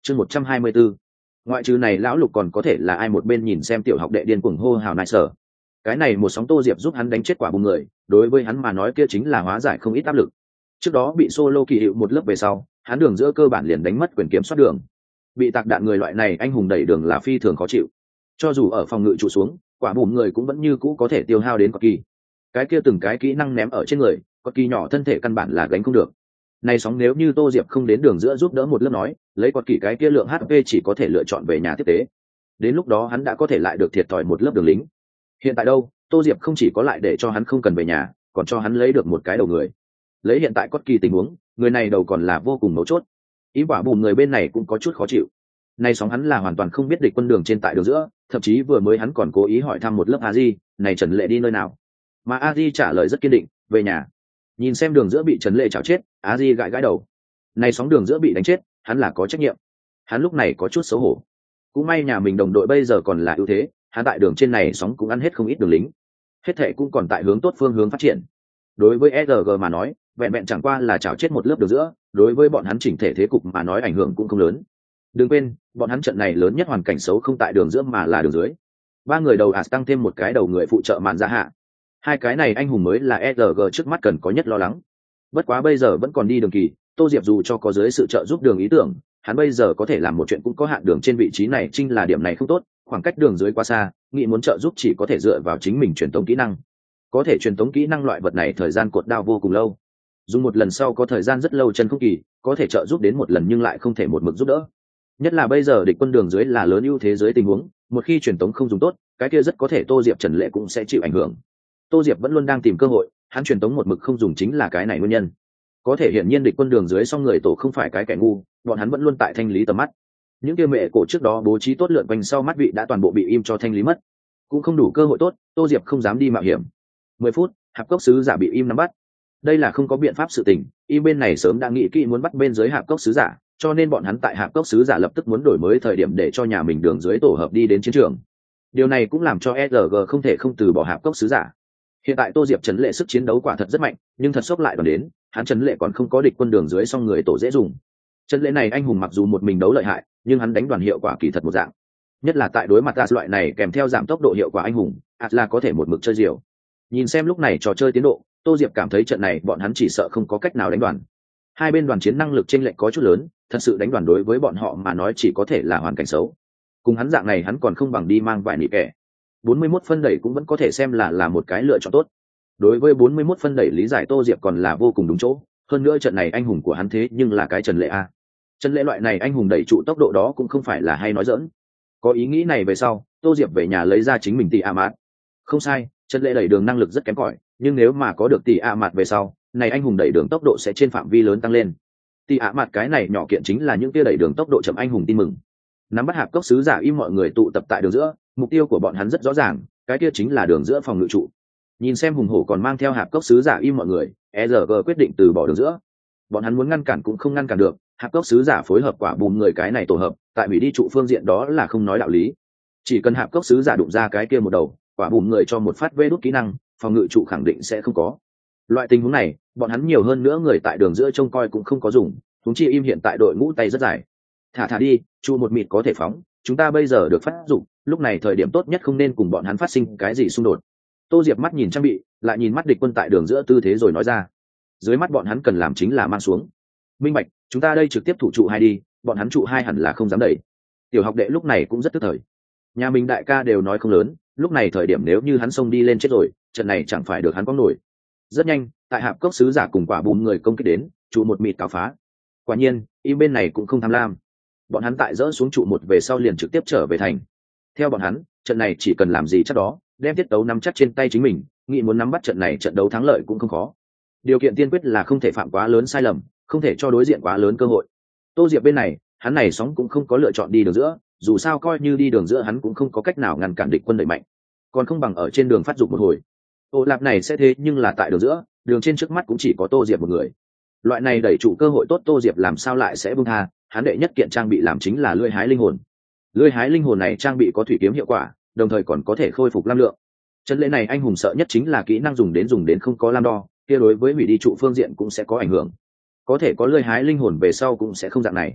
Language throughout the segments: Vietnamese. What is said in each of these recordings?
chương 124. Ngoại trừ này lão Lục còn có thể là ai? Một bên nhìn xem tiểu học đệ điên cuồng hô hào nại sở. Cái này một sóng Tô Diệp giúp hắn đánh chết quả bùng người, đối với hắn mà nói kia chính là hóa giải không ít áp lực. Trước đó bị solo kỳ hiệu một lớp về sau, hắn đường giữa cơ bản liền đánh mất quyền kiểm soát đường. Bị tạc đạn người loại này anh hùng đẩy đường là phi thường khó chịu. Cho dù ở phòng ngự trụ xuống, quả bùm người cũng vẫn như cũ có thể tiêu hao đến cực kỳ. Cái kia từng cái kỹ năng ném ở trên người, cực kỳ nhỏ thân thể căn bản là gánh không được. Này sóng nếu như Tô Diệp không đến đường giữa giúp đỡ một lớp nói, lấy cực kỳ cái kia lượng HP chỉ có thể lựa chọn về nhà tiếp tế. Đến lúc đó hắn đã có thể lại được thiệt thòi một lớp đường lính. Hiện tại đâu, Tô Diệp không chỉ có lại để cho hắn không cần về nhà, còn cho hắn lấy được một cái đầu người. Lấy hiện tại cực kỳ tình huống, người này đầu còn là vô cùng mấu chốt. Ý quả bùm người bên này cũng có chút khó chịu. Nay sóng hắn là hoàn toàn không biết địch quân đường trên tại đường giữa, thậm chí vừa mới hắn còn cố ý hỏi thăm một lớp Aji, này Trần Lệ đi nơi nào? Mà Aji trả lời rất kiên định, về nhà. Nhìn xem đường giữa bị Trần Lệ chảo chết, Aji gãi gãi đầu. Nay sóng đường giữa bị đánh chết, hắn là có trách nhiệm. Hắn lúc này có chút xấu hổ. Cũng may nhà mình đồng đội bây giờ còn là ưu thế, hắn tại đường trên này sóng cũng ăn hết không ít đường lính. Hết thệ cũng còn tại hướng tốt phương hướng phát triển. Đối với SRG mà nói, vẹn vẹn chẳng qua là chảo chết một lớp đường giữa, đối với bọn hắn chỉnh thể thế cục mà nói ảnh hưởng cũng không lớn. Đừng quên, bọn hắn trận này lớn nhất hoàn cảnh xấu không tại đường giữa mà là đường dưới. Ba người đầu ạt tăng thêm một cái đầu người phụ trợ màn ra hạ. Hai cái này anh hùng mới là SRG trước mắt cần có nhất lo lắng. Bất quá bây giờ vẫn còn đi đường kỳ, Tô Diệp dù cho có dưới sự trợ giúp đường ý tưởng, hắn bây giờ có thể làm một chuyện cũng có hạn đường trên vị trí này chính là điểm này không tốt, khoảng cách đường dưới quá xa, nghĩ muốn trợ giúp chỉ có thể dựa vào chính mình truyền tống kỹ năng. Có thể truyền tống kỹ năng loại vật này thời gian cột đao vô cùng lâu. Dùng một lần sau có thời gian rất lâu chân không kỳ, có thể trợ giúp đến một lần nhưng lại không thể một mực giúp đỡ. Nhất là bây giờ địch quân đường dưới là lớn ưu thế dưới tình huống, một khi truyền tống không dùng tốt, cái kia rất có thể Tô Diệp Trần Lệ cũng sẽ chịu ảnh hưởng. Tô Diệp vẫn luôn đang tìm cơ hội, hắn truyền tống một mực không dùng chính là cái này nguyên nhân. Có thể hiển nhiên địch quân đường dưới song người tổ không phải cái kẻ ngu, bọn hắn vẫn luôn tại thanh lý tầm mắt. Những kia mẹ cổ trước đó bố trí tốt lượn quanh sau mắt vị đã toàn bộ bị im cho thanh lý mất, cũng không đủ cơ hội tốt, Tô Diệp không dám đi mạo hiểm. 10 phút, hạp cốc sứ giả bị im nắm bắt. Đây là không có biện pháp sự tình, im bên này sớm đã nghĩ kỹ muốn bắt bên dưới hạp cốc sứ giả, cho nên bọn hắn tại hạp cốc sứ giả lập tức muốn đổi mới thời điểm để cho nhà mình đường dưới tổ hợp đi đến chiến trường. Điều này cũng làm cho SRG không thể không từ bỏ hạp cốc sứ giả. Hiện tại Tô Diệp Trần Lệ sức chiến đấu quả thật rất mạnh, nhưng thật sốc lại còn đến, hắn Trần Lệ còn không có địch quân đường dưới song người tổ dễ dùng. Trần Lệ này anh hùng mặc dù một mình đấu lợi hại, nhưng hắn đánh đoàn hiệu quả kỳ thật một dạng. Nhất là tại đối mặt As loại này kèm theo giảm tốc độ hiệu quả anh hùng, As là có thể một mực chơi diều. Nhìn xem lúc này trò chơi tiến độ, Tô Diệp cảm thấy trận này bọn hắn chỉ sợ không có cách nào đánh đoàn. Hai bên đoàn chiến năng lực chênh lệch có chút lớn, thật sự đánh đoàn đối với bọn họ mà nói chỉ có thể là hoàn cảnh xấu. Cùng hắn dạng này hắn còn không bằng đi mang vài nị kẻ. 41 phân đẩy cũng vẫn có thể xem là một cái lựa chọn tốt. Đối với 41 phân đẩy lý giải Tô Diệp còn là vô cùng đúng chỗ, hơn nữa trận này anh hùng của hắn thế nhưng là cái Trần Lệ a. Trần Lệ loại này anh hùng đẩy trụ tốc độ đó cũng không phải là hay nói giỡn. Có ý nghĩ này về sau, Tô Diệp về nhà lấy ra chính mình tỷ a mát. Không sai, Trần Lệ đẩy đường năng lực rất kém cỏi, nhưng nếu mà có được tỷ a mát về sau, này anh hùng đẩy đường tốc độ sẽ trên phạm vi lớn tăng lên. Tỷ a mát cái này nhỏ kiện chính là những kia đẩy đường tốc độ chậm anh hùng tin mừng. Nắm bắt hạp cốc sứ giả im mọi người tụ tập tại đường giữa, mục tiêu của bọn hắn rất rõ ràng, cái kia chính là đường giữa phòng ngự trụ. Nhìn xem hùng hổ còn mang theo hạp cốc sứ giả im mọi người, ERG quyết định từ bỏ đường giữa. Bọn hắn muốn ngăn cản cũng không ngăn cản được, hạp cốc sứ giả phối hợp quả bùm người cái này tổ hợp, tại hủy đi trụ phương diện đó là không nói đạo lý. Chỉ cần hạp cốc sứ giả đụng ra cái kia một đầu, quả bùm người cho một phát vê đốt kỹ năng, phòng ngự trụ khẳng định sẽ không có. Loại tình huống này, bọn hắn nhiều hơn nữa người tại đường giữa trông coi cũng không có dùng, chúng chi im hiện tại đội ngũ tay rất dài. Thả đi, trụ một mịt có thể phóng, chúng ta bây giờ được phát dụng, lúc này thời điểm tốt nhất không nên cùng bọn hắn phát sinh cái gì xung đột. Tô Diệp mắt nhìn trang bị, lại nhìn mắt địch quân tại đường giữa tư thế rồi nói ra, dưới mắt bọn hắn cần làm chính là mang xuống. Minh bạch, chúng ta đây trực tiếp thủ trụ hai đi, bọn hắn trụ hai hẳn là không dám đẩy. Tiểu học đệ lúc này cũng rất tức thời. Nhà mình đại ca đều nói không lớn, lúc này thời điểm nếu như hắn xông đi lên chết rồi, trận này chẳng phải được hắn có nổi. Rất nhanh, tại hạp cốc sứ giả cùng quả bùm người công kích đến, trụ một mịt cào phá. Quả nhiên, im bên này cũng không tham lam. Bọn hắn tại dỡ xuống trụ một về sau liền trực tiếp trở về thành. Theo bọn hắn, trận này chỉ cần làm gì chắc đó, đem tiết tấu nắm chắc trên tay chính mình, nghĩ muốn nắm bắt trận này trận đấu thắng lợi cũng không khó. Điều kiện tiên quyết là không thể phạm quá lớn sai lầm, không thể cho đối diện quá lớn cơ hội. Tô Diệp bên này, hắn này sóng cũng không có lựa chọn đi đường giữa, dù sao coi như đi đường giữa hắn cũng không có cách nào ngăn cản địch quân đẩy mạnh, còn không bằng ở trên đường phát dục một hồi. Ô lạp này sẽ thế nhưng là tại đường giữa, đường trên trước mắt cũng chỉ có Tô Diệp một người. Loại này đẩy trụ cơ hội tốt Tô Diệp làm sao lại sẽ buông tha, hắn đệ nhất kiện trang bị làm chính là lưỡi hái linh hồn. Lưỡi hái linh hồn này trang bị có thủy kiếm hiệu quả, đồng thời còn có thể khôi phục lam lượng. Trận lễ này anh hùng sợ nhất chính là kỹ năng dùng đến không có lam đo, kia đối với hủy đi trụ phương diện cũng sẽ có ảnh hưởng. Có thể có lưỡi hái linh hồn về sau cũng sẽ không dạng này.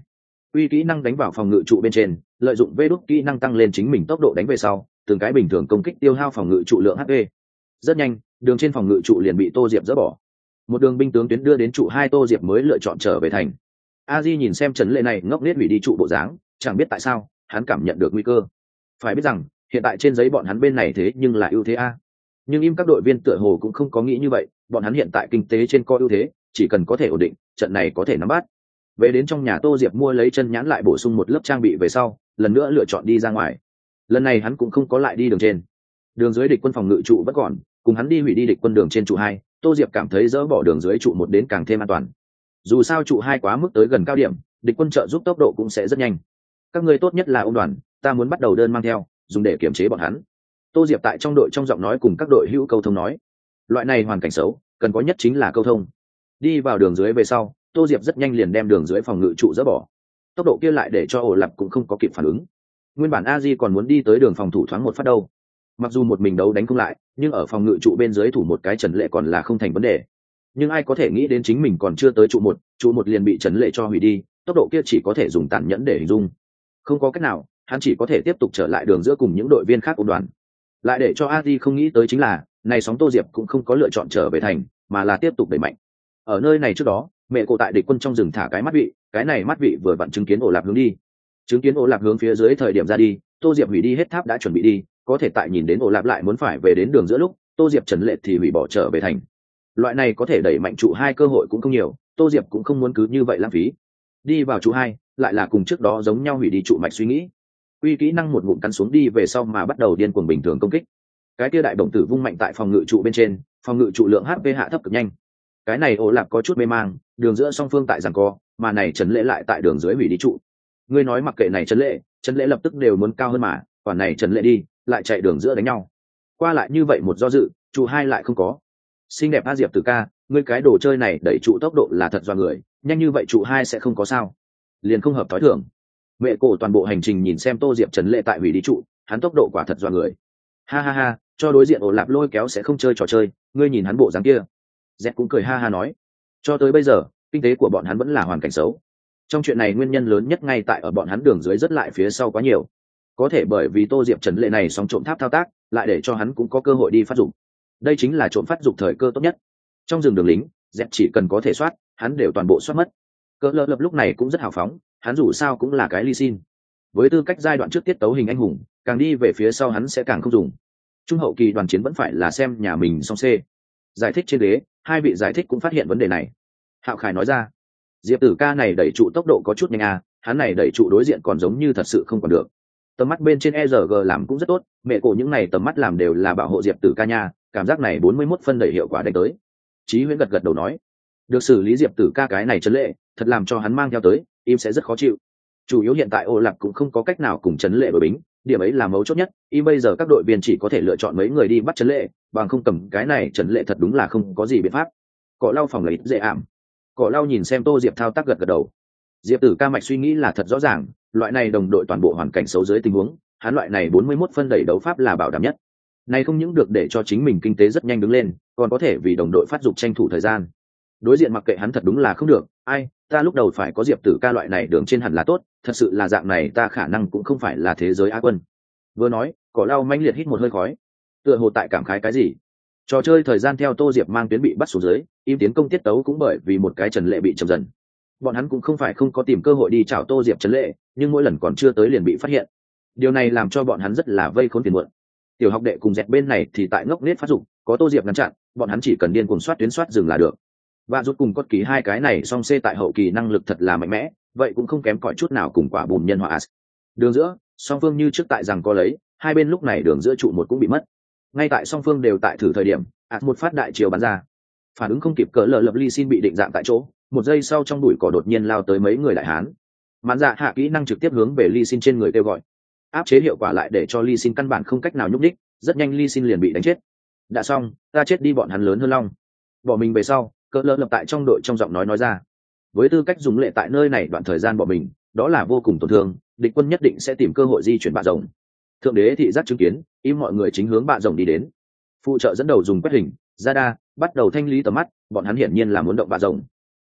uy kỹ năng đánh vào phòng ngự trụ bên trên, lợi dụng vê đúc kỹ năng tăng lên chính mình tốc độ đánh về sau, từng cái bình thường công kích tiêu hao phòng ngự trụ lượng hp. Rất nhanh đường trên phòng ngự trụ liền bị Tô Diệp dỡ bỏ, một đường binh tướng tuyến đưa đến trụ 2, Tô Diệp mới lựa chọn trở về thành. A Di nhìn xem Trần Lệ này ngốc nghếch hủy đi trụ bộ dáng, chẳng biết tại sao hắn cảm nhận được nguy cơ. Phải biết rằng hiện tại trên giấy bọn hắn bên này thế nhưng là ưu thế a, nhưng im các đội viên tựa hồ cũng không có nghĩ như vậy, bọn hắn hiện tại kinh tế trên có ưu thế, chỉ cần có thể ổn định trận này có thể nắm bắt. Về đến trong nhà, Tô Diệp mua lấy chân nhãn lại bổ sung một lớp trang bị về sau, lần nữa lựa chọn đi ra ngoài. Lần này hắn cũng không có lại đi đường trên, đường dưới địch quân phòng ngự trụ vẫn còn, cùng hắn đi hủy đi địch quân đường trên trụ 2, Tô Diệp cảm thấy dỡ bỏ đường dưới trụ 1 đến càng thêm an toàn. Dù sao trụ 2 quá mức tới gần cao điểm, địch quân trợ giúp tốc độ cũng sẽ rất nhanh. Các ngươi tốt nhất là ôm đoàn, ta muốn bắt đầu đơn mang theo, dùng để kiểm chế bọn hắn. Tô Diệp tại trong đội trong giọng nói cùng các đội hữu câu thông nói. Loại này hoàn cảnh xấu, cần có nhất chính là câu thông. Đi vào đường dưới về sau, Tô Diệp rất nhanh liền đem đường dưới phòng ngự trụ dỡ bỏ. Tốc độ kia lại để cho Ổ Lạp cũng không có kịp phản ứng. Nguyên bản A Di còn muốn đi tới đường phòng thủ thoáng một phát đâu. Mặc dù một mình đấu đánh không lại, nhưng ở phòng ngự trụ bên dưới thủ một cái Trần Lệ còn là không thành vấn đề. Nhưng ai có thể nghĩ đến chính mình còn chưa tới trụ một liền bị Trần Lệ cho hủy đi, tốc độ kia chỉ có thể dùng tàn nhẫn để hình dung. Không có cách nào, hắn chỉ có thể tiếp tục trở lại đường giữa cùng những đội viên khác của đoàn. Lại để cho A Di không nghĩ tới chính là, này sóng Tô Diệp cũng không có lựa chọn trở về thành, mà là tiếp tục đẩy mạnh. Ở nơi này trước đó, mẹ cô tại địch quân trong rừng thả cái mắt vị, cái này mắt vị vừa vặn chứng kiến Ổ Lạp hướng đi. Chứng kiến Ổ Lạp hướng phía dưới thời điểm ra đi, Tô Diệp hủy đi hết tháp đã chuẩn bị đi, có thể tại nhìn đến Ổ Lạp lại muốn phải về đến đường giữa lúc, Tô Diệp Trần Lệ thì hủy bỏ trở về thành. Loại này có thể đẩy mạnh trụ 2 cơ hội cũng không nhiều, Tô Diệp cũng không muốn cứ như vậy lãng phí. Đi vào trụ 2, lại là cùng trước đó giống nhau hủy đi trụ mạch suy nghĩ. Quy kỹ năng một ngụm cắn xuống đi về sau mà bắt đầu điên cuồng bình thường công kích. Cái kia đại đồng tử vung mạnh tại phòng ngự trụ bên trên, phòng ngự trụ lượng HP hạ thấp cực nhanh. Cái này Ổ Lạp có chút mê mang, đường giữa song phương tại giằng co, mà này Trần Lệ lại tại đường dưới hủy đi trụ. Ngươi nói mặc kệ này Trần Lệ lập tức đều muốn cao hơn mà, quả này Trần Lệ đi, lại chạy đường giữa đánh nhau. Qua lại như vậy một do dự, trụ 2 lại không có. Xinh đẹp A Diệp Tử ca, ngươi cái đồ chơi này đẩy trụ tốc độ là thật dọa người, nhanh như vậy trụ 2 sẽ không có sao? Liền không hợp thói thường. Mẹ cổ toàn bộ hành trình nhìn xem Tô Diệp Trần Lệ tại hủy đi trụ, hắn tốc độ quả thật dọa người. Ha ha ha, cho đối diện Ổ Lạp lôi kéo sẽ không chơi trò chơi, ngươi nhìn hắn bộ dáng kia. Dẹt cũng cười ha ha nói, cho tới bây giờ, kinh tế của bọn hắn vẫn là hoàn cảnh xấu. Trong chuyện này nguyên nhân lớn nhất ngay tại ở bọn hắn đường dưới rất lại phía sau quá nhiều. Có thể bởi vì Tô Diệp Trần Lệ này sóng trộm tháp thao tác, lại để cho hắn cũng có cơ hội đi phát dụng. Đây chính là trộm phát dụng thời cơ tốt nhất. Trong rừng đường lính, Dẹt chỉ cần có thể soát, hắn đều toàn bộ soát mất. Cỡ lơ lập lúc này cũng rất hào phóng, hắn dù sao cũng là cái ly xin. Với tư cách giai đoạn trước tiết tấu hình anh hùng, càng đi về phía sau hắn sẽ càng không dùng. Trung hậu kỳ đoàn chiến vẫn phải là xem nhà mình song C. Giải thích trên ghế, 2 vị giải thích cũng phát hiện vấn đề này. Hạo Khải nói ra, Diệp Tử ca này đẩy trụ tốc độ có chút nhanh à, hắn này đẩy trụ đối diện còn giống như thật sự không còn được. Tầm mắt bên trên ERG làm cũng rất tốt, mẹ cổ những này tầm mắt làm đều là bảo hộ Diệp Tử ca nha, cảm giác này 41 phân đẩy hiệu quả đánh tới. Chí Huyễn gật gật đầu nói, được xử lý Diệp Tử ca cái này Trần Lệ, thật làm cho hắn mang theo tới, im sẽ rất khó chịu. Chủ yếu hiện tại Ổ Lạp cũng không có cách nào cùng Trần Lệ đối bính, điểm ấy là mấu chốt nhất, im bây giờ các đội viên chỉ có thể lựa chọn mấy người đi bắt Trần Lệ, bằng không cầm cái này Trần Lệ thật đúng là không có gì biện pháp. Cỏ lau phòng lấy dễ ảm. Cỏ lau nhìn xem Tô Diệp thao tác gật gật đầu. Diệp Tử ca mạch suy nghĩ là thật rõ ràng, loại này đồng đội toàn bộ hoàn cảnh xấu dưới tình huống, hắn loại này 41 phân đẩy đấu pháp là bảo đảm nhất. Này không những được để cho chính mình kinh tế rất nhanh đứng lên, còn có thể vì đồng đội phát dục tranh thủ thời gian. Đối diện mặc kệ hắn thật đúng là không được, ai, ta lúc đầu phải có Diệp Tử ca loại này đường trên hẳn là tốt, thật sự là dạng này ta khả năng cũng không phải là thế giới á quân. Vừa nói, Cỏ lau manh liệt hít một hơi khói. Tựa hồ tại cảm khái cái gì? Trò chơi thời gian theo Tô Diệp mang tuyến bị bắt xuống dưới, im tiến công tiết tấu cũng bởi vì một cái Trần Lệ bị chậm dần. Bọn hắn cũng không phải không có tìm cơ hội đi chào Tô Diệp Trần Lệ, nhưng mỗi lần còn chưa tới liền bị phát hiện. Điều này làm cho bọn hắn rất là vây khốn phiền muộn. Tiểu học đệ cùng Dẹt bên này thì tại ngốc nết phát dụng, có Tô Diệp ngăn chặn, bọn hắn chỉ cần điên cuồng soát tuyến soát dừng là được. Và rút cùng cốt ký 2 cái này song C tại hậu kỳ năng lực thật là mạnh mẽ, vậy cũng không kém cỏi chút nào cùng quả bùn nhân hỏa As. Đường giữa, song phương như trước tại rằng có lấy, hai bên lúc này đường giữa trụ một cũng bị mất. Ngay tại song phương đều tại thử thời điểm, As một phát đại chiều bắn ra. Phản ứng không kịp, cỡ lờ lập ly xin bị định dạng tại chỗ, một giây sau trong bụi cỏ đột nhiên lao tới mấy người đại hán. Mạn Dạ hạ kỹ năng trực tiếp hướng về ly xin trên người kêu gọi. Áp chế hiệu quả lại để cho ly xin căn bản không cách nào nhúc đích, rất nhanh ly xin liền bị đánh chết. Đã xong, ta chết đi, bọn hắn lớn hơn long. Bỏ mình về sau, cỡ lờ lập tại trong đội trong giọng nói ra. Với tư cách dùng lệ tại nơi này đoạn thời gian bỏ mình, đó là vô cùng tổn thương, địch quân nhất định sẽ tìm cơ hội di chuyển bạ rồng. Thượng đế thị giác chứng kiến, im mọi người chính hướng bạ rồng đi đến. Phụ trợ dẫn đầu dùng quét hình, radar, bắt đầu thanh lý tầm mắt, bọn hắn hiển nhiên là muốn động bạ rồng.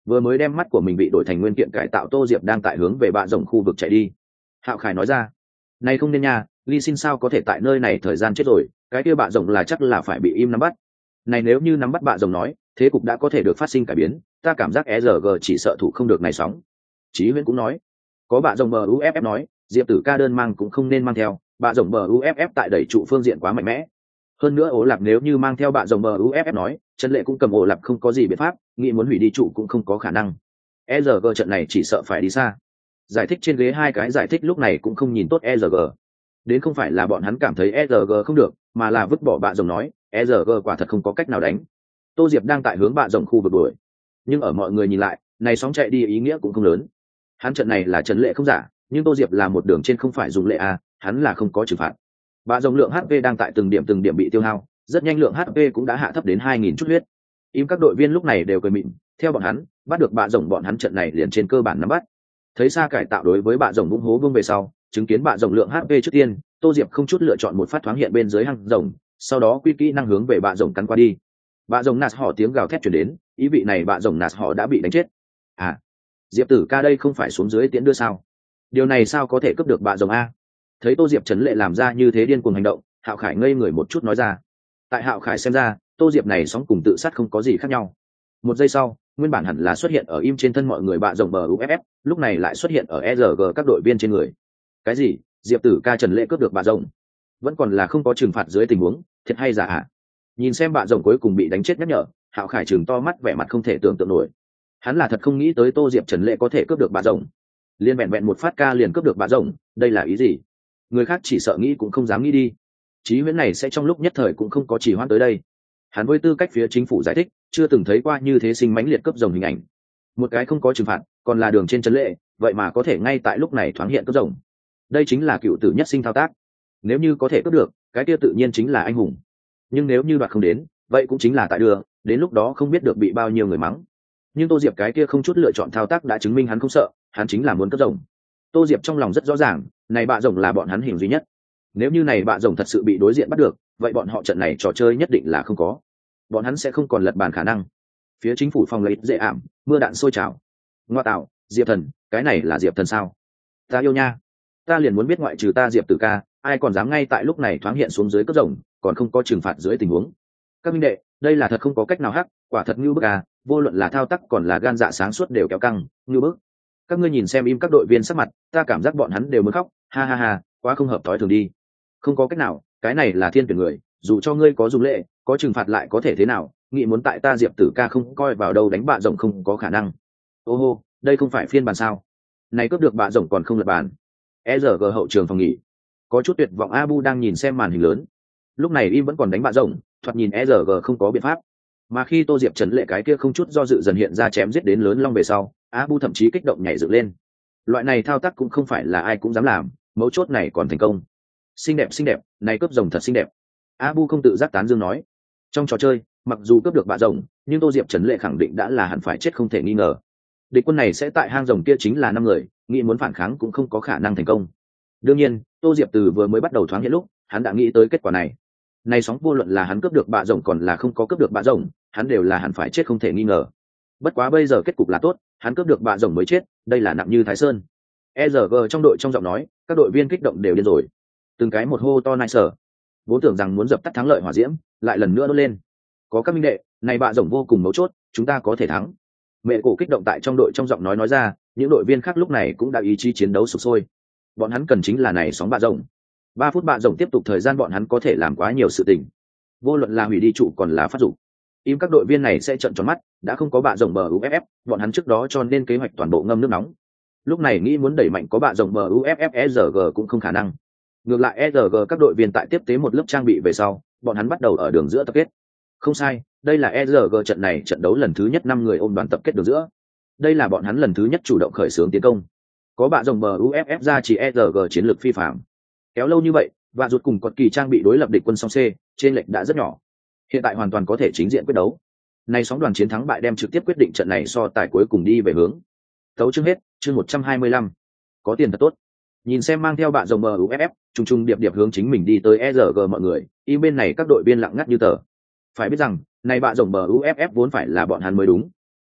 vừa mới đem mắt của mình bị đổi thành nguyên kiện cải tạo Tô Diệp đang tại hướng về bạ rồng khu vực chạy đi. Hạo Khải nói ra, này không nên nha, Ly Xin sao có thể tại nơi này thời gian chết rồi, cái kia bạ rồng là chắc là phải bị im nắm bắt. Này nếu như nắm bắt bạ rồng nói, thế cục đã có thể được phát sinh cải biến, ta cảm giác ERG chỉ sợ thủ không được này sóng. Chí Huyễn cũng nói, có bạ rồng MUFF nói, Diệp Tử Ca đơn mang cũng không nên mang theo, bạ rồng MUFF tại đẩy trụ phương diện quá mạnh mẽ. Hơn nữa Ổ Lạp nếu như mang theo bạ rồng MUFF nói, Trần Lệ cũng cầm Ổ Lạp không có gì biện pháp, nghĩ muốn hủy đi trụ cũng không có khả năng. ERG trận này chỉ sợ phải đi xa. Giải thích trên ghế hai cái giải thích lúc này cũng không nhìn tốt ERG. Đến không phải là bọn hắn cảm thấy ERG không được, mà là vứt bỏ bạ rồng nói, ERG quả thật không có cách nào đánh. Tô Diệp đang tại hướng bạ rồng khu vực đuổi, nhưng ở mọi người nhìn lại, này sóng chạy đi ý nghĩa cũng không lớn. Hắn trận này là Trần Lệ không giả, nhưng Tô Diệp là một đường trên không phải dùng lệ a, hắn là không có trừng phạt. Bạ rồng lượng HP đang tại từng điểm bị tiêu hao, rất nhanh lượng HP cũng đã hạ thấp đến 2000 chút huyết. Im các đội viên lúc này đều cười mịn, theo bọn hắn, bắt được bạ rồng bọn hắn trận này liền trên cơ bản nắm bắt. Thấy xa cải tạo đối với bạ rồng vung hố vương về sau, chứng kiến bạ rồng lượng HP trước tiên, Tô Diệp không chút lựa chọn một phát thoáng hiện bên dưới hang rồng, sau đó quy kỹ năng hướng về bạ rồng cắn qua đi. Bạ rồng nạt họ tiếng gào thét truyền đến, ý vị này bạ rồng nạt họ đã bị đánh chết. À, Diệp Tử Ca đây không phải xuống dưới tiễn đưa sao? Điều này sao có thể cướp được bạ rồng a? Thấy Tô Diệp Trấn Lệ làm ra như thế điên cuồng hành động, Hạo Khải ngây người một chút nói ra. Tại Hạo Khải xem ra, Tô Diệp này sóng cùng tự sát không có gì khác nhau. Một giây sau, nguyên bản hẳn là xuất hiện ở im trên thân mọi người bạ rồng MUFF, lúc này lại xuất hiện ở ERG các đội viên trên người. Cái gì? Diệp Tử Ca Trần Lệ cướp được bạ rồng? Vẫn còn là không có trừng phạt dưới tình huống, thiệt hay giả ạ? Nhìn xem bạ rồng cuối cùng bị đánh chết nhắc nhở, Hạo Khải trừng to mắt vẻ mặt không thể tưởng tượng nổi. Hắn là thật không nghĩ tới Tô Diệp Trần Lệ có thể cướp được bạ rồng. Liên vẹn một phát ca liền cướp được bạ rồng, đây là ý gì? Người khác chỉ sợ nghĩ cũng không dám nghĩ đi. Chí Huyễn này sẽ trong lúc nhất thời cũng không có chỉ hoãn tới đây. Hắn với tư cách phía chính phủ giải thích, chưa từng thấy qua như thế sinh mãnh liệt cấp rồng hình ảnh. Một cái không có trừng phạt, còn là đường trên Trần Lệ, vậy mà có thể ngay tại lúc này thoáng hiện cấp rồng. Đây chính là cựu tử nhất sinh thao tác. Nếu như có thể cướp được, cái kia tự nhiên chính là anh hùng. Nhưng nếu như đoạt không đến, vậy cũng chính là tại đường, đến lúc đó không biết được bị bao nhiêu người mắng. Nhưng Tô Diệp cái kia không chút lựa chọn thao tác đã chứng minh hắn không sợ, hắn chính là muốn cấp rồng. Tô Diệp trong lòng rất rõ ràng, này bạ rồng là bọn hắn hình duy nhất. Nếu như này bạ rồng thật sự bị đối diện bắt được, vậy bọn họ trận này trò chơi nhất định là không có. Bọn hắn sẽ không còn lật bàn khả năng. Phía chính phủ phòng lấy dễ ảm, mưa đạn sôi trào. Ngoa tạo, Diệp Thần, cái này là Diệp Thần sao? Ta yêu nha. Ta liền muốn biết ngoại trừ ta Diệp Tử Ca, ai còn dám ngay tại lúc này thoáng hiện xuống dưới cấp rồng, còn không có trừng phạt dưới tình huống. Các minh đệ, đây là thật không có cách nào hắc, quả thật như bức à, vô luận là thao tác còn là gan dạ sáng suốt đều kéo căng, như bức. Các ngươi nhìn xem im các đội viên sắc mặt, ta cảm giác bọn hắn đều muốn khóc, ha ha ha, quá không hợp thói thường đi. Không có cách nào, cái này là thiên tuyển người, dù cho ngươi có dùng lệ, có trừng phạt lại có thể thế nào, nghĩ muốn tại ta Diệp Tử Ca không coi vào đâu đánh bạ rồng không có khả năng. Ô hô, đây không phải phiên bản sao? Này cướp được bạ rồng còn không lật bàn. ERG hậu trường phòng nghỉ. Có chút tuyệt vọng Abu đang nhìn xem màn hình lớn. Lúc này im vẫn còn đánh bạ rồng, thoạt nhìn ERG không có biện pháp. Mà khi Tô Diệp Trấn Lệ cái kia không chút do dự dần hiện ra chém giết đến lớn long về sau, Abu thậm chí kích động nhảy dựng lên. Loại này thao tác cũng không phải là ai cũng dám làm, mấu chốt này còn thành công. Xinh đẹp, này cướp rồng thật xinh đẹp. Abu không tự giác tán dương nói. Trong trò chơi, mặc dù cướp được bạ rồng, nhưng Tô Diệp Trấn Lệ khẳng định đã là hẳn phải chết không thể nghi ngờ. Địch quân này sẽ tại hang rồng kia chính là 5 người, nghĩ muốn phản kháng cũng không có khả năng thành công. Đương nhiên, Tô Diệp từ vừa mới bắt đầu thoáng hiện lúc, hắn đã nghĩ tới kết quả này. Này sóng vô luận là hắn cướp được bạ rồng còn là không có cướp được bạ rồng, hắn đều là hẳn phải chết không thể nghi ngờ. Bất quá bây giờ kết cục là tốt, hắn cướp được bạ rồng mới chết, đây là nặng như Thái Sơn. ERG trong đội trong giọng nói, các đội viên kích động đều điên rồi. Từng cái một hô to nai sở. Vốn tưởng rằng muốn dập tắt thắng lợi hỏa diễm, lại lần nữa đốt lên. Có các minh đệ, này bạ rồng vô cùng mấu chốt, chúng ta có thể thắng. Mẹ cổ kích động tại trong đội trong giọng nói ra, những đội viên khác lúc này cũng đã ý chí chiến đấu sục sôi. Bọn hắn cần chính là này sóng bạ rồng. 3 phút bạ rồng tiếp tục thời gian bọn hắn có thể làm quá nhiều sự tình. Vô luận là hủy đi trụ còn là phát dụng. Im các đội viên này sẽ trợn tròn mắt, đã không có bạ rồng MUFF, bọn hắn trước đó cho nên kế hoạch toàn bộ ngâm nước nóng. Lúc này nghĩ muốn đẩy mạnh có bạ rồng MUFF ERG cũng không khả năng. Ngược lại ERG các đội viên tại tiếp tế một lớp trang bị về sau, bọn hắn bắt đầu ở đường giữa tập kết. Không sai, đây là ERG trận này trận đấu lần thứ nhất 5 người ôm đoàn tập kết đường giữa. Đây là bọn hắn lần thứ nhất chủ động khởi xướng tiến công. Có bạ rồng MUFF ra chỉ ERG chiến lược phi phàm. Kéo lâu như vậy, và rụt cùng cột kỳ trang bị đối lập địch quân song C, trên lệch đã rất nhỏ. Hiện tại hoàn toàn có thể chính diện quyết đấu. Này sóng đoàn chiến thắng bại đem trực tiếp quyết định trận này so tài cuối cùng đi về hướng. Tấu chương hết, chương 125. Có tiền thật tốt. Nhìn xem mang theo bạ rồng MUFF, trùng điệp hướng chính mình đi tới ERG mọi người, y bên này các đội viên lặng ngắt như tờ. Phải biết rằng, này bạ rồng MUFF vốn phải là bọn hắn mới đúng.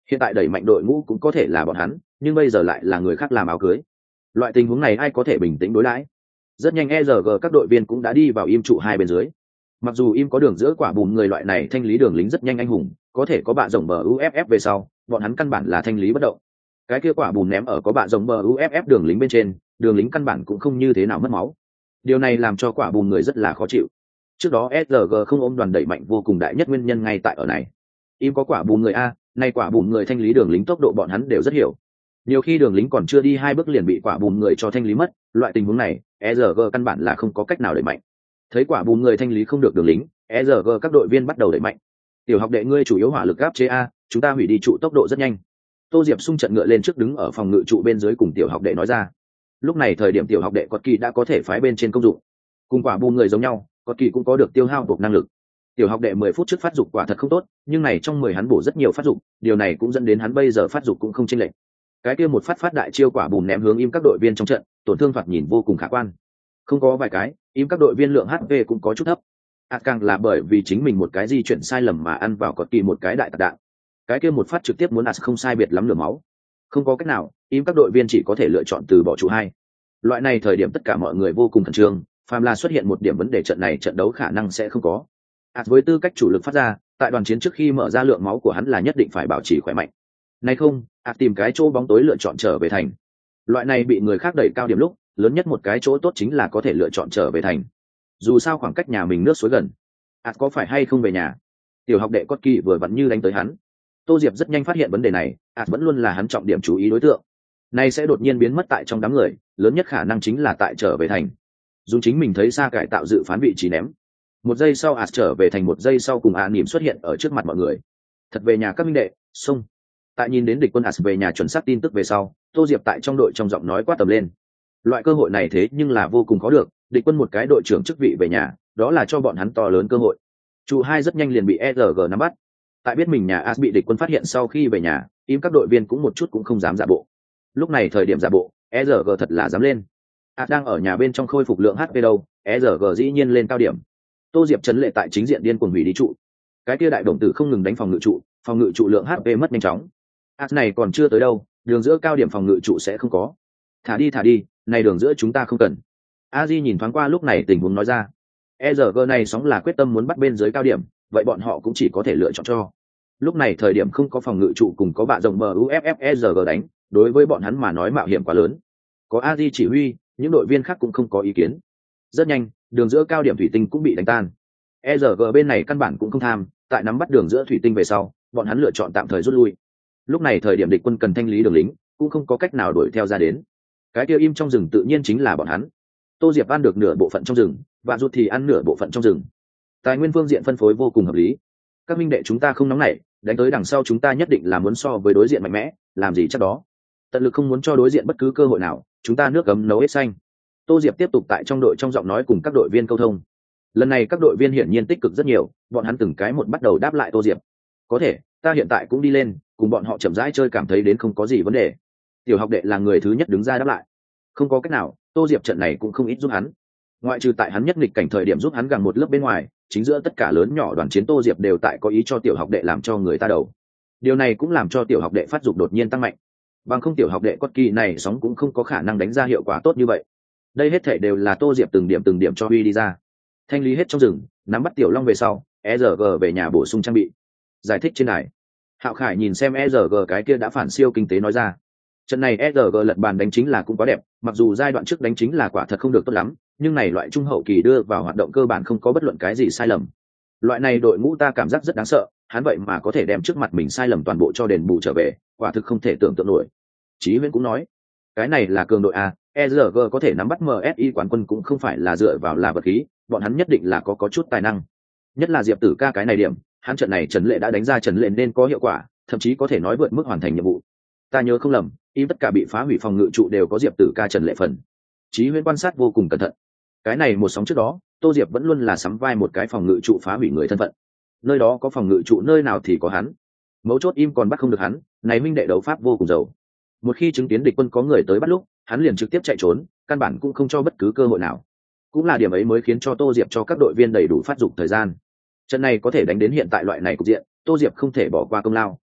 Hiện tại đẩy mạnh đội ngũ cũng có thể là bọn hắn, nhưng bây giờ lại là người khác làm áo cưới. Loại tình huống này ai có thể bình tĩnh đối đãi? Rất nhanh ERG các đội viên cũng đã đi vào im trụ hai bên dưới. Mặc dù im có đường giữa quả bùm người loại này thanh lý đường lính rất nhanh anh hùng, có thể có bạ rồng bờ UFF về sau, bọn hắn căn bản là thanh lý bất động. Cái kia quả bùm ném ở có bạ rồng bờ UFF đường lính bên trên, đường lính căn bản cũng không như thế nào mất máu. Điều này làm cho quả bùm người rất là khó chịu. Trước đó SRG không ôm đoàn đẩy mạnh vô cùng đại nhất nguyên nhân ngay tại ở này. Im có quả bùm người a, nay quả bùm người thanh lý đường lính tốc độ bọn hắn đều rất hiểu. Nhiều khi đường lính còn chưa đi 2 bước liền bị quả bùm người cho thanh lý mất, loại tình huống này, SRG căn bản là không có cách nào đẩy mạnh. Thấy quả bùm người thanh lý không được đường lính, SRG các đội viên bắt đầu đẩy mạnh. Tiểu học đệ ngươi chủ yếu hỏa lực áp chế a, chúng ta hủy đi trụ tốc độ rất nhanh. Tô Diệp xung trận ngựa lên trước đứng ở phòng ngự trụ bên dưới cùng tiểu học đệ nói ra. Lúc này thời điểm tiểu học đệ Cọt Kỳ đã có thể phái bên trên công dụng. Cùng quả bùm người giống nhau, Cọt Kỳ cũng có được tiêu hao buộc năng lực. Tiểu học đệ 10 phút trước phát dục quả thật không tốt, nhưng này trong 10 hắn bổ rất nhiều phát dục, điều này cũng dẫn đến hắn bây giờ phát dục cũng không chênh lệch. Cái kia một phát đại chiêu quả bùm ném hướng im các đội viên trong trận, tổn thương thoạt nhìn vô cùng khả quan. Không có vài cái, im các đội viên lượng HP cũng có chút thấp. Càng là bởi vì chính mình một cái di chuyển sai lầm mà ăn vào Cọt Kỳ một cái đại tạc đạn. Cái kia một phát trực tiếp muốn không sai biệt lắm lửa máu. Không có cách nào, im các đội viên chỉ có thể lựa chọn từ bỏ trụ 2. Loại này thời điểm tất cả mọi người vô cùng khẩn trương, phàm là xuất hiện một điểm vấn đề trận này trận đấu khả năng sẽ không có. Với tư cách chủ lực phát ra, tại đoàn chiến trước khi mở ra lượng máu của hắn là nhất định phải bảo trì khỏe mạnh. Này không, tìm cái chỗ bóng tối lựa chọn trở về thành. Loại này bị người khác đẩy cao điểm lúc, lớn nhất một cái chỗ tốt chính là có thể lựa chọn trở về thành. Dù sao khoảng cách nhà mình nước suối gần. Có phải hay không về nhà? Tiểu học đệ Cốt Kỳ vừa vặn như đánh tới hắn. Tô Diệp rất nhanh phát hiện vấn đề này, vẫn luôn là hắn trọng điểm chú ý đối tượng. Này sẽ đột nhiên biến mất tại trong đám người, lớn nhất khả năng chính là tại trở về thành. Dùng chính mình thấy xa cải tạo dự phán vị trí ném. 1 giây sau trở về thành 1 giây sau cùng niệm xuất hiện ở trước mặt mọi người. Thật về nhà các minh đệ, xông. Tại nhìn đến địch quân về nhà chuẩn xác tin tức về sau, Tô Diệp tại trong đội trong giọng nói quát tầm lên. Loại cơ hội này thế nhưng là vô cùng khó được, địch quân một cái đội trưởng chức vị về nhà, đó là cho bọn hắn to lớn cơ hội. Trụ 2 rất nhanh liền bị ERG nắm bắt. Tại biết mình nhà bị địch quân phát hiện sau khi về nhà, im các đội viên cũng một chút cũng không dám giả bộ. Lúc này thời điểm giả bộ, ERG thật là dám lên. Đang ở nhà bên trong khôi phục lượng HP đâu, ERG dĩ nhiên lên cao điểm. Tô Diệp trấn lệ tại chính diện điên cuồng hủy đi trụ. Cái kia đại đồng tử không ngừng đánh phòng ngự trụ lượng HP mất nhanh chóng. Này còn chưa tới đâu, đường giữa cao điểm phòng ngự trụ sẽ không có. Thả đi, này đường giữa chúng ta không cần. Aji nhìn thoáng qua lúc này tình huống nói ra. ERG này sóng là quyết tâm muốn bắt bên dưới cao điểm, vậy bọn họ cũng chỉ có thể lựa chọn cho. Lúc này thời điểm không có phòng ngự trụ cùng có bạ rồng bờ UFF ERG đánh, đối với bọn hắn mà nói mạo hiểm quá lớn. Có Aji chỉ huy, những đội viên khác cũng không có ý kiến. Rất nhanh, đường giữa cao điểm thủy tinh cũng bị đánh tan. ERG bên này căn bản cũng không tham, tại nắm bắt đường giữa thủy tinh về sau, bọn hắn lựa chọn tạm thời rút lui. Lúc này thời điểm địch quân cần thanh lý đường lính, cũng không có cách nào đuổi theo ra đến. Cái kia im trong rừng tự nhiên chính là bọn hắn. Tô Diệp ăn được nửa bộ phận trong rừng, Vạn Rút thì ăn nửa bộ phận trong rừng. Tài nguyên phương diện phân phối vô cùng hợp lý. Các minh đệ chúng ta không nóng nảy, đánh tới đằng sau chúng ta nhất định là muốn so với đối diện mạnh mẽ, làm gì chắc đó. Tận lực không muốn cho đối diện bất cứ cơ hội nào, chúng ta nước cấm nấu hết xanh. Tô Diệp tiếp tục tại trong đội trong giọng nói cùng các đội viên câu thông. Lần này các đội viên hiển nhiên tích cực rất nhiều, bọn hắn từng cái một bắt đầu đáp lại Tô Diệp. Có thể, ta hiện tại cũng đi lên, cùng bọn họ chậm rãi chơi cảm thấy đến không có gì vấn đề. Tiểu học đệ là người thứ nhất đứng ra đáp lại. Không có cách nào, Tô Diệp trận này cũng không ít giúp hắn. Ngoại trừ tại hắn nhất nghịch cảnh thời điểm giúp hắn gàng một lớp bên ngoài, chính giữa tất cả lớn nhỏ đoàn chiến Tô Diệp đều tại có ý cho tiểu học đệ làm cho người ta đầu. Điều này cũng làm cho tiểu học đệ phát dục đột nhiên tăng mạnh. Bằng không tiểu học đệ Cốt Kỳ này sóng cũng không có khả năng đánh ra hiệu quả tốt như vậy. Đây hết thể đều là Tô Diệp từng điểm cho huy đi ra. Thanh lý hết trong rừng, nắm bắt tiểu long về sau, ERG về nhà bổ sung trang bị. Giải thích trên đài. Hạo Khải nhìn xem ERG cái kia đã phản siêu kinh tế nói ra. Trận này ERG lật bàn đánh chính là cũng quá đẹp, mặc dù giai đoạn trước đánh chính là quả thật không được tốt lắm, nhưng này loại trung hậu kỳ đưa vào hoạt động cơ bản không có bất luận cái gì sai lầm. Loại này đội ngũ ta cảm giác rất đáng sợ, hắn vậy mà có thể đem trước mặt mình sai lầm toàn bộ cho đền bù trở về, quả thực không thể tưởng tượng nổi. Chí Huyễn cũng nói, cái này là cường đội a, ERG có thể nắm bắt MSI quán quân cũng không phải là dựa vào là vật khí, bọn hắn nhất định là có chút tài năng. Nhất là Diệp Tử Ca cái này điểm, hắn trận này Trần Lệ đã đánh ra Trần Lệ nên có hiệu quả, thậm chí có thể nói vượt mức hoàn thành nhiệm vụ. Ta nhớ không lầm, tất cả bị phá hủy phòng ngự trụ đều có Diệp Tử Ca Trần Lệ phần. Chí Huyễn quan sát vô cùng cẩn thận. Cái này một sóng trước đó, Tô Diệp vẫn luôn là sắm vai một cái phòng ngự trụ phá hủy người thân phận. Nơi đó có phòng ngự trụ nơi nào thì có hắn. Mấu chốt im còn bắt không được hắn, này minh đệ đấu pháp vô cùng giàu. Một khi chứng kiến địch quân có người tới bắt lúc, hắn liền trực tiếp chạy trốn, căn bản cũng không cho bất cứ cơ hội nào. Cũng là điểm ấy mới khiến cho Tô Diệp cho các đội viên đầy đủ phát dục thời gian. Trận này có thể đánh đến hiện tại loại này cục diện, Tô Diệp không thể bỏ qua công lao.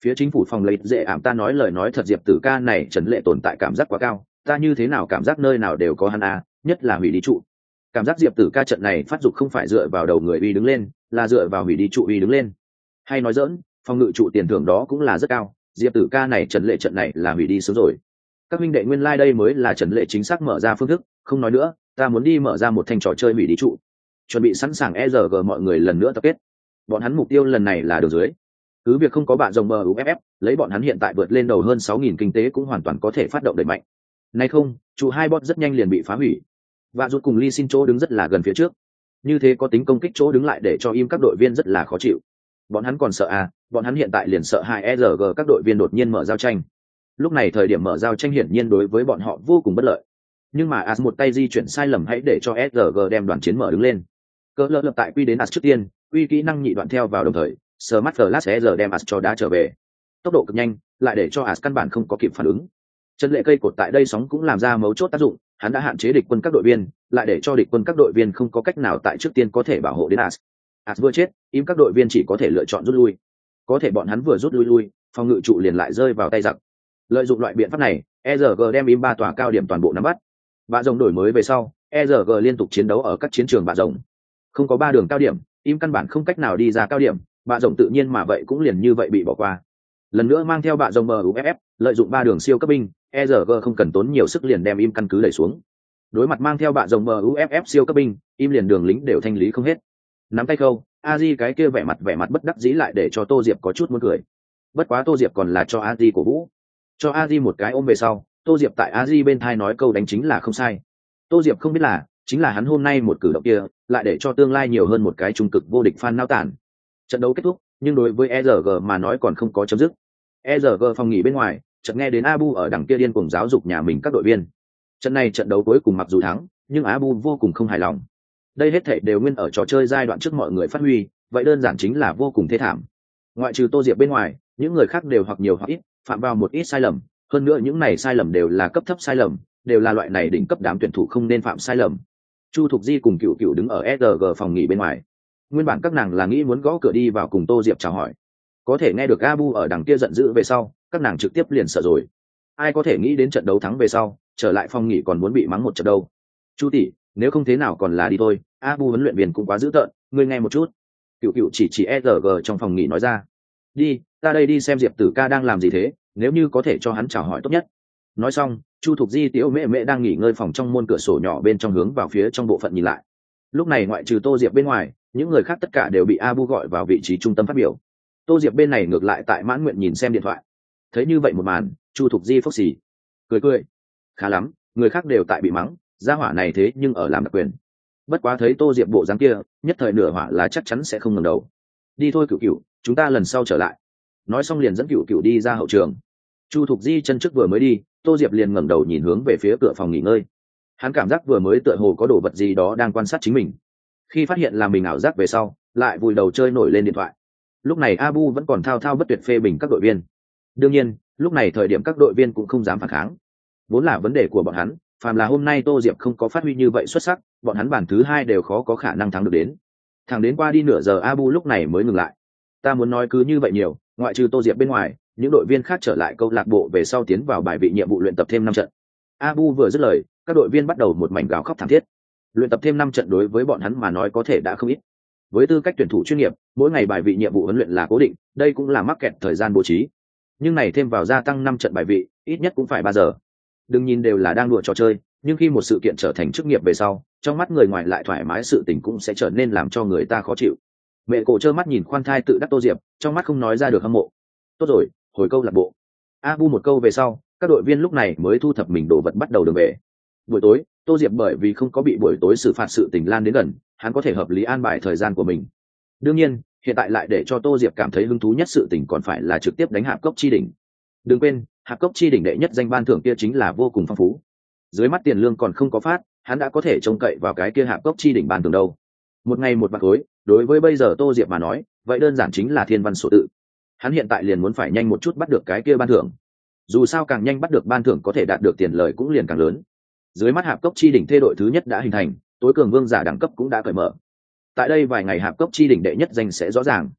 Phía chính phủ phòng lấy dễ ảm ta nói lời nói thật, Diệp Tử ca này Trần Lệ tồn tại cảm giác quá cao, ta như thế nào cảm giác nơi nào đều có hắn à, nhất là hủy đi trụ. Cảm giác Diệp Tử ca trận này phát dục không phải dựa vào đầu người uy đứng lên, là dựa vào hủy đi trụ uy đứng lên. Hay nói dỡn, phòng ngự trụ tiền thưởng đó cũng là rất cao, Diệp Tử ca này Trần Lệ trận này là hủy đi sớm rồi. Các huynh đệ nguyên đây mới là Trần Lệ chính xác mở ra phương thức, không nói nữa, ta muốn đi mở ra một thanh trò chơi hủy đi trụ. Chuẩn bị sẵn sàng ERG mọi người lần nữa tập kết. Bọn hắn mục tiêu lần này là đường dưới. Cứ việc không có bạn rồng MUFF, lấy bọn hắn hiện tại vượt lên đầu hơn 6.000 kinh tế cũng hoàn toàn có thể phát động đẩy mạnh. Này không, trụ hai bot rất nhanh liền bị phá hủy. Và rút cùng Lee Sin chỗ đứng rất là gần phía trước. Như thế có tính công kích chỗ đứng lại để cho im các đội viên rất là khó chịu. Bọn hắn còn sợ à, bọn hắn hiện tại liền sợ hai ERG các đội viên đột nhiên mở giao tranh. Lúc này thời điểm mở giao tranh hiển nhiên đối với bọn họ vô cùng bất lợi. Nhưng mà As một tay di chuyển sai lầm hãy để cho SRG đem đoàn chiến mở đứng lên. Cỡ lơ lập tại quy đến As trước tiên, quy kỹ năng nhị đoạn theo vào đồng thời, Smart Flash SR đem As cho đá trở về. Tốc độ cực nhanh, lại để cho As căn bản không có kịp phản ứng. Chân lệ cây cột tại đây sóng cũng làm ra mấu chốt tác dụng, hắn đã hạn chế địch quân các đội viên, lại để cho địch quân các đội viên không có cách nào tại trước tiên có thể bảo hộ đến As. As vừa chết, im các đội viên chỉ có thể lựa chọn rút lui. Có thể bọn hắn vừa rút lui, phòng ngự trụ liền lại rơi vào tay giặc. Lợi dụng loại biện pháp này, ERG đem im ba tòa cao điểm toàn bộ nắm bắt. Bạ rồng đổi mới về sau, ERG liên tục chiến đấu ở các chiến trường bạ rồng. Không có 3 đường cao điểm, im căn bản không cách nào đi ra cao điểm, bạ rồng tự nhiên mà vậy cũng liền như vậy bị bỏ qua. Lần nữa mang theo bạ rồng MUFF, lợi dụng 3 đường siêu cấp binh, ERG không cần tốn nhiều sức liền đem im căn cứ đẩy xuống. Đối mặt mang theo bạ rồng MUFF siêu cấp binh, im liền đường lính đều thanh lý không hết. Nắm tay khâu, Aji cái kia vẻ mặt bất đắc dĩ lại để cho Tô Diệp có chút muốn cười. Bất quá Tô Diệp còn là cho Aji cổ vũ. Cho Aji một cái ôm về sau, Tô Diệp tại Aji bên thai nói câu đánh chính là không sai. Tô Diệp không biết là, chính là hắn hôm nay một cử động kia, lại để cho tương lai nhiều hơn một cái trung cực vô địch fan nao tản. Trận đấu kết thúc, nhưng đối với ERG mà nói còn không có chấm dứt. ERG phòng nghỉ bên ngoài, chợt nghe đến Abu ở đằng kia điên cuồng giáo dục nhà mình các đội viên. Trận này trận đấu cuối cùng mặc dù thắng, nhưng Abu vô cùng không hài lòng. Đây hết thảy đều nguyên ở trò chơi giai đoạn trước mọi người phát huy, vậy đơn giản chính là vô cùng thê thảm. Ngoại trừ Tô Diệp bên ngoài, những người khác đều hoặc nhiều hoặc ít phạm vào một ít sai lầm, hơn nữa những này sai lầm đều là cấp thấp sai lầm, đều là loại này đỉnh cấp đám tuyển thủ không nên phạm sai lầm. Chu Thục Di cùng Cựu Cựu đứng ở SRG phòng nghỉ bên ngoài. Nguyên bản các nàng là nghĩ muốn gõ cửa đi vào cùng Tô Diệp chào hỏi, có thể nghe được Abu ở đằng kia giận dữ về sau, các nàng trực tiếp liền sợ rồi. Ai có thể nghĩ đến trận đấu thắng về sau, trở lại phòng nghỉ còn muốn bị mắng một trận đâu. Chu tỷ, nếu không thế nào còn là đi thôi, Abu huấn luyện viên cũng quá dữ tợn, ngươi nghe một chút. Cựu Cựu chỉ SRG trong phòng nghỉ nói ra. Đi, ta đây đi xem Diệp Tử ca đang làm gì thế, nếu như có thể cho hắn chào hỏi tốt nhất. Nói xong, Chu Thục Di tiểu mẹ mẹ đang nghỉ ngơi phòng trong môn cửa sổ nhỏ bên trong hướng vào phía trong bộ phận nhìn lại. Lúc này ngoại trừ Tô Diệp bên ngoài, những người khác tất cả đều bị Abu gọi vào vị trí trung tâm phát biểu. Tô Diệp bên này ngược lại tại mãn nguyện nhìn xem điện thoại. Thấy như vậy một màn, Chu Thục Di phốc xì, cười. Khá lắm, người khác đều tại bị mắng, gia hỏa này thế nhưng ở làm đặc quyền. Bất quá thấy Tô Diệp bộ dáng kia, nhất thời nửa hỏa là chắc chắn sẽ không ngẩng đầu. Đi thôi Cửu Cửu, chúng ta lần sau trở lại. Nói xong liền dẫn Cửu Cửu đi ra hậu trường. Chu Thục Di chân trước vừa mới đi, Tô Diệp liền ngẩng đầu nhìn hướng về phía cửa phòng nghỉ ngơi. Hắn cảm giác vừa mới tựa hồ có đồ vật gì đó đang quan sát chính mình. Khi phát hiện là mình ảo giác về sau, lại vùi đầu chơi nổi lên điện thoại. Lúc này Abu vẫn còn thao thao bất tuyệt phê bình các đội viên. Đương nhiên, lúc này thời điểm các đội viên cũng không dám phản kháng. Vốn là vấn đề của bọn hắn, phàm là hôm nay Tô Diệp không có phát huy như vậy xuất sắc, bọn hắn bản thứ 2 đều khó có khả năng thắng được đến. Thẳng đến qua đi nửa giờ Abu lúc này mới ngừng lại. Ta muốn nói cứ như vậy nhiều, ngoại trừ Tô Diệp bên ngoài, những đội viên khác trở lại câu lạc bộ về sau tiến vào bài vị nhiệm vụ luyện tập thêm 5 trận. Abu vừa dứt lời, các đội viên bắt đầu một mảnh gào khóc thảm thiết. Luyện tập thêm 5 trận đối với bọn hắn mà nói có thể đã không ít. Với tư cách tuyển thủ chuyên nghiệp, mỗi ngày bài vị nhiệm vụ huấn luyện là cố định, đây cũng là mắc kẹt thời gian bố trí. Nhưng này thêm vào gia tăng 5 trận bài vị, ít nhất cũng phải 3 giờ. Đừng nhìn đều là đang đùa trò chơi, nhưng khi một sự kiện trở thành chức nghiệp về sau, trong mắt người ngoài lại thoải mái, sự tình cũng sẽ trở nên làm cho người ta khó chịu. Mẹ cổ trơ mắt nhìn khoan thai tự đắc Tô Diệp, trong mắt không nói ra được hâm mộ. Tốt rồi, hồi câu lạc bộ. Abu một câu về sau, các đội viên lúc này mới thu thập mình đồ vật bắt đầu đường về. Buổi tối, Tô Diệp bởi vì không có bị buổi tối xử phạt sự tình lan đến gần, hắn có thể hợp lý an bài thời gian của mình. Đương nhiên, hiện tại lại để cho Tô Diệp cảm thấy hứng thú nhất sự tình còn phải là trực tiếp đánh Hạp Cốc Chi đỉnh. Đừng quên, Hạp Cốc Chi đỉnh đệ nhất danh ban thưởng kia chính là vô cùng phong phú. Dưới mắt tiền lương còn không có phát, hắn đã có thể trông cậy vào cái kia Hạp Cốc Chi đỉnh ban thưởng đâu. Một ngày một bạc khối, đối với bây giờ Tô Diệp mà nói, vậy đơn giản chính là thiên văn số tự. Hắn hiện tại liền muốn phải nhanh một chút bắt được cái kia ban thưởng. Dù sao càng nhanh bắt được ban thưởng có thể đạt được tiền lời cũng liền càng lớn. Dưới mắt Hạp Cốc Chi đỉnh thê đội thứ nhất đã hình thành, tối cường vương giả đẳng cấp cũng đã cởi mở. Tại đây vài ngày Hạp Cốc Chi đỉnh đệ nhất danh sẽ rõ ràng.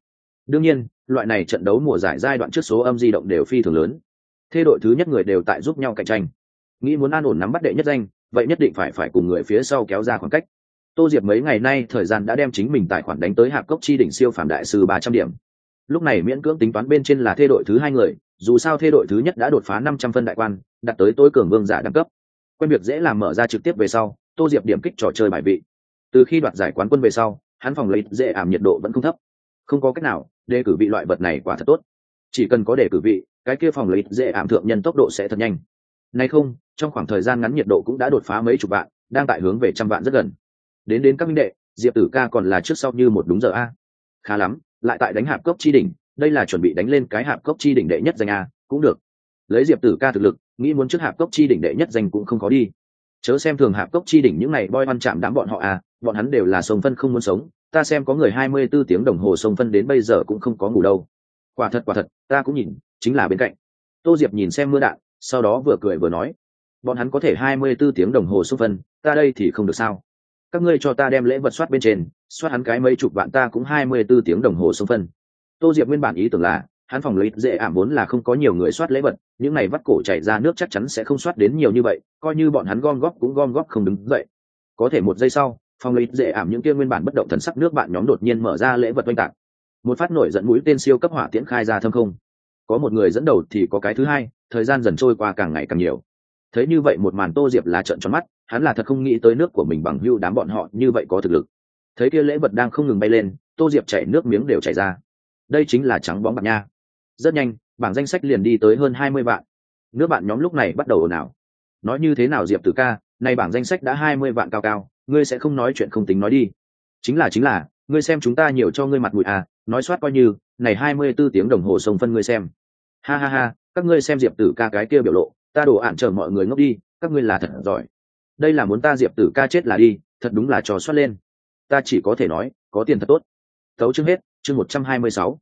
Đương nhiên, loại này trận đấu mùa giải giai đoạn trước số âm di động đều phi thường lớn. Thế đội thứ nhất người đều tại giúp nhau cạnh tranh. Nghĩ muốn an ổn nắm bắt đệ nhất danh, vậy nhất định phải cùng người phía sau kéo ra khoảng cách. Tô Diệp mấy ngày nay thời gian đã đem chính mình tài khoản đánh tới hạp cốc chi đỉnh siêu phàm đại sư 300 điểm. Lúc này miễn cưỡng tính toán bên trên là thê đội thứ hai người, dù sao thê đội thứ nhất đã đột phá 500 phân đại quan, đạt tới tối cường vương giả đẳng cấp. Quen việc dễ làm mở ra trực tiếp về sau, Tô Diệp điểm kích trò chơi bài vị. Từ khi đoạt giải quán quân về sau, hắn phòng lấy dễ ảm nhiệt độ vẫn không thấp. Không có cách nào, đề cử vị loại vật này quả thật tốt. Chỉ cần có đề cử vị, cái kia phòng lấy dễ ảm thượng nhân tốc độ sẽ thật nhanh. Nay không, trong khoảng thời gian ngắn nhiệt độ cũng đã đột phá mấy chục vạn, đang tại hướng về trăm vạn rất gần. Đến các minh đệ, Diệp Tử ca còn là trước sau như một đúng giờ a. Khá lắm, lại tại đánh hạp cốc chi đỉnh, đây là chuẩn bị đánh lên cái hạp cốc chi đỉnh đệ nhất danh a, cũng được. Lấy Diệp Tử ca thực lực, nghĩ muốn trước hạp cốc chi đỉnh đệ nhất danh cũng không có đi. Chớ xem thường hạp cốc chi đỉnh những này boy văn chạm đám bọn họ à, bọn hắn đều là sông phân không muốn sống, ta xem có người 24 tiếng đồng hồ sông phân đến bây giờ cũng không có ngủ đâu. Quả thật, ta cũng nhìn, chính là bên cạnh. Tô Diệp nhìn xem mưa đạn, sau đó vừa cười vừa nói, bọn hắn có thể 24 tiếng đồng hồ sông phân, ta đây thì không được sao? Các ngươi cho ta đem lễ vật soát bên trên, soát hắn cái mấy chục vạn ta cũng 24 tiếng đồng hồ sông phân. Tô Diệp nguyên bản ý tưởng là, hắn phòng lấy dễ ảm vốn là không có nhiều người soát lễ vật, những này vắt cổ chảy ra nước chắc chắn sẽ không soát đến nhiều như vậy, coi như bọn hắn gom góp cũng gom góp không đứng dậy. Có thể một giây sau, phòng lấy dễ ảm những kia nguyên bản bất động thần sắc nước bạn nhóm đột nhiên mở ra lễ vật oanh tạc. Một phát nổi dẫn mũi tên siêu cấp hỏa tiễn khai ra thâm không. Có một người dẫn đầu thì có cái thứ hai, thời gian dần trôi qua càng ngày càng nhiều. Thấy như vậy một màn Tô Diệp là trợn tròn mắt, hắn là thật không nghĩ tới nước của mình bằng hưu đám bọn họ như vậy có thực lực. Thấy kia lễ vật đang không ngừng bay lên, Tô Diệp chảy nước miếng đều chảy ra. Đây chính là trắng bóng bạc nha. Rất nhanh, bảng danh sách liền đi tới hơn 20 vạn. Nước bạn nhóm lúc này bắt đầu ồn ào. Nói như thế nào Diệp Tử ca, này bảng danh sách đã 20 vạn cao cao, ngươi sẽ không nói chuyện không tính nói đi. Chính là, ngươi xem chúng ta nhiều cho ngươi mặt mũi à, nói soát coi như, này 24 tiếng đồng hồ sông phân ngươi xem. Ha, các ngươi xem Diệp Tử ca cái kia biểu lộ, ta đổ ản chờ mọi người ngốc đi, các ngươi là thật giỏi. Đây là muốn ta Diệp Tử ca chết là đi, thật đúng là trò soát lên. Ta chỉ có thể nói, có tiền thật tốt. Tấu chương hết, chương 126.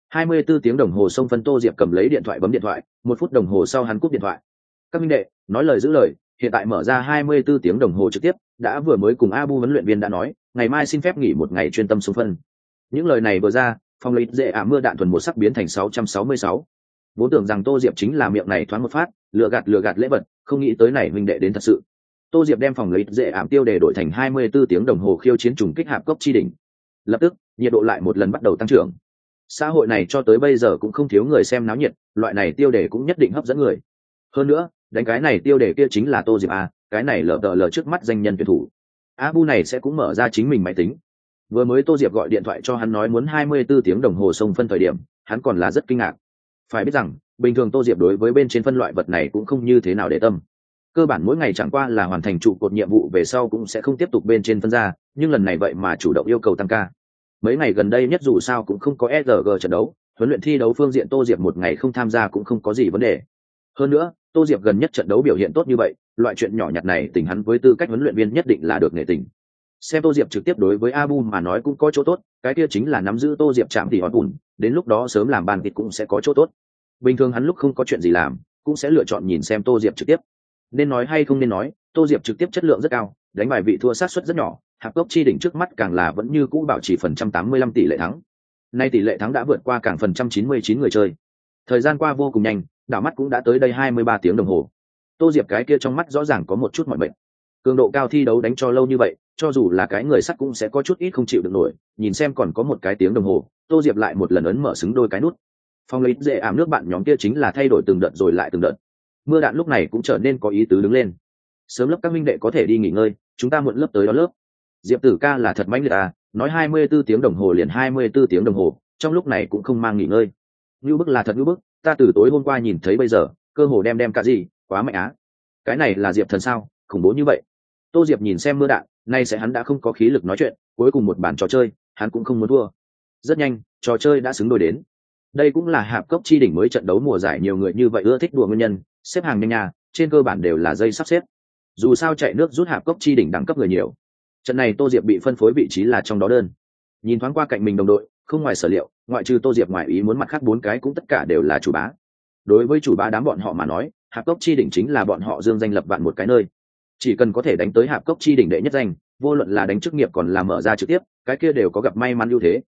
24 tiếng đồng hồ sông phân. Tô Diệp cầm lấy điện thoại bấm điện thoại, 1 phút đồng hồ sau hắn cúp điện thoại. Các minh đệ, nói lời giữ lời, hiện tại mở ra 24 tiếng đồng hồ trực tiếp, đã vừa mới cùng Abu huấn luyện viên đã nói, ngày mai xin phép nghỉ một ngày chuyên tâm sông phân. Những lời này vừa ra, phòng lấy dễ mưa đạn thuần một sắc biến thành 666. Vốn tưởng rằng Tô Diệp chính là miệng này thoáng một phát, lừa gạt lễ vật, không nghĩ tới này minh đệ đến thật sự. Tô Diệp đem phòng lấy dễ tiêu đề đổi thành 24 tiếng đồng hồ khiêu chiến trùng kích hạp cốc chi đỉnh. Lập tức, nhiệt độ lại một lần bắt đầu tăng trưởng. Xã hội này cho tới bây giờ cũng không thiếu người xem náo nhiệt, loại này tiêu đề cũng nhất định hấp dẫn người. Hơn nữa, đánh cái này tiêu đề kia chính là Tô Diệp cái này lờ trước mắt danh nhân tuyển thủ. Abu này sẽ cũng mở ra chính mình máy tính. Vừa mới Tô Diệp gọi điện thoại cho hắn nói muốn 24 tiếng đồng hồ sông phân thời điểm, hắn còn là rất kinh ngạc. Phải biết rằng, bình thường Tô Diệp đối với bên trên phân loại vật này cũng không như thế nào để tâm. Cơ bản mỗi ngày chẳng qua là hoàn thành trụ cột nhiệm vụ về sau cũng sẽ không tiếp tục bên trên phân ra, nhưng lần này vậy mà chủ động yêu cầu tăng ca. Mấy ngày gần đây nhất dù sao cũng không có SRG trận đấu, huấn luyện thi đấu phương diện Tô Diệp một ngày không tham gia cũng không có gì vấn đề. Hơn nữa, Tô Diệp gần nhất trận đấu biểu hiện tốt như vậy, loại chuyện nhỏ nhặt này tình hắn với tư cách huấn luyện viên nhất định là được nể tình. Xem Tô Diệp trực tiếp đối với Abu mà nói cũng có chỗ tốt, cái kia chính là nắm giữ Tô Diệp chạm thì hòn ủn, đến lúc đó sớm làm bàn thịt cũng sẽ có chỗ tốt. Bình thường hắn lúc không có chuyện gì làm, cũng sẽ lựa chọn nhìn xem Tô Diệp trực tiếp. Nên nói hay không nên nói, Tô Diệp trực tiếp chất lượng rất cao, đánh bài vị thua sát suất rất nhỏ, hạp cốc chi đỉnh trước mắt càng là vẫn như cũ bảo trì 85% tỷ lệ thắng. Nay tỷ lệ thắng đã vượt qua càng 99 người chơi. Thời gian qua vô cùng nhanh, đảo mắt cũng đã tới đây 23 tiếng đồng hồ. Tô Diệp cái kia trong mắt rõ ràng có một chút mỏi mệt. Cường độ cao thi đấu đánh cho lâu như vậy, cho dù là cái người sắt cũng sẽ có chút ít không chịu được nổi, nhìn xem còn có một cái tiếng đồng hồ, Tô Diệp lại một lần ấn mở xứng đôi cái nút. Phong lấy dễ nước bạn nhóm kia chính là thay đổi từng đợt rồi lại từng đợt. Mưa đạn lúc này cũng trở nên có ý tứ đứng lên. Sớm lớp các minh đệ có thể đi nghỉ ngơi, chúng ta muộn lớp tới đó lớp. Diệp Tử ca là thật mãnh liệt nói 24 tiếng đồng hồ liền 24 tiếng đồng hồ, trong lúc này cũng không mang nghỉ ngơi. Như bức là thật như bức, ta từ tối hôm qua nhìn thấy bây giờ, cơ hồ đem cả gì, quá mạnh á. Cái này là Diệp thần sao, khủng bố như vậy. Tô Diệp nhìn xem mưa đạn, nay sẽ hắn đã không có khí lực nói chuyện, cuối cùng một bản trò chơi, hắn cũng không muốn thua. Rất nhanh, trò chơi đã xứng đôi đến. Đây cũng là hạp cốc chi đỉnh mới trận đấu mùa giải nhiều người như vậy ưa thích đùa nguyên nhân, xếp hàng nhanh nhà, trên cơ bản đều là dây sắp xếp. Dù sao chạy nước rút hạp cốc chi đỉnh đẳng cấp người nhiều. Trận này Tô Diệp bị phân phối vị trí là trong đó đơn. Nhìn thoáng qua cạnh mình đồng đội, không ngoài sở liệu, ngoại trừ Tô Diệp ngoài ý muốn mặt khác 4 cái cũng tất cả đều là chủ bá. Đối với chủ bá đám bọn họ mà nói, hạp cốc chi đỉnh chính là bọn họ dương danh lập vạn một cái nơi. Chỉ cần có thể đánh tới hạp cốc chi đỉnh đệ nhất danh, vô luận là đánh chức nghiệp còn là mở ra trực tiếp, cái kia đều có gặp may mắn ưu thế.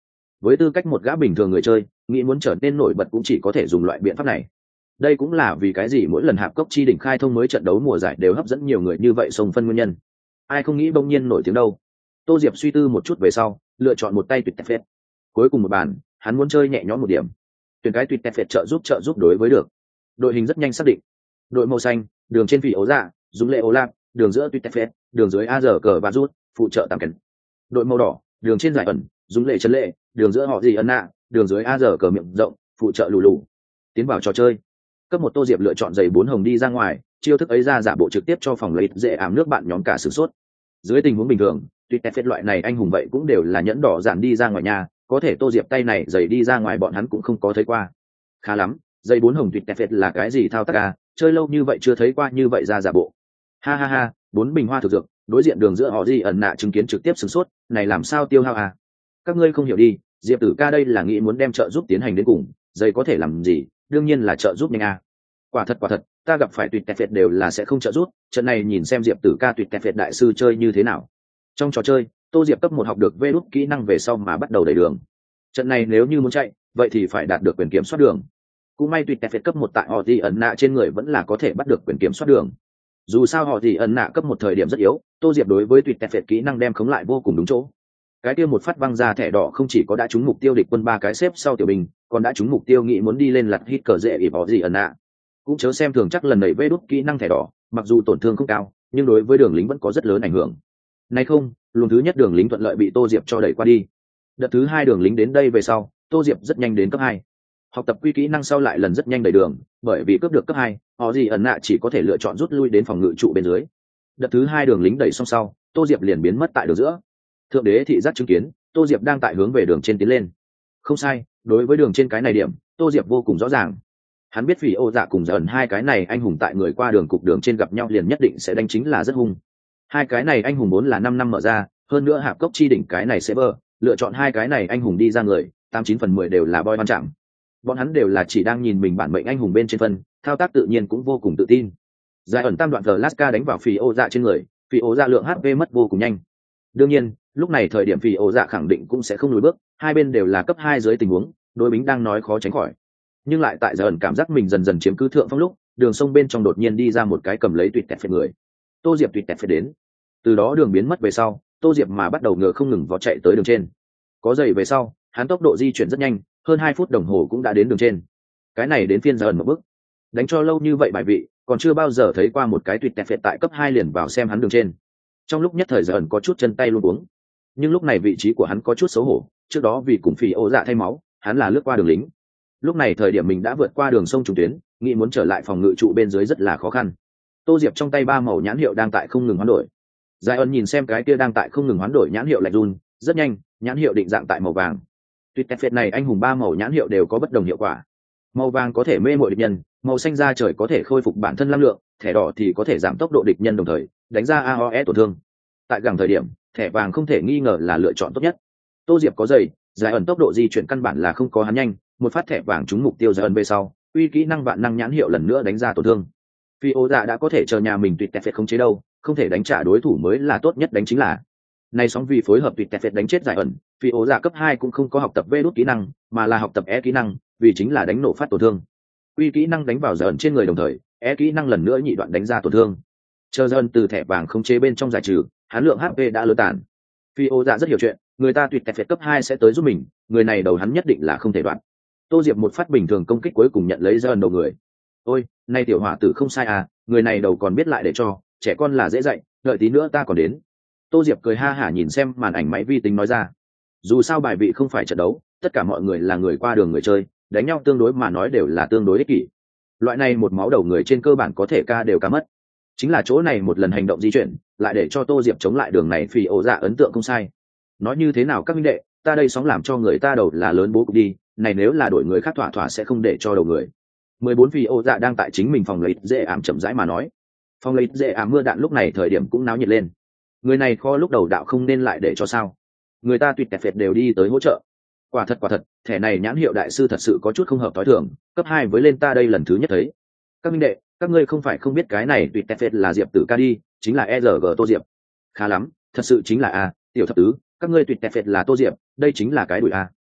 với tư cách một gã bình thường người chơi nghĩ muốn trở nên nổi bật cũng chỉ có thể dùng loại biện pháp này. Đây cũng là vì cái gì mỗi lần hạp cốc chi đỉnh khai thông mới trận đấu mùa giải đều hấp dẫn nhiều người như vậy xông phân nguyên nhân. Ai không nghĩ bỗng nhiên nổi tiếng đâu. Tô Diệp suy tư một chút về sau lựa chọn một tay tuyệt tẹt phết. Cuối cùng một bàn hắn muốn chơi nhẹ nhõm một điểm, tuyển cái tuyệt tẹt phết trợ giúp đối với được. Đội hình rất nhanh xác định. Đội màu xanh đường trên Phỉ Ấu Dạ, Dũng Lệ Ô Lạp, đường giữa tuyệt tẹt phết, đường dưới A giờ cờ và rút phụ trợ tạm kèn. Đội màu đỏ đường trên Giải Ẩn, Dũng Lệ Trấn Lệ, đường giữa họ gì ân nạ, đường dưới A giờ cờ miệng rộng phụ trợ lù lù. Tiến vào trò chơi. Cấp một Tô Diệp lựa chọn giày 4 hồng đi ra ngoài, chiêu thức ấy ra giả bộ trực tiếp cho phòng lấy dễ ảm nước bạn nhóm cả sử sốt. Dưới tình huống bình thường tuyệt phết loại này anh hùng vậy cũng đều là nhẫn đỏ dạn đi ra ngoài nhà, có thể Tô Diệp tay này giày đi ra ngoài bọn hắn cũng không có thấy qua. Khá lắm, giày 4 hồng tuyệt phết là cái gì thao tác à, chơi lâu như vậy chưa thấy qua như vậy ra giả bộ. Ha ha ha, 4 bình hoa thực dược, đối diện đường giữa họ gì ẩn nạ chứng kiến trực tiếp sử sốt, này làm sao tiêu hao à? Các ngươi không hiểu đi, Diệp Tử ca đây là nghĩ muốn đem trợ giúp tiến hành đến cùng, giày có thể làm gì, đương nhiên là trợ giúp nhanh à. Quả thật ta gặp phải tuyệt phết đều là sẽ không trợ giúp, trận này nhìn xem Diệp Tử ca tuyệt phết đại sư chơi như thế nào. Trong trò chơi Tô Diệp cấp 1 học được vê đút kỹ năng về sau mà bắt đầu đẩy đường. Trận này nếu như muốn chạy vậy thì phải đạt được quyền kiểm soát đường. Cũng may tuyệt phết cấp 1 tại họ thì ẩn nạ trên người vẫn là có thể bắt được quyền kiểm soát đường. Dù sao họ thì ẩn nạ cấp 1 thời điểm rất yếu, Tô Diệp đối với tuyệt phết kỹ năng đem khống lại vô cùng đúng chỗ. Cái kia một phát văng ra thẻ đỏ không chỉ có đã trúng mục tiêu địch quân 3 cái xếp sau tiểu bình, còn đã trúng mục tiêu nghĩ muốn đi lên lật hít cờ dễ ỉ bỏ gì ẩn nạ. Cũng chớ xem thường chắc lần này vê đút kỹ năng thẻ đỏ, mặc dù tổn thương không cao nhưng đối với đường lính vẫn có rất lớn ảnh hưởng. Nay không, luồng thứ nhất đường lính thuận lợi bị Tô Diệp cho đẩy qua đi. Đợt thứ 2 đường lính đến đây về sau, Tô Diệp rất nhanh đến cấp 2. Học tập quy kỹ năng sau lại lần rất nhanh đẩy đường, bởi vì cướp được cấp 2, họ gì ẩn nạ chỉ có thể lựa chọn rút lui đến phòng ngự trụ bên dưới. Đợt thứ 2 đường lính đẩy xong sau, Tô Diệp liền biến mất tại đường giữa. Thượng đế thị giác chứng kiến, Tô Diệp đang tại hướng về đường trên tiến lên. Không sai, đối với đường trên cái này điểm, Tô Diệp vô cùng rõ ràng. Hắn biết Phỉ Ô Dạ cùng Dần hai cái này anh hùng tại người qua đường cục đường trên gặp nhau liền nhất định sẽ đánh chính là rất hung. Hai cái này anh hùng vốn là 5 năm mở ra, hơn nữa hạp cốc chi đỉnh cái này sẽ bơ, lựa chọn hai cái này anh hùng đi ra người, 89/10 đều là boy văn trạng. Bọn hắn đều là chỉ đang nhìn mình bản mệnh anh hùng bên trên phân, thao tác tự nhiên cũng vô cùng tự tin. Giải ẩn tam đoạn Alaska đánh vào Phỉ Ô Dạ trên người, Phỉ Ô Dạ lượng HP mất vô cùng nhanh. Đương nhiên, lúc này thời điểm Phỉ Ô Dạ khẳng định cũng sẽ không lùi bước, hai bên đều là cấp 2 dưới tình huống, đối bính đang nói khó tránh khỏi. Nhưng lại tại Giải ẩn cảm giác mình dần dần chiếm cứ thượng phong lúc, đường sông bên trong đột nhiên đi ra một cái cầm lấy tuyệt tẹt phết người. Tô Diệp tuyệt tẹt phết đến. Từ đó đường biến mất về sau, Tô Diệp mà bắt đầu ngựa không ngừng vó chạy tới đường trên. Có giày về sau, hắn tốc độ di chuyển rất nhanh, hơn 2 phút đồng hồ cũng đã đến đường trên. Cái này đến phiên Giải ẩn một bước. Đánh cho lâu như vậy bài vị, còn chưa bao giờ thấy qua một cái tuyệt tẹt phết tại cấp 2 liền vào xem hắn đường trên. Trong lúc nhất thời Giải ẩn có chút chân tay luống cuống. Nhưng lúc này vị trí của hắn có chút xấu hổ, trước đó vì cùng Phỉ Ô Dạ thay máu, hắn là lướt qua đường lính. Lúc này thời điểm mình đã vượt qua đường sông trùng tuyến, nghĩ muốn trở lại phòng ngự trụ bên dưới rất là khó khăn. Tô Diệp trong tay 3 màu nhãn hiệu đang tại không ngừng hoán đổi. Giải ẩn nhìn xem cái kia đang tại không ngừng hoán đổi nhãn hiệu lạnh run, rất nhanh, nhãn hiệu định dạng tại màu vàng. Tuyệt tẹt phết này anh hùng 3 màu nhãn hiệu đều có bất đồng hiệu quả. Màu vàng có thể mê mội địch nhân, màu xanh da trời có thể khôi phục bản thân năng lượng, thẻ đỏ thì có thể giảm tốc độ địch nhân đồng thời đánh ra AOE tổn thương. Tại gẳng thời điểm, thẻ vàng không thể nghi ngờ là lựa chọn tốt nhất. Tô Diệp có giày, Giải ẩn tốc độ di chuyển căn bản là không có hắn nhanh, một phát thẻ vàng trúng mục tiêu Giải ẩn về sau, uy kỹ năng vạn năng nhãn hiệu lần nữa đánh ra tổn thương. Phi Ô Dạ đã có thể chờ nhà mình tuyệt tẹt phết không chế đâu, không thể đánh trả đối thủ mới là tốt nhất đánh chính là. Này sóng vì phối hợp tuyệt tẹt phết đánh chết Giải ẩn, Phi Ô Dạ cấp 2 cũng không có học tập vê đút kỹ năng, mà là học tập E kỹ năng, vì chính là đánh nổ phát tổn thương. Uy kỹ năng đánh vào Giải ẩn trên người đồng thời, E kỹ năng lần nữa nhị đoạn đánh ra tổn thương. Chờ Giải ẩn từ thẻ vàng không chế bên trong giải trừ, hắn lượng HP đã lớn tàn. Phi Ô Dạ rất hiểu chuyện, người ta tuyệt tẹt phết cấp 2 sẽ tới giúp mình, người này đầu hắn nhất định là không thể đoạn. Tô Diệp một phát bình thường công kích cuối cùng nhận lấy Giải ẩn đầu người. Ôi, nay tiểu hỏa tử không sai à, người này đầu còn biết lại để cho, trẻ con là dễ dạy, đợi tí nữa ta còn đến. Tô Diệp cười ha hả nhìn xem màn ảnh máy vi tính nói ra. Dù sao bài vị không phải trận đấu, tất cả mọi người là người qua đường người chơi, đánh nhau tương đối mà nói đều là tương đối ích kỷ. Loại này một máu đầu người trên cơ bản có thể ca đều ca mất. Chính là chỗ này một lần hành động di chuyển, lại để cho Tô Diệp chống lại đường này Phỉ Ô Dạ ấn tượng không sai. Nói như thế nào các minh đệ, ta đây sóng làm cho người ta đầu là lớn bố cục đi, này nếu là đổi người khác thỏa thỏa sẽ không để cho đầu người. 14 Phỉ Ô Dạ đang tại chính mình phòng lấy dễ ảm chậm rãi mà nói. Phòng lấy dễ ảm mưa đạn lúc này thời điểm cũng náo nhiệt lên. Người này kho lúc đầu đạo không nên lại để cho sao? Người ta tuyệt tẹt phết đều đi tới hỗ trợ. Quả thật, thẻ này nhãn hiệu đại sư thật sự có chút không hợp tối thường, cấp 2 với lên ta đây lần thứ nhất thấy. Các minh đệ, các ngươi không phải không biết cái này tuyệt tẹt phết là Diệp Tử ca đi, chính là ERG Tô Diệp. Khá lắm, thật sự chính là a, tiểu thập tứ, các ngươi tuyệt tẹt phết là Tô Diệp, đây chính là cái đuổi a.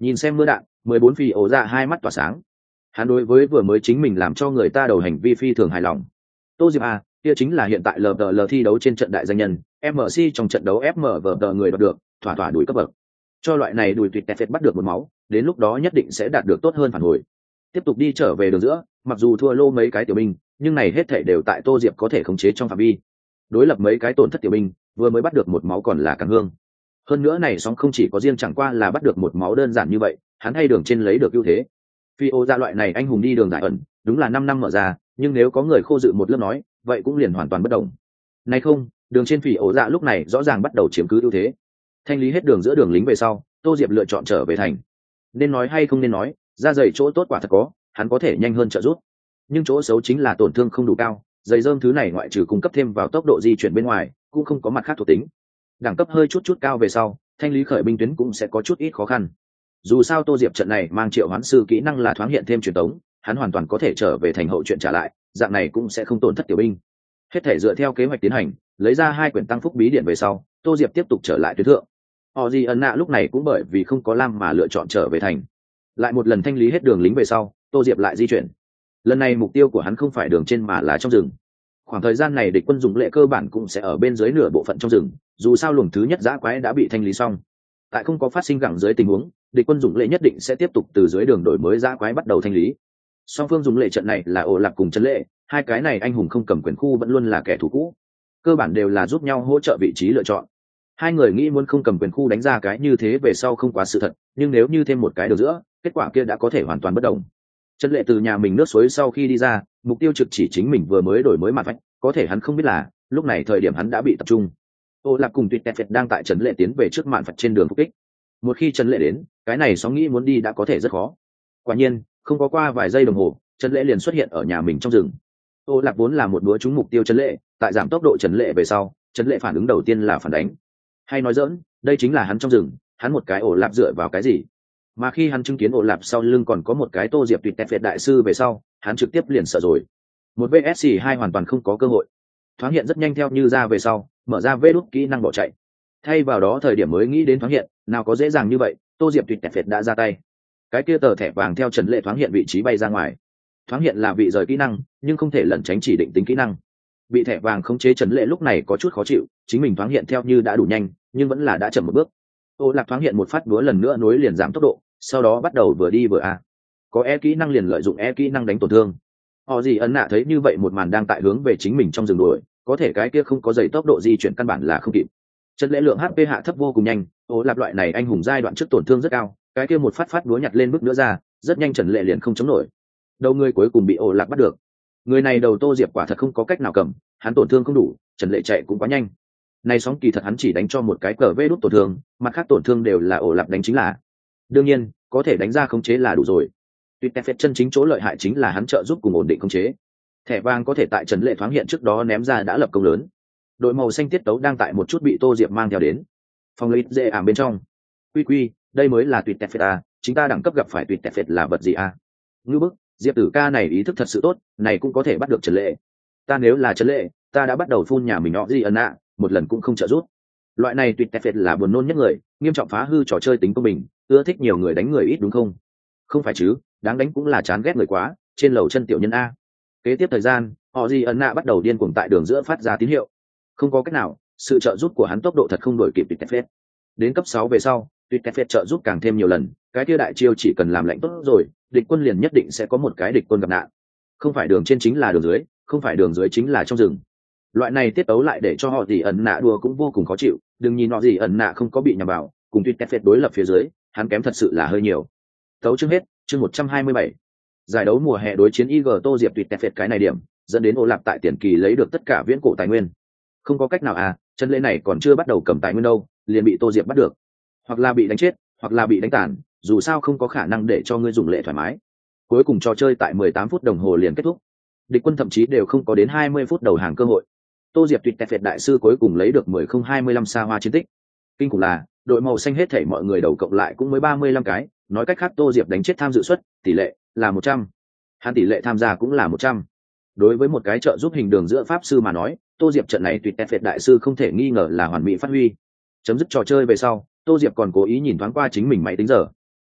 Nhìn xem mưa đạn, 14 phi ổ dạ hai mắt tỏa sáng. Hắn đối với vừa mới chính mình làm cho người ta đầu hành vi phi thường hài lòng. Tô Diệp à, kia chính là hiện tại LPL thi đấu trên trận đại danh nhân, MC trong trận đấu FMVP người đoạt được, thỏa thỏa đuổi cấp bậc. Cho loại này đuổi tuyệt tẹt bắt được một máu, đến lúc đó nhất định sẽ đạt được tốt hơn phản hồi. Tiếp tục đi trở về đường giữa, mặc dù thua lô mấy cái tiểu binh, nhưng này hết thảy đều tại Tô Diệp có thể khống chế trong phạm vi. Đối lập mấy cái tổn thất tiểu binh, vừa mới bắt được một máu còn là càng hương. Hơn nữa này sóng không chỉ có riêng chẳng qua là bắt được một máu đơn giản như vậy, hắn hay đường trên lấy được ưu thế. Phi ô ra loại này anh hùng đi đường giải ẩn, đúng là 5 năm mở ra, nhưng nếu có người khô dự một lớp nói, vậy cũng liền hoàn toàn bất động. Này không, đường trên Phi ổ dạ lúc này rõ ràng bắt đầu chiếm cứ ưu thế. Thanh lý hết đường giữa đường lính về sau, Tô Diệp lựa chọn trở về thành. Nên nói hay không nên nói, ra giày chỗ tốt quả thật có, hắn có thể nhanh hơn trợ giúp. Nhưng chỗ xấu chính là tổn thương không đủ cao, giày rơm thứ này ngoại trừ cung cấp thêm vào tốc độ di chuyển bên ngoài, cũng không có mặt khác thuộc tính. Đẳng cấp hơi chút cao về sau, thanh lý khởi binh tuyến cũng sẽ có chút ít khó khăn. Dù sao Tô Diệp trận này mang triệu hoán sư kỹ năng là thoáng hiện thêm truyền tống, hắn hoàn toàn có thể trở về thành hậu chuyện trả lại, dạng này cũng sẽ không tổn thất tiểu binh. Hết thể dựa theo kế hoạch tiến hành, lấy ra 2 quyển tăng phúc bí điện về sau, Tô Diệp tiếp tục trở lại tuyến thượng. Ozzy ẩn nạ lúc này cũng bởi vì không có lam mà lựa chọn trở về thành. Lại một lần thanh lý hết đường lính về sau, Tô Diệp lại di chuyển. Lần này mục tiêu của hắn không phải đường trên mà là trong rừng. Khoảng thời gian này địch quân dùng lệ cơ bản cũng sẽ ở bên dưới nửa bộ phận trong rừng, dù sao luồng thứ nhất dã quái đã bị thanh lý xong. Tại không có phát sinh gẳng dưới tình huống, địch quân dùng lệ nhất định sẽ tiếp tục từ dưới đường đổi mới dã quái bắt đầu thanh lý. Song phương dùng lệ trận này là ổ lạc cùng chân lệ, hai cái này anh hùng không cầm quyền khu vẫn luôn là kẻ thù cũ, cơ bản đều là giúp nhau hỗ trợ vị trí lựa chọn. Hai người nghĩ muốn không cầm quyền khu đánh ra cái như thế về sau không quá sự thật, nhưng nếu như thêm một cái đường giữa, kết quả kia đã có thể hoàn toàn bất đồng. Chân lệ từ nhà mình nước suối sau khi đi ra, mục tiêu trực chỉ chính mình vừa mới đổi mới mặt vách, có thể hắn không biết là lúc này thời điểm hắn đã bị tập trung. Ô lạc cùng tuyệt tẹt đang tại trần lệ tiến về trước mạn phật trên đường phục kích. Một khi trần lệ đến, cái này sóng nghĩ muốn đi đã có thể rất khó. Quả nhiên, không có qua vài giây đồng hồ, trần lệ liền xuất hiện ở nhà mình trong rừng. Ô lạc vốn là một búa trúng mục tiêu trần lệ, tại giảm tốc độ trần lệ về sau, trần lệ phản ứng đầu tiên là phản đánh. Hay nói dỡn, đây chính là hắn trong rừng, hắn một cái ổ lạp dựa vào cái gì? Mà khi hắn chứng kiến ổ lạp sau lưng còn có một cái Tô Diệp tuyệt tẹt đại sư về sau, hắn trực tiếp liền sợ rồi. Một VSC 2 hoàn toàn không có cơ hội. Thoáng hiện rất nhanh theo như ra về sau, mở ra vê đút kỹ năng bỏ chạy. Thay vào đó thời điểm mới nghĩ đến thoáng hiện, nào có dễ dàng như vậy, Tô Diệp tuyệt tẹt đã ra tay. Cái kia tờ thẻ vàng theo trần lệ thoáng hiện vị trí bay ra ngoài. Thoáng hiện là vị rời kỹ năng, nhưng không thể lẩn tránh chỉ định tính kỹ năng. Bị thẻ vàng khống chế trần lệ lúc này có chút khó chịu, chính mình thoáng hiện theo như đã đủ nhanh, nhưng vẫn là đã chậm một bước. Ô lạc thoáng hiện một phát búa lần nữa nối liền giảm tốc độ, sau đó bắt đầu vừa đi vừa a. Có e kỹ năng liền lợi dụng e kỹ năng đánh tổn thương. Họ gì ấn nạ thấy như vậy một màn đang tại hướng về chính mình trong rừng đuổi, có thể cái kia không có dày tốc độ di chuyển căn bản là không kịp. Trần lệ lượng HP hạ thấp vô cùng nhanh, ô lạc loại này anh hùng giai đoạn trước tổn thương rất cao, cái kia một phát phát búa nhặt lên bước nữa ra, rất nhanh Trần lệ liền không chống nổi. Đầu người cuối cùng bị ô lạc bắt được. Người này đầu Tô Diệp quả thật không có cách nào cầm, hắn tổn thương không đủ, Trần lệ chạy cũng quá nhanh. Này sóng kỳ thật hắn chỉ đánh cho một cái cờ vê đút tổn thương, mặt khác tổn thương đều là ổ lạp đánh chính là. Đương nhiên, có thể đánh ra khống chế là đủ rồi. Tuyệt tẹt chân chính chỗ lợi hại chính là hắn trợ giúp cùng ổn định khống chế. Thẻ vàng có thể tại Trần lệ thoáng hiện trước đó ném ra đã lập công lớn. Đội màu xanh tiết tấu đang tại một chút bị Tô Diệp mang theo đến. Phòng lấy dễ ảm bên trong. Quy, đây mới là tuyệt tẹt a, chúng ta đẳng cấp gặp phải tuyệt tẹt là vật gì a? Ngư bức, Diệp Tử ca này ý thức thật sự tốt, này cũng có thể bắt được Trần lệ. Ta nếu là Trần lệ, ta đã bắt đầu phun nhà mình nọ gì ẩn ạ, một lần cũng không trợ giúp. Loại này tuyệt tẹt là buồn nôn nhất người, nghiêm trọng phá hư trò chơi tính công bình, ưa thích nhiều người đánh người ít đúng không? Không phải chứ, đáng đánh cũng là chán ghét người quá, trên lầu chân tiểu nhân a. Kế tiếp thời gian, họ gì ẩn nạ bắt đầu điên cuồng tại đường giữa phát ra tín hiệu. Không có cách nào, sự trợ giúp của hắn tốc độ thật không đổi kịp tuyệt tẹt. Đến cấp 6 về sau, tuyệt tẹt trợ giúp càng thêm nhiều lần, cái kia đại chiêu chỉ cần làm lạnh tốt rồi, địch quân liền nhất định sẽ có một cái địch quân gặp nạn. Không phải đường trên chính là đường dưới, không phải đường dưới chính là trong rừng. Loại này tiết tấu lại để cho họ gì ẩn nạ đùa cũng vô cùng khó chịu, đừng nhìn họ gì ẩn nạ không có bị nhầm vào, cùng tuyệt tẹt đối lập phía dưới, hắn kém thật sự là hơi nhiều. Tấu chương hết, chương 127. Giải đấu mùa hè đối chiến IG Tô Diệp tuyệt tẹt cái này điểm, dẫn đến Ô Lạp tại tiền kỳ lấy được tất cả viễn cổ tài nguyên. Không có cách nào à, chân lễ này còn chưa bắt đầu cầm tài nguyên đâu, liền bị Tô Diệp bắt được. Hoặc là bị đánh chết, hoặc là bị đánh tàn, dù sao không có khả năng để cho ngươi dùng lệ thoải mái. Cuối cùng trò chơi tại 18 phút đồng hồ liền kết thúc. Địch quân thậm chí đều không có đến 20 phút đầu hàng cơ hội. Tô Diệp tuyệt tẹt đại sư cuối cùng lấy được 10-0-25 xa hoa chiến tích. Kinh khủng là, đội màu xanh hết thảy mọi người đầu cộng lại cũng mới 35 cái, nói cách khác Tô Diệp đánh chết tham dự suất, tỷ lệ là 100. Hắn tỷ lệ tham gia cũng là 100. Đối với một cái trợ giúp hình đường giữa pháp sư mà nói, Tô Diệp trận này tuyệt tẹt đại sư không thể nghi ngờ là hoàn mỹ phát huy. Chấm dứt trò chơi về sau, Tô Diệp còn cố ý nhìn thoáng qua chính mình máy tính giờ.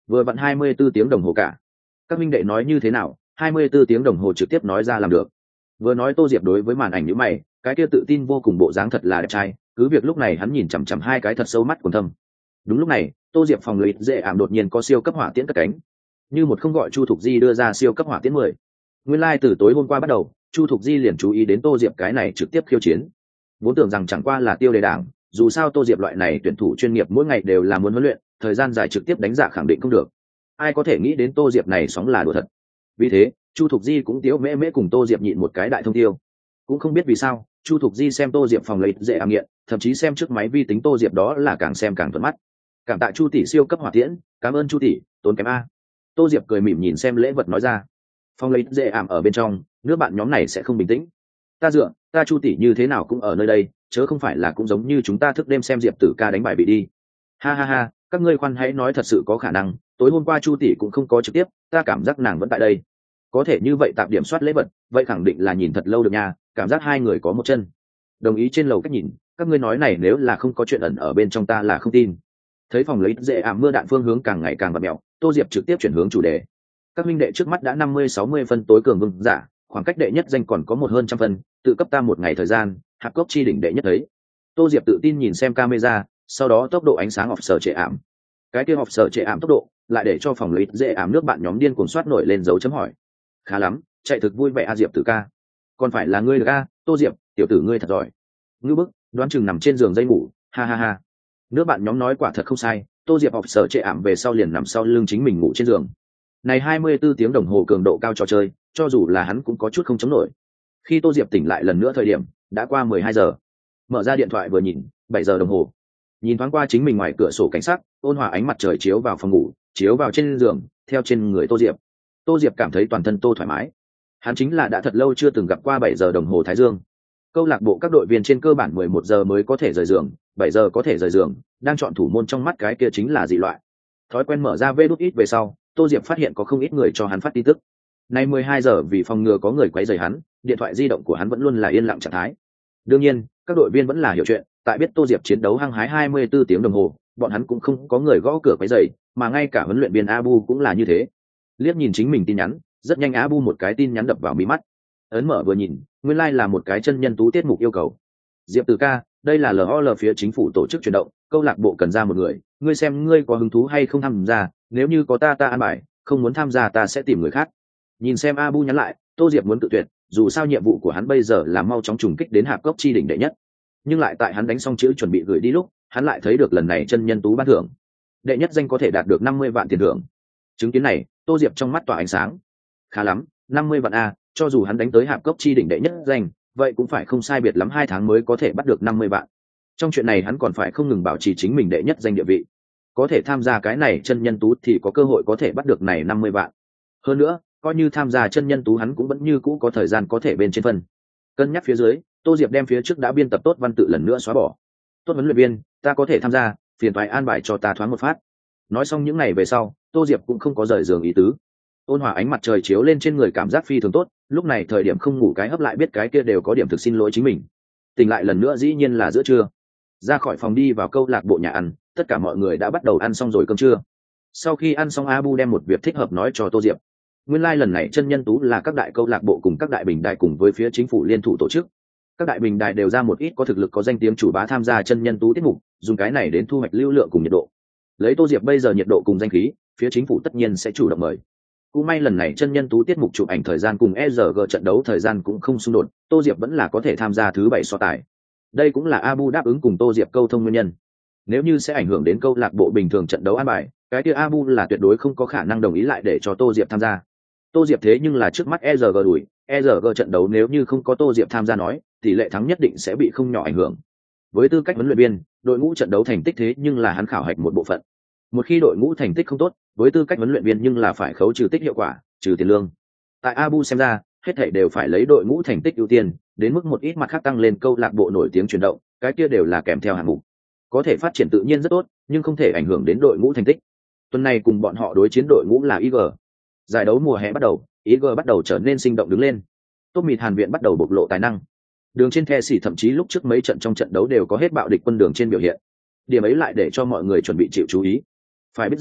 Vừa vặn 24 tiếng đồng hồ cả. Các minh đệ nói như thế nào? 24 tiếng đồng hồ trực tiếp nói ra làm được. Vừa nói Tô Diệp đối với màn ảnh như mày, cái kia tự tin vô cùng bộ dáng thật là đẹp trai, cứ việc lúc này hắn nhìn chằm chằm hai cái thật sâu mắt quần thâm. Đúng lúc này, Tô Diệp phòng lợi dễ ảm đột nhiên có siêu cấp hỏa tiễn cất cánh. Như một không gọi Chu Thục Di đưa ra siêu cấp hỏa tiễn 10. Nguyên lai từ tối hôm qua bắt đầu, Chu Thục Di liền chú ý đến Tô Diệp cái này trực tiếp khiêu chiến. Vốn tưởng rằng chẳng qua là tiêu đề đảng, dù sao Tô Diệp loại này tuyển thủ chuyên nghiệp mỗi ngày đều là muốn huấn luyện, thời gian dài trực tiếp đánh giá khẳng định không được. Ai có thể nghĩ đến Tô Diệp này sóng là đùa thật. Vì thế, Chu Thục Di cũng tiếu mễ mễ cùng Tô Diệp nhịn một cái đại thông tiêu. Cũng không biết vì sao, Chu Thục Di xem Tô Diệp phòng lấy dễ ảm nghiện, thậm chí xem trước máy vi tính Tô Diệp đó là càng xem càng thuận mắt. Cảm tạ Chu tỷ siêu cấp hỏa tiễn, cảm ơn Chu tỷ, tốn kém a. Tô Diệp cười mỉm nhìn xem lễ vật nói ra. Phòng lấy dễ ảm ở bên trong, nước bạn nhóm này sẽ không bình tĩnh. Ta Chu tỷ như thế nào cũng ở nơi đây, chớ không phải là cũng giống như chúng ta thức đêm xem Diệp Tử ca đánh bài bị đi. Ha ha ha, các ngươi khoan hãy nói thật sự có khả năng, tối hôm qua Chu tỷ cũng không có trực tiếp, ta cảm giác nàng vẫn tại đây. Có thể như vậy tạm điểm soát lễ vật, vậy khẳng định là nhìn thật lâu được nha, cảm giác hai người có một chân. Đồng ý trên lầu cách nhìn, các ngươi nói này nếu là không có chuyện ẩn ở bên trong ta là không tin. Thấy phòng lấy dễ ảm mưa đạn phương hướng càng ngày càng vặn mèo, Tô Diệp trực tiếp chuyển hướng chủ đề. Các minh đệ trước mắt đã 50-60 phân tối cường vương giả, khoảng cách đệ nhất danh còn có một hơn trăm phân, tự cấp ta một ngày thời gian, hạp cốc chi đỉnh đệ nhất thấy. Tô Diệp tự tin nhìn xem camera, sau đó tốc độ ánh sáng off sở trệ ảm. Cái kia off sở trệ ảm tốc độ, lại để cho phòng lấy dễ ảm nước bạn nhóm điên cuồng soát nổi lên dấu chấm hỏi. Khá lắm, chạy thực vui vẻ a Diệp Tử ca. Còn phải là ngươi được a, Tô Diệp, tiểu tử ngươi thật giỏi. Ngư bức, đoán chừng nằm trên giường dây ngủ, ha ha ha. Nước bạn nhóm nói quả thật không sai, Tô Diệp học sở trệ ảm về sau liền nằm sau lưng chính mình ngủ trên giường. Này 24 tiếng đồng hồ cường độ cao trò chơi, cho dù là hắn cũng có chút không chống nổi. Khi Tô Diệp tỉnh lại lần nữa thời điểm, đã qua 12 giờ. Mở ra điện thoại vừa nhìn, 7 giờ đồng hồ. Nhìn thoáng qua chính mình ngoài cửa sổ cảnh sát, ôn hòa ánh mặt trời chiếu vào phòng ngủ, chiếu vào trên giường, theo trên người Tô Diệp. Tô Diệp cảm thấy toàn thân tô thoải mái. Hắn chính là đã thật lâu chưa từng gặp qua 7 giờ đồng hồ thái dương. Câu lạc bộ các đội viên trên cơ bản 11 giờ mới có thể rời giường, 7 giờ có thể rời giường, đang chọn thủ môn trong mắt cái kia chính là dị loại. Thói quen mở ra vê đút ít về sau, Tô Diệp phát hiện có không ít người cho hắn phát tin tức. Nay 12 giờ vì phòng ngừa có người quấy rầy hắn, điện thoại di động của hắn vẫn luôn là yên lặng trạng thái. Đương nhiên, các đội viên vẫn là hiểu chuyện, tại biết Tô Diệp chiến đấu hăng hái 24 tiếng đồng hồ, bọn hắn cũng không có người gõ cửa quấy rầy, mà ngay cả huấn luyện viên Abu cũng là như thế. Liếc nhìn chính mình tin nhắn, rất nhanh Abu một cái tin nhắn đập vào mí mắt. Ấn mở vừa nhìn, nguyên lai là một cái chân nhân tú tiết mục yêu cầu. Diệp Tử ca, đây là LOL phía chính phủ tổ chức chuyển động, câu lạc bộ cần ra một người, ngươi xem ngươi có hứng thú hay không tham gia, nếu như có ta an bài, không muốn tham gia ta sẽ tìm người khác. Nhìn xem Abu nhắn lại, Tô Diệp muốn tự tuyệt, dù sao nhiệm vụ của hắn bây giờ là mau chóng trùng kích đến hạp cốc chi đỉnh đệ nhất. Nhưng lại tại hắn đánh xong chữ chuẩn bị gửi đi lúc, hắn lại thấy được lần này chân nhân tú ban thưởng. Đệ nhất danh có thể đạt được 50 vạn tiền thưởng. Chứng kiến này, Tô Diệp trong mắt tỏa ánh sáng. Khá lắm, 50 vạn a, cho dù hắn đánh tới hạp cốc chi đỉnh đệ nhất danh, vậy cũng phải không sai biệt lắm 2 tháng mới có thể bắt được 50 vạn. Trong chuyện này hắn còn phải không ngừng bảo trì chính mình đệ nhất danh địa vị. Có thể tham gia cái này chân nhân tú thì có cơ hội có thể bắt được này 50 vạn. Hơn nữa, coi như tham gia chân nhân tú hắn cũng vẫn như cũ có thời gian có thể bên trên phân. Cân nhắc phía dưới, Tô Diệp đem phía trước đã biên tập tốt văn tự lần nữa xóa bỏ. Tốt huấn luyện viên, ta có thể tham gia, phiền toái an bài cho ta thoáng một phát. Nói xong những ngày về sau, Tô Diệp cũng không có rời giường ý tứ. Ôn hòa ánh mặt trời chiếu lên trên người cảm giác phi thường tốt, lúc này thời điểm không ngủ cái hấp lại biết cái kia đều có điểm thực xin lỗi chính mình. Tỉnh lại lần nữa dĩ nhiên là giữa trưa. Ra khỏi phòng đi vào câu lạc bộ nhà ăn, tất cả mọi người đã bắt đầu ăn xong rồi cơm trưa. Sau khi ăn xong Abu đem một việc thích hợp nói cho Tô Diệp. Nguyên lần này chân nhân tú là các đại câu lạc bộ cùng các đại bình đài cùng với phía chính phủ liên thủ tổ chức. Các đại bình đài đều ra một ít có thực lực có danh tiếng chủ bá tham gia chân nhân tú tiết mục, dùng cái này đến thu hoạch lưu lượng cùng nhiệt độ. Lấy Tô Diệp bây giờ nhiệt độ cùng danh khí, phía chính phủ tất nhiên sẽ chủ động mời. Cũng may lần này chân nhân tú tiết mục chụp ảnh thời gian cùng ERG trận đấu thời gian cũng không xung đột, Tô Diệp vẫn là có thể tham gia thứ 7 so tài. Đây cũng là Abu đáp ứng cùng Tô Diệp câu thông nguyên nhân. Nếu như sẽ ảnh hưởng đến câu lạc bộ bình thường trận đấu an bài, cái kia Abu là tuyệt đối không có khả năng đồng ý lại để cho Tô Diệp tham gia. Tô Diệp thế nhưng là trước mắt ERG đuổi, ERG trận đấu nếu như không có Tô Diệp tham gia nói, tỷ lệ thắng nhất định sẽ bị không nhỏ ảnh hưởng. Với tư cách huấn luyện viên, đội ngũ trận đấu thành tích thế nhưng là hắn khảo hạch một bộ phận. Một khi đội ngũ thành tích không tốt, với tư cách huấn luyện viên nhưng là phải khấu trừ tích hiệu quả, trừ tiền lương. Tại Abu xem ra, hết thảy đều phải lấy đội ngũ thành tích ưu tiên, đến mức một ít mặt khác tăng lên câu lạc bộ nổi tiếng chuyển động, cái kia đều là kèm theo hạng mục. Có thể phát triển tự nhiên rất tốt, nhưng không thể ảnh hưởng đến đội ngũ thành tích. Tuần này cùng bọn họ đối chiến đội ngũ là IG. Giải đấu mùa hè bắt đầu, IG bắt đầu trở nên sinh động đứng lên. Top mịt Hàn Viện bắt đầu bộc lộ tài năng. Đường trên The Sĩ thậm chí lúc trước mấy trận trong trận đấu đều có hết bạo địch quân đường trên biểu hiện. Điểm ấy lại để cho mọi người chuẩn bị chịu chú ý. Phải biết rằng,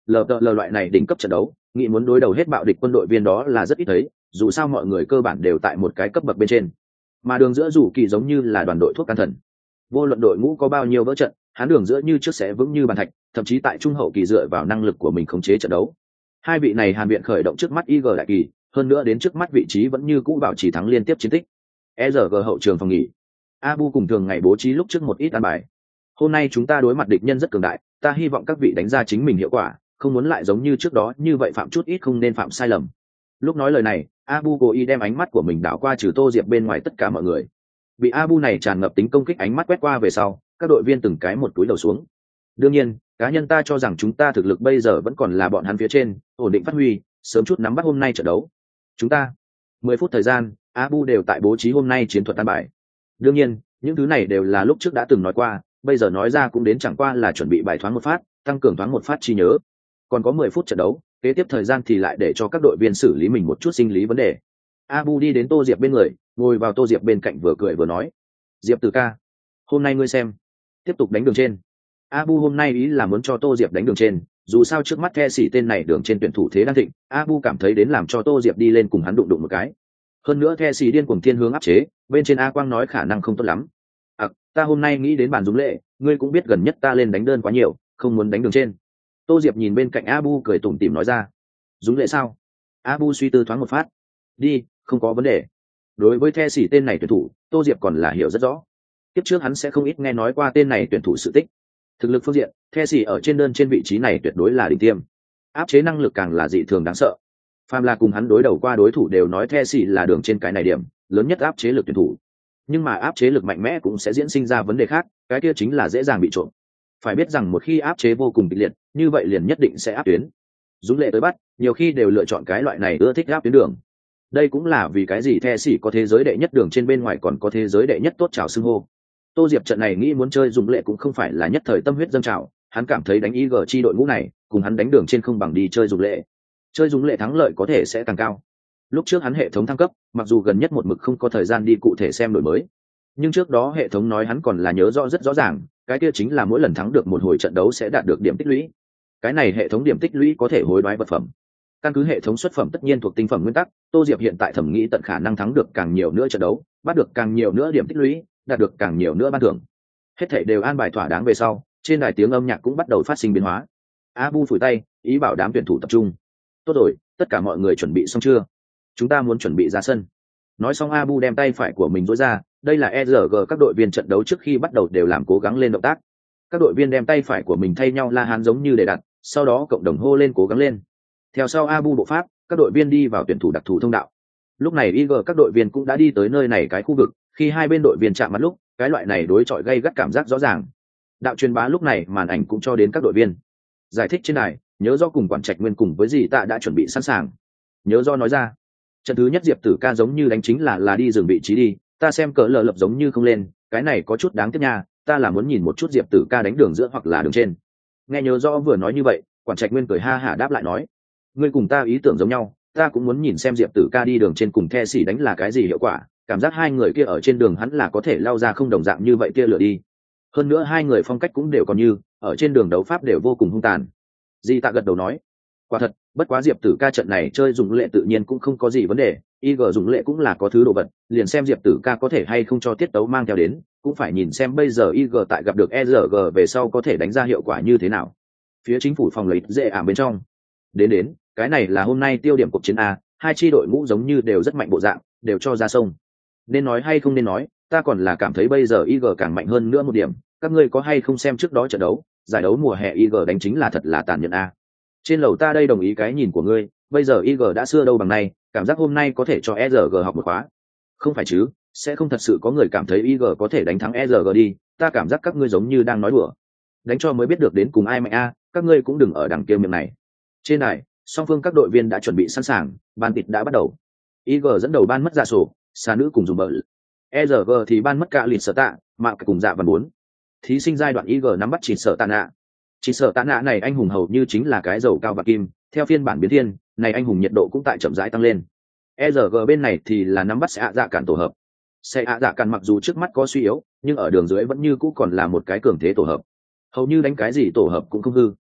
LPL loại này đỉnh cấp trận đấu, nghĩ muốn đối đầu hết bạo địch quân đội viên đó là rất ít thấy, dù sao mọi người cơ bản đều tại một cái cấp bậc bên trên. Mà đường giữa rủ kỳ giống như là đoàn đội thuốc can thần. Vô luận đội ngũ có bao nhiêu vỡ trận, hắn đường giữa như trước sẽ vững như bàn thạch, thậm chí tại trung hậu kỳ dựa vào năng lực của mình khống chế trận đấu. Hai vị này Hàn Viện khởi động trước mắt IG đại kỳ, hơn nữa đến trước mắt vị trí vẫn như cũ bảo trì thắng liên tiếp chiến tích. ERG hậu trường phòng nghỉ. Abu cùng thường ngày bố trí lúc trước một ít an bài. Hôm nay chúng ta đối mặt địch nhân rất cường đại, ta hy vọng các vị đánh ra chính mình hiệu quả, không muốn lại giống như trước đó như vậy phạm chút ít không nên phạm sai lầm. Lúc nói lời này, Abu cố ý đem ánh mắt của mình đảo qua trừ Tô Diệp bên ngoài tất cả mọi người. Bị Abu này tràn ngập tính công kích ánh mắt quét qua về sau, các đội viên từng cái một túi đầu xuống. Đương nhiên, cá nhân ta cho rằng chúng ta thực lực bây giờ vẫn còn là bọn hắn phía trên, ổn định phát huy, sớm chút nắm bắt hôm nay trận đấu. Chúng ta 10 phút thời gian, Abu đều tại bố trí hôm nay chiến thuật an bài. Đương nhiên, những thứ này đều là lúc trước đã từng nói qua, bây giờ nói ra cũng đến chẳng qua là chuẩn bị bài thoáng một phát, tăng cường thoáng một phát trí nhớ. Còn có 10 phút trận đấu, kế tiếp thời gian thì lại để cho các đội viên xử lý mình một chút sinh lý vấn đề. Abu đi đến Tô Diệp bên người, ngồi vào Tô Diệp bên cạnh vừa cười vừa nói: "Diệp Tử ca, hôm nay ngươi xem, tiếp tục đánh đường trên." Abu hôm nay ý là muốn cho Tô Diệp đánh đường trên, dù sao trước mắt The Sĩ tên này đường trên tuyển thủ thế đang thịnh, Abu cảm thấy đến làm cho Tô Diệp đi lên cùng hắn đụng một cái. Hơn nữa The Sĩ điên cuồng thiên hướng áp chế, bên trên A Quang nói khả năng không tốt lắm. Ta hôm nay nghĩ đến bàn Dũng Lệ, ngươi cũng biết gần nhất ta lên đánh đơn quá nhiều, không muốn đánh đường trên." Tô Diệp nhìn bên cạnh Abu cười tủm tỉm nói ra. "Dũng Lệ sao?" Abu suy tư thoáng một phát. "Đi, không có vấn đề." Đối với The Sĩ tên này tuyển thủ, Tô Diệp còn là hiểu rất rõ. Tiếp trước hắn sẽ không ít nghe nói qua tên này tuyển thủ sự tích. Thực lực phương diện, The Sĩ ở trên đơn trên vị trí này tuyệt đối là đỉnh tiêm. Áp chế năng lực càng là dị thường đáng sợ. Phàm là cùng hắn đối đầu qua đối thủ đều nói The Sĩ là đường trên cái này điểm, lớn nhất áp chế lực tuyển thủ. Nhưng mà áp chế lực mạnh mẽ cũng sẽ diễn sinh ra vấn đề khác, cái kia chính là dễ dàng bị trộm. Phải biết rằng một khi áp chế vô cùng kịch liệt, như vậy liền nhất định sẽ áp tuyến. Dũng Lệ tới bắt, nhiều khi đều lựa chọn cái loại này ưa thích áp tuyến đường. Đây cũng là vì cái gì The Sĩ có thế giới đệ nhất đường trên bên ngoài còn có thế giới đệ nhất tốt chào xưng hô. Tô Diệp trận này nghĩ muốn chơi Dũng Lệ cũng không phải là nhất thời tâm huyết dâng trào, hắn cảm thấy đánh IG chi đội ngũ này, cùng hắn đánh đường trên không bằng đi chơi Dũng Lệ. Chơi Dũng Lệ thắng lợi có thể sẽ càng cao. Lúc trước hắn hệ thống thăng cấp, mặc dù gần nhất một mực không có thời gian đi cụ thể xem đổi mới, nhưng trước đó hệ thống nói hắn còn là nhớ rõ rất rõ ràng, cái kia chính là mỗi lần thắng được một hồi trận đấu sẽ đạt được điểm tích lũy. Cái này hệ thống điểm tích lũy có thể hối đoái vật phẩm. Căn cứ hệ thống xuất phẩm tất nhiên thuộc tinh phẩm nguyên tắc, Tô Diệp hiện tại thẩm nghĩ tận khả năng thắng được càng nhiều nữa trận đấu, bắt được càng nhiều nữa điểm tích lũy, đạt được càng nhiều nữa ban thưởng. Hết thảy đều an bài thỏa đáng về sau, trên đài tiếng âm nhạc cũng bắt đầu phát sinh biến hóa. Abu phủi tay, ý bảo đám tuyển thủ tập trung. "Tốt rồi, tất cả mọi người chuẩn bị xong chưa? Chúng ta muốn chuẩn bị ra sân." Nói xong Abu đem tay phải của mình duỗi ra, đây là ERG các đội viên trận đấu trước khi bắt đầu đều làm cố gắng lên động tác. Các đội viên đem tay phải của mình thay nhau la hán giống như để đặt, sau đó cộng đồng hô lên cố gắng lên. Theo sau Abu bộ pháp, các đội viên đi vào tuyển thủ đặc thù thông đạo. Lúc này IG các đội viên cũng đã đi tới nơi này cái khu vực, khi hai bên đội viên chạm mặt lúc, cái loại này đối chọi gây gắt cảm giác rõ ràng. Đạo truyền bá lúc này màn ảnh cũng cho đến các đội viên. Giải thích trên này, nhớ do cùng quản trạch nguyên cùng với gì ta đã chuẩn bị sẵn sàng. Nhớ do nói ra, trận thứ nhất Diệp Tử ca giống như đánh chính là đi dừng vị trí đi, ta xem cỡ lờ lập giống như không lên, cái này có chút đáng tiếc nha, ta là muốn nhìn một chút Diệp Tử ca đánh đường giữa hoặc là đường trên. Nghe nhớ do vừa nói như vậy, quản trạch nguyên cười ha hả đáp lại nói, ngươi cùng ta ý tưởng giống nhau, ta cũng muốn nhìn xem Diệp Tử ca đi đường trên cùng The Sĩ đánh là cái gì hiệu quả, cảm giác hai người kia ở trên đường hắn là có thể lao ra không đồng dạng như vậy kia lửa đi. Hơn nữa hai người phong cách cũng đều còn như, ở trên đường đấu pháp đều vô cùng hung tàn. Di Tạ gật đầu nói, quả thật, bất quá Diệp Tử ca trận này chơi Dũng Lệ tự nhiên cũng không có gì vấn đề, IG Dũng Lệ cũng là có thứ đồ vật, liền xem Diệp Tử ca có thể hay không cho tiết tấu mang theo đến, cũng phải nhìn xem bây giờ IG tại gặp được ERG về sau có thể đánh ra hiệu quả như thế nào. Phía chính phủ phòng lấy dễ ảm bên trong. Đến, cái này là hôm nay tiêu điểm cuộc chiến A, hai chi đội ngũ giống như đều rất mạnh bộ dạng, đều cho ra sông. Nên nói hay không nên nói, ta còn là cảm thấy bây giờ IG càng mạnh hơn nữa một điểm, các ngươi có hay không xem trước đó trận đấu, giải đấu mùa hè IG đánh chính là thật là tàn nhẫn A. Trên lầu ta đây đồng ý cái nhìn của ngươi, bây giờ IG đã xưa đâu bằng này, cảm giác hôm nay có thể cho ERG học một khóa. Không phải chứ, sẽ không thật sự có người cảm thấy IG có thể đánh thắng ERG đi, ta cảm giác các ngươi giống như đang nói đùa. Đánh cho mới biết được đến cùng ai mạnh A, các ngươi cũng đừng ở đằng kia miệng này. Trên này, song phương các đội viên đã chuẩn bị sẵn sàng, ban tịt đã bắt đầu. IG dẫn đầu ban mất dạ sổ, xa nữ cùng dùng bờ. ERG thì ban mất cả lịt sở tạ, mạo cùng dạ văn bốn. Thí sinh giai đoạn IG nắm bắt chỉ sở tạ nạ. Chỉ sở tạ nạ này anh hùng hầu như chính là cái dầu cao và kim, theo phiên bản biến thiên, này anh hùng nhiệt độ cũng tại chậm rãi tăng lên. ERG bên này thì là nắm bắt sẽ dạ cản tổ hợp. Sẽ dạ cản mặc dù trước mắt có suy yếu, nhưng ở đường dưới vẫn như cũ còn là một cái cường thế tổ hợp. Hầu như đánh cái gì tổ hợp cũng không hư.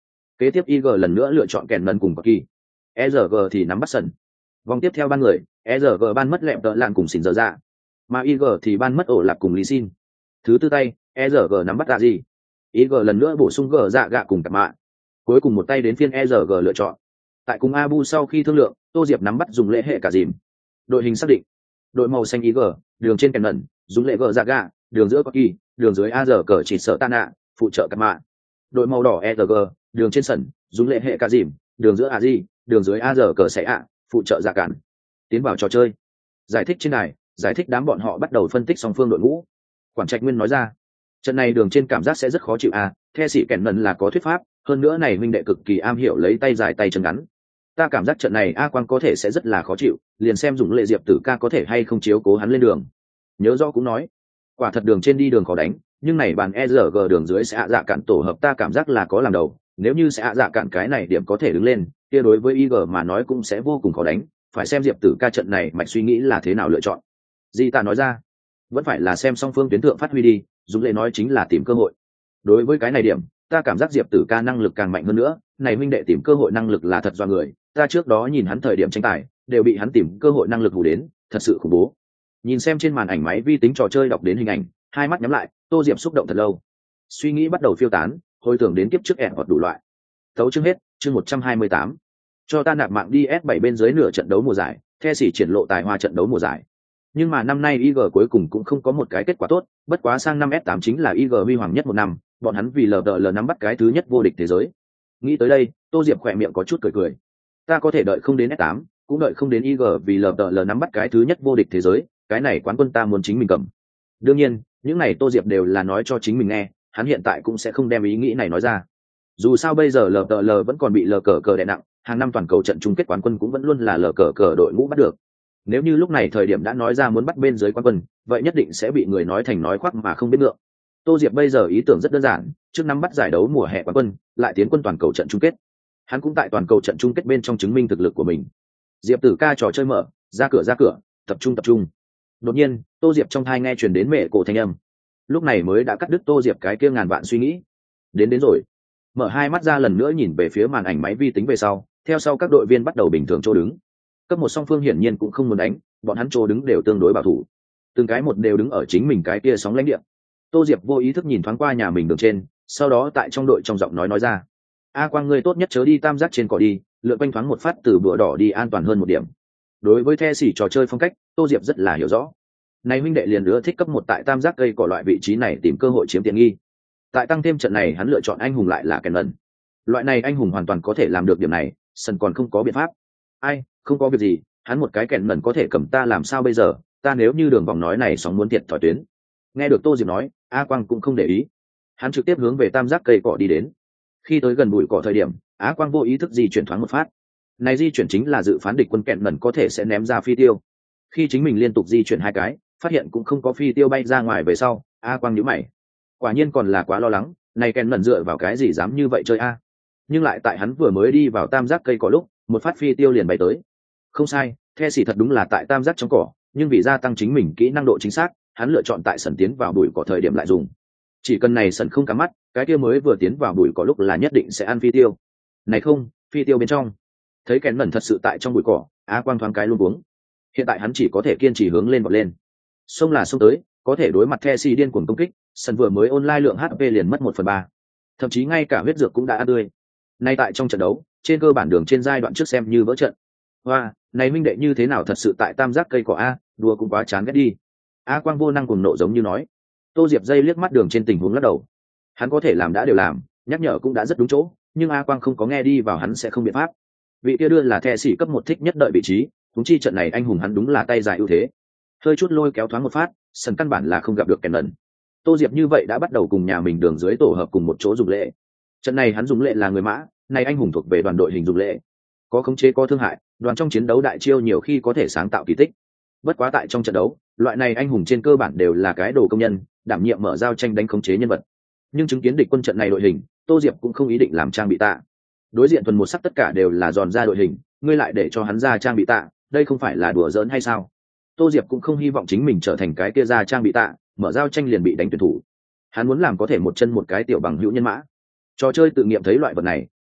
Kế tiếp IG lần nữa lựa chọn kèn nần cùng Kỳ. ERG thì nắm bắt sân. Vòng tiếp theo ban người, ERG ban mất lẹm tợ lạn cùng xỉn dở dạ. Mà IG thì ban mất ổ lạc cùng Lý Xin. Thứ tư tay, ERG nắm bắt gì? IG lần nữa bổ sung gờ dạ gạ cùng cặp mạ. Cuối cùng một tay đến phiên ERG lựa chọn. Tại cùng Abu sau khi thương lượng, Tô Diệp nắm bắt dùng lễ hệ cả dìm. Đội hình xác định. Đội màu xanh IG, đường trên kèn nần, dùng lễ gờ dạ gạ, đường giữa Kỳ, đường dưới AR cờ chỉ sợ Tana, phụ trợ cặp mạ. Đội màu đỏ ERG, đường trên sân, dùng lễ hệ cả dìm, đường giữa Aji, đường dưới AR cờ sẽ ạ, phụ trợ dạ cản. Tiến vào trò chơi. Giải thích trên này, giải thích đám bọn họ bắt đầu phân tích song phương đội ngũ. Quản trạch nguyên nói ra, trận này đường trên cảm giác sẽ rất khó chịu à, the sĩ kèn nần là có thuyết pháp, hơn nữa này minh đệ cực kỳ am hiểu lấy tay dài tay chân ngắn. Ta cảm giác trận này A Quang có thể sẽ rất là khó chịu, liền xem dùng lệ diệp tử ca có thể hay không chiếu cố hắn lên đường. Nhớ rõ cũng nói, quả thật đường trên đi đường khó đánh, nhưng này bàn ERG đường dưới sẽ dạ cản tổ hợp ta cảm giác là có làm đầu, nếu như sẽ dạ cản cái này điểm có thể đứng lên, kia đối với IG mà nói cũng sẽ vô cùng khó đánh, phải xem diệp tử ca trận này mạch suy nghĩ là thế nào lựa chọn. Di ta nói ra, vẫn phải là xem song phương tuyến thượng phát huy đi, dùng lệ nói chính là tìm cơ hội. Đối với cái này điểm, ta cảm giác diệp tử ca năng lực càng mạnh hơn nữa, này minh đệ tìm cơ hội năng lực là thật do người, ta trước đó nhìn hắn thời điểm tranh tài đều bị hắn tìm cơ hội năng lực hù đến, thật sự khủng bố. Nhìn xem trên màn ảnh máy vi tính trò chơi đọc đến hình ảnh, hai mắt nhắm lại, Tô Diệp xúc động thật lâu, suy nghĩ bắt đầu phiêu tán, hồi tưởng đến kiếp trước ẹn hoặc đủ loại. Tấu chương hết, chương 128. Cho ta nạp mạng đi S7 bên dưới nửa trận đấu mùa giải, the sĩ triển lộ tài hoa trận đấu mùa giải. Nhưng mà năm nay IG cuối cùng cũng không có một cái kết quả tốt, bất quá sang năm S8 chính là IG huy hoàng nhất một năm, bọn hắn vì LDL nắm bắt cái thứ nhất vô địch thế giới. Nghĩ tới đây, Tô Diệp khỏe miệng có chút cười cười. Ta có thể đợi không đến S8, cũng đợi không đến IG vì LDL nắm bắt cái thứ nhất vô địch thế giới, cái này quán quân ta muốn chính mình cầm. Đương nhiên, những này Tô Diệp đều là nói cho chính mình nghe, hắn hiện tại cũng sẽ không đem ý nghĩ này nói ra. Dù sao bây giờ LDL vẫn còn bị LCC đè nặng, hàng năm toàn cầu trận chung kết quán quân cũng vẫn luôn là LCC đội ngũ bắt được. Nếu như lúc này thời điểm đã nói ra muốn bắt bên dưới quán quân, vậy nhất định sẽ bị người nói thành nói khoác mà không biết ngượng. Tô Diệp bây giờ ý tưởng rất đơn giản, trước năm bắt giải đấu mùa hè quán quân, lại tiến quân toàn cầu trận chung kết. Hắn cũng tại toàn cầu trận chung kết bên trong chứng minh thực lực của mình. Diệp Tử ca trò chơi mở, ra cửa, tập trung. Đột nhiên, Tô Diệp trong tai nghe truyền đến mẹ cổ thanh âm. Lúc này mới đã cắt đứt Tô Diệp cái kia ngàn vạn suy nghĩ. Đến rồi. Mở hai mắt ra lần nữa nhìn về phía màn ảnh máy vi tính về sau, theo sau các đội viên bắt đầu bình thường chỗ đứng. Cấp một song phương hiển nhiên cũng không muốn đánh, bọn hắn chỗ đứng đều tương đối bảo thủ. Từng cái một đều đứng ở chính mình cái kia sóng lãnh địa. Tô Diệp vô ý thức nhìn thoáng qua nhà mình đường trên, sau đó tại trong đội trong giọng nói ra: "A Quang ngươi tốt nhất chớ đi tam giác trên cỏ đi, lượn quanh thoáng một phát từ bữa đỏ đi an toàn hơn một điểm." Đối với the xỉ trò chơi phong cách, Tô Diệp rất là hiểu rõ. Này huynh đệ liền nữa thích cấp một tại tam giác cây cỏ loại vị trí này tìm cơ hội chiếm tiện nghi. Tại tăng thêm trận này hắn lựa chọn anh hùng lại là kèn lần. Loại này anh hùng hoàn toàn có thể làm được điểm này, sân còn không có biện pháp. Ai, không có việc gì, hắn một cái kèn lần có thể cầm ta làm sao bây giờ, ta nếu như đường vòng nói này sóng muốn thiệt thòi tuyến. Nghe được Tô Diệp nói, A Quang cũng không để ý. Hắn trực tiếp hướng về tam giác cây cỏ đi đến. Khi tới gần bụi cỏ thời điểm, Á Quang vô ý thức di chuyển thoáng một phát. Này di chuyển chính là dự phán địch quân kẹn lần có thể sẽ ném ra phi tiêu. Khi chính mình liên tục di chuyển hai cái, phát hiện cũng không có phi tiêu bay ra ngoài về sau, A Quang nhíu mày. Quả nhiên còn là quá lo lắng, này kẹn lần dựa vào cái gì dám như vậy chơi a? Nhưng lại tại hắn vừa mới đi vào tam giác cây cỏ lúc, một phát phi tiêu liền bay tới. Không sai, the xỉ thật đúng là tại tam giác trong cỏ, nhưng vì gia tăng chính mình kỹ năng độ chính xác, hắn lựa chọn tại sân tiến vào bụi cỏ thời điểm lại dùng. Chỉ cần này sân không cắm mắt, cái kia mới vừa tiến vào bụi cỏ lúc là nhất định sẽ ăn phi tiêu. Này không, phi tiêu bên trong. Thấy kén mẩn thật sự tại trong bụi cỏ, Á Quang thoáng cái luôn uống. Hiện tại hắn chỉ có thể kiên trì hướng lên vọt lên. Xông là xông tới, có thể đối mặt Thesi điên cuồng công kích, sân vừa mới online lượng HP liền mất 1/3. Thậm chí ngay cả huyết dược cũng đã ăn tươi. Nay tại trong trận đấu, trên cơ bản đường trên giai đoạn trước xem như vỡ trận. Hoa, này minh đệ như thế nào thật sự tại tam giác cây cỏ a, đùa cũng quá chán ghét đi. Á Quang vô năng cùng nộ giống như nói. Tô Diệp dây liếc mắt đường trên tình huống lắc đầu. Hắn có thể làm đã đều làm, nhắc nhở cũng đã rất đúng chỗ, nhưng A Quang không có nghe đi vào hắn sẽ không biện pháp. Vị kia đưa là thẻ sĩ cấp một thích nhất đợi vị trí, chúng chi trận này anh hùng hắn đúng là tay dài ưu thế. Hơi chút lôi kéo thoáng một phát, sân căn bản là không gặp được kèn lần. Tô Diệp như vậy đã bắt đầu cùng nhà mình đường dưới tổ hợp cùng một chỗ dùng lệ. Trận này hắn dùng lệ là người mã, này anh hùng thuộc về đoàn đội hình dùng lệ. Có khống chế có thương hại, đoàn trong chiến đấu đại chiêu nhiều khi có thể sáng tạo kỳ tích. Bất quá tại trong trận đấu, loại này anh hùng trên cơ bản đều là cái đồ công nhân, đảm nhiệm mở giao tranh đánh khống chế nhân vật. Nhưng chứng kiến địch quân trận này đội hình, Tô Diệp cũng không ý định làm trang bị tạ. Đối diện thuần một sắc tất cả đều là giòn ra đội hình, ngươi lại để cho hắn ra trang bị tạ, đây không phải là đùa giỡn hay sao? Tô Diệp cũng không hy vọng chính mình trở thành cái kia ra trang bị tạ, mở giao tranh liền bị đánh tuyển thủ. Hắn muốn làm có thể một chân một cái tiểu bằng hữu nhân mã. Trò chơi tự nghiệm thấy loại vật này,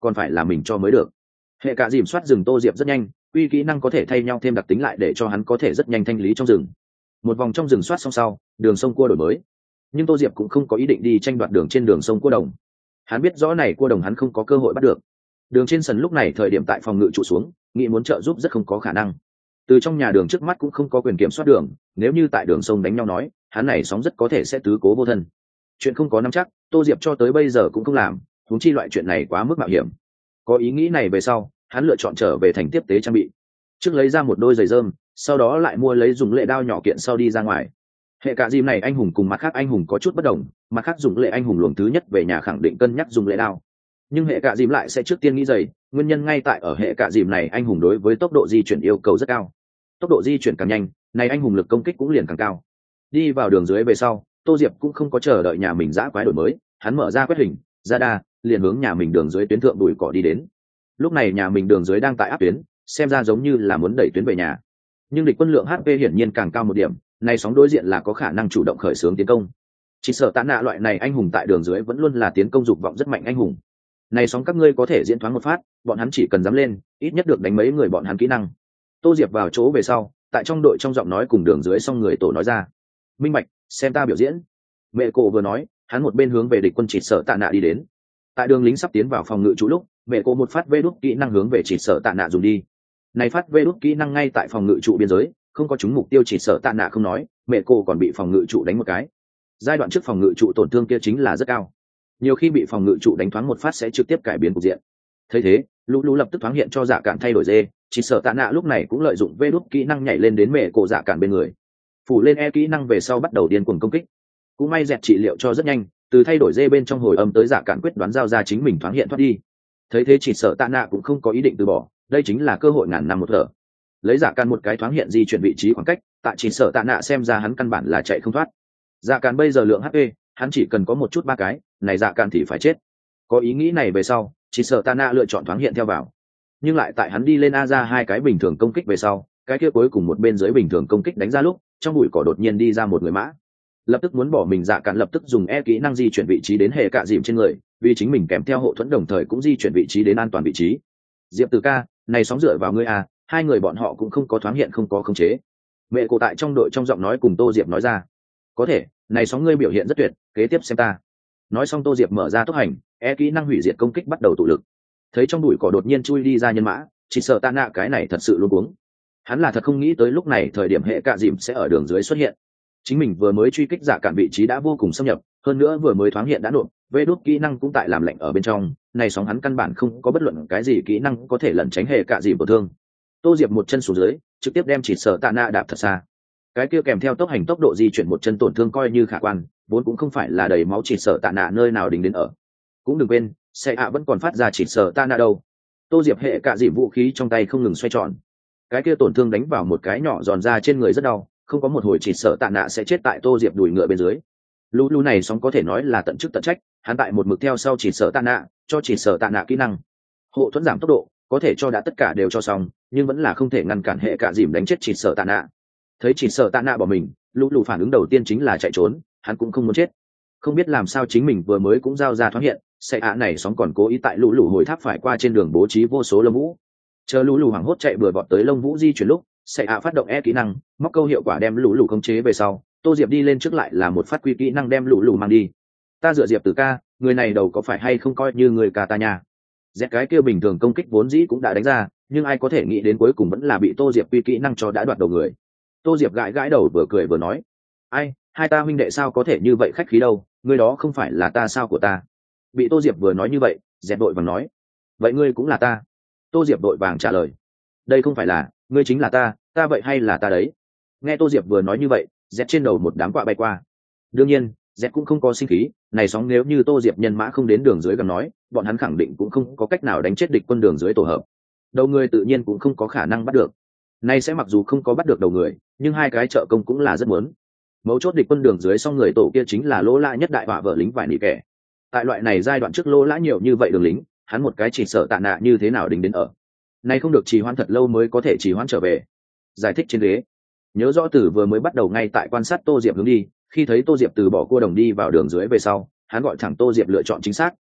còn phải là mình cho mới được. Hệ cả dìm soát rừng Tô Diệp rất nhanh, uy kỹ năng có thể thay nhau thêm đặc tính lại để cho hắn có thể rất nhanh thanh lý trong rừng. Một vòng trong rừng soát xong sau, đường sông cua đổi mới, nhưng Tô Diệp cũng không có ý định đi tranh đoạt đường trên đường sông cua đồng. Hắn biết rõ này cua đồng hắn không có cơ hội bắt được. Đường trên sân lúc này thời điểm tại phòng ngự trụ xuống, nghĩ muốn trợ giúp rất không có khả năng. Từ trong nhà đường trước mắt cũng không có quyền kiểm soát đường, nếu như tại đường sông đánh nhau nói, hắn này sóng rất có thể sẽ tứ cố vô thân. Chuyện không có nắm chắc, Tô Diệp cho tới bây giờ cũng không làm, huống chi loại chuyện này quá mức mạo hiểm. Có ý nghĩ này về sau, hắn lựa chọn trở về thành tiếp tế trang bị. Trước lấy ra một đôi giày rơm, sau đó lại mua lấy dùng lệ đao nhỏ kiện sau đi ra ngoài. Hệ cả dìm này anh hùng cùng mặt khác anh hùng có chút bất đồng, mặt khác dùng lệ anh hùng luồng thứ nhất về nhà khẳng định cân nhắc dùng lệ đao, nhưng hệ cả dìm lại sẽ trước tiên nghĩ giày, nguyên nhân ngay tại ở hệ cả dìm này anh hùng đối với tốc độ di chuyển yêu cầu rất cao. Tốc độ di chuyển càng nhanh, này anh hùng lực công kích cũng liền càng cao. Đi vào đường dưới về sau, Tô Diệp cũng không có chờ đợi nhà mình giã quái đổi mới, hắn mở ra quét hình ra đa, liền hướng nhà mình đường dưới tuyến thượng đùi cỏ đi đến. Lúc này nhà mình đường dưới đang tại áp tuyến, xem ra giống như là muốn đẩy tuyến về nhà, nhưng địch quân lượng HP hiển nhiên càng cao một điểm, này sóng đối diện là có khả năng chủ động khởi xướng tiến công. Chỉ sợ tạ nạ loại này anh hùng tại đường dưới vẫn luôn là tiến công dục vọng rất mạnh anh hùng. Này sóng các ngươi có thể diễn thoáng một phát, bọn hắn chỉ cần dám lên, ít nhất được đánh mấy người bọn hắn kỹ năng. Tô Diệp vào chỗ về sau, tại trong đội trong giọng nói cùng đường dưới xong người tổ nói ra. Minh bạch, xem ta biểu diễn. Mẹ cổ vừa nói, hắn một bên hướng về địch quân chỉ sợ tạ nạ đi đến. Tại đường lính sắp tiến vào phòng ngự chủ lúc, mẹ cổ một phát vê đút kỹ năng hướng về chỉ sợ tạ nạ dùng đi. Này phát vê đút kỹ năng ngay tại phòng ngự trụ biên giới, không có trúng mục tiêu chỉ sợ tạ nạ không nói, mẹ cổ còn bị phòng ngự trụ đánh một cái. Giai đoạn trước phòng ngự trụ tổn thương kia chính là rất cao, nhiều khi bị phòng ngự trụ đánh thoáng một phát sẽ trực tiếp cải biến cục diện. Thấy thế, lũ lũ lập tức thoáng hiện cho dạ cản thay đổi dê, chỉ sợ tạ nạ lúc này cũng lợi dụng vê đút kỹ năng nhảy lên đến mẹ cổ dạ cản bên người, phủ lên e kỹ năng về sau bắt đầu điên cuồng công kích. Cũng may dẹt trị liệu cho rất nhanh, từ thay đổi dê bên trong hồi âm tới dạ cản quyết đoán giao ra chính mình thoáng hiện thoát đi. Thấy thế chỉ sợ tạ nạ cũng không có ý định từ bỏ, đây chính là cơ hội ngàn năm một thở. Lấy dạ cản một cái thoáng hiện di chuyển vị trí khoảng cách, tại chỉ sợ tạ nạ xem ra hắn căn bản là chạy không thoát. Dạ cản bây giờ lượng HP, hắn chỉ cần có một chút ba cái, này dạ cản thì phải chết. Có ý nghĩ này về sau, chỉ sợ tạ nạ lựa chọn thoáng hiện theo vào, nhưng lại tại hắn đi lên a ra hai cái bình thường công kích về sau, cái kia cuối cùng một bên dưới bình thường công kích đánh ra lúc, trong bụi cỏ đột nhiên đi ra một người mã, lập tức muốn bỏ mình. Dạ cản lập tức dùng e kỹ năng di chuyển vị trí đến hệ cạ dìm trên người, vì chính mình kèm theo hộ thuẫn đồng thời cũng di chuyển vị trí đến an toàn vị trí. Diệp Từ ca, này sóng dựa vào ngươi à, hai người bọn họ cũng không có thoáng hiện không có khống chế. Mẹ cổ tại trong đội trong giọng nói cùng Tô Diệp nói ra. Có thể, này sóng ngươi biểu hiện rất tuyệt, kế tiếp xem ta. Nói xong Tô Diệp mở ra tốc hành, e kỹ năng hủy diệt công kích bắt đầu tụ lực. Thấy trong bụi cỏ đột nhiên chui đi ra nhân mã, chỉ sợ tạ nạ cái này thật sự luống cuống. Hắn là thật không nghĩ tới lúc này thời điểm hệ cạ dìm sẽ ở đường dưới xuất hiện. Chính mình vừa mới truy kích giả cản vị trí đã vô cùng xâm nhập, hơn nữa vừa mới thoáng hiện đã nộp, vê đốt kỹ năng cũng tại làm lệnh ở bên trong, này sóng hắn căn bản không có bất luận cái gì kỹ năng có thể lẩn tránh hệ cạ dìm tổn thương. Tô Diệp một chân xuống dưới, trực tiếp đem chỉ sợ tạ nạ đạp thật xa. Cái kia kèm theo tốc hành tốc độ di chuyển một chân tổn thương coi như khả quan, vốn cũng không phải là đầy máu chỉ sợ tạ nạ nơi nào đính đến ở. Cũng đừng quên, xe ạ vẫn còn phát ra chỉ sợ tạ nạ đâu. Tô Diệp hệ cạ dìm vũ khí trong tay không ngừng xoay tròn, cái kia tổn thương đánh vào một cái nhỏ giòn ra trên người rất đau, không có một hồi chỉ sợ tạ nạ sẽ chết tại Tô Diệp đùi ngựa bên dưới. Lũ này sóng có thể nói là tận chức tận trách, hắn tại một mực theo sau chỉ sợ tạ nạ, cho chỉ sợ tạ nạ kỹ năng hộ thuẫn giảm tốc độ, có thể cho đã tất cả đều cho xong, nhưng vẫn là không thể ngăn cản hệ cạ dìm đánh chết chỉ sợ tạ nạ. Thấy chỉ sợ tạ nạ bỏ mình, lũ phản ứng đầu tiên chính là chạy trốn, hắn cũng không muốn chết. Không biết làm sao chính mình vừa mới cũng giao ra thoáng hiện, xe ạ này sóng còn cố ý tại lũ hồi tháp phải qua trên đường bố trí vô số lông vũ. Chờ lũ hoảng hốt chạy vừa vọt tới lông vũ di chuyển lúc, xe ạ phát động e kỹ năng móc câu hiệu quả đem lũ khống chế về sau, Tô Diệp đi lên trước lại là một phát quy kỹ năng đem lũ mang đi. Ta dựa Diệp Từ ca, người này đầu có phải hay không coi như người ca ta nha. Dẹt cái kia bình thường công kích vốn dĩ cũng đã đánh ra, nhưng ai có thể nghĩ đến cuối cùng vẫn là bị Tô Diệp quy kỹ năng cho đã đoạt đầu người. Tô Diệp gãi gãi đầu vừa cười vừa nói, ai, hai ta huynh đệ sao có thể như vậy khách khí đâu, người đó không phải là ta sao của ta. Bị Tô Diệp vừa nói như vậy, Dẹt đội vàng nói, vậy ngươi cũng là ta. Tô Diệp đội vàng trả lời, đây không phải là, ngươi chính là ta vậy hay là ta đấy. Nghe Tô Diệp vừa nói như vậy, Dẹt trên đầu một đám quạ bay qua. Đương nhiên, Dẹt cũng không có sinh khí, này sóng nếu như Tô Diệp nhân mã không đến đường dưới gần nói, bọn hắn khẳng định cũng không có cách nào đánh chết địch quân đường dưới tổ hợp. Đầu người tự nhiên cũng không có khả năng bắt được. Nay sẽ mặc dù không có bắt được đầu người, nhưng hai cái trợ công cũng là rất muốn. Mấu chốt địch quân đường dưới xong người tổ kia chính là lỗ lã nhất đại họa vợ lính vải nỉ kẻ. Tại loại này giai đoạn trước lỗ lã nhiều như vậy đường lính, hắn một cái chỉ sợ tạ nạ như thế nào đính đến ở. Nay không được trì hoãn thật lâu mới có thể trì hoãn trở về. Giải thích trên ghế. Nhớ rõ từ vừa mới bắt đầu ngay tại quan sát Tô Diệp hướng đi, khi thấy Tô Diệp từ bỏ cua đồng đi vào đường dưới về sau, hắn gọi thẳng Tô Diệp lựa chọn chính xác,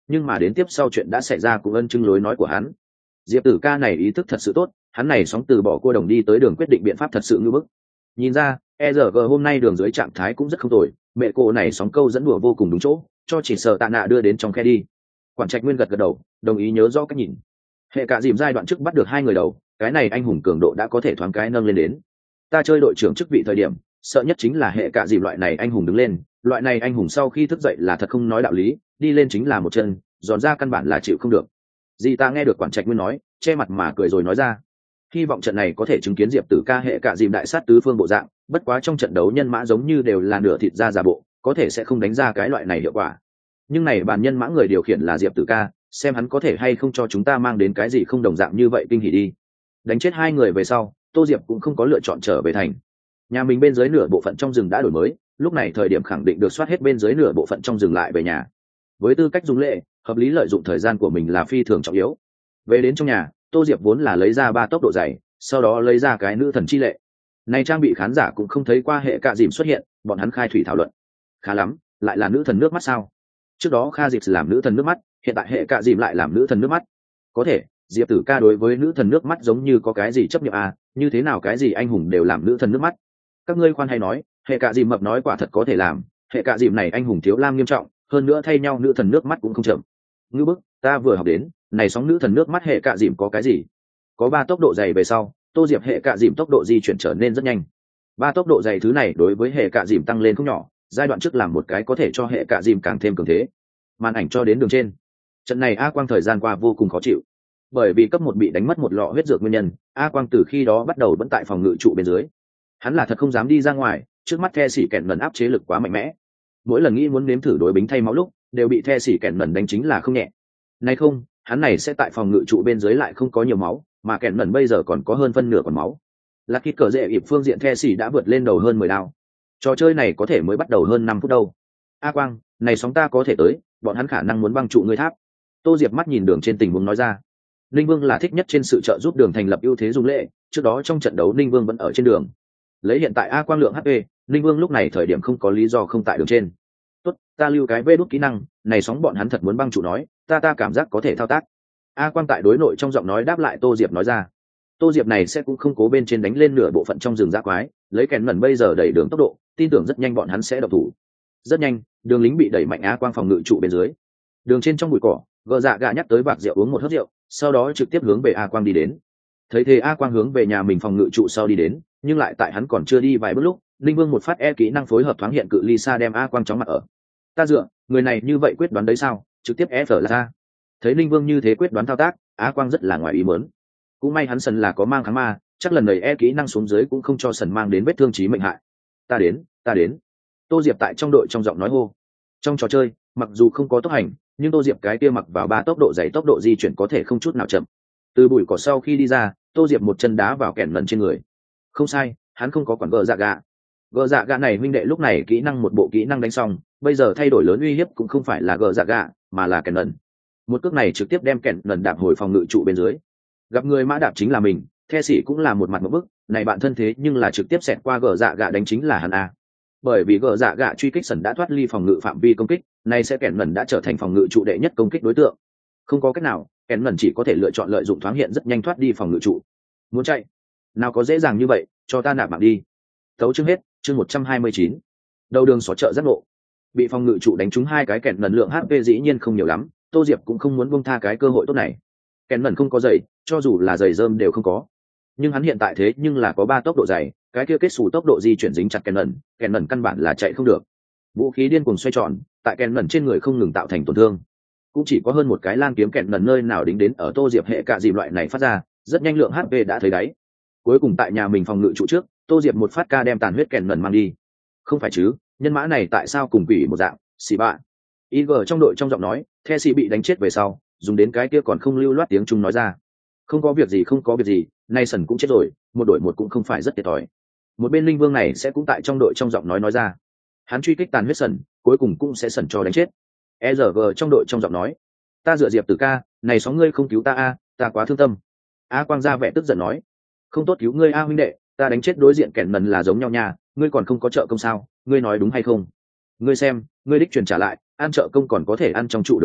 nhưng mà đến tiếp sau chuyện đã xảy ra cũng ân chứng lối nói của hắn. Diệp Tử ca này ý thức thật sự tốt, hắn này sóng từ bỏ cua đồng đi tới đường quyết định biện pháp thật sự ngưỡng bức. Nhìn ra ERG hôm nay đường dưới trạng thái cũng rất không tồi, mẹ cô này sóng câu dẫn đùa vô cùng đúng chỗ, cho chỉ sợ tạ nạ đưa đến trong khe đi. Quản trạch nguyên gật gật đầu, đồng ý nhớ rõ cách nhìn. Hệ cả dìm giai đoạn trước bắt được hai người đầu, cái này anh hùng cường độ đã có thể thoáng cái nâng lên đến. Ta chơi đội trưởng chức vị thời điểm, sợ nhất chính là hệ cả dìm loại này anh hùng đứng lên, loại này anh hùng sau khi thức dậy là thật không nói đạo lý, đi lên chính là một chân, giòn ra căn bản là chịu không được. Dì ta nghe được quản trạch nguyên nói, che mặt mà cười rồi nói ra, hy vọng trận này có thể chứng kiến Diệp Tử ca hệ cả dìm đại sát tứ phương bộ dạng, bất quá trong trận đấu nhân mã giống như đều là nửa thịt da giả bộ, có thể sẽ không đánh ra cái loại này hiệu quả. Nhưng này bàn nhân mã người điều khiển là Diệp Tử ca, xem hắn có thể hay không cho chúng ta mang đến cái gì không đồng dạng như vậy kinh hỉ đi. Đánh chết hai người về sau, Tô Diệp cũng không có lựa chọn trở về thành. Nhà mình bên dưới nửa bộ phận trong rừng đã đổi mới, lúc này thời điểm khẳng định được soát hết bên dưới nửa bộ phận trong rừng lại về nhà. Với tư cách dùng lệ, hợp lý lợi dụng thời gian của mình là phi thường trọng yếu. Về đến trong nhà, Tô Diệp vốn là lấy ra 3 tốc độ dày, sau đó lấy ra cái nữ thần chi lệ. Này trang bị khán giả cũng không thấy qua hệ cạ dìm xuất hiện, bọn hắn khai thủy thảo luận. Khá lắm, lại là nữ thần nước mắt sao? Trước đó Kha Dịp làm nữ thần nước mắt, hiện tại hệ cạ dìm lại làm nữ thần nước mắt. Có thể, Diệp Tử ca đối với nữ thần nước mắt giống như có cái gì chấp nhận à, như thế nào cái gì anh hùng đều làm nữ thần nước mắt. Các ngươi khoan hay nói, hệ cạ dìm mập nói quả thật có thể làm, hệ cạ dìm này anh hùng thiếu lam nghiêm trọng, hơn nữa thay nhau nữ thần nước mắt cũng không chậm. Ngư bức, ta vừa học đến, này sóng nữ thần nước mắt hệ cạ dìm có cái gì? Có 3 tốc độ dày về sau, Tô Diệp hệ cạ dìm tốc độ di chuyển trở nên rất nhanh. 3 tốc độ dày thứ này đối với hệ cạ dìm tăng lên không nhỏ, giai đoạn trước làm một cái có thể cho hệ cạ dìm càng thêm cường thế. Màn ảnh cho đến đường trên. Trận này A Quang thời gian qua vô cùng khó chịu. Bởi vì cấp 1 bị đánh mất một lọ huyết dược nguyên nhân, A Quang từ khi đó bắt đầu vẫn tại phòng ngự trụ bên dưới. Hắn là thật không dám đi ra ngoài, trước mắt The Sĩ Kẹn Mần áp chế lực quá mạnh mẽ. Mỗi lần nghĩ muốn nếm thử đối bính thay máu lúc, đều bị The Sĩ Kẹn Mần đánh chính là không nhẹ. Nay không, hắn này sẽ tại phòng ngự trụ bên dưới lại không có nhiều máu, mà Kẹn Mần bây giờ còn có hơn phân nửa còn máu. Là khi cờ dễ ịp phương diện The Sĩ đã vượt lên đầu hơn 10 đao. Trò chơi này có thể mới bắt đầu hơn 5 phút đâu. A Quang, này sóng ta có thể tới, bọn hắn khả năng muốn băng trụ ngươi tháp. Tô Diệp mắt nhìn đường trên tình huống nói ra. Ninh Vương là thích nhất trên sự trợ giúp đường thành lập ưu thế dung lệ, trước đó trong trận đấu Ninh Vương vẫn ở trên đường. Lấy hiện tại A Quang lượng HP, Ninh Vương lúc này thời điểm không có lý do không tại đường trên. Tốt, ta lưu cái vê đút kỹ năng, này sóng bọn hắn thật muốn băng trụ nói, ta cảm giác có thể thao tác. A Quang tại đối nội trong giọng nói đáp lại Tô Diệp nói ra. Tô Diệp này sẽ cũng không cố bên trên đánh lên nửa bộ phận trong rừng dã quái, lấy kèn mẩn bây giờ đẩy đường tốc độ, tin tưởng rất nhanh bọn hắn sẽ độc thủ. Rất nhanh, đường lính bị đẩy mạnh A Quang phòng ngự trụ bên dưới. Đường trên trong bụi cỏ, gờ dạ gạ nhắc tới vạc rượu uống một hớp rượu, sau đó trực tiếp hướng về A Quang đi đến. Thấy thế A Quang hướng về nhà mình phòng ngự trụ sau đi đến, nhưng lại tại hắn còn chưa đi vài bước lúc, Linh Vương một phát kỹ năng phối hợp thoáng hiện cự ly xa đem A Quang chóng mặt ở. Ta dựa, người này như vậy quyết đoán đấy sao? Trực tiếp phở là ra. Thấy Linh Vương như thế quyết đoán thao tác, A Quang rất là ngoài ý muốn. Cũng may hắn sần là có mang kháng ma, chắc lần này kỹ năng xuống dưới cũng không cho sần mang đến vết thương chí mệnh hại. Ta đến. Tô Diệp tại trong đội trong giọng nói hô. Trong trò chơi, mặc dù không có tốc hành, nhưng Tô Diệp cái kia mặc vào 3 tốc độ dày tốc độ di chuyển có thể không chút nào chậm. Từ bụi cỏ sau khi đi ra, Tô Diệp một chân đá vào kẹn lần trên người. Không sai, hắn không có quản gờ dạ gạ. Gờ dạ gạ này huynh đệ lúc này kỹ năng một bộ kỹ năng đánh xong, bây giờ thay đổi lớn uy hiếp cũng không phải là gờ dạ gạ, mà là kẹn lần. Một cước này trực tiếp đem kẹn lần đạp hồi phòng ngự trụ bên dưới. Gặp người mã đạp chính là mình, The Sĩ cũng là một mặt một bức, này bạn thân thế nhưng là trực tiếp xẹt qua gờ dạ gạ đánh chính là hắn a. Bởi vì gờ dạ gạ truy kích sần đã thoát ly phòng ngự phạm vi công kích, nay sẽ kẹn lần đã trở thành phòng ngự trụ đệ nhất công kích đối tượng. Không có cách nào, kẹn lần chỉ có thể lựa chọn lợi dụng thoáng hiện rất nhanh thoát đi phòng ngự trụ. Muốn chạy, nào có dễ dàng như vậy, cho ta nạp mạng đi. Tấu chương hết, chương 129. Đầu đường xó chợ giác ngộ. Bị phòng ngự trụ đánh trúng 2 cái kẹn lần lượng HP dĩ nhiên không nhiều lắm, Tô Diệp cũng không muốn buông tha cái cơ hội tốt này. Kẹn lần không có giày, cho dù là giày rơm đều không có. Nhưng hắn hiện tại thế nhưng là có 3 tốc độ dày, cái kia kết xù tốc độ di chuyển dính chặt kẹn lần căn bản là chạy không được. Vũ khí điên cuồng xoay tròn, tại kẹn lần trên người không ngừng tạo thành tổn thương. Cũng chỉ có hơn một cái lan kiếm kẹn lần nơi nào đính đến ở Tô Diệp hệ cả dìm loại này phát ra, rất nhanh lượng HP đã thấy đáy. Cuối cùng tại nhà mình phòng ngự trụ trước, Tô Diệp một phát ca đem tàn huyết kẹn lần mang đi. Không phải chứ, nhân mã này tại sao cùng quỷ một dạng, xì bạ. IG trong đội trong giọng nói, The Sĩ bị đánh chết về sau, dùng đến cái kia còn không lưu loát tiếng Trung nói ra. Không có việc gì, nay sần cũng chết rồi, một đội một cũng không phải rất thiệt thòi. Một bên Linh Vương này sẽ cũng tại trong đội trong giọng nói ra. Hắn truy kích tàn huyết sần, cuối cùng cũng sẽ sần cho đánh chết. ERG trong đội trong giọng nói, ta dựa Diệp Tử ca, này sóng ngươi không cứu ta a, ta quá thương tâm. A Quang ra vẻ tức giận nói, không tốt cứu ngươi a huynh đệ, ta đánh chết đối diện kẻn lần là giống nhau nha, ngươi còn không có trợ công sao, ngươi nói đúng hay không? Ngươi xem, ngươi đích truyền trả lại, ăn trợ công còn có thể ăn trong trụ đường lính,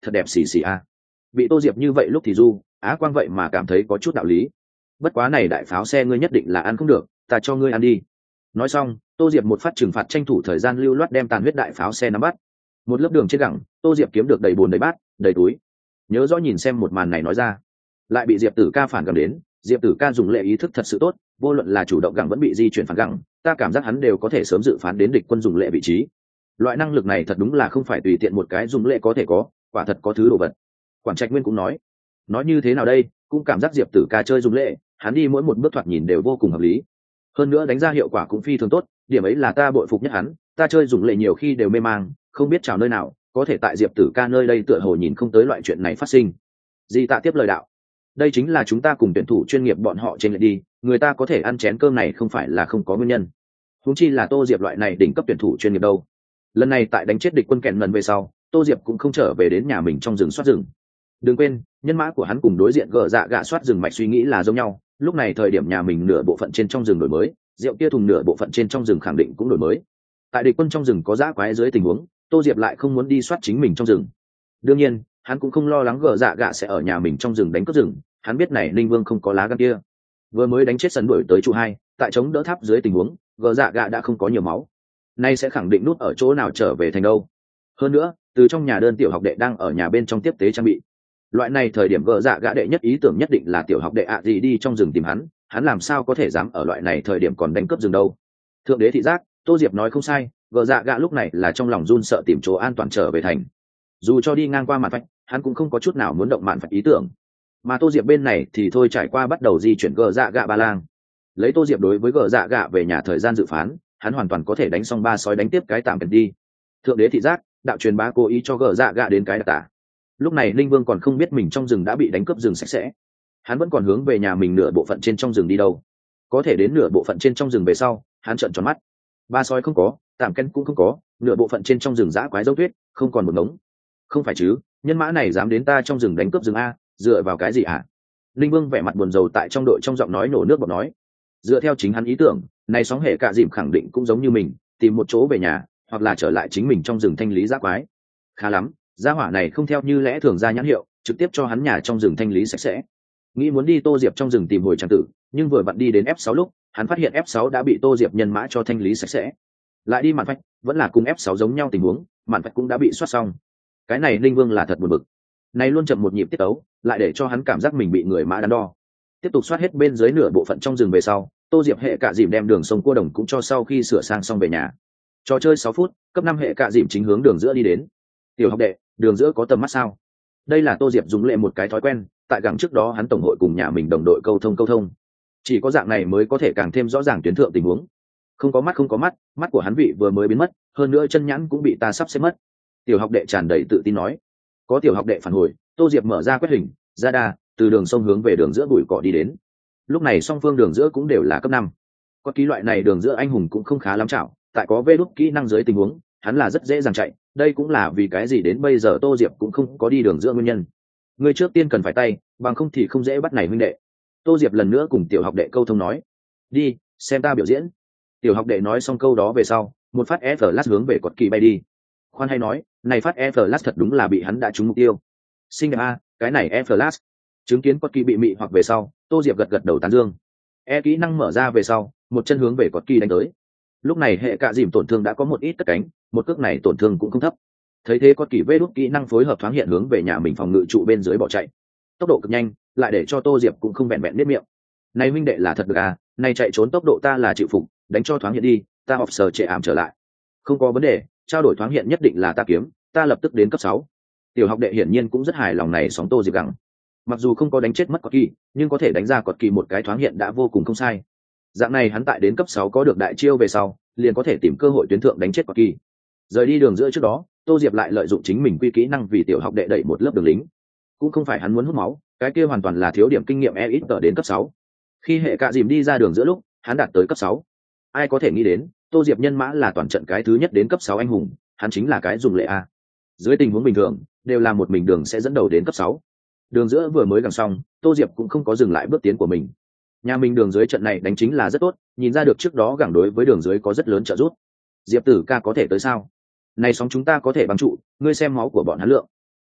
thật đẹp xì xì a. Bị Tô Diệp như vậy lúc thì du Á Quang vậy mà cảm thấy có chút đạo lý. Bất quá này đại pháo xe ngươi nhất định là ăn không được, ta cho ngươi ăn đi. Nói xong, Tô Diệp một phát trừng phạt tranh thủ thời gian lưu loát đem tàn huyết đại pháo xe nắm bắt. Một lớp đường trên gẳng, Tô Diệp kiếm được đầy bồn đầy bát đầy túi. Nhớ rõ nhìn xem một màn này nói ra, lại bị Diệp Tử Ca phản gẳng đến. Diệp Tử Ca dùng lệ ý thức thật sự tốt, vô luận là chủ động gẳng vẫn bị di chuyển phản gẳng, ta cảm giác hắn đều có thể sớm dự phán đến địch quân dùng lệ vị trí. Loại năng lực này thật đúng là không phải tùy tiện một cái dùng lệ có thể có, quả thật có thứ đồ vật. Quản Trạch Nguyên cũng nói như thế nào đây, cũng cảm giác Diệp Tử Ca chơi dùng lệ, hắn đi mỗi một bước thoạt nhìn đều vô cùng hợp lý. Hơn nữa đánh ra hiệu quả cũng phi thường tốt, điểm ấy là ta bội phục nhất hắn. Ta chơi dùng lệ nhiều khi đều mê mang, không biết chào nơi nào, có thể tại Diệp Tử Ca nơi đây tựa hồ nhìn không tới loại chuyện này phát sinh. Di Tạ tiếp lời đạo, đây chính là chúng ta cùng tuyển thủ chuyên nghiệp bọn họ trên lệ đi, người ta có thể ăn chén cơm này không phải là không có nguyên nhân. Huống chi là Tô Diệp loại này đỉnh cấp tuyển thủ chuyên nghiệp đâu. Lần này tại đánh chết địch quân kẹn lần về sau, Tô Diệp cũng không trở về đến nhà mình trong rừng soát rừng. Đừng quên, nhân mã của hắn cùng đối diện gờ dạ gạ soát rừng mạch suy nghĩ là giống nhau. Lúc này thời điểm nhà mình nửa bộ phận trên trong rừng đổi mới, rượu kia thùng nửa bộ phận trên trong rừng khẳng định cũng đổi mới. Tại địch quân trong rừng có dã quái dưới tình huống, Tô Diệp lại không muốn đi soát chính mình trong rừng. Đương nhiên, hắn cũng không lo lắng gờ dạ gạ sẽ ở nhà mình trong rừng đánh cướp rừng. Hắn biết này Ninh Vương không có lá gan kia. Vừa mới đánh chết sân đuổi tới trụ 2, tại chống đỡ tháp dưới tình huống, gờ dạ gạ đã không có nhiều máu. Nay sẽ khẳng định nút ở chỗ nào trở về thành đâu. Hơn nữa, từ trong nhà đơn tiểu học đệ đang ở nhà bên trong tiếp tế trang bị. Loại này thời điểm gờ dạ gạ đệ nhất ý tưởng nhất định là tiểu học đệ ạ gì đi trong rừng tìm hắn làm sao có thể dám ở loại này thời điểm còn đánh cướp rừng đâu. Thượng đế thị giác, Tô Diệp nói không sai, gờ dạ gạ lúc này là trong lòng run sợ tìm chỗ an toàn trở về thành. Dù cho đi ngang qua mạn vạch, hắn cũng không có chút nào muốn động mạn vạch ý tưởng. Mà Tô Diệp bên này thì thôi trải qua bắt đầu di chuyển gờ dạ gạ ba lang. Lấy Tô Diệp đối với gờ dạ gạ về nhà thời gian dự phán, hắn hoàn toàn có thể đánh xong 3 sói đánh tiếp cái tạm biệt đi. Thượng đế thị giác, đạo truyền bá cố ý cho gờ dạ gạ đến cái đặc tả. Lúc này Linh Vương còn không biết mình trong rừng đã bị đánh cướp rừng sạch sẽ, hắn vẫn còn hướng về nhà mình nửa bộ phận trên trong rừng đi đâu. Có thể đến nửa bộ phận trên trong rừng về sau, hắn trợn tròn mắt. 3 sói không có, tạm ken cũng không có, nửa bộ phận trên trong rừng dã quái dấu tuyết, không còn một ngống. Không phải chứ, nhân mã này dám đến ta trong rừng đánh cướp rừng a, dựa vào cái gì ạ? Linh Vương vẻ mặt buồn rầu tại trong đội trong giọng nói nổ nước bọt nói. Dựa theo chính hắn ý tưởng, này sóng hệ cạ dìm khẳng định cũng giống như mình, tìm một chỗ về nhà, hoặc là trở lại chính mình trong rừng thanh lý dã quái. Khá lắm, gia hỏa này không theo như lẽ thường ra nhãn hiệu, trực tiếp cho hắn nhà trong rừng thanh lý sạch sẽ. Nghĩ muốn đi Tô Diệp trong rừng tìm hồi trang tử, nhưng vừa vặn đi đến F6 lúc, hắn phát hiện F6 đã bị Tô Diệp nhân mã cho thanh lý sạch sẽ. Lại đi mạn vạch, vẫn là cùng F6 giống nhau tình huống, mạn vạch cũng đã bị soát xong. Cái này Linh Vương là thật buồn bực. Này luôn chậm một nhịp tiết tấu, lại để cho hắn cảm giác mình bị người mã đắn đo. Tiếp tục soát hết bên dưới nửa bộ phận trong rừng về sau, Tô Diệp hệ cạ dìm đem đường sông cua đồng cũng cho sau khi sửa sang xong về nhà. Trò chơi 6 phút, cấp 5 hệ cạ dìm chính hướng đường giữa đi đến. Tiểu học đệ, đường giữa có tầm mắt sao? Đây là Tô Diệp dùng lệ một cái thói quen, tại gẳng trước đó hắn tổng hội cùng nhà mình đồng đội câu thông. Chỉ có dạng này mới có thể càng thêm rõ ràng tuyến thượng tình huống. Không có mắt, mắt của hắn vị vừa mới biến mất, hơn nữa chân nhãn cũng bị ta sắp xếp mất. Tiểu học đệ tràn đầy tự tin nói. Có tiểu học đệ phản hồi, Tô Diệp mở ra quét hình, ra đa, từ đường sông hướng về đường giữa bụi cỏ đi đến. Lúc này song phương đường giữa cũng đều là cấp 5. Có ký loại này đường giữa anh hùng cũng không khá lắm chảo, tại có vê đúc kỹ năng dưới tình huống, hắn là rất dễ dàng chạy, đây cũng là vì cái gì đến bây giờ Tô Diệp cũng không có đi đường giữa nguyên nhân. Người trước tiên cần phải tay, bằng không thì không dễ bắt này huynh đệ. Tô Diệp lần nữa cùng tiểu học đệ câu thông nói. Đi, xem ta biểu diễn. Tiểu học đệ nói xong câu đó về sau, một phát Flash hướng về quật kỳ bay đi. Khoan hay nói, này phát Flash thật đúng là bị hắn đã trúng mục tiêu. Xinh đẹp a, cái này Flash. Chứng kiến quật kỳ bị mị hoặc về sau, Tô Diệp gật đầu tán dương. Kỹ năng mở ra về sau, một chân hướng về quật kỳ đánh tới. Lúc này hệ cạ dìm tổn thương đã có một ít cất cánh, một cước này tổn thương cũng không thấp. Thấy thế quật kỳ vê đúc kỹ năng phối hợp thoáng hiện hướng về nhà mình phòng ngự trụ bên dưới bỏ chạy. Tốc độ cực nhanh, lại để cho Tô Diệp cũng không vẹn vẹn biết miệng. Này huynh đệ là thật được à, này chạy trốn tốc độ ta là chịu phục, đánh cho thoáng hiện đi, ta học sờ trệ ảm trở lại. Không có vấn đề, trao đổi thoáng hiện nhất định là ta kiếm, ta lập tức đến cấp 6. Tiểu học đệ hiển nhiên cũng rất hài lòng này sóng Tô Diệp gặng. Mặc dù không có đánh chết mất Cọt Kỳ, nhưng có thể đánh ra Cọt Kỳ một cái thoáng hiện đã vô cùng không sai. Dạng này hắn tại đến cấp 6 có được đại chiêu về sau, liền có thể tìm cơ hội tuyến thượng đánh chết Cọt Kỳ. Rời đi đường giữa trước đó, Tô Diệp lại lợi dụng chính mình quy kỹ năng vì tiểu học đệ đẩy một lớp đường lính. Cũng không phải hắn muốn hút máu, cái kia hoàn toàn là thiếu điểm kinh nghiệm ít tờ đến cấp 6. Khi hệ cạ dìm đi ra đường giữa lúc, hắn đạt tới cấp 6. Ai có thể nghĩ đến, Tô Diệp nhân mã là toàn trận cái thứ nhất đến cấp 6 anh hùng, hắn chính là cái dùng lệ a. Dưới tình huống bình thường, đều là một mình đường sẽ dẫn đầu đến cấp 6. Đường giữa vừa mới gặng xong, Tô Diệp cũng không có dừng lại bước tiến của mình. Nhà mình đường dưới trận này đánh chính là rất tốt, nhìn ra được trước đó gặng đối với đường dưới có rất lớn trợ giúp. Diệp Tử ca có thể tới sao? Này sóng chúng ta có thể băng trụ, ngươi xem máu của bọn hắn lượng.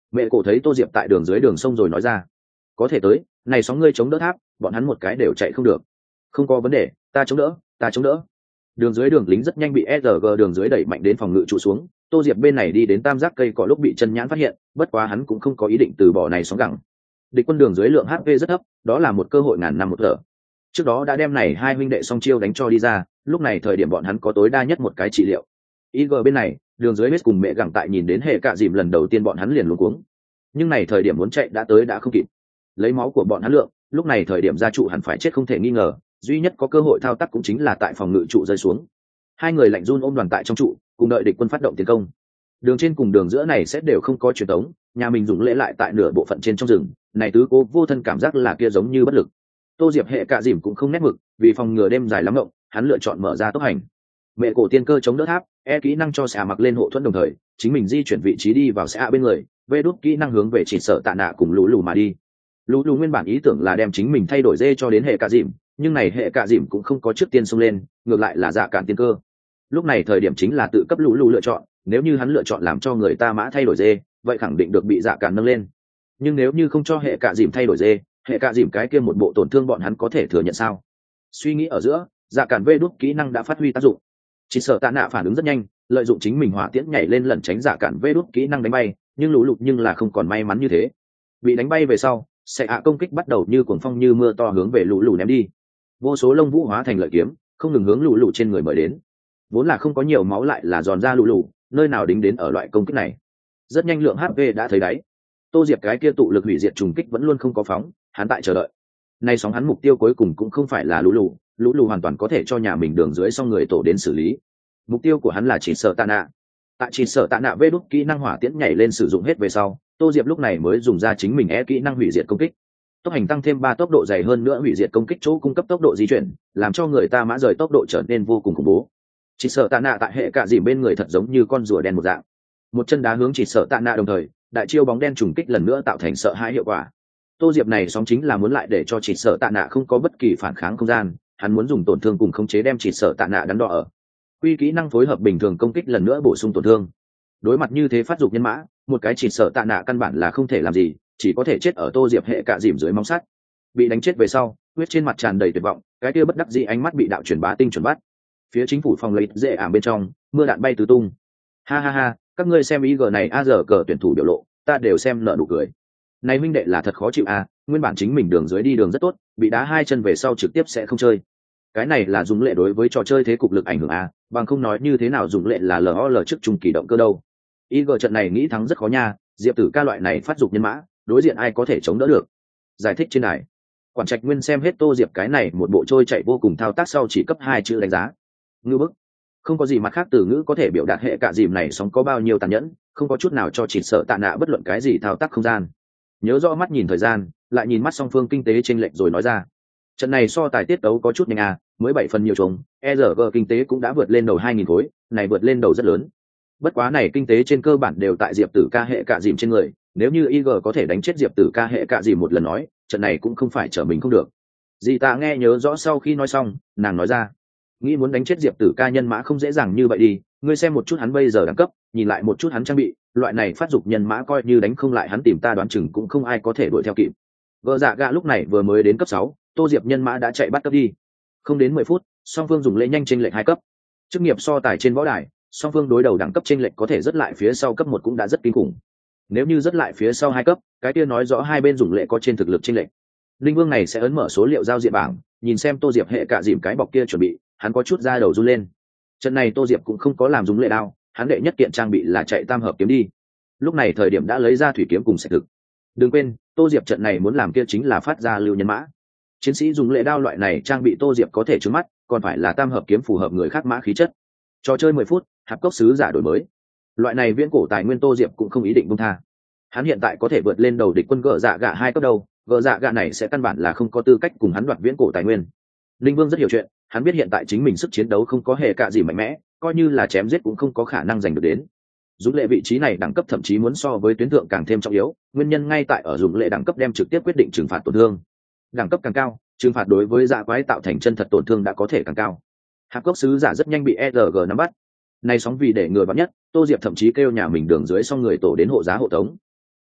Mẹ cổ thấy Tô Diệp tại đường dưới đường sông rồi nói ra, có thể tới, này sóng ngươi chống đỡ tháp, bọn hắn một cái đều chạy không được. Không có vấn đề, ta chống đỡ, ta chống đỡ. Đường dưới đường lính rất nhanh bị SRG đường dưới đẩy mạnh đến phòng ngự trụ xuống. Tô Diệp bên này đi đến tam giác cây cỏ lúc bị chân nhãn phát hiện, bất quá hắn cũng không có ý định từ bỏ này sóng gẳng. Địch quân đường dưới lượng HP rất thấp, đó là một cơ hội ngàn năm một thở. Trước đó đã đem này hai huynh đệ song chiêu đánh cho đi ra, lúc này thời điểm bọn hắn có tối đa nhất một cái trị liệu. IG bên này, đường dưới hết cùng mẹ gẳng tại nhìn đến hệ cạ dìm lần đầu tiên bọn hắn liền luống cuống. Nhưng này thời điểm muốn chạy đã tới đã không kịp. Lấy máu của bọn hắn lượng, lúc này thời điểm gia trụ hẳn phải chết không thể nghi ngờ, duy nhất có cơ hội thao tác cũng chính là tại phòng ngự trụ rơi xuống. Hai người lạnh run ôm đoàn tại trong trụ, cùng đợi địch quân phát động tiến công. Đường trên cùng đường giữa này sẽ đều không có truyền tống, nhà mình dùng lễ lại tại nửa bộ phận trên trong rừng, này tứ cố vô thân cảm giác là kia giống như bất lực. Tô Diệp hệ cạ dìm cũng không nét mực, vì phòng ngừa đêm dài lắm ngộng, hắn lựa chọn mở ra tốc hành. Mẹ cổ tiên cơ chống đỡ tháp, kỹ năng cho xạ mặc lên hộ thuẫn đồng thời, chính mình di chuyển vị trí đi vào xạ bên người, vê đút kỹ năng hướng về chỉ sợ tạ nạ cùng lũ lù mà đi. Lũ lù nguyên bản ý tưởng là đem chính mình thay đổi dê cho đến hệ cạ dìm, nhưng này hệ cạ dìm cũng không có trước tiên xông lên, ngược lại là dạ cản tiên cơ. Lúc này thời điểm chính là tự cấp lũ lù lựa chọn, nếu như hắn lựa chọn làm cho người ta mã thay đổi dê, vậy khẳng định được bị dạ cản nâng lên. Nhưng nếu như không cho hệ cạ dìm thay đổi dê, hệ cạ dìm cái kia một bộ tổn thương bọn hắn có thể thừa nhận sao? Suy nghĩ ở giữa, dạ cản vê đút kỹ năng đã phát huy tác dụng. Chỉ sợ tạ nạ phản ứng rất nhanh, lợi dụng chính mình hỏa tiễn nhảy lên lẩn tránh dạ cản vê đút kỹ năng đánh bay, nhưng lũ lụt nhưng là không còn may mắn như thế. Bị đánh bay về sau, sẽ công kích bắt đầu như cuồng phong như mưa to hướng về lũ lụt ném đi. Vô số lông vũ hóa thành lợi kiếm, không ngừng hướng lũ lụt trên người mời đến. Vốn là không có nhiều máu lại là giòn ra lũ lụt, nơi nào đính đến ở loại công kích này. Rất nhanh lượng HP đã thấy đáy. Tô Diệp cái kia tụ lực hủy diệt trùng kích vẫn luôn không có phóng, hắn tại chờ đợi. Nay sóng hắn mục tiêu cuối cùng cũng không phải là lũ lụt hoàn toàn có thể cho nhà mình đường dưới xong người tổ đến xử lý. Mục tiêu của hắn là chỉ sợ tạ nạ. Tại chỉ sợ tạ nạ vê đút kỹ năng hỏa tiễn nhảy lên sử dụng hết về sau, Tô Diệp lúc này mới dùng ra chính mình kỹ năng hủy diệt công kích. Tốc hành tăng thêm 3 tốc độ dày hơn nữa hủy diệt công kích chỗ cung cấp tốc độ di chuyển, làm cho người ta mã rời tốc độ trở nên vô cùng khủng bố. Chỉ sợ tạ nạ tại hệ cạ dìm bên người thật giống như con rùa đen một dạng. Một chân đá hướng chỉ sợ tạ nạ đồng thời, đại chiêu bóng đen trùng kích lần nữa tạo thành sợ hãi hiệu quả. Tô Diệp này sóng chính là muốn lại để cho chỉ sợ tạ nạ không có bất kỳ phản kháng không gian, hắn muốn dùng tổn thương cùng khống chế đem chỉ sợ tạ nạ đắn đo ở. Quy kỹ năng phối hợp bình thường công kích lần nữa bổ sung tổn thương. Đối mặt như thế phát dục nhân mã, một cái chỉ sợ tạ nạ căn bản là không thể làm gì, chỉ có thể chết ở Tô Diệp hệ cạ dìm dưới móng sắt. Bị đánh chết về sau, huyết trên mặt tràn đầy tuyệt vọng, cái kia bất đắc dĩ ánh mắt bị đạo truyền bá tinh chuẩn bắt. Phía chính phủ phòng lấy dễ ảm bên trong, mưa đạn bay tứ tung. Ha ha ha, các ngươi xem IG này a giờ cờ tuyển thủ biểu lộ, ta đều xem nở nụ cười. Này huynh đệ là thật khó chịu à, nguyên bản chính mình đường dưới đi đường rất tốt, bị đá hai chân về sau trực tiếp sẽ không chơi. Cái này là dùng lệ đối với trò chơi thế cục lực ảnh hưởng à, bằng không nói như thế nào dùng lệ là LOL trước trung kỳ động cơ đâu. IG trận này nghĩ thắng rất khó nha, Diệp Tử ca loại này phát dục nhân mã, đối diện ai có thể chống đỡ được. Giải thích trên này. Quản Trạch Nguyên xem hết Tô Diệp cái này một bộ trôi chạy vô cùng thao tác sau chỉ cấp 2 chữ đánh giá. Ngư bức. Không có gì mặt khác từ ngữ có thể biểu đạt hệ cạ dìm này sóng có bao nhiêu tàn nhẫn, không có chút nào cho chỉ sợ tạ nạ bất luận cái gì thao tác không gian. Nhớ rõ mắt nhìn thời gian, lại nhìn mắt song phương kinh tế chênh lệch rồi nói ra. Trận này so tài tiết tấu có chút nhanh à, mới 7 phần nhiều trùng, ERG kinh tế cũng đã vượt lên đầu 2000 khối, này vượt lên đầu rất lớn. Bất quá này kinh tế trên cơ bản đều tại Diệp Tử ca hệ cạ dìm trên người, nếu như IG có thể đánh chết Diệp Tử ca hệ cạ dìm một lần nói, trận này cũng không phải trở mình không được. Dì ta nghe nhớ rõ sau khi nói xong, nàng nói ra, nghĩ muốn đánh chết Diệp Tử ca nhân mã không dễ dàng như vậy đi, ngươi xem một chút hắn bây giờ đẳng cấp, nhìn lại một chút hắn trang bị, loại này phát dục nhân mã coi như đánh không lại hắn tìm ta đoán chừng cũng không ai có thể đuổi theo kịp. Vợ dạ gạ lúc này vừa mới đến cấp 6, Tô Diệp nhân mã đã chạy bắt cấp đi. Không đến 10 phút, song phương dùng lễ nhanh chênh lệch 2 cấp. Chức nghiệp so tài trên võ đài, song phương đối đầu đẳng cấp chênh lệch có thể rất lại phía sau cấp 1 cũng đã rất kinh khủng. Nếu như rất lại phía sau 2 cấp, cái kia nói rõ hai bên dùng lễ có trên thực lực chênh lệch. Linh Vương này sẽ ấn mở số liệu giao diện bảng, nhìn xem Tô Diệp hệ cạ dìm cái bọc kia chuẩn bị, hắn có chút da đầu run lên. Trận này Tô Diệp cũng không có làm dùng lệ đao, hắn đệ nhất kiện trang bị là chạy tam hợp kiếm đi. Lúc này thời điểm đã lấy ra thủy kiếm cùng sạch thực. Đừng quên, Tô Diệp trận này muốn làm kia chính là phát ra lưu nhân mã. Chiến sĩ dùng lệ đao loại này trang bị Tô Diệp có thể trướng mắt, còn phải là tam hợp kiếm phù hợp người khác mã khí chất. Trò chơi 10 phút, hạp cốc sứ giả đổi mới. Loại này viễn cổ tài nguyên Tô Diệp cũng không ý định buông tha. Hắn hiện tại có thể vượt lên đầu địch quân gỡ dạ gạ 2 cấp đầu, gỡ dạ gạ này sẽ căn bản là không có tư cách cùng hắn đoạt viễn cổ tài nguyên. Linh Vương rất hiểu chuyện, hắn biết hiện tại chính mình sức chiến đấu không có hề cạ gì mạnh mẽ, coi như là chém giết cũng không có khả năng giành được đến. Dũng lệ vị trí này đẳng cấp thậm chí muốn so với tuyến thượng càng thêm trọng yếu, nguyên nhân ngay tại ở dũng lệ đẳng cấp đem trực tiếp quyết định trừng phạt tổn thương. Đẳng cấp càng cao, trừng phạt đối với dạ quái tạo thành chân thật tổn thương đã có thể càng cao. Hạp cốc sứ giả rất nhanh bị ERG nắm bắt. Nay sóng vì để người bắt nhất, Tô Diệp thậm chí kêu nhà mình đường dưới xong người tổ đến hộ giá hộ tống.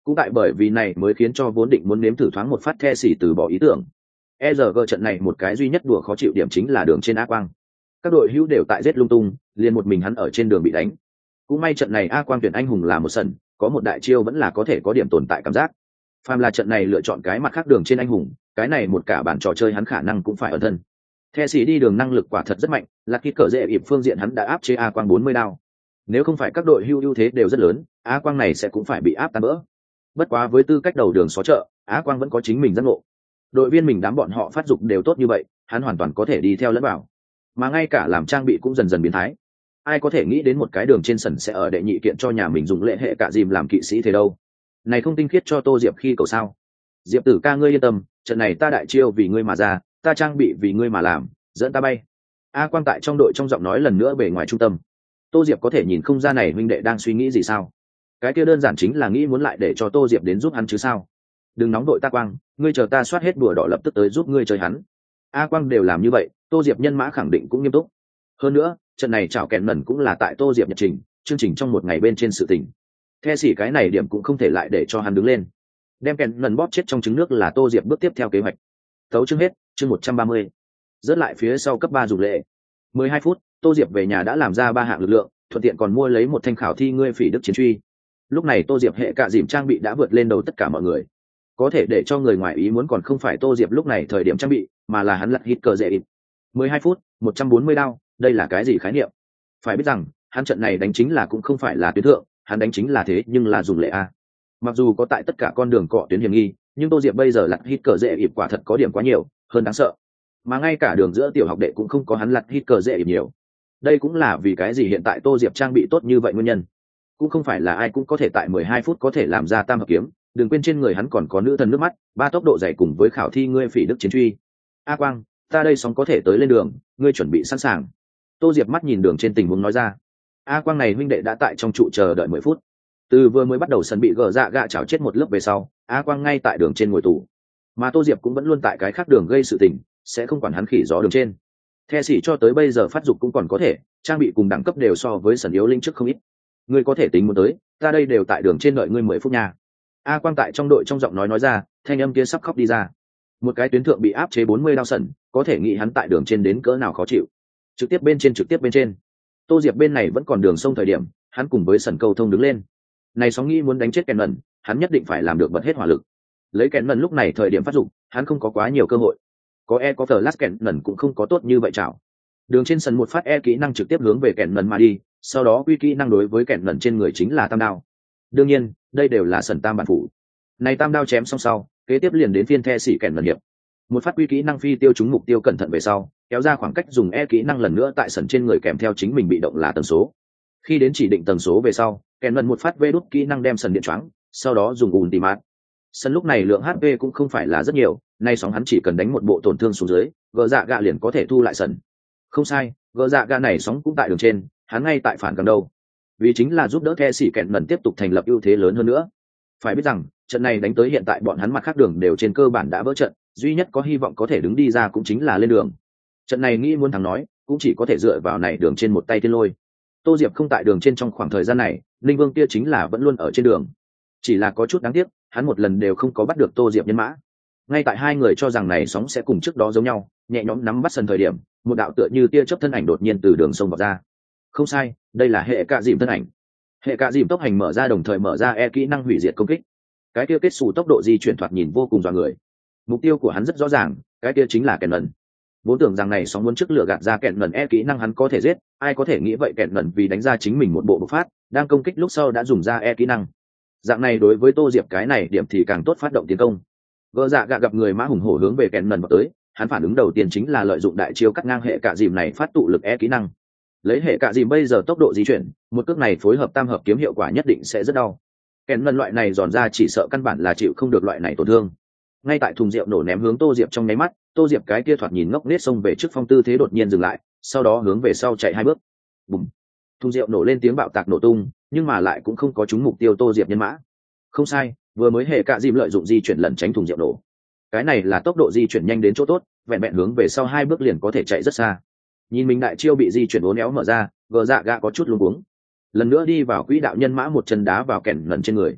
Cũng tại bởi vì này mới khiến cho vốn định muốn nếm thử thoáng một phát the xỉ từ bỏ ý tưởng. ERG trận này một cái duy nhất đùa khó chịu điểm chính là đường trên A Quang. Các đội hữu đều tại giết lung tung, liền một mình hắn ở trên đường bị đánh. Cũng may trận này A Quang tuyển anh hùng là một sân, có một đại chiêu vẫn là có thể có điểm tồn tại cảm giác. Phàm là trận này lựa chọn cái mặt khác đường trên anh hùng, cái này một cả bản trò chơi hắn khả năng cũng phải ẩn thân. The xỉ đi đường năng lực quả thật rất mạnh, là khi cờ dễ ịp phương diện hắn đã áp chế A Quang 40 đao. Nếu không phải các đội hưu ưu thế đều rất lớn, A Quang này sẽ cũng phải bị áp tan bỡ. Bất quá với tư cách đầu đường xó chợ, Á Quang vẫn có chính mình giác ngộ. Đội viên mình đám bọn họ phát dục đều tốt như vậy, hắn hoàn toàn có thể đi theo lẫn vào. Mà ngay cả làm trang bị cũng dần dần biến thái. Ai có thể nghĩ đến một cái đường trên sân sẽ ở đệ nhị kiện cho nhà mình dùng lệ hệ cả dìm làm kỵ sĩ thế đâu. Này không tinh khiết cho Tô Diệp khi cầu sao. Diệp tử ca ngươi yên tâm, trận này ta đại chiêu vì ngươi mà ra, ta trang bị vì ngươi mà làm, dẫn ta bay. A Quang tại trong đội trong giọng nói lần nữa bề ngoài trung tâm. Tô Diệp có thể nhìn không ra này huynh đệ đang suy nghĩ gì sao. Cái kia đơn giản chính là nghĩ muốn lại để cho Tô Diệp đến giúp hắn chứ sao. Đừng nóng đội ta Quang, ngươi chờ ta soát hết đùa đỏ lập tức tới giúp ngươi chơi hắn. A Quang đều làm như vậy, Tô Diệp nhân mã khẳng định cũng nghiêm túc. Hơn nữa, trận này chảo kèn nần cũng là tại Tô Diệp nhật trình, chương trình trong một ngày bên trên sự tình. The xỉ cái này điểm cũng không thể lại để cho hắn đứng lên. Đem kèn nần bóp chết trong trứng nước là Tô Diệp bước tiếp theo kế hoạch. Tấu chương hết, chương 130. Rớt lại phía sau cấp 3 dục lệ. 12 phút, Tô Diệp về nhà đã làm ra 3 hạng lực lượng, thuận tiện còn mua lấy một thanh khảo thi ngươi phỉ đức chiến truy. Lúc này Tô Diệp hệ cạ dìm trang bị đã vượt lên đầu tất cả mọi người. Có thể để cho người ngoài ý muốn còn không phải Tô Diệp lúc này thời điểm trang bị, mà là hắn lật hít cờ dễ ít. 12 phút, 140 đao, đây là cái gì khái niệm? Phải biết rằng, hắn trận này đánh chính là cũng không phải là tuyến thượng, hắn đánh chính là thế nhưng là dùng lệ a. Mặc dù có tại tất cả con đường cọ tuyến hiểm nghi, nhưng Tô Diệp bây giờ lật hít cờ dễ ít quả thật có điểm quá nhiều, hơn đáng sợ. Mà ngay cả đường giữa tiểu học đệ cũng không có hắn lật hít cờ dễ ít nhiều. Đây cũng là vì cái gì hiện tại Tô Diệp trang bị tốt như vậy nguyên nhân. Cũng không phải là ai cũng có thể tại 12 phút có thể làm ra tam hợp kiếm, đừng quên trên người hắn còn có nữ thần nước mắt, 3 tốc độ dày cùng với khảo thi ngươi phỉ đức chiến truy. A Quang, ta đây sóng có thể tới lên đường, ngươi chuẩn bị sẵn sàng. Tô Diệp mắt nhìn đường trên tình huống nói ra. A Quang này huynh đệ đã tại trong trụ chờ đợi 10 phút. Từ vừa mới bắt đầu sân bị gờ dạ gạ chảo chết một lớp về sau, A Quang ngay tại đường trên ngồi tù. Mà Tô Diệp cũng vẫn luôn tại cái khác đường gây sự tình, sẽ không quản hắn khỉ gió đường trên. The xỉ cho tới bây giờ phát dục cũng còn có thể, trang bị cùng đẳng cấp đều so với sân yếu linh trước không ít. Ngươi có thể tính muốn tới, ta đây đều tại đường trên đợi ngươi 10 phút nha. A Quang tại trong đội trong giọng nói ra, thanh âm kia sắp khóc đi ra. Một cái tuyến thượng bị áp chế 40 đao sần, có thể nghĩ hắn tại đường trên đến cỡ nào khó chịu. Trực tiếp bên trên. Tô Diệp bên này vẫn còn đường sông thời điểm, hắn cùng với sần câu thông đứng lên. Này sóng nghĩ muốn đánh chết kèn nần, hắn nhất định phải làm được bật hết hỏa lực. Lấy kèn nần lúc này thời điểm phát dụng, hắn không có quá nhiều cơ hội. Có flash kèn nần cũng không có tốt như vậy chảo. Đường trên sân một phát kỹ năng trực tiếp hướng về kèn nần mà đi, sau đó quy kỹ năng đối với kèn nần trên người chính là tam đao. Đương nhiên, đây đều là sần tam bản phủ. Này tam đao chém xong sau, kế tiếp liền đến phiên the xỉ kèn nần hiệp. Một phát quy kỹ năng phi tiêu trúng mục tiêu cẩn thận về sau, kéo ra khoảng cách dùng kỹ năng lần nữa tại sân trên người kèm theo chính mình bị động là tần số. Khi đến chỉ định tần số về sau, kèn nần một phát vê đút kỹ năng đem sân điện choáng, sau đó dùng ultimate. Sân lúc này lượng HP cũng không phải là rất nhiều, nay sóng hắn chỉ cần đánh một bộ tổn thương xuống dưới, gỡ dạ gạ liền có thể thu lại sân. Không sai, gỡ dạ gạ này sóng cũng tại đường trên, hắn ngay tại phản gần đâu. Vì chính là giúp đỡ the xỉ kèn nần tiếp tục thành lập ưu thế lớn hơn nữa. Phải biết rằng trận này đánh tới hiện tại bọn hắn mặt khác đường đều trên cơ bản đã vỡ trận, duy nhất có hy vọng có thể đứng đi ra cũng chính là lên đường. Trận này nghĩ muốn thắng nói cũng chỉ có thể dựa vào này đường trên một tay tiên lôi. Tô Diệp không tại đường trên trong khoảng thời gian này, Linh Vương kia chính là vẫn luôn ở trên đường, chỉ là có chút đáng tiếc hắn một lần đều không có bắt được Tô Diệp nhân mã. Ngay tại hai người cho rằng này sóng sẽ cùng trước đó giống nhau, nhẹ nhõm nắm bắt sân thời điểm, một đạo tựa như tia chớp thân ảnh đột nhiên từ đường sông vào ra. Không sai, đây là hệ cạ dìm thân ảnh. Hệ cạ dìm tốc hành mở ra đồng thời mở ra kỹ năng hủy diệt công kích. Cái kia kết xù tốc độ di chuyển thoạt nhìn vô cùng dọa người. Mục tiêu của hắn rất rõ ràng, cái kia chính là kèn nần. Vốn tưởng rằng này sóng muốn trước lửa gạt ra kèn nần kỹ năng hắn có thể giết, ai có thể nghĩ vậy kèn nần vì đánh ra chính mình một bộ bộc phát, đang công kích lúc sau đã dùng ra kỹ năng. Dạng này đối với Tô Diệp cái này điểm thì càng tốt phát động tiến công. Gỡ dạ gạ gặp người mã hùng hổ hướng về kèn nần vào tới, hắn phản ứng đầu tiên chính là lợi dụng đại chiêu cắt ngang hệ cạ dìm này phát tụ lực kỹ năng. Lấy hệ cạ dìm bây giờ tốc độ di chuyển, một cước này phối hợp tam hợp kiếm hiệu quả nhất định sẽ rất đau. Kèn nần loại này giòn ra chỉ sợ căn bản là chịu không được loại này tổn thương. Ngay tại thùng rượu nổ ném hướng Tô Diệp trong nháy mắt, Tô Diệp cái kia thoạt nhìn ngốc nghếch xông về trước phong tư thế đột nhiên dừng lại, sau đó hướng về sau chạy 2 bước. Bùm. Thùng rượu nổ lên tiếng bạo tạc nổ tung, nhưng mà lại cũng không có trúng mục tiêu Tô Diệp nhân mã. Không sai, vừa mới hệ cạ dìm lợi dụng di chuyển lẩn tránh thùng rượu nổ. Cái này là tốc độ di chuyển nhanh đến chỗ tốt, vẹn vẹn hướng về sau 2 bước liền có thể chạy rất xa. Nhìn mình đại chiêu bị di chuyển uốn éo mở ra, gờ dạ gạ có chút luống cuống. Lần nữa đi vào quỹ đạo nhân mã một chân đá vào kèn nần trên người.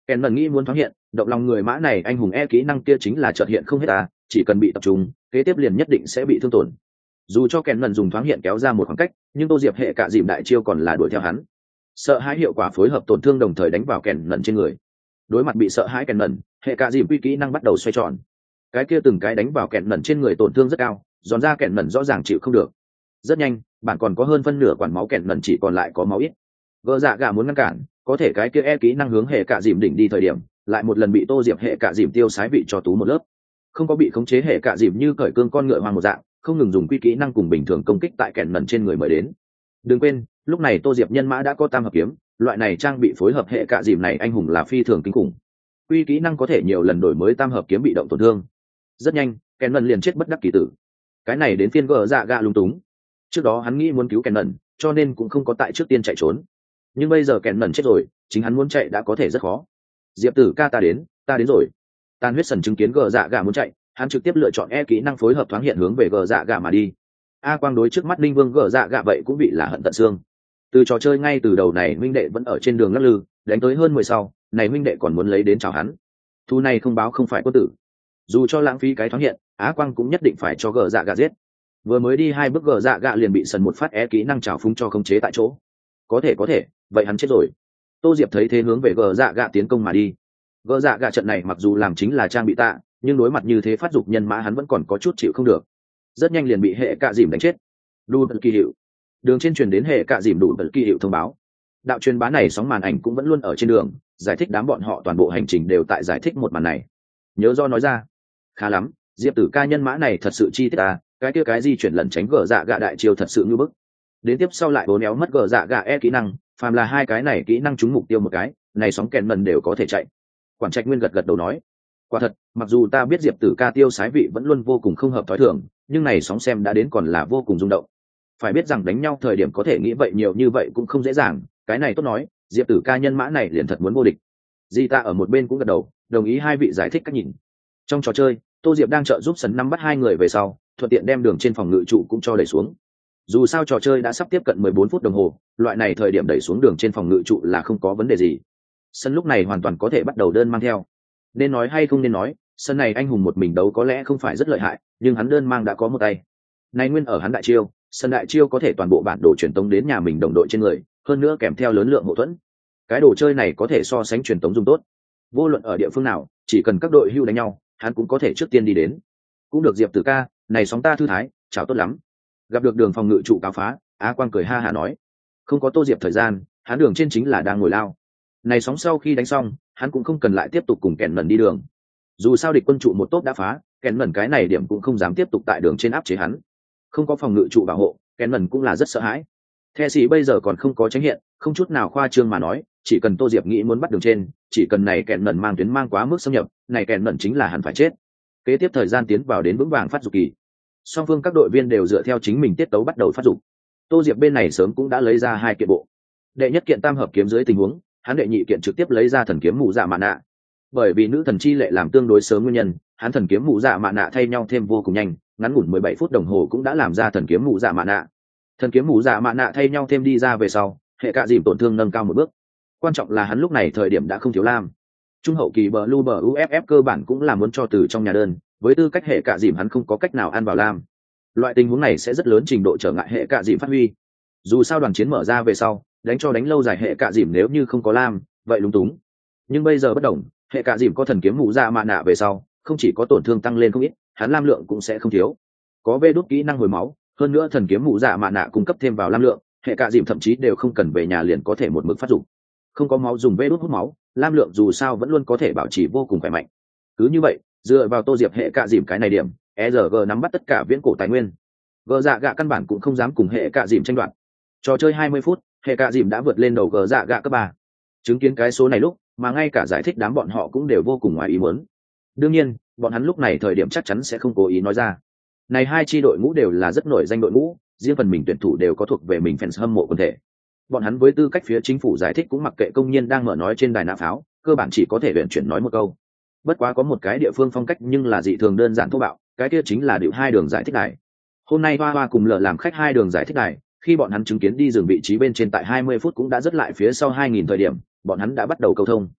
Kèn lần nghĩ muốn thoáng hiện, động lòng người mã này anh hùng kỹ năng kia chính là chợt hiện không hết ta, chỉ cần bị tập trung, kế tiếp liền nhất định sẽ bị thương tổn. Dù cho Kèn lần dùng thoáng hiện kéo ra một khoảng cách, nhưng Tô Diệp hệ cả dìm đại chiêu còn là đuổi theo hắn. Sợ hãi hiệu quả phối hợp tổn thương đồng thời đánh vào Kèn lần trên người. Đối mặt bị sợ hãi Kèn lần, hệ cả dìm quy kỹ năng bắt đầu xoay tròn. Cái kia từng cái đánh vào Kèn lần trên người tổn thương rất cao, giòn ra Kèn lần rõ ràng chịu không được. Rất nhanh, bạn còn có hơn phân nửa quản máu Kèn lần chỉ còn lại có máu ít. Gỡ dạ gà muốn ngăn cản, có thể cái kia kỹ năng hướng hệ cả dìm đỉnh đi thời điểm, lại một lần bị Tô Diệp hệ cả dìm tiêu sái vị cho tú một lớp. Không có bị khống chế hệ cả dìm như cởi cương con ngựa hoang một dạng, không ngừng dùng quy kỹ năng cùng bình thường công kích tại Kèn lần trên người mới đến. Đừng quên, lúc này Tô Diệp nhân mã đã có tam hợp kiếm, loại này trang bị phối hợp hệ cả dìm này anh hùng là phi thường kinh khủng. Quy kỹ năng có thể nhiều lần đổi mới tam hợp kiếm bị động tổn thương. Rất nhanh, Kèn lần liền chết bất đắc kỳ tử. Cái này đến phiên gỡ dạ gà lung túng. Trước đó hắn nghĩ muốn cứu Kèn lần, cho nên cũng không có tại trước tiên chạy trốn. Nhưng bây giờ Kèn lần chết rồi, chính hắn muốn chạy đã có thể rất khó. Diệp tử ca, ta đến rồi. Tàn huyết sần chứng kiến gờ dạ gà muốn chạy, hắn trực tiếp lựa chọn kỹ năng phối hợp thoáng hiện hướng về gờ dạ gà mà đi. A Quang đối trước mắt linh vương gờ dạ gà vậy cũng bị là hận tận xương. Từ trò chơi ngay từ đầu này huynh đệ vẫn ở trên đường lắc lư, đánh tới hơn 10 sau, này huynh đệ còn muốn lấy đến chào hắn. Thu này không báo không phải quân tử. Dù cho lãng phí cái thoáng hiện, Á Quang cũng nhất định phải cho gờ dạ gà giết. Vừa mới đi 2 bước gờ dạ gà liền bị sần một phát kỹ năng trào phúng cho khống chế tại chỗ. Có thể, vậy hắn chết rồi. Tô Diệp thấy thế hướng về gờ dạ gà tiến công mà đi. Gờ dạ gà trận này mặc dù làm chính là trang bị tạ, nhưng đối mặt như thế phát dục nhân mã hắn vẫn còn có chút chịu không được. Rất nhanh liền bị hệ cạ dìm đánh chết. Đủ bật kỳ hiệu. Đường trên truyền đến hệ cạ dìm đủ bật kỳ hiệu thông báo. Đạo truyền bá này sóng màn ảnh cũng vẫn luôn ở trên đường, giải thích đám bọn họ toàn bộ hành trình đều tại giải thích một màn này. Nhớ do nói ra, khá lắm, Diệp tử ca nhân mã này thật sự chi tiết à, cái kia cái di chuyển lẩn tránh gờ dạ gà đại chiêu thật sự như bức. Đến tiếp sau lại bốn éo mất gờ dạ gà kỹ năng, phàm là 2 cái này kỹ năng trúng mục tiêu một cái, này sóng kèn mần đều có thể chạy. Quản trạch nguyên gật đầu nói, quả thật, mặc dù ta biết Diệp tử ca tiêu sái vị vẫn luôn vô cùng không hợp thói thường, nhưng này sóng xem đã đến còn là vô cùng rung động. Phải biết rằng đánh nhau thời điểm có thể nghĩ vậy nhiều như vậy cũng không dễ dàng, cái này tốt nói, Diệp tử ca nhân mã này liền thật muốn vô địch. Di ta ở một bên cũng gật đầu, đồng ý 2 vị giải thích cách nhìn. Trong trò chơi, Tô Diệp đang trợ giúp sấn năm bắt 2 người về sau, thuận tiện đem đường trên phòng ngự trụ cũng cho đẩy xuống. Dù sao trò chơi đã sắp tiếp cận 14 phút đồng hồ, loại này thời điểm đẩy xuống đường trên phòng ngự trụ là không có vấn đề gì. Sân lúc này hoàn toàn có thể bắt đầu đơn mang theo. Nên nói hay không nên nói, sân này anh hùng một mình đấu có lẽ không phải rất lợi hại, nhưng hắn đơn mang đã có một tay. Này nguyên ở hắn đại chiêu, sân đại chiêu có thể toàn bộ bản đồ truyền tống đến nhà mình đồng đội trên người, hơn nữa kèm theo lớn lượng hậu thuẫn. Cái đồ chơi này có thể so sánh truyền tống dùng tốt. Vô luận ở địa phương nào, chỉ cần các đội hưu đánh nhau, hắn cũng có thể trước tiên đi đến. Cũng được Diệp tử ca, này sóng ta thư thái, chào tốt lắm. Gặp được đường phòng ngự trụ cáo phá, Á Quang cười ha hả nói, không có Tô Diệp thời gian, hắn đường trên chính là đang ngồi lao. Này sóng sau khi đánh xong, hắn cũng không cần lại tiếp tục cùng kèn lần đi đường. Dù sao địch quân trụ một tốt đã phá, kèn lần cái này điểm cũng không dám tiếp tục tại đường trên áp chế hắn. Không có phòng ngự trụ bảo hộ, kèn lần cũng là rất sợ hãi. The sĩ bây giờ còn không có tránh hiện, không chút nào khoa trương mà nói, chỉ cần Tô Diệp nghĩ muốn bắt đường trên, chỉ cần này kèn lần mang tuyến mang quá mức xâm nhập, này kèn lần chính là hắn phải chết. Kế tiếp thời gian tiến vào đến vững vàng phát dục kỳ. Song phương các đội viên đều dựa theo chính mình tiết tấu bắt đầu phát dục. Tô Diệp bên này sớm cũng đã lấy ra 2 kiện bộ. Đệ nhất kiện tam hợp kiếm dưới tình huống, hắn đệ nhị kiện trực tiếp lấy ra thần kiếm mù dạ mạ nạ. Bởi vì nữ thần chi lệ làm tương đối sớm nguyên nhân, hắn thần kiếm mù dạ mạ nạ thay nhau thêm vô cùng nhanh, ngắn ngủn 17 phút đồng hồ cũng đã làm ra thần kiếm mù dạ mạ nạ. Thần kiếm mù dạ mạ nạ thay nhau thêm đi ra về sau, hệ cạ dìm tổn thương nâng cao một bước. Quan trọng là hắn lúc này thời điểm đã không thiếu lam. Trung hậu kỳ bờ lu bờ uff cơ bản cũng là muốn cho từ trong nhà đơn, với tư cách hệ cạ dìm hắn không có cách nào ăn vào lam. Loại tình huống này sẽ rất lớn trình độ trở ngại hệ cạ dìm phát huy. Dù sao đoàn chiến mở ra về sau, đánh lâu dài hệ cạ dìm nếu như không có lam, vậy lúng túng. Nhưng bây giờ bất đồng, hệ cạ dìm có thần kiếm mù dạ mạ nạ về sau, không chỉ có tổn thương tăng lên không ít, hắn lam lượng cũng sẽ không thiếu. Có vê đốt kỹ năng hồi máu, hơn nữa thần kiếm mù dạ mạ nạ cung cấp thêm vào lam lượng, hệ cạ dìm thậm chí đều không cần về nhà liền có thể một mực phát dụng. Không có máu dùng vê đốt hút máu, lam lượng dù sao vẫn luôn có thể bảo trì vô cùng khỏe mạnh. Cứ như vậy, dựa vào Tô Diệp hệ cạ dìm cái này điểm, ERG nắm bắt tất cả viễn cổ tài nguyên. Gờ dạ gạ căn bản cũng không dám cùng hệ cạ dìm tranh đoạt. Trò chơi 20 phút, hệ cạ dìm đã vượt lên đầu gờ dạ gạ cấp 3. Chứng kiến cái số này lúc, mà ngay cả giải thích đám bọn họ cũng đều vô cùng ngoài ý muốn. Đương nhiên, bọn hắn lúc này thời điểm chắc chắn sẽ không cố ý nói ra. Này 2 chi đội ngũ đều là rất nổi danh đội ngũ, riêng phần mình tuyển thủ đều có thuộc về mình fans hâm mộ quần thể. Bọn hắn với tư cách phía chính phủ giải thích cũng mặc kệ công nhân đang mở nói trên đài nã pháo, cơ bản chỉ có thể luyện chuyển nói một câu. Bất quá có một cái địa phương phong cách nhưng là dị thường đơn giản thô bạo, cái kia chính là điệu 2 đường giải thích đài. Hôm nay Hoa Hoa cùng Lở làm khách 2 đường giải thích đài, khi bọn hắn chứng kiến đi dừng vị trí bên trên tại 20 phút cũng đã rất lại phía sau 2000 thời điểm, bọn hắn đã bắt đầu câu thông.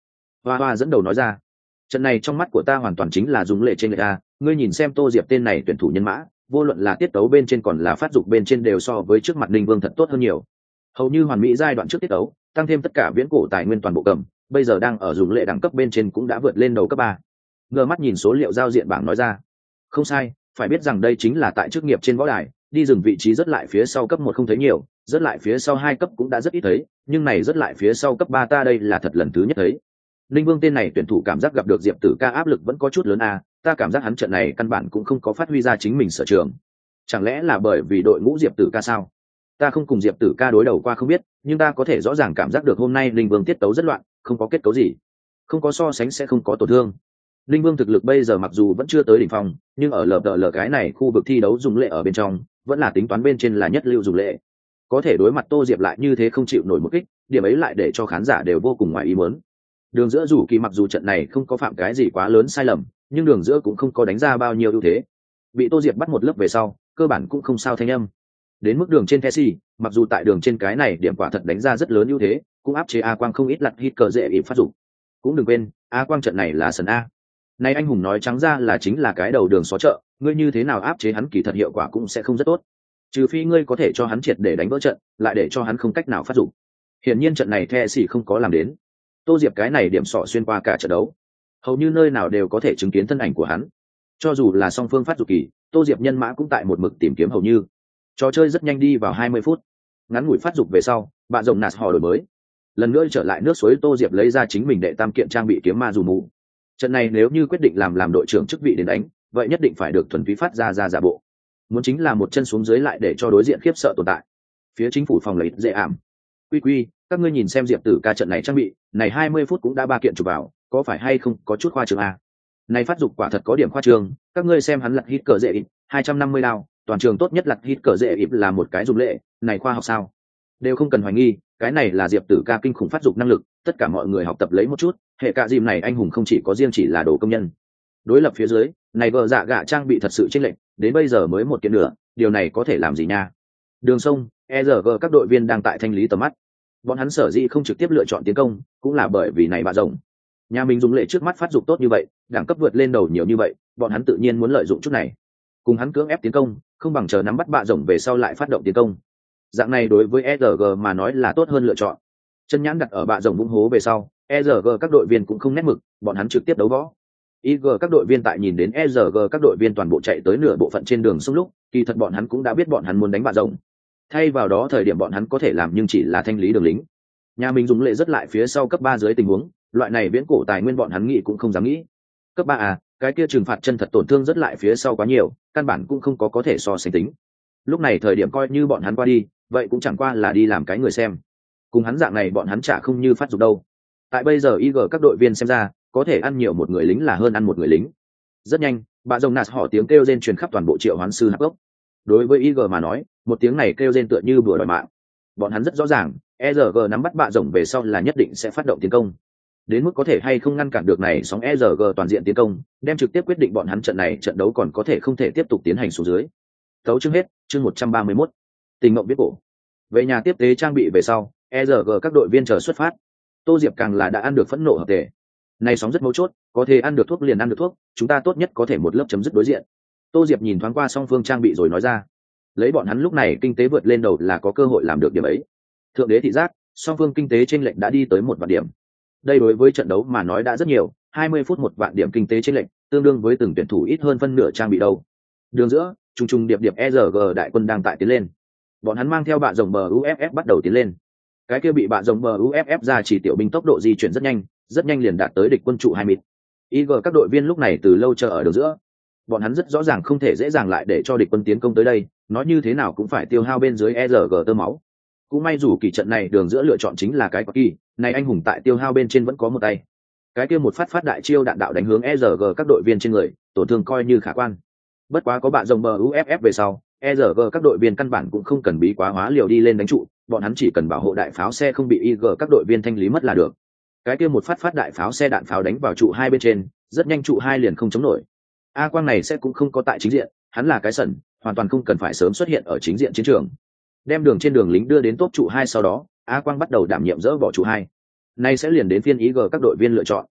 Hoa Hoa dẫn đầu nói ra. Trận này trong mắt của ta hoàn toàn chính là dùng lệ trên lệ a, ngươi nhìn xem Tô Diệp tên này tuyển thủ nhân mã, vô luận là tiết tấu bên trên còn là phát dục bên trên đều so với trước mặt Ninh Vương thật tốt hơn nhiều. Hầu như hoàn mỹ giai đoạn trước tiết tấu, tăng thêm tất cả viễn cổ tài nguyên toàn bộ cầm, bây giờ đang ở dùng lệ đẳng cấp bên trên cũng đã vượt lên đầu cấp 3. Ngơ mắt nhìn số liệu giao diện bảng nói ra. Không sai, phải biết rằng đây chính là tại chức nghiệp trên võ đài, đi dừng vị trí rất lại phía sau cấp 1 không thấy nhiều, rất lại phía sau 2 cấp cũng đã rất ít thấy, nhưng này rất lại phía sau cấp 3 ta đây là thật lần thứ nhất thấy. Linh Vương tên này tuyển thủ cảm giác gặp được Diệp Tử Ca áp lực vẫn có chút lớn a, ta cảm giác hắn trận này căn bản cũng không có phát huy ra chính mình sở trường. Chẳng lẽ là bởi vì đội ngũ Diệp Tử Ca sao? Ta không cùng Diệp Tử Ca đối đầu qua không biết, nhưng ta có thể rõ ràng cảm giác được hôm nay Linh Vương tiết tấu rất loạn, không có kết cấu gì, không có so sánh sẽ không có tổn thương. Linh Vương thực lực bây giờ mặc dù vẫn chưa tới đỉnh phong, nhưng ở LPL cái này khu vực thi đấu dùng lệ ở bên trong, vẫn là tính toán bên trên là nhất lưu dùng lệ. Có thể đối mặt Tô Diệp lại như thế không chịu nổi một kích, điểm ấy lại để cho khán giả đều vô cùng ngoài ý muốn. Đường giữa rủ kỳ mặc dù trận này không có phạm cái gì quá lớn sai lầm, nhưng đường giữa cũng không có đánh ra bao nhiêu ưu thế. Bị Tô Diệp bắt một lớp về sau, cơ bản cũng không sao thanh âm. Đến mức đường trên Messi, mặc dù tại đường trên cái này điểm quả thật đánh ra rất lớn ưu thế, cũng áp chế A Quang không ít lật hit cờ dễ ịp phát dụng. Cũng đừng quên, A Quang trận này là sân A. Nay anh hùng nói trắng ra là chính là cái đầu đường xó chợ, ngươi như thế nào áp chế hắn kỳ thật hiệu quả cũng sẽ không rất tốt. Trừ phi ngươi có thể cho hắn triệt để đánh vỡ trận, lại để cho hắn không cách nào phát dụng. Hiển nhiên trận này Messi không có làm đến. Tô Diệp cái này điểm sọ xuyên qua cả trận đấu, hầu như nơi nào đều có thể chứng kiến thân ảnh của hắn. Cho dù là song phương phát dục kỳ, Tô Diệp nhân mã cũng tại một mực tìm kiếm hầu như. Trò chơi rất nhanh đi vào 20 phút. Ngắn ngủi phát dục về sau, bạn rồng nạt họ đổi mới. Lần nữa trở lại nước suối, Tô Diệp lấy ra chính mình đệ tam kiện trang bị kiếm ma dù mù. Trận này nếu như quyết định làm đội trưởng chức vị đến đánh, vậy nhất định phải được thuần túy phát ra giả bộ. Muốn chính là một chân xuống dưới lại để cho đối diện khiếp sợ tồn tại. Phía chính phủ phòng lấy dễ ảm. Quy, các ngươi nhìn xem Diệp Tử Ca trận này trang bị, này 20 phút cũng đã 3 kiện chụp vào, có phải hay không có chút khoa trương a? Này phát dục quả thật có điểm khoa trương, các ngươi xem hắn lật hit cờ dễ ít, 250 đao, toàn trường tốt nhất lật hit cờ dễ ít là một cái dùng lệ, này khoa học sao? Đều không cần hoài nghi, cái này là Diệp Tử Ca kinh khủng phát dục năng lực, tất cả mọi người học tập lấy một chút, hệ cả dìm này anh hùng không chỉ có riêng chỉ là đồ công nhân. Đối lập phía dưới, này vợ dạ gạ trang bị thật sự chênh lệch, đến bây giờ mới một kiện nữa, điều này có thể làm gì nha? Đường sông, ERG các đội viên đang tại thanh lý tầm mắt. Bọn hắn sở dĩ không trực tiếp lựa chọn tiến công, cũng là bởi vì này bạ rồng. Nhà mình dùng lệ trước mắt phát dục tốt như vậy, đẳng cấp vượt lên đầu nhiều như vậy, bọn hắn tự nhiên muốn lợi dụng chút này. Cùng hắn cưỡng ép tiến công, không bằng chờ nắm bắt bạ rồng về sau lại phát động tiến công. Dạng này đối với ERG mà nói là tốt hơn lựa chọn. Chân nhãn đặt ở bạ rồng vũng hố về sau, ERG các đội viên cũng không nét mực, bọn hắn trực tiếp đấu võ. IG các đội viên tại nhìn đến ERG các đội viên toàn bộ chạy tới nửa bộ phận trên đường sông lúc, kỳ thật bọn hắn cũng đã biết bọn hắn muốn đánh bạ rồng. Thay vào đó thời điểm bọn hắn có thể làm nhưng chỉ là thanh lý đường lính. Nhà mình dùng lệ rất lại phía sau cấp 3 dưới tình huống, loại này viễn cổ tài nguyên bọn hắn nghĩ cũng không dám nghĩ. Cấp 3 à, cái kia trừng phạt chân thật tổn thương rất lại phía sau quá nhiều, căn bản cũng không có thể so sánh tính. Lúc này thời điểm coi như bọn hắn qua đi, vậy cũng chẳng qua là đi làm cái người xem. Cùng hắn dạng này bọn hắn chả không như phát dục đâu. Tại bây giờ IG các đội viên xem ra, có thể ăn nhiều một người lính là hơn ăn một người lính. Rất nhanh, bà rồng nạt họ tiếng kêu rên truyền khắp toàn bộ triệu hoán sư hạp gốc. Đối với IG mà nói, một tiếng này kêu rên tựa như bừa đòi mạng. Bọn hắn rất rõ ràng, ERG nắm bắt bạ rồng về sau là nhất định sẽ phát động tiến công. Đến mức có thể hay không ngăn cản được này sóng ERG toàn diện tiến công, đem trực tiếp quyết định bọn hắn trận này trận đấu còn có thể không thể tiếp tục tiến hành xuống dưới. Tấu chương hết, chương 131. Tình mộng biết cổ. Về nhà tiếp tế trang bị về sau, ERG các đội viên chờ xuất phát. Tô Diệp càng là đã ăn được phẫn nộ hợp thể. Này sóng rất mấu chốt, có thể ăn được thuốc liền ăn được thuốc, chúng ta tốt nhất có thể một lớp chấm dứt đối diện. Tô Diệp nhìn thoáng qua song phương trang bị rồi nói ra. Lấy bọn hắn lúc này kinh tế vượt lên đầu là có cơ hội làm được điểm ấy. Thượng đế thị giác, song phương kinh tế chênh lệch đã đi tới 1 vạn điểm. Đây đối với trận đấu mà nói đã rất nhiều, 20 phút 1 vạn điểm kinh tế chênh lệch, tương đương với từng tuyển thủ ít hơn phân nửa trang bị đâu. Đường giữa, trùng điệp ERG đại quân đang tại tiến lên. Bọn hắn mang theo bạ rồng MUFF bắt đầu tiến lên. Cái kia bị bạ rồng MUFF ra chỉ tiểu binh tốc độ di chuyển rất nhanh liền đạt tới địch quân trụ 2 mịt. IG các đội viên lúc này từ lâu chờ ở đường giữa. Bọn hắn rất rõ ràng không thể dễ dàng lại để cho địch quân tiến công tới đây, nói như thế nào cũng phải tiêu hao bên dưới ERG tơ máu. Cũng may dù kỳ trận này đường giữa lựa chọn chính là cái kỳ, này anh hùng tại tiêu hao bên trên vẫn có một tay. Cái kia một phát đại chiêu đạn đạo đánh hướng ERG các đội viên trên người, tổn thương coi như khả quan. Bất quá có bạn rồng MUFF về sau, ERG các đội viên căn bản cũng không cần bí quá hóa liều đi lên đánh trụ, bọn hắn chỉ cần bảo hộ đại pháo xe không bị IG các đội viên thanh lý mất là được. Cái kia một phát đại pháo xe đạn pháo đánh vào trụ 2 bên trên, rất nhanh trụ 2 liền không chống nổi. A Quang này sẽ cũng không có tại chính diện, hắn là cái sẩn, hoàn toàn không cần phải sớm xuất hiện ở chính diện chiến trường. Đem đường trên đường lính đưa đến top trụ 2 sau đó, A Quang bắt đầu đảm nhiệm dỡ bỏ trụ 2. Nay sẽ liền đến phiên IG các đội viên lựa chọn.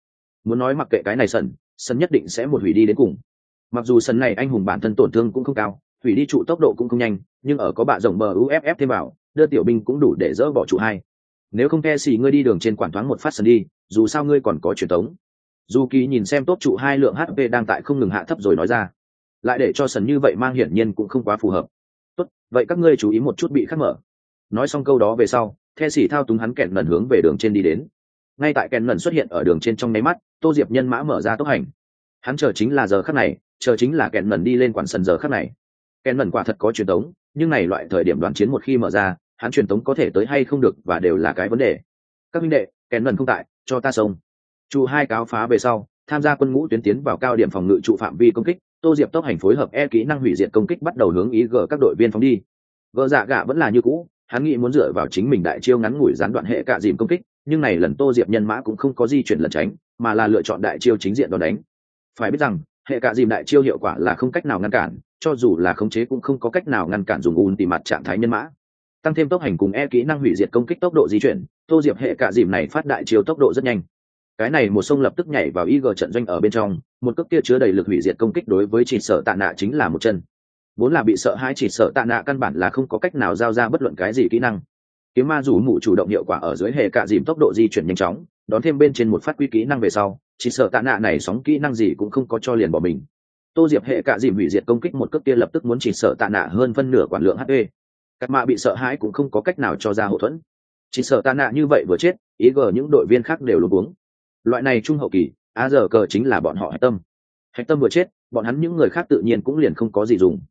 Muốn nói mặc kệ cái này sân nhất định sẽ một hủy đi đến cùng. Mặc dù sân này anh hùng bản thân tổn thương cũng không cao, hủy đi trụ tốc độ cũng không nhanh, nhưng ở có bạ rộng bờ uff thêm vào, đưa tiểu binh cũng đủ để dỡ bỏ trụ hai. Nếu không ke xì ngươi đi đường trên quản thoáng một phát sân đi, dù sao ngươi còn có truyền tống. Dù kỳ nhìn xem tốt trụ hai lượng hp đang tại không ngừng hạ thấp rồi nói ra, lại để cho sân như vậy mang hiển nhiên cũng không quá phù hợp. Tốt, vậy các ngươi chú ý một chút bị khắc mở. Nói xong câu đó về sau, the xì thao túng hắn kẹn lần hướng về đường trên đi đến. Ngay tại kẹn lần xuất hiện ở đường trên trong nháy mắt, Tô Diệp nhân mã mở ra tốc hành. Hắn chờ chính là giờ khắc này, chờ chính là kẹn lần đi lên quản sân giờ khắc này. Kẹn lần quả thật có truyền tống, nhưng này loại thời điểm đoàn chiến một khi mở ra, hắn truyền tống có thể tới hay không được và đều là cái vấn đề. Các huynh đệ, kẹn lần không tại, cho ta xông. Trụ hai cáo phá về sau, tham gia quân ngũ tuyến tiến vào cao điểm phòng ngự trụ phạm vi công kích. Tô Diệp tốc hành phối hợp kỹ năng hủy diệt công kích bắt đầu hướng ý g các đội viên phóng đi. Gỡ dạ gạ vẫn là như cũ, hắn nghĩ muốn dựa vào chính mình đại chiêu ngắn ngủi gián đoạn hệ cạ dìm công kích, nhưng này lần Tô Diệp nhân mã cũng không có di chuyển lẩn tránh, mà là lựa chọn đại chiêu chính diện đòn đánh. Phải biết rằng hệ cạ dìm đại chiêu hiệu quả là không cách nào ngăn cản, cho dù là khống chế cũng không có cách nào ngăn cản dùng ulti mặt trạng thái nhân mã. Tăng thêm tốc hành cùng kỹ năng hủy diệt công kích tốc độ di chuyển, Tô Diệp hệ cạ dìm này phát đại chiêu tốc độ rất nhanh. Cái này một sông lập tức nhảy vào IG trận doanh ở bên trong, một cước kia chứa đầy lực hủy diệt công kích đối với chỉ sợ tạ nạ chính là một chân. Vốn là bị sợ hãi chỉ sợ tạ nạ căn bản là không có cách nào giao ra bất luận cái gì kỹ năng. Kiếm ma rủ mụ chủ động hiệu quả ở dưới hệ cạ dìm tốc độ di chuyển nhanh chóng, đón thêm bên trên một phát quy kỹ năng về sau, chỉ sợ tạ nạ này sóng kỹ năng gì cũng không có cho liền bỏ mình. Tô Diệp hệ cạ dìm hủy diệt công kích một cước kia lập tức muốn chỉ sợ tạ nạ hơn phân nửa quản lượng HP. Các mạ bị sợ hãi cũng không có cách nào cho ra hậu thuẫn. Chỉ sợ tạ nạ như vậy vừa chết, IG những đội viên khác đều luống cuống. Loại này trung hậu kỳ, giờ cờ chính là bọn họ hạch tâm vừa chết, bọn hắn những người khác tự nhiên cũng liền không có gì dùng.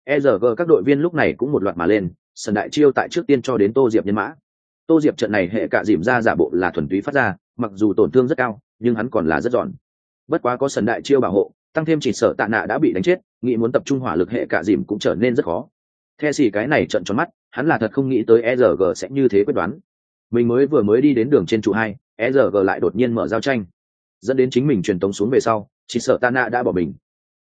Các đội viên lúc này cũng một loạt mà lên, sân đại chiêu tại trước tiên cho đến Tô Diệp nhân mã. Tô Diệp trận này hệ cạ dìm ra giả bộ là thuần túy phát ra, mặc dù tổn thương rất cao, nhưng hắn còn là rất giòn. Bất quá có sân đại chiêu bảo hộ, tăng thêm chỉ sợ tạ nạ đã bị đánh chết, nghĩ muốn tập trung hỏa lực hệ cạ dìm cũng trở nên rất khó. The xì cái này trận tròn mắt, hắn là thật không nghĩ tới sẽ như thế quyết đoán. Mình vừa mới đi đến đường trên trụ 2, lại đột nhiên mở giao tranh, dẫn đến chính mình truyền tống xuống về sau, chỉ sợ tạ nạ đã bỏ mình.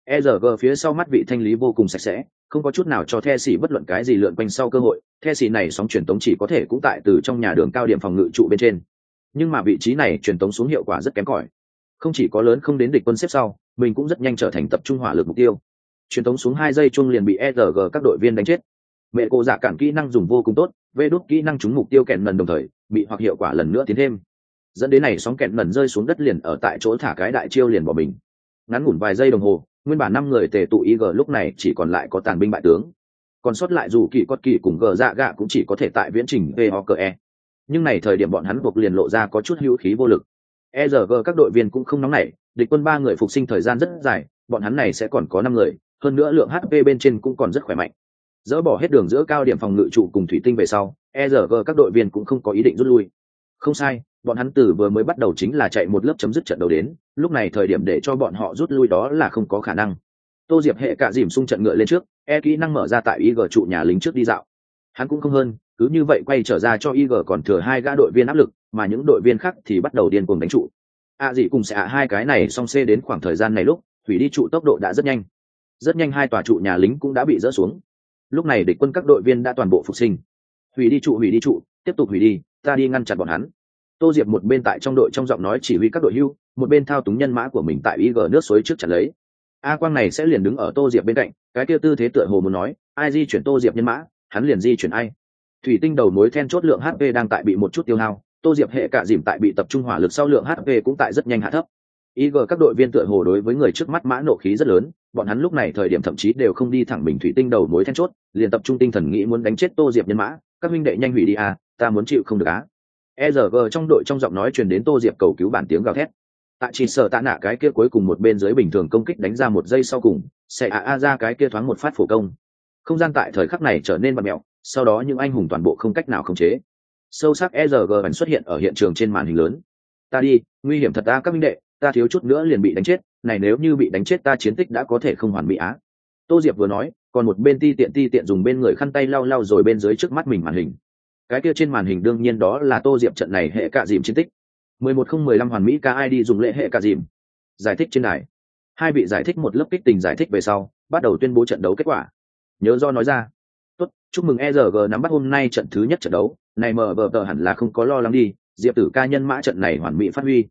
phía sau mắt vị thanh lý vô cùng sạch sẽ, không có chút nào cho the xì bất luận cái gì lượn quanh sau cơ hội. The xì này sóng truyền tống chỉ có thể cũng tại từ trong nhà đường cao điểm phòng ngự trụ bên trên, nhưng mà vị trí này truyền tống xuống hiệu quả rất kém cỏi, không chỉ có lớn không đến địch quân xếp sau, mình cũng rất nhanh trở thành tập trung hỏa lực mục tiêu. Truyền tống xuống 2 giây chung liền bị các đội viên đánh chết. Mẹ cô giả cản kỹ năng dùng vô cùng tốt, vê đốt kỹ năng trúng mục tiêu kẹn lần đồng thời bị hoặc hiệu quả lần nữa tiến thêm, dẫn đến này sóng kẹn lần rơi xuống đất liền ở tại chỗ thả cái đại chiêu liền bỏ mình. Ngắn ngủn vài giây đồng hồ, nguyên bản 5 người tề tụ IG lúc này chỉ còn lại có tàn binh bại tướng, còn sót lại dù kỳ cốt kỳ cùng gờ dạ gạ cũng chỉ có thể tại viễn trình VOKE. Nhưng này thời điểm bọn hắn buộc liền lộ ra có chút hữu khí vô lực. Các đội viên cũng không nóng nảy, địch quân 3 người phục sinh thời gian rất dài, bọn hắn này sẽ còn có 5 người, hơn nữa lượng HP bên trên cũng còn rất khỏe mạnh. Dỡ bỏ hết đường giữa cao điểm phòng ngự trụ cùng thủy tinh về sau, các đội viên cũng không có ý định rút lui. Không sai, bọn hắn từ vừa mới bắt đầu chính là chạy một lớp chấm dứt trận đấu đến, lúc này thời điểm để cho bọn họ rút lui đó là không có khả năng. Tô Diệp hệ cạ dìm xung trận ngựa lên trước, kỹ năng mở ra tại IG trụ nhà lính trước đi dạo. Hắn cũng không hơn, cứ như vậy quay trở ra cho IG còn thừa 2 gã đội viên áp lực, mà những đội viên khác thì bắt đầu điên cuồng đánh trụ. Dị cùng sẽ hai cái này song C đến khoảng thời gian này lúc, hủy đi trụ tốc độ đã rất nhanh. Rất nhanh 2 tòa trụ nhà lính cũng đã bị dỡ xuống. Lúc này địch quân các đội viên đã toàn bộ phục sinh. Hủy đi trụ, tiếp tục hủy đi, ta đi ngăn chặn bọn hắn. Tô Diệp một bên tại trong đội trong giọng nói chỉ huy các đội hưu, một bên thao túng nhân mã của mình tại IG nước suối trước chặn lấy. Quang này sẽ liền đứng ở Tô Diệp bên cạnh, cái kia tư thế tựa hồ muốn nói, ai di chuyển Tô Diệp nhân mã, hắn liền di chuyển ai. Thủy tinh đầu mối then chốt lượng HP đang tại bị một chút tiêu hao, Tô Diệp hệ cạ dìm tại bị tập trung hỏa lực sau lượng HP cũng tại rất nhanh hạ thấp. IG các đội viên tựa hồ đối với người trước mắt mã nộ khí rất lớn, bọn hắn lúc này thời điểm thậm chí đều không đi thẳng bình thủy tinh đầu mối then chốt, liền tập trung tinh thần nghĩ muốn đánh chết Tô Diệp nhân mã, các huynh đệ nhanh hủy đi ta muốn chịu không được á. Trong đội trong giọng nói truyền đến Tô Diệp cầu cứu bản tiếng gào thét. Tại chỉ sợ tạ nạ cái kia cuối cùng một bên dưới bình thường công kích đánh ra 1 giây sau cùng, sẽ ra cái kia thoáng một phát phổ công. Không gian tại thời khắc này trở nên bặm mẹo, sau đó những anh hùng toàn bộ không cách nào khống chế. Sâu sắc bản xuất hiện ở hiện trường trên màn hình lớn. Ta đi, nguy hiểm thật các huynh đệ, ta thiếu chút nữa liền bị đánh chết, này nếu như bị đánh chết ta chiến tích đã có thể không hoàn mỹ á. Tô Diệp vừa nói, còn một bên ti tiện dùng bên người khăn tay lau rồi bên dưới trước mắt mình màn hình. Cái kia trên màn hình đương nhiên đó là Tô Diệp trận này hệ cạ dìm chiến tích 11-0-15 hoàn mỹ KID dùng lễ hệ cạ dìm. Giải thích trên đài, 2 vị giải thích một lớp kích tình giải thích về sau, bắt đầu tuyên bố trận đấu kết quả. Nhớ do nói ra, tốt, chúc mừng nắm bắt hôm nay trận thứ nhất trận đấu này, MVT hẳn là không có lo lắng đi, Diệp Tử ca nhân mã trận này hoàn mỹ phát huy.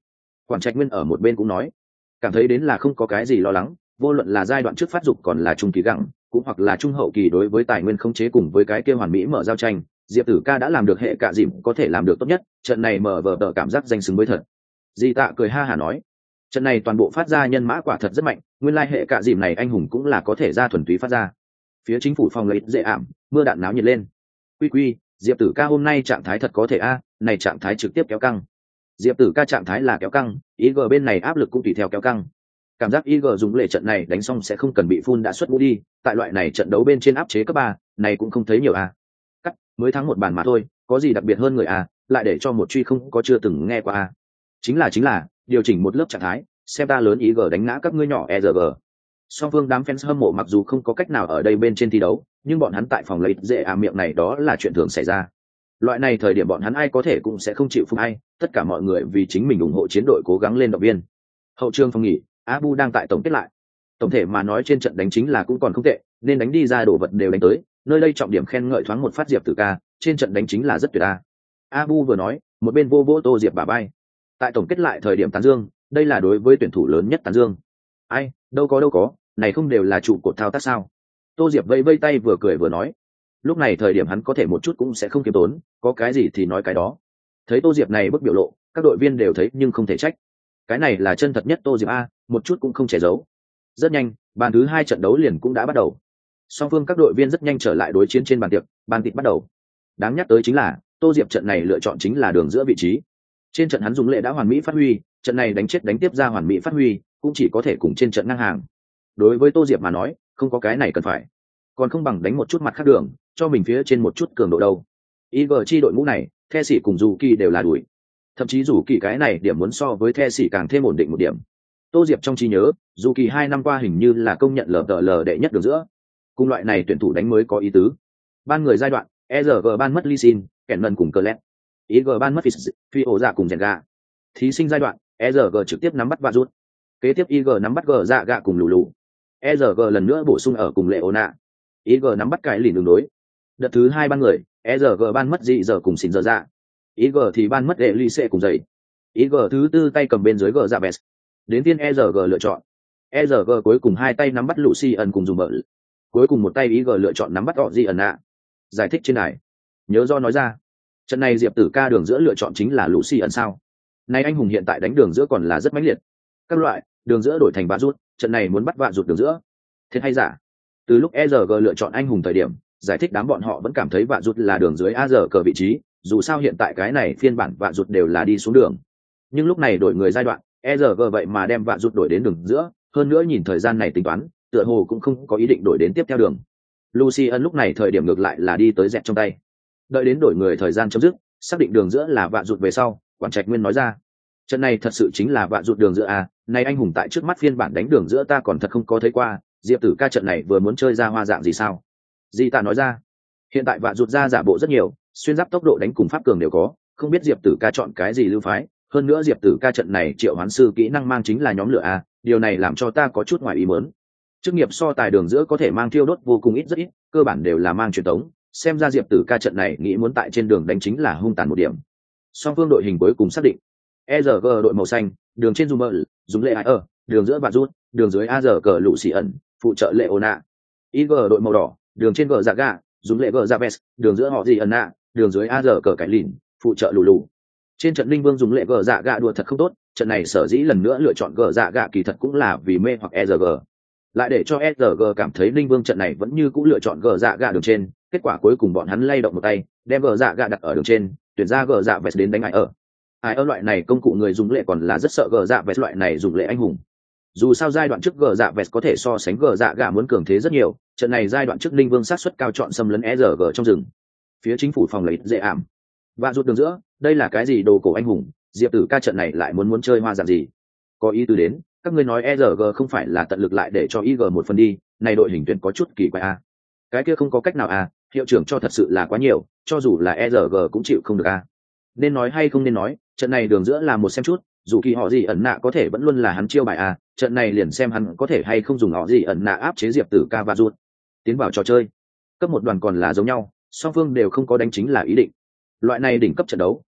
Quản Trạch Nguyên ở một bên cũng nói, cảm thấy đến là không có cái gì lo lắng, vô luận là giai đoạn trước phát dục còn là trung kỳ gặng, cũng hoặc là trung hậu kỳ đối với tài nguyên khống chế cùng với cái kia hoàn mỹ mở giao tranh, Diệp Tử Ca đã làm được hệ cả dìm có thể làm được tốt nhất, trận này mở vở tờ cảm giác danh xứng với thật. Di Tạ cười ha hả nói, trận này toàn bộ phát ra nhân mã quả thật rất mạnh, nguyên lai hệ cả dìm này anh hùng cũng là có thể ra thuần túy phát ra. Phía chính phủ phòng lấy dễ ảm, mưa đạn náo nhiệt lên. Quy quy, Diệp Tử Ca hôm nay trạng thái thật có thể a, này trạng thái trực tiếp kéo căng. Diệp Tử Ca trạng thái là kéo căng, IG bên này áp lực cũng tùy theo kéo căng. Cảm giác IG dùng lệ trận này đánh xong sẽ không cần bị phun đã xuất mũ đi, tại loại này trận đấu bên trên áp chế cấp 3, này cũng không thấy nhiều a. Cắt, mới thắng một bàn mà thôi, có gì đặc biệt hơn người a, lại để cho một truy không có chưa từng nghe qua a. Chính là, điều chỉnh một lớp trạng thái, xem ta lớn IG đánh ngã các ngươi nhỏ ERG. Song phương đám fans hâm mộ mặc dù không có cách nào ở đây bên trên thi đấu, nhưng bọn hắn tại phòng lấy dễ miệng này đó là chuyện thường xảy ra. Loại này thời điểm bọn hắn ai có thể cũng sẽ không chịu phục ai, tất cả mọi người vì chính mình ủng hộ chiến đội cố gắng lên động viên. Hậu trường phòng nghỉ, Abu đang tại tổng kết lại. Tổng thể mà nói trên trận đánh chính là cũng còn không tệ, nên đánh đi ra đồ vật đều đánh tới, nơi đây trọng điểm khen ngợi thoáng một phát Diệp Tử Ca, trên trận đánh chính là rất tuyệt a. Abu vừa nói, một bên vô vô Tô Diệp bả vai. Tại tổng kết lại thời điểm tán dương, đây là đối với tuyển thủ lớn nhất tán dương. Ai, đâu có, này không đều là trụ cột thao tác sao? Tô Diệp vây tay vừa cười vừa nói. Lúc này thời điểm hắn có thể một chút cũng sẽ không kiêm tốn, có cái gì thì nói cái đó. Thấy Tô Diệp này bức biểu lộ, các đội viên đều thấy nhưng không thể trách. Cái này là chân thật nhất Tô Diệp a, một chút cũng không che giấu. Rất nhanh, bàn thứ 2 trận đấu liền cũng đã bắt đầu. Song phương các đội viên rất nhanh trở lại đối chiến trên bàn tiệc, bàn thịt bắt đầu. Đáng nhắc tới chính là, Tô Diệp trận này lựa chọn chính là đường giữa vị trí. Trên trận hắn dùng lệ đã hoàn mỹ phát huy, trận này đánh chết đánh tiếp ra hoàn mỹ phát huy, cũng chỉ có thể cùng trên trận ngang hàng. Đối với Tô Diệp mà nói, không có cái này cần phải, còn không bằng đánh một chút mặt khác đường, cho mình phía trên một chút cường độ đâu. IG chi đội ngũ này, The Sĩ cùng Dù Kỳ đều là đuổi. Thậm chí Dù Kỳ cái này điểm muốn so với The Sĩ càng thêm ổn định một điểm. Tô Diệp trong trí nhớ, Dù Kỳ 2 năm qua hình như là công nhận LTL đệ nhất đường giữa. Cùng loại này tuyển thủ đánh mới có ý tứ. Ban người giai đoạn, ERG ban mất Lee Sin, kẻn lần cùng Clet. IG ban mất Phi ổ dạ cùng Zenga. Thí sinh giai đoạn, ERG trực tiếp nắm bắt và rút. Kế tiếp IG nắm bắt G dạ gạ cùng lù lù. ERG lần nữa bổ sung ở cùng Leona. IG nắm bắt cái lìn đường đối. Đợt thứ 2 ban người, ERG ban mất dị giờ cùng xỉn giờ dạ. IG thì ban mất Elise cùng dậy. IG thứ 4 tay cầm bên dưới G dạ best. Đến tiên ERG lựa chọn. ERG cuối cùng 2 tay nắm bắt Lucian cùng dùng bợ. Cuối cùng một tay IG lựa chọn nắm bắt họ gì ẩn ạ. Giải thích trên này. Nhớ do nói ra. Trận này Diệp Tử Ca đường giữa lựa chọn chính là Lucian sao? Nay anh hùng hiện tại đánh đường giữa còn là rất mãnh liệt. Các loại, đường giữa đổi thành vạ rút, trận này muốn bắt vạ rút đường giữa. Thiệt hay giả? Từ lúc ERG lựa chọn anh hùng thời điểm, giải thích đám bọn họ vẫn cảm thấy vạ rút là đường dưới AR cờ vị trí, dù sao hiện tại cái này phiên bản vạ rút đều là đi xuống đường. Nhưng lúc này đổi người giai đoạn, ERG vậy mà đem vạ rút đổi đến đường giữa, hơn nữa nhìn thời gian này tính toán, tựa hồ cũng không có ý định đổi đến tiếp theo đường. Lucian lúc này thời điểm ngược lại là đi tới dẹt trong tay. Đợi đến đổi người thời gian chấm dứt, xác định đường giữa là vạ rút về sau, Quản Trạch Nguyên nói ra, trận này thật sự chính là vạ rút đường giữa a, này anh hùng tại trước mắt phiên bản đánh đường giữa ta còn thật không có thấy qua, Diệp Tử Ca trận này vừa muốn chơi ra hoa dạng gì sao? Di Tạ nói ra, hiện tại vạ rút ra giả bộ rất nhiều, xuyên giáp tốc độ đánh cùng pháp cường đều có, không biết Diệp Tử Ca chọn cái gì lưu phái, hơn nữa Diệp Tử Ca trận này triệu hoán sư kỹ năng mang chính là nhóm lửa a, điều này làm cho ta có chút ngoài ý muốn. Chức nghiệp so tài đường giữa có thể mang thiêu đốt vô cùng ít rất ít, cơ bản đều là mang truyền thống, xem ra Diệp Tử Ca trận này nghĩ muốn tại trên đường đánh chính là hung tàn một điểm. Song phương đội hình cuối cùng xác định. ERG đội màu xanh, đường trên Zoomer, dùng lệ ở, đường giữa vạ rút, đường dưới AR cờ lũ xì ẩn, phụ trợ Leona. IG đội màu đỏ, đường trên G dạ gà, dùng lệ G dạ vest, đường giữa họ gì ẩn nạ, đường dưới AR cờ cải lìn, phụ trợ lù lù. Trên trận Linh Vương dùng lệ G dạ gà đùa thật không tốt, trận này sở dĩ lần nữa lựa chọn G dạ gà kỳ thật cũng là vì mê hoặc ERG. Lại để cho ERG cảm thấy Linh Vương trận này vẫn như cũng lựa chọn G dạ gà đường trên, kết quả cuối cùng bọn hắn lay động một tay, đem G dạ gà đặt ở đường trên, tuyển ra G dạ vest đến đánh ai ở loại này công cụ người dùng lệ còn là rất sợ G dạ vest loại này dùng lệ anh hùng. Dù sao giai đoạn trước G dạ vest có thể so sánh G dạ gà muốn cường thế rất nhiều, trận này giai đoạn trước Linh Vương sát suất cao chọn xâm lấn ERG trong rừng. Phía chính phủ phòng lấy dễ ảm và rút đường giữa, đây là cái gì đồ cổ anh hùng, Diệp Tử Ca trận này lại muốn chơi hoa dạng gì? Có ý tứ đến, các ngươi nói ERG không phải là tận lực lại để cho IG một phần đi, này đội hình tuyển có chút kỳ quái a. Cái kia không có cách nào a, hiệu trưởng cho thật sự là quá nhiều, cho dù là ERG cũng chịu không được a. Nên nói hay không nên nói, trận này đường giữa là một xem chút, dù kỳ họ gì ẩn nạ có thể vẫn luôn là hắn chiêu bài a, trận này liền xem hắn có thể hay không dùng họ gì ẩn nạ áp chế Diệp Tử Ca và rút tiến vào trò chơi. Cấp một đoàn còn là giống nhau, song phương đều không có đánh chính là ý định. Loại này đỉnh cấp trận đấu,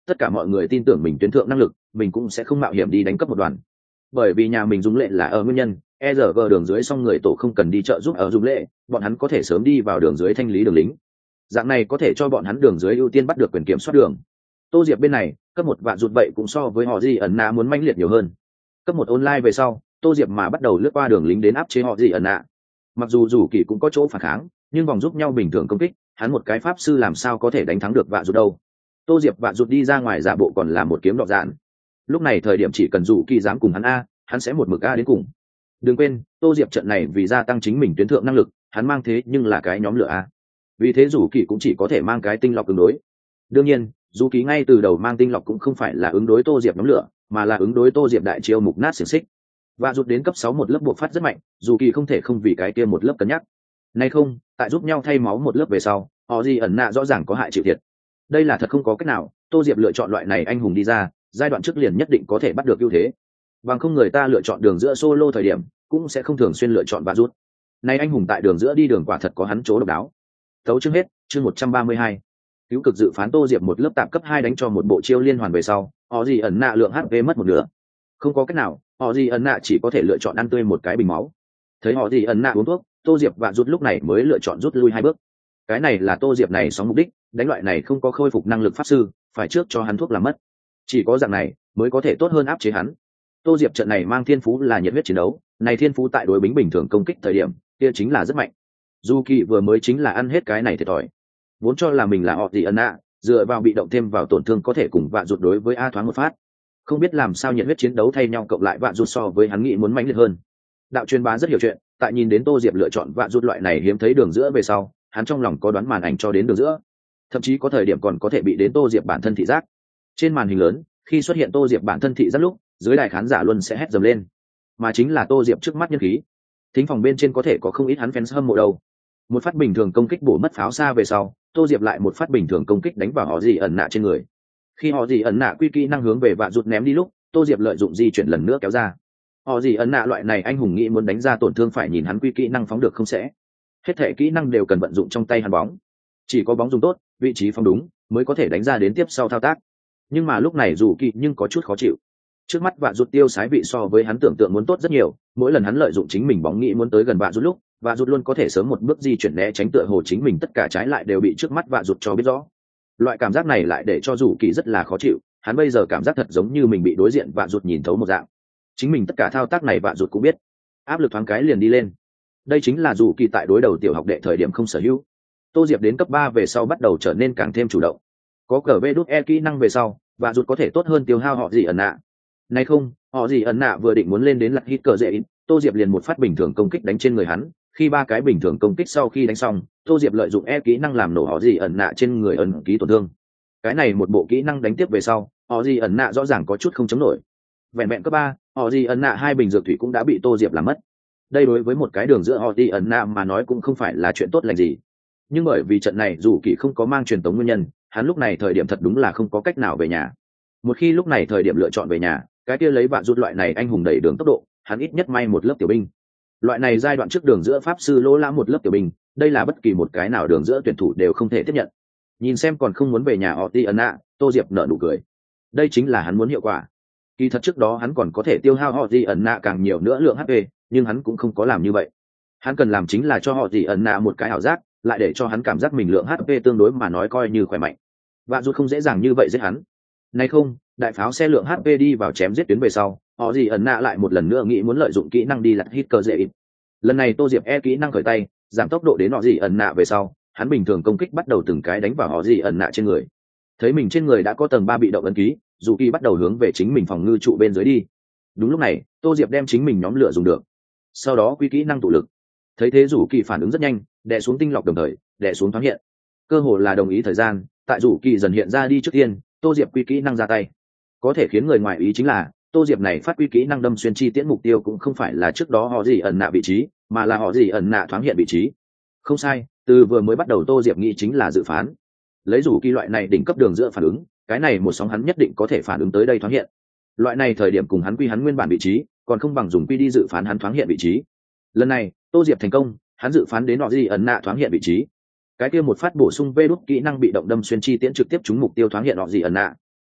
tất cả mọi người tin tưởng mình tuyến thượng năng lực, mình cũng sẽ không mạo hiểm đi đánh cấp một đoàn. Bởi vì nhà mình Dung Lệ là ở nguyên nhân, ERG đường dưới xong người tổ không cần đi trợ giúp ở Dung Lệ, bọn hắn có thể sớm đi vào đường dưới thanh lý đường lính. Dạng này có thể cho bọn hắn đường dưới ưu tiên bắt được quyền kiểm soát đường. Tô Diệp bên này, cấp một vạn rụt vậy cũng so với họ gì ẩn nạ muốn manh liệt nhiều hơn. Cấp một online về sau, Tô Diệp mà bắt đầu lướt qua đường lính đến áp chế họ gì ẩn nạ. Mặc dù rủ kỳ cũng có chỗ phản kháng, nhưng vòng giúp nhau bình thường công kích, hắn một cái pháp sư làm sao có thể đánh thắng được vạn rụt đâu. Tô Diệp vạn rụt đi ra ngoài giả bộ còn là một kiếm độc dạn. Lúc này thời điểm chỉ cần rủ kỳ dám cùng hắn a, hắn sẽ một mực a đến cùng. Đừng quên, Tô Diệp trận này vì gia tăng chính mình tuyến thượng năng lực, hắn mang thế nhưng là cái nhóm lửa a. Vì thế rủ kỳ cũng chỉ có thể mang cái tinh lọc ứng đối. Đương nhiên, dù kỳ ngay từ đầu mang tinh lọc cũng không phải là ứng đối Tô Diệp nhóm lửa, mà là ứng đối Tô Diệp đại chiêu mục nát xiềng xích. Và rụt đến cấp 6 một lớp buộc phát rất mạnh, dù kỳ không thể không vì cái kia một lớp cân nhắc. Nay không, tại giúp nhau thay máu một lớp về sau, họ gì ẩn nạ rõ ràng có hại chịu thiệt. Đây là thật không có cách nào, Tô Diệp lựa chọn loại này anh hùng đi ra, giai đoạn trước liền nhất định có thể bắt được ưu thế. Bằng không người ta lựa chọn đường giữa solo thời điểm, cũng sẽ không thường xuyên lựa chọn và rút. Nay anh hùng tại đường giữa đi đường quả thật có hắn chỗ độc đáo. Tấu chương hết, chương 132. Cứu cực dự phán Tô Diệp một lớp tạp cấp 2 đánh cho một bộ chiêu liên hoàn về sau, họ gì ẩn nạ lượng HP mất một nửa. Không có cách nào, họ gì ẩn nạ chỉ có thể lựa chọn ăn tươi một cái bình máu. Thấy họ gì ẩn nạ uống thuốc, Tô Diệp và rút lúc này mới lựa chọn rút lui 2 bước. Cái này là Tô Diệp này sóng mục đích, đánh loại này không có khôi phục năng lực pháp sư, phải trước cho hắn thuốc làm mất. Chỉ có dạng này mới có thể tốt hơn áp chế hắn. Tô Diệp trận này mang thiên phú là nhiệt huyết chiến đấu, này thiên phú tại đối bính bình thường công kích thời điểm, kia chính là rất mạnh. Du Kỳ vừa mới chính là ăn hết cái này thiệt thòi. Vốn cho là mình là họ gì ẩn nạ, dựa vào bị động thêm vào tổn thương có thể cùng vạ rụt đối với A thoáng một phát. Không biết làm sao nhiệt huyết chiến đấu thay nhau cộng lại vạ rụt so với hắn nghĩ muốn mãnh liệt hơn. Đạo truyền bá rất hiểu chuyện, tại nhìn đến Tô Diệp lựa chọn vạ rụt loại này hiếm thấy đường giữa về sau, hắn trong lòng có đoán màn ảnh cho đến đường giữa. Thậm chí có thời điểm còn có thể bị đến Tô Diệp bản thân thị giác. Trên màn hình lớn, khi xuất hiện Tô Diệp bản thân thị giác lúc, dưới đài khán giả luôn sẽ hét dầm lên. Mà chính là Tô Diệp trước mắt nhân khí. Thính phòng bên trên có thể có không ít hắn fans hâm mộ đâu. Một phát bình thường công kích bổ mất pháo xa về sau, Tô Diệp lại một phát bình thường công kích đánh vào họ gì ẩn nạ trên người. Khi họ gì ẩn nạ quy kỹ năng hướng về vạ rụt ném đi lúc, Tô Diệp lợi dụng di chuyển lần nữa kéo ra. Họ gì ẩn nạ loại này anh hùng nghĩ muốn đánh ra tổn thương phải nhìn hắn quy kỹ năng phóng được không sẽ. Hết thể kỹ năng đều cần vận dụng trong tay hắn bóng. Chỉ có bóng dùng tốt, vị trí phóng đúng, mới có thể đánh ra đến tiếp sau thao tác. Nhưng mà lúc này dù kỳ nhưng có chút khó chịu. Trước mắt vạ rụt tiêu sái vị so với hắn tưởng tượng muốn tốt rất nhiều, mỗi lần hắn lợi dụng chính mình bóng nghĩ muốn tới gần vạ rụt lúc, vạ rụt luôn có thể sớm một bước di chuyển né tránh, tựa hồ chính mình tất cả trái lại đều bị trước mắt vạ rụt cho biết rõ. Loại cảm giác này lại để cho dù kỳ rất là khó chịu, hắn bây giờ cảm giác thật giống như mình bị đối diện vạ rụt nhìn thấu một dạng. Chính mình tất cả thao tác này vạ rụt cũng biết, áp lực thoáng cái liền đi lên. Đây chính là dù kỳ tại đối đầu tiểu học đệ thời điểm không sở hữu. Tô Diệp đến cấp 3 về sau bắt đầu trở nên càng thêm chủ động. Có cờ vê đút e kỹ năng về sau, vạ rụt có thể tốt hơn tiêu hao họ gì ẩn nạ. Nay không, họ gì ẩn nạ vừa định muốn lên đến lật hít cờ dễ in, Tô Diệp liền một phát bình thường công kích đánh trên người hắn. Khi 3 cái bình thường công kích sau khi đánh xong, Tô Diệp lợi dụng e kỹ năng làm nổ họ gì ẩn nạ trên người ẩn ký tổn thương. Cái này một bộ kỹ năng đánh tiếp về sau, họ gì ẩn nạ rõ ràng có chút không chống nổi. Vẹn vẹn cấp 3, họ gì ẩn nạ 2 bình dược thủy cũng đã bị Tô Diệp làm mất. Đây đối với một cái đường giữa họ gì ẩn nạ mà nói cũng không phải là chuyện tốt lành gì. Nhưng bởi vì trận này dù kỳ không có mang truyền tống nguyên nhân, hắn lúc này thời điểm thật đúng là không có cách nào về nhà. Một khi lúc này thời điểm lựa chọn về nhà, cái kia lấy vạ rút loại này anh hùng đẩy đường tốc độ, hắn ít nhất may một lớp tiểu binh. Loại này giai đoạn trước đường giữa pháp sư lỗ lã một lớp tiểu binh, đây là bất kỳ một cái nào đường giữa tuyển thủ đều không thể tiếp nhận. Nhìn xem còn không muốn về nhà họ ti ẩn nạ, Tô Diệp nở nụ cười. Đây chính là hắn muốn hiệu quả. Kỳ thật trước đó hắn còn có thể tiêu hao họ ti ẩn nạ càng nhiều nữa lượng HP, nhưng hắn cũng không có làm như vậy. Hắn cần làm chính là cho họ ti ẩn nạ một cái ảo giác, lại để cho hắn cảm giác mình lượng HP tương đối mà nói coi như khỏe mạnh. Vạ rút không dễ dàng như vậy giết hắn. Này không, đại pháo xe lượng HP đi vào chém giết tuyến về sau, họ gì ẩn nạ lại một lần nữa nghĩ muốn lợi dụng kỹ năng đi lật hit cơ dễ ít. Lần này Tô Diệp e kỹ năng khởi tay, giảm tốc độ đến họ gì ẩn nạ về sau, hắn bình thường công kích bắt đầu từng cái đánh vào họ gì ẩn nạ trên người. Thấy mình trên người đã có tầng 3 bị động ấn ký, dù kỳ bắt đầu hướng về chính mình phòng ngư trụ bên dưới đi. Đúng lúc này, Tô Diệp đem chính mình nhóm lửa dùng được. Sau đó quy kỹ năng tụ lực. Thấy thế rủ kỳ phản ứng rất nhanh, đè xuống tinh lọc đồng thời đè xuống thoáng hiện, cơ hồ là đồng ý thời gian. Tại rủ kỳ dần hiện ra đi trước tiên, Tô Diệp quy kỹ năng ra tay. Có thể khiến người ngoài ý chính là Tô Diệp này phát quy kỹ năng đâm xuyên chi tiễn mục tiêu cũng không phải là trước đó họ gì ẩn nạ vị trí, mà là họ gì ẩn nạ thoáng hiện vị trí. Không sai, từ vừa mới bắt đầu Tô Diệp nghĩ chính là dự phán, lấy rủ kỳ loại này đỉnh cấp đường giữa phản ứng, cái này một sóng hắn nhất định có thể phản ứng tới đây thoáng hiện. Loại này thời điểm cùng hắn quy hắn nguyên bản vị trí, còn không bằng dùng quy đi dự phán hắn thoáng hiện vị trí. Lần này Tô Diệp thành công, hắn dự phán đến họ gì ẩn nạ thoáng hiện vị trí. Cái kia một phát bổ sung vê đút kỹ năng bị động đâm xuyên chi tiễn trực tiếp trúng mục tiêu thoáng hiện họ gì ẩn nạ.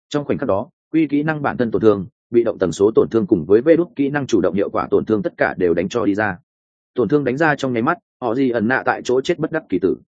Trong khoảnh khắc đó, quy kỹ năng bản thân tổn thương, bị động tần số tổn thương cùng với vê đúc kỹ năng chủ động hiệu quả tổn thương tất cả đều đánh cho đi ra. Tổn thương đánh ra trong nháy mắt, họ gì ẩn nạ tại chỗ chết bất đắc kỳ tử.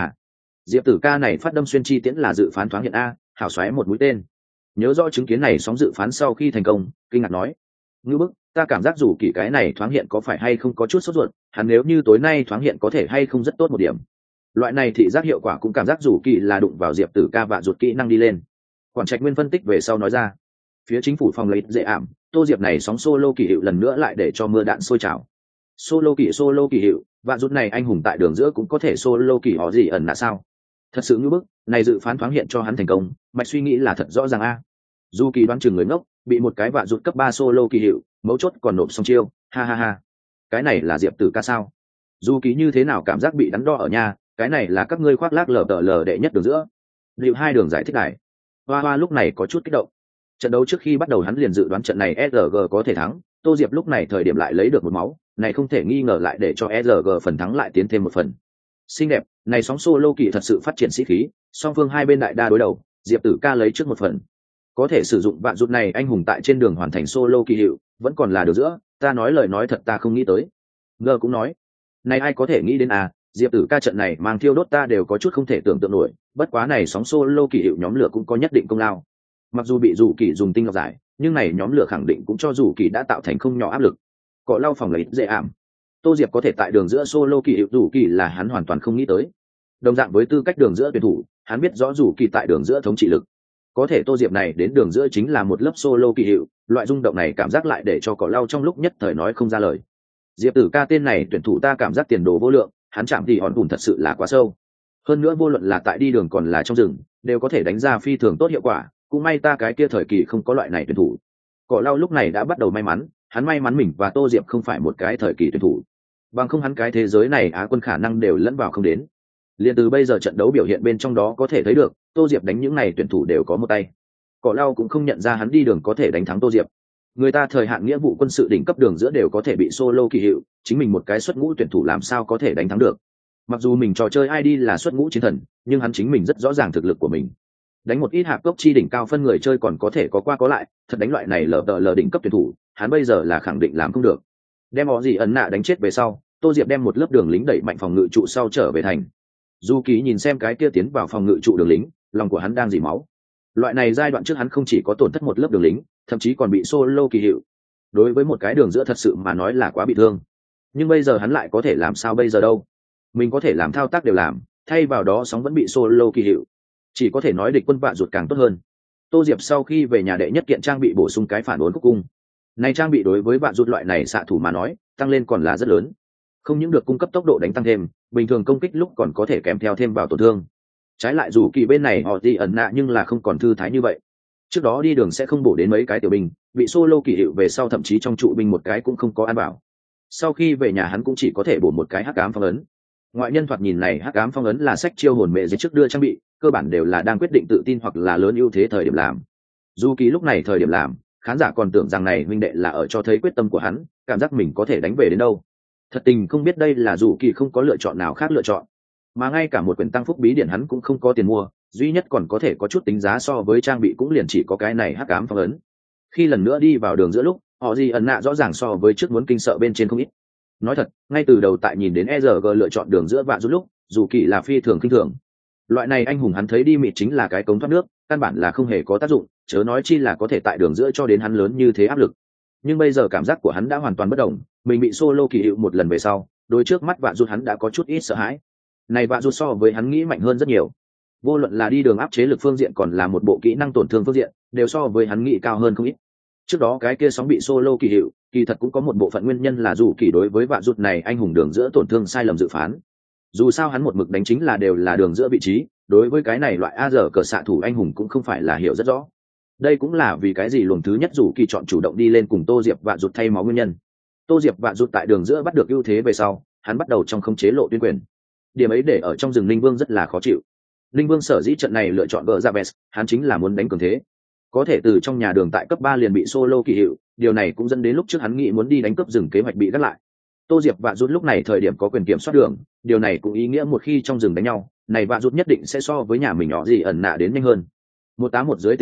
Diệp Tử ca này phát đâm xuyên chi tiễn là dự phán thoáng hiện a, hảo xoáy một mũi tên. Nhớ rõ chứng kiến này sóng dự phán sau khi thành công, kinh ngạc nói: "Ngư bức, ta cảm giác dù kỳ cái này thoáng hiện có phải hay không có chút sốt ruột, hắn nếu như tối nay thoáng hiện có thể hay không rất tốt một điểm." Loại này thị giác hiệu quả cũng cảm giác dù kỳ là đụng vào Diệp Tử ca vạ ruột kỹ năng đi lên. Quản Trạch Nguyên phân tích về sau nói ra: "Phía chính phủ phòng lấy dễ ảm, Tô Diệp này sóng solo kỳ hiệu lần nữa lại để cho mưa đạn sôi trào. Solo kỳ hiệu, vạ ruột này anh hùng tại đường giữa cũng có thể solo kỳ họ gì ẩn là sao?" Thật sự như bức, này dự phán thoáng hiện cho hắn thành công, mạch suy nghĩ là thật rõ ràng a. Dù kỳ đoán chừng người ngốc, bị một cái vạ rụt cấp 3 solo kỳ hiệu, mấu chốt còn nộp xong chiêu, ha ha ha. Cái này là Diệp Tử ca sao? Dù kỳ như thế nào cảm giác bị đắn đo ở nhà, cái này là các ngươi khoác lác lờ đệ nhất đường giữa. Liệu hai đường giải thích này. Hoa Hoa lúc này có chút kích động. Trận đấu trước khi bắt đầu hắn liền dự đoán trận này SRG có thể thắng, Tô Diệp lúc này thời điểm lại lấy được một máu, này không thể nghi ngờ lại để cho SRG phần thắng lại tiến thêm một phần. Xinh đẹp, này sóng solo kỳ thật sự phát triển sĩ khí, song phương hai bên đại đa đối đầu, Diệp Tử ca lấy trước một phần. Có thể sử dụng vạn rụt này anh hùng tại trên đường hoàn thành solo kỳ hiệu, vẫn còn là điều giữa, ta nói lời nói thật ta không nghĩ tới. Ngơ cũng nói, này ai có thể nghĩ đến à, Diệp Tử ca trận này mang thiêu đốt ta đều có chút không thể tưởng tượng nổi, bất quá này sóng solo kỳ hiệu nhóm lửa cũng có nhất định công lao. Mặc dù bị Dụ Kỳ dùng tinh ngọc giải, nhưng này nhóm lửa khẳng định cũng cho Dụ Kỳ đã tạo thành không nhỏ áp lực. Cọ lau phòng lấy dễ ảm. Tô Diệp có thể tại đường giữa solo kỳ hiệu Dụ Kỳ là hắn hoàn toàn không nghĩ tới. Đồng dạng với tư cách đường giữa tuyển thủ, hắn biết rõ Dụ Kỳ tại đường giữa thống trị lực. Có thể Tô Diệp này đến đường giữa chính là một lớp solo kỳ hiệu, loại rung động này cảm giác lại để cho cỏ lau trong lúc nhất thời nói không ra lời. Diệp Tử ca tên này tuyển thủ ta cảm giác tiền đồ vô lượng, hắn chạm thì hòn bùn thật sự là quá sâu. Hơn nữa vô luận là tại đi đường còn là trong rừng, đều có thể đánh ra phi thường tốt hiệu quả, cũng may ta cái kia thời kỳ không có loại này tuyển thủ. Cỏ lau lúc này đã bắt đầu may mắn, hắn may mắn mình và Tô Diệp không phải một cái thời kỳ tuyển thủ. Bằng không hắn cái thế giới này Á quân khả năng đều lẫn vào không đến. Liên từ bây giờ trận đấu biểu hiện bên trong đó có thể thấy được, Tô Diệp đánh những này tuyển thủ đều có một tay. Cỏ lau cũng không nhận ra hắn đi đường có thể đánh thắng Tô Diệp. Người ta thời hạn nghĩa vụ quân sự đỉnh cấp đường giữa đều có thể bị solo kỳ hiệu, chính mình một cái xuất ngũ tuyển thủ làm sao có thể đánh thắng được. Mặc dù mình trò chơi ID là xuất ngũ chiến thần, nhưng hắn chính mình rất rõ ràng thực lực của mình. Đánh một ít hạp cốc chi đỉnh cao phân người chơi còn có thể có qua có lại, thật đánh loại này lờ đỉnh cấp tuyển thủ, hắn bây giờ là khẳng định làm không được. Đem họ gì ẩn nạ đánh chết về sau, Tô Diệp đem một lớp đường lính đẩy mạnh phòng ngự trụ sau trở về thành. Du Ký nhìn xem cái kia tiến vào phòng ngự trụ đường lính, lòng của hắn đang dỉ máu. Loại này giai đoạn trước hắn không chỉ có tổn thất một lớp đường lính, thậm chí còn bị solo kỳ hiệu. Đối với một cái đường giữa thật sự mà nói là quá bị thương. Nhưng bây giờ hắn lại có thể làm sao bây giờ đâu? Mình có thể làm thao tác đều làm, thay vào đó sóng vẫn bị solo kỳ hiệu. Chỉ có thể nói địch quân vạ ruột càng tốt hơn. Tô Diệp sau khi về nhà đệ nhất kiện trang bị bổ sung cái phản uốn cúc cung. Này trang bị đối với vạ ruột loại này xạ thủ mà nói, tăng lên còn là rất lớn. Không những được cung cấp tốc độ đánh tăng thêm, bình thường công kích lúc còn có thể kèm theo thêm vào tổn thương. Trái lại dù kỳ bên này họ gì ẩn nạ nhưng là không còn thư thái như vậy. Trước đó đi đường sẽ không bổ đến mấy cái tiểu binh, bị solo kỳ hiệu về sau thậm chí trong trụ binh một cái cũng không có an bảo. Sau khi về nhà hắn cũng chỉ có thể bổ một cái hắc ám phong ấn. Ngoại nhân thoạt nhìn này hắc ám phong ấn là sách chiêu hồn mẹ dưới trước đưa trang bị, cơ bản đều là đang quyết định tự tin hoặc là lớn ưu thế thời điểm làm. Dù kỳ lúc này thời điểm làm, khán giả còn tưởng rằng này huynh đệ là ở cho thấy quyết tâm của hắn, cảm giác mình có thể đánh về đến đâu. Thật tình không biết đây là dù kỳ không có lựa chọn nào khác lựa chọn, mà ngay cả một quyển tăng phúc bí điển hắn cũng không có tiền mua, duy nhất còn có thể có chút tính giá so với trang bị cũng liền chỉ có cái này hắc ám phong ấn. Khi lần nữa đi vào đường giữa lúc, họ gì ẩn nạ rõ ràng so với trước muốn kinh sợ bên trên không ít. Nói thật, ngay từ đầu tại nhìn đến ERG lựa chọn đường giữa vạ rút lúc, dù kỳ là phi thường kinh thường. Loại này anh hùng hắn thấy đi mịt chính là cái cống thoát nước, căn bản là không hề có tác dụng, chớ nói chi là có thể tại đường giữa cho đến hắn lớn như thế áp lực. Nhưng bây giờ cảm giác của hắn đã hoàn toàn bất động, mình bị solo kỳ hiệu một lần về sau, đôi trước mắt vạ rút hắn đã có chút ít sợ hãi. Này vạ rút so với hắn nghĩ mạnh hơn rất nhiều. Vô luận là đi đường áp chế lực phương diện còn là một bộ kỹ năng tổn thương phương diện, đều so với hắn nghĩ cao hơn không ít. Trước đó cái kia sóng bị solo kỳ hiệu, kỳ thật cũng có một bộ phận nguyên nhân là dù kỳ đối với vạ rút này anh hùng đường giữa tổn thương sai lầm dự phán. Dù sao hắn một mực đánh chính là đều là đường giữa vị trí, đối với cái này loại AR cờ xạ thủ anh hùng cũng không phải là hiểu rất rõ. Đây cũng là vì cái gì luồng thứ nhất dù kỳ chọn chủ động đi lên cùng Tô Diệp vạ rút thay máu nguyên nhân. Tô Diệp vạ rút tại đường giữa bắt được ưu thế về sau, hắn bắt đầu trong không chế lộ tuyên quyền. Điểm ấy để ở trong rừng Linh Vương rất là khó chịu. Linh Vương sở dĩ trận này lựa chọn gỡ ra best, hắn chính là muốn đánh cường thế. Có thể từ trong nhà đường tại cấp 3 liền bị solo kỳ hiệu, điều này cũng dẫn đến lúc trước hắn nghĩ muốn đi đánh cướp rừng kế hoạch bị gác lại. Tô Diệp vạ rút lúc này thời điểm có quyền kiểm soát đường, điều này cũng ý nghĩa một khi trong rừng đánh nhau, này vạ rút nhất định sẽ so với nhà mình nhỏ gì ẩn nạ đến nhanh hơn. 1-8-1 dưới tình huống,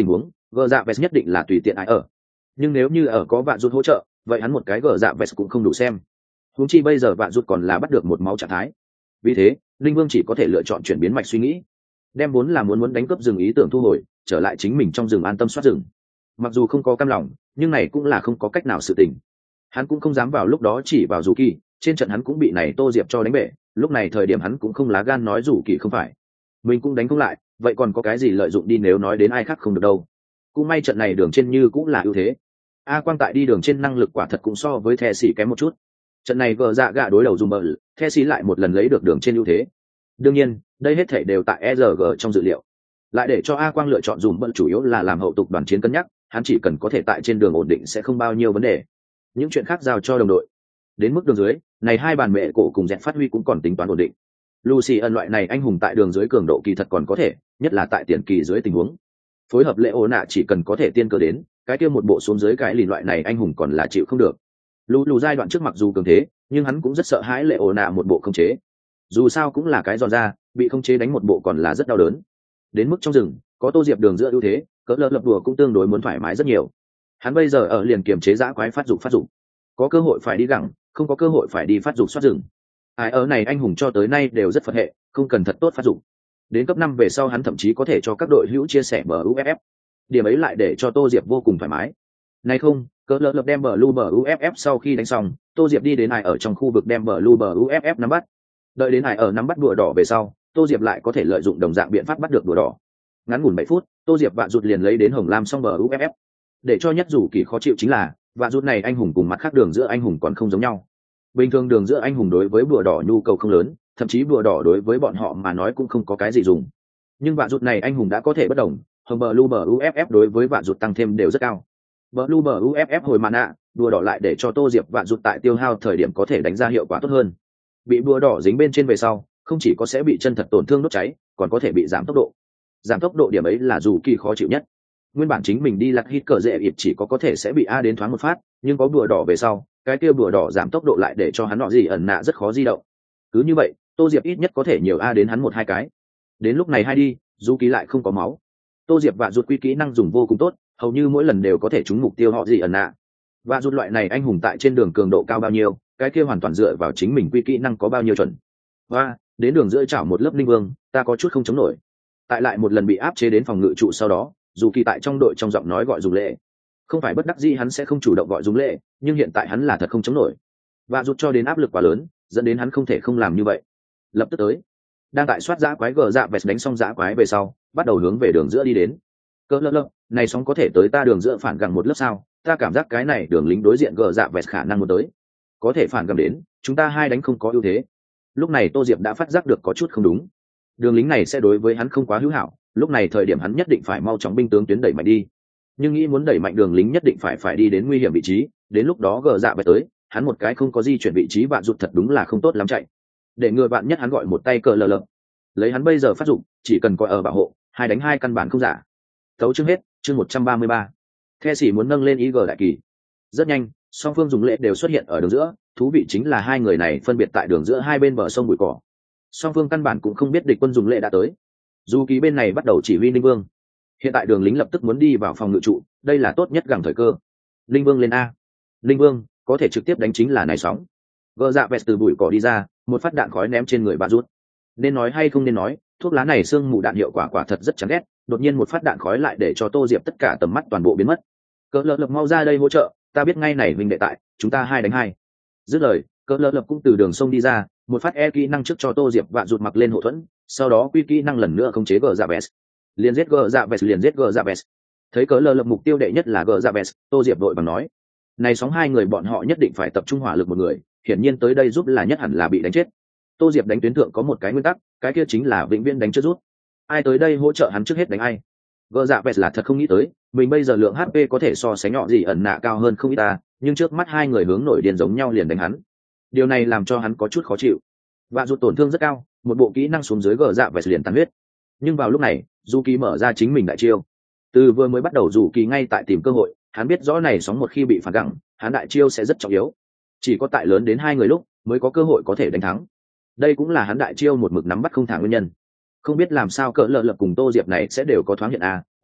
gờ dạ vest nhất định là tùy tiện ai ở, nhưng nếu như ở có vạn rút hỗ trợ vậy hắn một cái gờ dạ vest cũng không đủ xem, huống chi bây giờ vạn rút còn là bắt được một máu trạng thái. Vì thế linh vương chỉ có thể lựa chọn chuyển biến mạch suy nghĩ, đem vốn là muốn đánh cướp rừng ý tưởng thu hồi, trở lại chính mình trong rừng an tâm soát rừng. Mặc dù không có cam lòng nhưng này cũng là không có cách nào sự tình. Hắn cũng không dám vào lúc đó chỉ vào Dù Kỳ, trên trận hắn cũng bị này Tô Diệp cho đánh bể, lúc này thời điểm hắn cũng không lá gan nói Dù Kỳ không phải mình cũng đánh không lại, vậy còn có cái gì lợi dụng đi nếu nói đến ai khác không được đâu. Cũng may trận này đường trên như cũng là ưu thế, A Quang tại đi đường trên năng lực quả thật cũng so với The Sĩ kém một chút. Trận này gờ dạ gạ đối đầu dùng bờ, The Sĩ lại một lần lấy được đường trên ưu thế. Đương nhiên đây hết thảy đều tại ERG trong dự liệu, lại để cho A Quang lựa chọn dùng bận chủ yếu là làm hậu tục đoàn chiến cân nhắc, hắn chỉ cần có thể tại trên đường ổn định sẽ không bao nhiêu vấn đề, những chuyện khác giao cho đồng đội. Đến mức đường dưới này hai bàn mẹ cổ cùng dẹt phát huy cũng còn tính toán ổn định. Lucy ẩn loại này anh hùng tại đường dưới cường độ kỳ thật còn có thể, nhất là tại tiền kỳ dưới tình huống phối hợp lệ ổ nạ chỉ cần có thể tiên cơ đến cái kia một bộ xuống dưới cái lìn loại này anh hùng còn là chịu không được. Lù giai đoạn trước mặc dù cường thế nhưng hắn cũng rất sợ hãi lệ ổ nạ một bộ không chế, dù sao cũng là cái giòn ra bị không chế đánh một bộ còn là rất đau đớn. Đến mức trong rừng có Tô Diệp đường giữa ưu thế, cỡ lỡ lập đùa cũng tương đối muốn thoải mái rất nhiều. Hắn bây giờ ở liền kiềm chế dã quái phát dục, có cơ hội phải đi gẳng, không có cơ hội phải đi phát dục soát rừng. Ai ở này anh hùng cho tới nay đều rất phật hệ, không cần thật tốt phát dục. Đến cấp 5 về sau hắn thậm chí có thể cho các đội hữu chia sẻ bờ UFF, điểm ấy lại để cho Tô Diệp vô cùng thoải mái. Này không, cỡ lỡ lập đem bờ UFF sau khi đánh xong, Tô Diệp đi đến ai ở trong khu vực đem bờ UFF nắm bắt. Đợi đến ai ở nắm bắt đùa đỏ về sau, Tô Diệp lại có thể lợi dụng đồng dạng biện pháp bắt được đùa đỏ. Ngắn ngủn 7 phút, Tô Diệp vạn rụt liền lấy đến hồng lam xong bờ UFF. Để cho nhất dù kỳ khó chịu chính là vạn rụt này anh hùng cùng mặt khác đường giữa anh hùng còn không giống nhau. Bình thường đường giữa anh hùng đối với bùa đỏ nhu cầu không lớn, thậm chí bùa đỏ đối với bọn họ mà nói cũng không có cái gì dùng. Nhưng vạn rụt này anh hùng đã có thể bất đồng, hồng bờ UFF đối với vạn rụt tăng thêm đều rất cao. Bờ UFF hồi mana, đùa đỏ lại để cho Tô Diệp vạn rụt tại tiêu hao thời điểm có thể đánh ra hiệu quả tốt hơn. Bị bùa đỏ dính bên trên về sau, không chỉ có sẽ bị chân thật tổn thương đốt cháy, còn có thể bị giảm tốc độ. Giảm tốc độ điểm ấy là dù kỳ khó chịu nhất. Nguyên bản chính mình đi lạc hít cờ dễ ịp chỉ có thể sẽ bị a đến thoáng một phát, nhưng có bùa đỏ về sau, cái kia bùa đỏ giảm tốc độ lại để cho hắn nọ gì ẩn nạ rất khó di động. Cứ như vậy Tô Diệp ít nhất có thể nhiều a đến hắn 1-2 cái. Đến lúc này hai đi dù kỳ lại không có máu, Tô Diệp vạ rụt quy kỹ năng dùng vô cùng tốt, hầu như mỗi lần đều có thể trúng mục tiêu họ gì ẩn nạ. Vạ rụt loại này anh hùng tại trên đường cường độ cao bao nhiêu, cái kia hoàn toàn dựa vào chính mình quy kỹ năng có bao nhiêu chuẩn. Và đến đường giữa chảo một lớp linh vương, ta có chút không chống nổi. Tại lại một lần bị áp chế đến phòng ngự trụ sau đó, dù kỳ tại trong đội trong giọng nói gọi dùng lệ, không phải bất đắc dĩ hắn sẽ không chủ động gọi dùng lệ, nhưng hiện tại hắn là thật không chống nổi và rút cho đến áp lực quá lớn dẫn đến hắn không thể không làm như vậy. Lập tức tới đang tại soát giã quái gờ dạ vẹt đánh xong giã quái về sau bắt đầu hướng về đường giữa đi đến. Cỡ lơ này sóng có thể tới ta đường giữa phản gẳng một lớp sao, ta cảm giác cái này đường lính đối diện gờ dạ vẹt khả năng muốn tới, có thể phản gẳng đến chúng ta hai đánh không có ưu thế. Lúc này Tô Diệp đã phát giác được có chút không đúng, đường lính này sẽ đối với hắn không quá hữu hảo, lúc này thời điểm hắn nhất định phải mau chóng binh tướng tuyến đẩy mạnh đi, nhưng nghĩ muốn đẩy mạnh đường lính nhất định phải đi đến nguy hiểm vị trí, đến lúc đó gờ dạ vẹt tới hắn một cái không có di chuyển vị trí vạn rụt thật đúng là không tốt lắm chạy. Để ngừa bạn nhất hắn gọi một tay cờ lờ lấy hắn bây giờ phát dụng chỉ cần coi ở bảo hộ 2-2 căn bản không giả. Thấu chương hết chương 133. The Sĩ muốn nâng lên IG đại kỳ. Rất nhanh song phương dùng lệ đều xuất hiện ở đường giữa, thú vị chính là hai người này phân biệt tại đường giữa hai bên bờ sông bụi cỏ, song phương căn bản cũng không biết địch quân dùng lệ đã tới. Dù ký bên này bắt đầu chỉ huy Linh Vương, hiện tại đường lính lập tức muốn đi vào phòng ngự trụ, đây là tốt nhất gẳng thời cơ. Linh Vương lên a. Linh Vương có thể trực tiếp đánh chính là này sóng. Gờ dạ vẹt từ bụi cỏ đi ra, một phát đạn khói ném trên người bạn rút. Nên nói hay không nên nói, thuốc lá này sương mù đạn hiệu quả quả thật rất chán ghét, đột nhiên một phát đạn khói lại để cho Tô Diệp tất cả tầm mắt toàn bộ biến mất. Cỡ lơ lập mau ra đây hỗ trợ, ta biết ngay này huynh đệ tại, chúng ta 2-2. Dứt lời cỡ lơ lập cũng từ đường sông đi ra, một phát kỹ năng trước cho Tô Diệp vạn rụt mặc lên hộ thuẫn, sau đó quy kỹ năng lần nữa khống chế gờ dạ vẹt, liền giết gờ dạ vẹt. Thấy cỡ lơ lập mục tiêu đệ nhất là gờ dạ vẹt, Tô Diệp đội bằng nói này sóng hai người bọn họ nhất định phải tập trung hỏa lực một người, hiển nhiên tới đây giúp là nhất hẳn là bị đánh chết. Tô Diệp đánh tuyến thượng có một cái nguyên tắc, cái kia chính là vĩnh viễn đánh trước rút, ai tới đây hỗ trợ hắn trước hết đánh ai. Gờ dạ vẹt là thật không nghĩ tới mình bây giờ lượng HP có thể so sánh nhỏ gì ẩn nạ cao hơn không ít ta, nhưng trước mắt hai người hướng nổi điên giống nhau liền đánh hắn, điều này làm cho hắn có chút khó chịu. Và rút tổn thương rất cao, một bộ kỹ năng xuống dưới gờ dạ vẹt liền tàn huyết. Nhưng vào lúc này Du Kỳ mở ra chính mình đại chiêu, từ vừa mới bắt đầu Du Kỳ ngay tại tìm cơ hội, hắn biết rõ này sóng một khi bị phản gẳng hắn đại chiêu sẽ rất trọng yếu, chỉ có tại lớn đến hai người lúc mới có cơ hội có thể đánh thắng. Đây cũng là hắn đại chiêu một mực nắm bắt không thả nguyên nhân. Không biết làm sao cỡ lợ lập cùng Tô Diệp này sẽ đều có thoáng hiện a,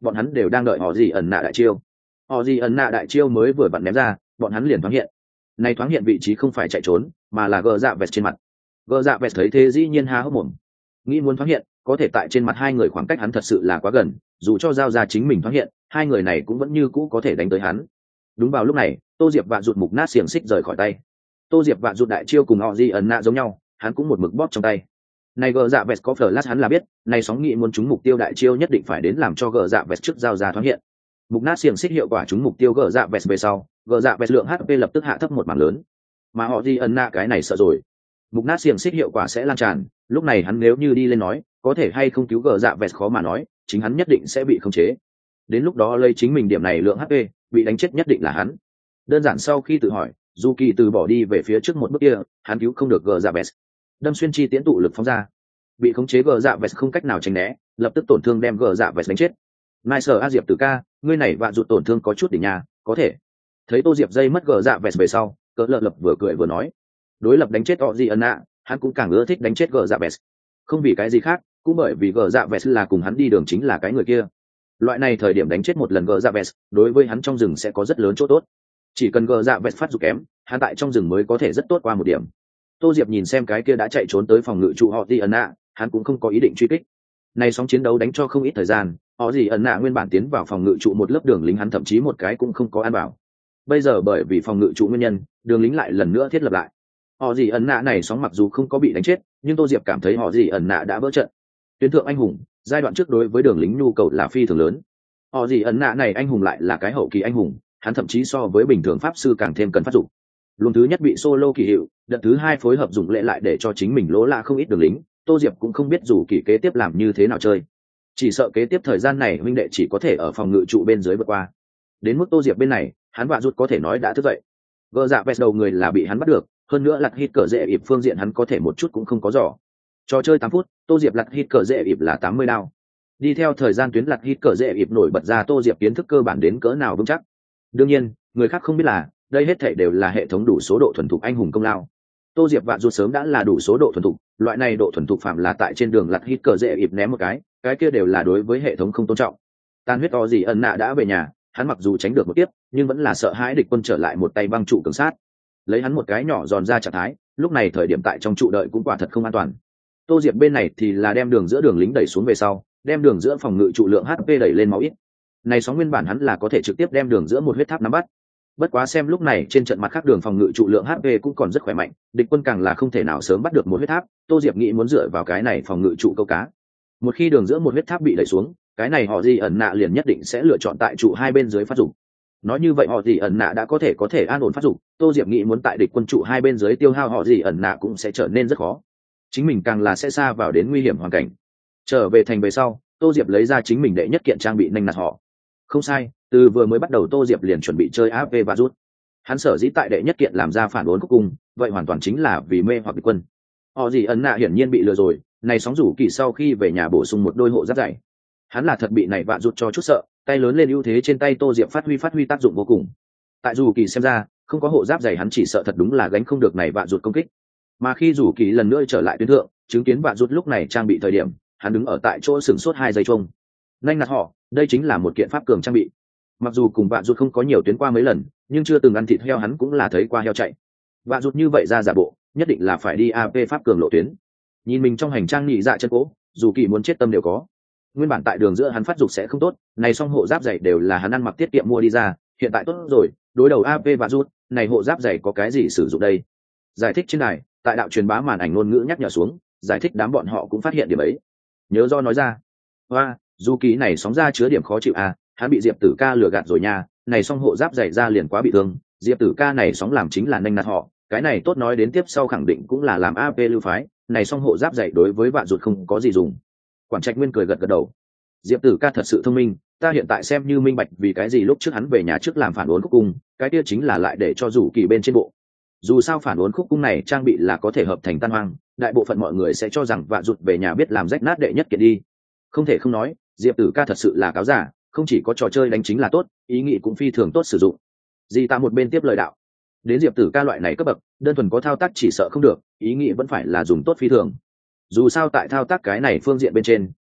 bọn hắn đều đang đợi họ gì ẩn nạ đại chiêu. Họ gì ẩn nạ đại chiêu mới vừa vặn ném ra, bọn hắn liền thoáng hiện. Này thoáng hiện vị trí không phải chạy trốn, mà là gờ dạ vẹt trên mặt. Gờ dạ vẹt thấy thế dĩ nhiên há hốc mồm, nghĩ muốn thoáng hiện, có thể tại trên mặt hai người khoảng cách hắn thật sự là quá gần, dù cho giao ra chính mình thoáng hiện, hai người này cũng vẫn như cũ có thể đánh tới hắn. Đúng vào lúc này, Tô Diệp vạ rụt mục nát xiềng xích rời khỏi tay. Tô Diệp vạ rụt đại chiêu cùng họ gì ẩn nạ giống nhau, hắn cũng một mực bóp trong tay. Này gờ dạ vẹt có flash hắn là biết, này sóng nghị muốn trúng mục tiêu đại chiêu nhất định phải đến làm cho gờ dạ vẹt trước giao ra thoáng hiện. Mục nát xiềng xích hiệu quả trúng mục tiêu gờ dạ vẹt về sau, gờ dạ vẹt lượng HP lập tức hạ thấp một mảng lớn. Mà họ gì ẩn nạ cái này sợ rồi. Mục nát xiềng xích hiệu quả sẽ lan tràn, lúc này hắn nếu như đi lên nói, có thể hay không cứu gờ dạ vẹt khó mà nói, chính hắn nhất định sẽ bị khống chế. Đến lúc đó lấy chính mình điểm này lượng HP, bị đánh chết nhất định là hắn. Đơn giản sau khi tự hỏi, dù kỳ từ bỏ đi về phía trước một bước kia, hắn cứu không được gờ dạ vẹt. Đâm xuyên chi tiễn tụ lực phóng ra, bị khống chế gờ dạ vẹt không cách nào tránh né, lập tức tổn thương đem gờ dạ vẹt đánh chết. Mai sở a diệp tử ca, ngươi này vạ rụt tổn thương có chút đỉnh nhà, có thể. Thấy Tô Diệp dây mất gờ dạ vẹt về sau, cỡ lợn lập vừa cười vừa nói, đối lập đánh chết họ gì ẩn nạ, hắn cũng càng ưa thích đánh chết gờ dạ vẹt. Không vì cái gì khác, cũng bởi vì gờ dạ vẹt là cùng hắn đi đường chính là cái người kia. Loại này thời điểm đánh chết một lần gờ dạ vẹt, đối với hắn trong rừng sẽ có rất lớn chỗ tốt. Chỉ cần gờ dạ vẹt phát dục kém, hắn tại trong rừng mới có thể rất tốt qua một điểm. Tô Diệp nhìn xem cái kia đã chạy trốn tới phòng ngự trụ họ gì ẩn nạ, hắn cũng không có ý định truy kích. Này sóng chiến đấu đánh cho không ít thời gian, họ gì ẩn nạ nguyên bản tiến vào phòng ngự trụ một lớp đường lính hắn thậm chí một cái cũng không có ăn vào. Bây giờ bởi vì phòng ngự trụ nguyên nhân, đường lính lại lần nữa thiết lập lại. Họ gì ẩn nạ này sóng mặc dù không có bị đánh chết, nhưng Tô Diệp cảm thấy họ gì ẩn nạ đã vỡ trận. Tuyến thượng anh hùng, giai đoạn trước đối với đường lính nhu cầu là phi thường lớn. Họ gì ẩn nạ này anh hùng lại là cái hậu kỳ anh hùng, hắn thậm chí so với bình thường pháp sư càng thêm cần phát dụng. Luồng thứ nhất bị solo kỳ hiệu, đợt thứ hai phối hợp dùng lệ lại để cho chính mình lỗ lạ không ít đường lính. Tô Diệp cũng không biết dù kỳ kế tiếp làm như thế nào chơi, chỉ sợ kế tiếp thời gian này huynh đệ chỉ có thể ở phòng ngự trụ bên dưới vượt qua. Đến mức Tô Diệp bên này, hắn vạ rút có thể nói đã thức dậy. Gờ dạ vẹt đầu người là bị hắn bắt được, hơn nữa lặt hít cờ dễ ịp phương diện hắn có thể một chút cũng không có giỏ. Trò chơi 8 phút, Tô Diệp lặt hít cờ dễ ịp là 80 đao. Đi theo thời gian tuyến lặt hít cờ dễ ịp nổi bật ra Tô Diệp kiến thức cơ bản đến cỡ nào vững chắc. Đương nhiên, người khác không biết là đây hết thảy đều là hệ thống đủ số độ thuần thục anh hùng công lao. Tô Diệp vạ rút sớm đã là đủ số độ thuần thục, loại này độ thuần thục phạm là tại trên đường lặt hít cờ dễ ịp ném một cái kia đều là đối với hệ thống không tôn trọng. Tan huyết o gì ẩn nạ đã về nhà, hắn mặc dù tránh được một tiếp, nhưng vẫn là sợ hãi địch quân trở lại một tay băng trụ cường sát. Lấy hắn một cái nhỏ giòn ra trạng thái, lúc này thời điểm tại trong trụ đợi cũng quả thật không an toàn. Tô Diệp bên này thì là đem đường giữa đường lính đẩy xuống về sau, đem đường giữa phòng ngự trụ lượng HP đẩy lên máu ít. Này sóng nguyên bản hắn là có thể trực tiếp đem đường giữa một huyết tháp nắm bắt. Bất quá xem lúc này trên trận mặt khác đường phòng ngự trụ lượng HP cũng còn rất khỏe mạnh, địch quân càng là không thể nào sớm bắt được một huyết tháp, Tô Diệp nghĩ muốn dựa vào cái này phòng ngự trụ câu cá. Một khi đường giữa một huyết tháp bị đẩy xuống, cái này họ gì ẩn nạ liền nhất định sẽ lựa chọn tại trụ hai bên dưới phát dụng. Nói như vậy họ gì ẩn nạ đã có thể an ổn phát dụng, Tô Diệp nghĩ muốn tại địch quân trụ hai bên dưới tiêu hao họ gì ẩn nạ cũng sẽ trở nên rất khó. Chính mình càng là sẽ xa vào đến nguy hiểm hoàn cảnh. Trở về thành về sau, Tô Diệp lấy ra chính mình đệ nhất kiện trang bị nanh nạt họ. Không sai, từ vừa mới bắt đầu Tô Diệp liền chuẩn bị chơi AV và rút. Hắn sở dĩ tại đệ nhất kiện làm ra phản uốn khúc cung, vậy hoàn toàn chính là vì mê hoặc địch quân. Họ gì ẩn nạ hiển nhiên bị lừa rồi, này sóng rủ kỳ sau khi về nhà bổ sung một đôi hộ giáp dày. Hắn là thật bị này vạ rút cho chút sợ, tay lớn lên ưu thế trên tay Tô Diệp phát huy tác dụng vô cùng. Tại rủ kỳ xem ra, không có hộ giáp dày hắn chỉ sợ thật đúng là gánh không được này vạ rút công kích. Mà khi rủ kỳ lần nữa trở lại tuyến thượng, chứng kiến vạ rút lúc này trang bị thời điểm, hắn đứng ở tại chỗ sừng sốt 2 giây chung. Nhanh nạt họ, đây chính là một kiện pháp cường trang bị. Mặc dù cùng vạ rút không có nhiều tuyến qua mấy lần, nhưng chưa từng ăn thịt heo hắn cũng là thấy qua heo chạy. Vạ rút như vậy ra giả bộ, nhất định là phải đi AP pháp cường lộ tuyến. Nhìn mình trong hành trang nhị dạ chân cố, dù kỳ muốn chết tâm đều có. Nguyên bản tại đường giữa hắn phát dục sẽ không tốt, này song hộ giáp dày đều là hắn ăn mặc tiết kiệm mua đi ra, hiện tại tốt rồi, đối đầu AP và rút, này hộ giáp dày có cái gì sử dụng đây? Giải thích trên này, tại đạo truyền bá màn ảnh ngôn ngữ nhắc nhở xuống, giải thích đám bọn họ cũng phát hiện điểm ấy. Nhớ do nói ra. Hoa, dù kỳ này sóng ra chứa điểm khó chịu à, hắn bị Diệp Tử Ca lừa gạt rồi nha, này song hộ giáp dày ra liền quá bị thương, Diệp Tử Ca này sóng làm chính là nanh nạt họ, cái này tốt nói đến tiếp sau khẳng định cũng là làm AP lưu phái, này song hộ giáp dày đối với vạn rụt không có gì dùng. Quản Trạch Nguyên cười gật gật đầu. Diệp Tử Ca thật sự thông minh, ta hiện tại xem như minh bạch vì cái gì lúc trước hắn về nhà trước làm phản uốn khúc cung, cái kia chính là lại để cho rủ kỳ bên trên bộ. Dù sao phản uốn khúc cung này trang bị là có thể hợp thành tan hoang, đại bộ phận mọi người sẽ cho rằng vạn rụt về nhà biết làm rách nát đệ nhất kiện đi. Không thể không nói, Diệp Tử Ca thật sự là cáo giả, không chỉ có trò chơi đánh chính là tốt, ý nghĩ cũng phi thường tốt sử dụng. Di ta một bên tiếp lời đạo. Đến Diệp Tử Ca loại này cấp bậc, đơn thuần có thao tác chỉ sợ không được, ý nghĩ vẫn phải là dùng tốt phi thường. Dù sao tại thao tác cái này phương diện bên trên,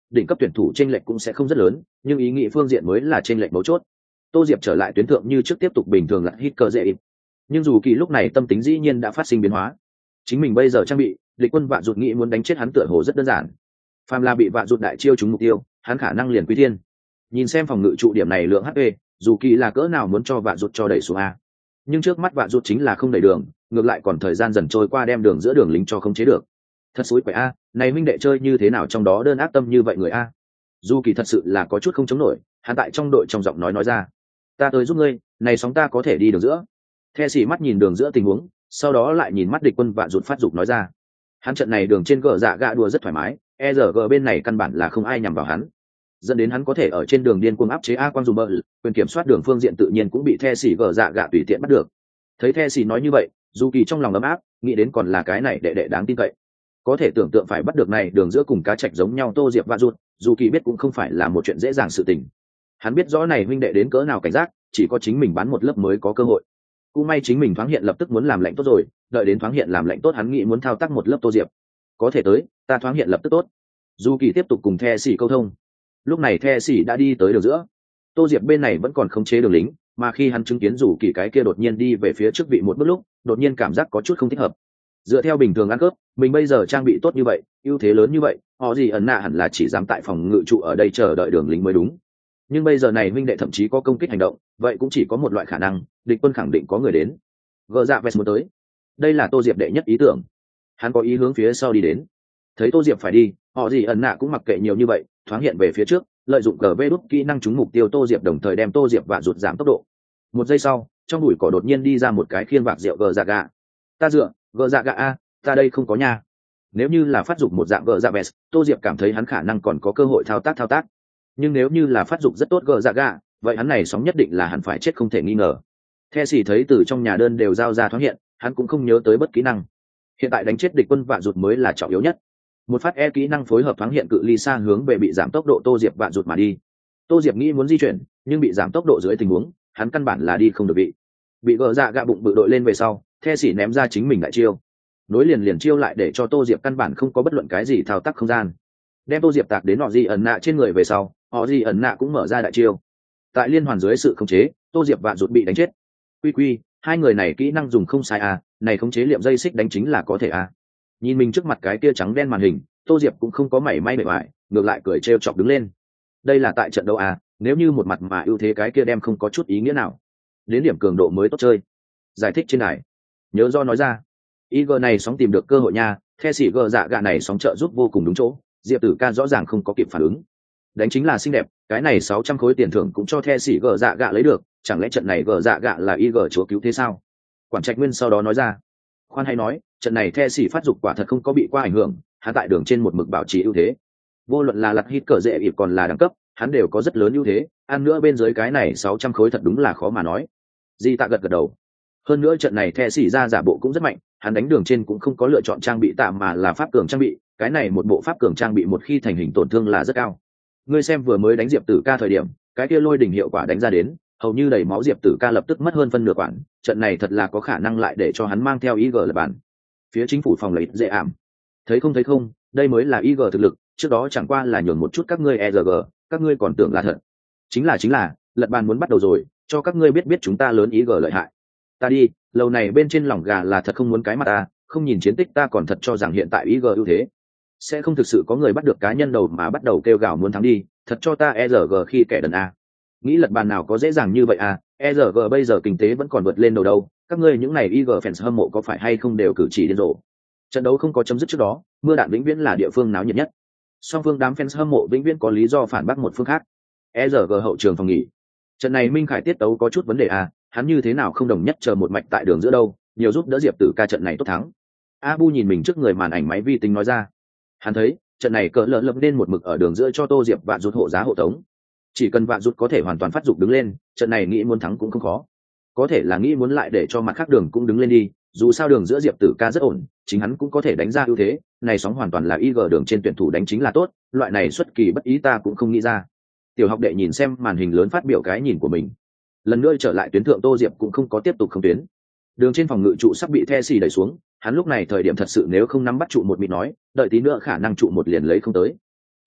đỉnh cấp tuyển thủ chênh lệch cũng sẽ không rất lớn, nhưng ý nghĩ phương diện mới là chênh lệch mấu chốt. Tô Diệp trở lại tuyến thượng như trước tiếp tục bình thường là hít cờ dễ ít. Nhưng dù kỳ lúc này tâm tính dĩ nhiên đã phát sinh biến hóa. Chính mình bây giờ trang bị, địch quân vạn rụt nghĩ muốn đánh chết hắn tựa hồ rất đơn giản. Phàm là bị vạn rụt đại chiêu trúng mục tiêu, hắn khả năng liền quy thiên. Nhìn xem phòng ngự trụ điểm này lượng HP, dù kỳ là cỡ nào muốn cho vạn rụt cho đẩy xuống a. Nhưng trước mắt vạn rụt chính là không đẩy đường, ngược lại còn thời gian dần trôi qua đem đường giữa đường lính cho không chế được. Thật xối quậy a, này minh đệ chơi như thế nào trong đó đơn ác tâm như vậy người a. Dù kỳ thật sự là có chút không chống nổi, hắn tại trong đội trong giọng nói ra, ta tới giúp ngươi, này sóng ta có thể đi đường giữa. The xỉ mắt nhìn đường giữa tình huống, sau đó lại nhìn mắt địch quân vạn rụt phát dục nói ra, hắn trận này đường trên gờ dạ gạ đùa rất thoải mái, ERG bên này căn bản là không ai nhằm vào hắn, dẫn đến hắn có thể ở trên đường điên cuồng áp chế a quang dùng bờ, quyền kiểm soát đường phương diện tự nhiên cũng bị The xỉ gờ dạ gạ tùy tiện bắt được. Thấy The xỉ nói như vậy, dù kỳ trong lòng ấm áp, nghĩ đến còn là cái này đệ đệ đáng tin cậy. Có thể tưởng tượng phải bắt được này đường giữa cùng cá trạch giống nhau Tô Diệp vạn rụt, dù kỳ biết cũng không phải là một chuyện dễ dàng sự tình. Hắn biết rõ này huynh đệ đến cỡ nào cảnh giác, chỉ có chính mình bán một lớp mới có cơ hội. Cũng may chính mình thoáng hiện lập tức muốn làm lệnh tốt rồi, đợi đến thoáng hiện làm lệnh tốt hắn nghĩ muốn thao tác một lớp Tô Diệp. Có thể tới, ta thoáng hiện lập tức tốt. Dù kỳ tiếp tục cùng The xỉ câu thông. Lúc này The xỉ đã đi tới đường giữa. Tô Diệp bên này vẫn còn khống chế đường lính, mà khi hắn chứng kiến Dù kỳ cái kia đột nhiên đi về phía trước vị một bước lúc, đột nhiên cảm giác có chút không thích hợp. Dựa theo bình thường ăn cướp, mình bây giờ trang bị tốt như vậy, ưu thế lớn như vậy, họ gì ẩn nạ hẳn là chỉ dám tại phòng ngự trụ ở đây chờ đợi đường lính mới đúng. Nhưng bây giờ này huynh đệ thậm chí có công kích hành động, vậy cũng chỉ có một loại khả năng, địch quân khẳng định có người đến. Gờ dạ vest muốn tới. Đây là Tô Diệp đệ nhất ý tưởng. Hắn có ý hướng phía sau đi đến. Thấy Tô Diệp phải đi, họ gì ẩn nạ cũng mặc kệ nhiều như vậy, thoáng hiện về phía trước, lợi dụng cờ vê đút kỹ năng trúng mục tiêu Tô Diệp đồng thời đem Tô Diệp và rụt giảm tốc độ. Một giây sau, trong bụi cỏ đột nhiên đi ra một cái khiên vạc rượu gờ dạ gạ. Ta dựa, gờ dạ gạ a, ta đây không có nha. Nếu như là phát dục một dạng gờ dạ vest, Tô Diệp cảm thấy hắn khả năng còn có cơ hội thao tác. Nhưng nếu như là phát dục rất tốt gờ dạ gạ, vậy hắn này sóng nhất định là hẳn phải chết không thể nghi ngờ. The xỉ thấy từ trong nhà đơn đều giao ra thoáng hiện, hắn cũng không nhớ tới bất kỹ năng. Hiện tại đánh chết địch quân vạn rụt mới là trọng yếu nhất. Một phát kỹ năng phối hợp thoáng hiện cự ly xa hướng về bị giảm tốc độ Tô Diệp vạn rụt mà đi. Tô Diệp nghĩ muốn di chuyển, nhưng bị giảm tốc độ dưới tình huống, hắn căn bản là đi không được bị gờ dạ gạ bụng bự đội lên về sau, The xỉ ném ra chính mình đại chiêu. Nối liền chiêu lại để cho Tô Diệp căn bản không có bất luận cái gì thao tác không gian. Đem Tô Diệp tạc đến họ gì ẩn nạ trên người về sau, họ gì ẩn nạ cũng mở ra đại chiêu. Tại liên hoàn dưới sự khống chế, Tô Diệp vạn rụt bị đánh chết. Quy, hai người này kỹ năng dùng không sai à, này khống chế liệm dây xích đánh chính là có thể à. Nhìn mình trước mặt cái kia trắng đen màn hình, Tô Diệp cũng không có mảy may bề ngoài, ngược lại cười trêu chọc đứng lên. Đây là tại trận đấu à, nếu như một mặt mà ưu thế cái kia đem không có chút ý nghĩa nào. Đến điểm cường độ mới tốt chơi. Giải thích trên này. Nhớ do nói ra. IG này sóng tìm được cơ hội nha, The xỉ gờ dạ gạ này sóng trợ giúp vô cùng đúng chỗ, Diệp Tử Ca rõ ràng không có kịp phản ứng. Đánh chính là xinh đẹp, cái này 600 khối tiền thưởng cũng cho The xỉ gờ dạ gạ lấy được, chẳng lẽ trận này gờ dạ gạ là IG chúa cứu thế sao? Quản Trạch Nguyên sau đó nói ra. Khoan hay nói, trận này The xỉ phát dục quả thật không có bị qua ảnh hưởng, hắn tại đường trên một mực bảo trì ưu thế. Vô luận là lật hít cờ dễ ịp còn là đẳng cấp, hắn đều có rất lớn ưu thế, ăn nữa bên dưới cái này 600 khối thật đúng là khó mà nói. Di Tạ gật đầu. Hơn nữa trận này The xỉ ra giả bộ cũng rất mạnh, hắn đánh đường trên cũng không có lựa chọn trang bị tạm mà là pháp cường trang bị, cái này một bộ pháp cường trang bị một khi thành hình tổn thương là rất cao. Ngươi xem vừa mới đánh Diệp Tử Ca thời điểm, cái kia lôi đỉnh hiệu quả đánh ra đến, hầu như đầy máu Diệp Tử Ca lập tức mất hơn phân nửa quản, trận này thật là có khả năng lại để cho hắn mang theo IG là bản. Phía chính phủ phòng lấy dễ ảm. Thấy không, đây mới là IG thực lực, trước đó chẳng qua là nhường một chút các ngươi ERG, các ngươi còn tưởng là thật. Chính là, lật bàn muốn bắt đầu rồi, cho các ngươi biết chúng ta lớn IG lợi hại. Ta đi, lâu này bên trên lòng gà là thật không muốn cái mặt ta, không nhìn chiến tích ta còn thật cho rằng hiện tại IG ưu thế. Sẽ không thực sự có người bắt được cá nhân đầu mà bắt đầu kêu gào muốn thắng đi, thật cho ta ERG khi kẻ đần a. Nghĩ lật bàn nào có dễ dàng như vậy à, ERG bây giờ kinh tế vẫn còn vượt lên đầu đâu, các ngươi những này IG fans hâm mộ có phải hay không đều cử chỉ điên rồ. Trận đấu không có chấm dứt trước đó, mưa đạn vĩnh viễn là địa phương náo nhiệt nhất. Song phương đám fans hâm mộ vĩnh viễn có lý do phản bác một phương khác. ERG hậu trường phòng nghỉ. Trận này Minh Khải tiết tấu có chút vấn đề à, hắn như thế nào không đồng nhất chờ một mạch tại đường giữa đâu, nhiều giúp đỡ Diệp Tử Ca trận này tốt thắng. Abu nhìn mình trước người màn ảnh máy vi tính nói ra. Hắn thấy, trận này cỡ lỡ lập nên một mực ở đường giữa cho Tô Diệp vạn rút hộ giá hộ tống. Chỉ cần vạn rút có thể hoàn toàn phát dục đứng lên, trận này nghĩ muốn thắng cũng không khó. Có thể là nghĩ muốn lại để cho mặt khác đường cũng đứng lên đi, dù sao đường giữa Diệp Tử Ca rất ổn, chính hắn cũng có thể đánh ra ưu thế, này sóng hoàn toàn là IG đường trên tuyển thủ đánh chính là tốt, loại này xuất kỳ bất ý ta cũng không nghĩ ra. Tiểu học đệ nhìn xem màn hình lớn phát biểu cái nhìn của mình. Lần nữa trở lại tuyến thượng Tô Diệp cũng không có tiếp tục không tuyến. Đường trên phòng ngự trụ sắp bị The xỉ đẩy xuống, hắn lúc này thời điểm thật sự nếu không nắm bắt trụ một mịt nói, đợi tí nữa khả năng trụ một liền lấy không tới.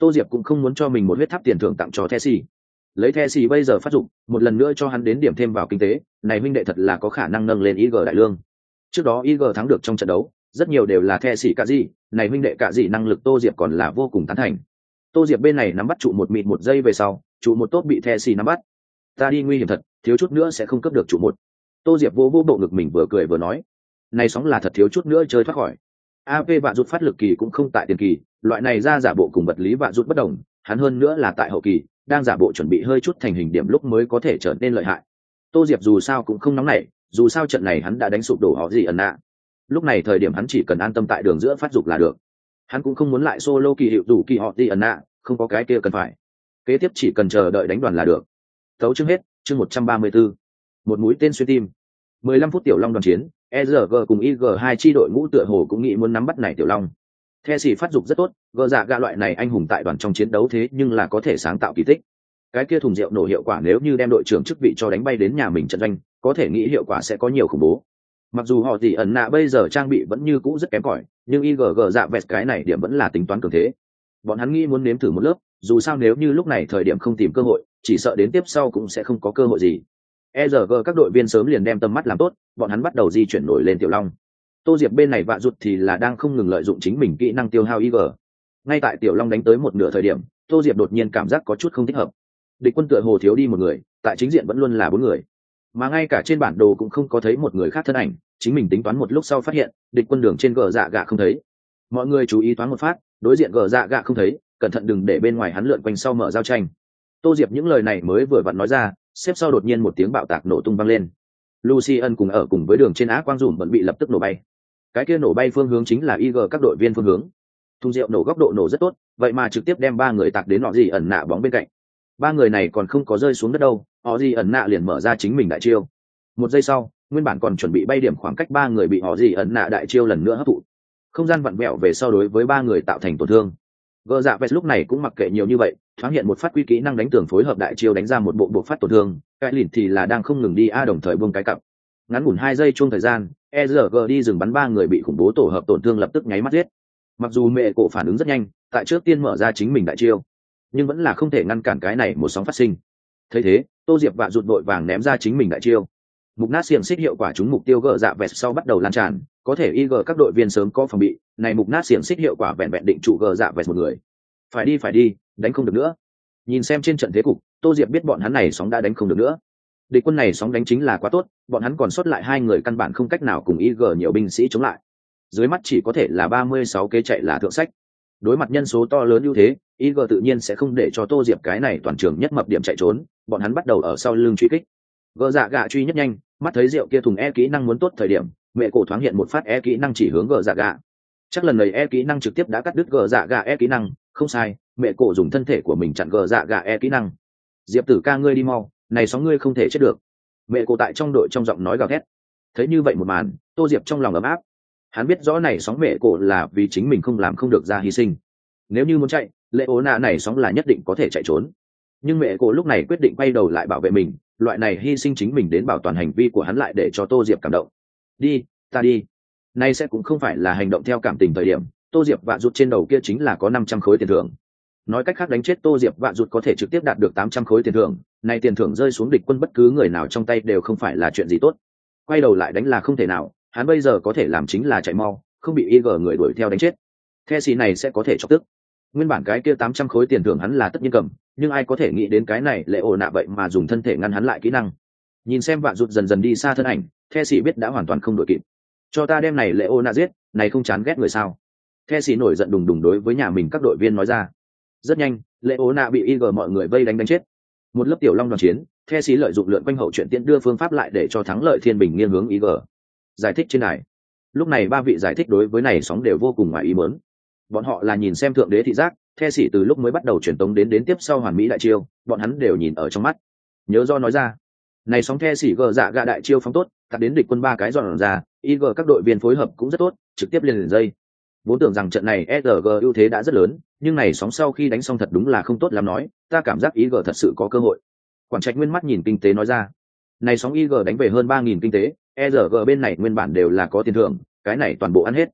Tô Diệp cũng không muốn cho mình một huyết tháp tiền thưởng tặng cho Thesi. Lấy Thesi bây giờ phát dụng, một lần nữa cho hắn đến điểm thêm vào kinh tế, này huynh đệ thật là có khả năng nâng lên IG đại lương. Trước đó IG thắng được trong trận đấu, rất nhiều đều là Thesi cả gì, này huynh đệ cả gì năng lực Tô Diệp còn là vô cùng tán thành. Tô Diệp bên này nắm bắt trụ một mịt một giây về sau, trụ một tốt bị Thesi nắm bắt. Ta đi nguy hiểm thật, thiếu chút nữa sẽ không cướp được trụ một. Tô Diệp vô bộ ngực mình vừa cười vừa nói, này sóng là thật thiếu chút nữa chơi thoát khỏi. AP vạ rút phát lực kỳ cũng không tại tiền kỳ, loại này ra giả bộ cùng vật lý vạ rút bất đồng, hắn hơn nữa là tại hậu kỳ, đang giả bộ chuẩn bị hơi chút thành hình điểm lúc mới có thể trở nên lợi hại. Tô Diệp dù sao cũng không nóng nảy, dù sao trận này hắn đã đánh sụp đổ họ gì ẩn nạ. Lúc này thời điểm hắn chỉ cần an tâm tại đường giữa phát dục là được. Hắn cũng không muốn lại solo kỳ hiệu đủ kỳ họ gì ẩn nạ, không có cái kia cần phải. Kế tiếp chỉ cần chờ đợi đánh đoàn là được. Tấu chương hết, chương 134. Một mũi tên xuyên tim. 15 phút tiểu long đoàn chiến, ERG cùng IG2 chi đội ngũ tựa hồ cũng nghĩ muốn nắm bắt này tiểu long. The sĩ phát dục rất tốt, gờ dạ gạ loại này anh hùng tại đoàn trong chiến đấu thế nhưng là có thể sáng tạo kỳ tích. Cái kia thùng rượu nổ hiệu quả nếu như đem đội trưởng chức vị cho đánh bay đến nhà mình trận doanh, có thể nghĩ hiệu quả sẽ có nhiều khủng bố. Mặc dù họ tỷ ẩn nạ bây giờ trang bị vẫn như cũ rất kém cỏi, nhưng IG dạ vẹt cái này điểm vẫn là tính toán cường thế. Bọn hắn nghĩ muốn nếm thử một lớp, dù sao nếu như lúc này thời điểm không tìm cơ hội, chỉ sợ đến tiếp sau cũng sẽ không có cơ hội gì. ERG các đội viên sớm liền đem tầm mắt làm tốt, bọn hắn bắt đầu di chuyển nổi lên tiểu long. Tô Diệp bên này vạ rụt thì là đang không ngừng lợi dụng chính mình kỹ năng tiêu hao IG. Ngay tại tiểu long đánh tới một nửa thời điểm, Tô Diệp đột nhiên cảm giác có chút không thích hợp. Địch quân tựa hồ thiếu đi một người, tại chính diện vẫn luôn là 4 người, mà ngay cả trên bản đồ cũng không có thấy một người khác thân ảnh. Chính mình tính toán một lúc sau phát hiện, địch quân đường trên gờ dạ gạ không thấy. Mọi người chú ý thoáng một phát, đối diện gờ dạ gạ không thấy, cẩn thận đừng để bên ngoài hắn lượn quanh sau mở giao tranh. Tô Diệp những lời này mới vừa vặn nói ra, xếp sau đột nhiên một tiếng bạo tạc nổ tung vang lên. Lucian cùng ở cùng với đường trên á quang dùm vẫn bị lập tức nổ bay. Cái kia nổ bay phương hướng chính là IG các đội viên phương hướng. Thùng rượu nổ góc độ nổ rất tốt, vậy mà trực tiếp đem 3 người tạc đến họ gì ẩn nạ bóng bên cạnh. 3 người này còn không có rơi xuống đất đâu, họ gì ẩn nạ liền mở ra chính mình đại chiêu. Một giây sau, nguyên bản còn chuẩn bị bay điểm khoảng cách 3 người bị họ gì ẩn nạ đại chiêu lần nữa hấp thụ. Không gian vặn vẹo về sau đối với 3 người tạo thành tổn thương. Gờ dạ vẹt lúc này cũng mặc kệ nhiều như vậy, thoáng hiện một phát quy kỹ năng đánh tường phối hợp đại chiêu đánh ra một bộ phát tổn thương. Cái lìn thì là đang không ngừng đi a đồng thời buông cái cặp. Ngắn ngủn 2 giây chung thời gian, ERG đi dừng bắn 3 người bị khủng bố tổ hợp tổn thương lập tức nháy mắt giết. Mặc dù mẹ cổ phản ứng rất nhanh, tại trước tiên mở ra chính mình đại chiêu, nhưng vẫn là không thể ngăn cản cái này một sóng phát sinh. Thấy thế, Tô Diệp vạ rụt vội vàng ném ra chính mình đại chiêu. Mục nát xiềng xích hiệu quả trúng mục tiêu gờ dạ vẹt sau bắt đầu lan tràn, có thể IG các đội viên sớm có phòng bị, này mục nát xiềng xích hiệu quả vẹn vẹn định trụ gờ dạ vẹt một người. Phải đi, đánh không được nữa. Nhìn xem trên trận thế cục, Tô Diệp biết bọn hắn này sóng đã đánh không được nữa. Địch quân này sóng đánh chính là quá tốt, bọn hắn còn sót lại 2 người căn bản không cách nào cùng IG nhiều binh sĩ chống lại. Dưới mắt chỉ có thể là 36 kế chạy là thượng sách. Đối mặt nhân số to lớn ưu thế, IG tự nhiên sẽ không để cho Tô Diệp cái này toàn trường nhất mập điểm chạy trốn, bọn hắn bắt đầu ở sau lưng truy kích. Gờ dạ gạ truy nhất nhanh, mắt thấy rượu kia thùng e kỹ năng muốn tốt thời điểm, mẹ cổ thoáng hiện một phát e kỹ năng chỉ hướng gờ dạ gạ. Chắc lần này e kỹ năng trực tiếp đã cắt đứt gờ dạ gạ e kỹ năng, không sai, mẹ cổ dùng thân thể của mình chặn gờ dạ gạ e kỹ năng. Diệp tử ca ngươi đi mau, này sóng ngươi không thể chết được. Mẹ cổ tại trong đội trong giọng nói gào thét. Thấy như vậy một màn, Tô Diệp trong lòng ấm áp. Hắn biết rõ này sóng mẹ cổ là vì chính mình không làm không được ra hy sinh. Nếu như muốn chạy, lệ ố nạ này sóng là nhất định có thể chạy trốn. Nhưng mẹ cổ lúc này quyết định quay đầu lại bảo vệ mình, loại này hy sinh chính mình đến bảo toàn hành vi của hắn lại để cho Tô Diệp cảm động. Đi, ta đi. Nay sẽ cũng không phải là hành động theo cảm tình thời điểm, Tô Diệp vạ rụt trên đầu kia chính là có 500 khối tiền thưởng. Nói cách khác đánh chết Tô Diệp vạ rụt có thể trực tiếp đạt được 800 khối tiền thưởng, này tiền thưởng rơi xuống địch quân bất cứ người nào trong tay đều không phải là chuyện gì tốt. Quay đầu lại đánh là không thể nào, hắn bây giờ có thể làm chính là chạy mau, không bị IG người đuổi theo đánh chết. The xì này sẽ có thể chọc tức. Nguyên bản cái kia 800 khối tiền thưởng hắn là tất nhiên cầm, nhưng ai có thể nghĩ đến cái này lệ ổ nạ vậy mà dùng thân thể ngăn hắn lại kỹ năng. Nhìn xem vạ rụt dần dần đi xa thân ảnh, The xì biết đã hoàn toàn không đuổi kịp. Cho ta đem này lệ ổ nạ giết, này không chán ghét người sao? The xì nổi giận đùng đùng đối với nhà mình các đội viên nói ra. Rất nhanh, lệ ổ nạ bị IG mọi người vây đánh chết. Một lớp tiểu long đoàn chiến, The xì lợi dụng lượn quanh hậu chuyện tiện đưa phương pháp lại để cho thắng lợi thiên bình nghiêng hướng IG. Giải thích trên này. Lúc này 3 vị giải thích đối với này sóng đều vô cùng ngoài ý muốn. Bọn họ là nhìn xem thượng đế thị giác, The sĩ từ lúc mới bắt đầu truyền tống đến tiếp sau hoàn mỹ đại chiêu, bọn hắn đều nhìn ở trong mắt. Nhớ do nói ra, này sóng The sĩ gờ dạ gạ đại chiêu phóng tốt, cắt đến địch quân 3 cái dọn ra, IG các đội viên phối hợp cũng rất tốt, trực tiếp liền dây. Vốn tưởng rằng trận này SRG ưu thế đã rất lớn, nhưng này sóng sau khi đánh xong thật đúng là không tốt lắm nói, ta cảm giác IG thật sự có cơ hội. Quản trạch nguyên mắt nhìn kinh tế nói ra, này sóng IG đánh về hơn 3000 kinh tế, SRG bên này nguyên bản đều là có tiền thưởng, cái này toàn bộ ăn hết.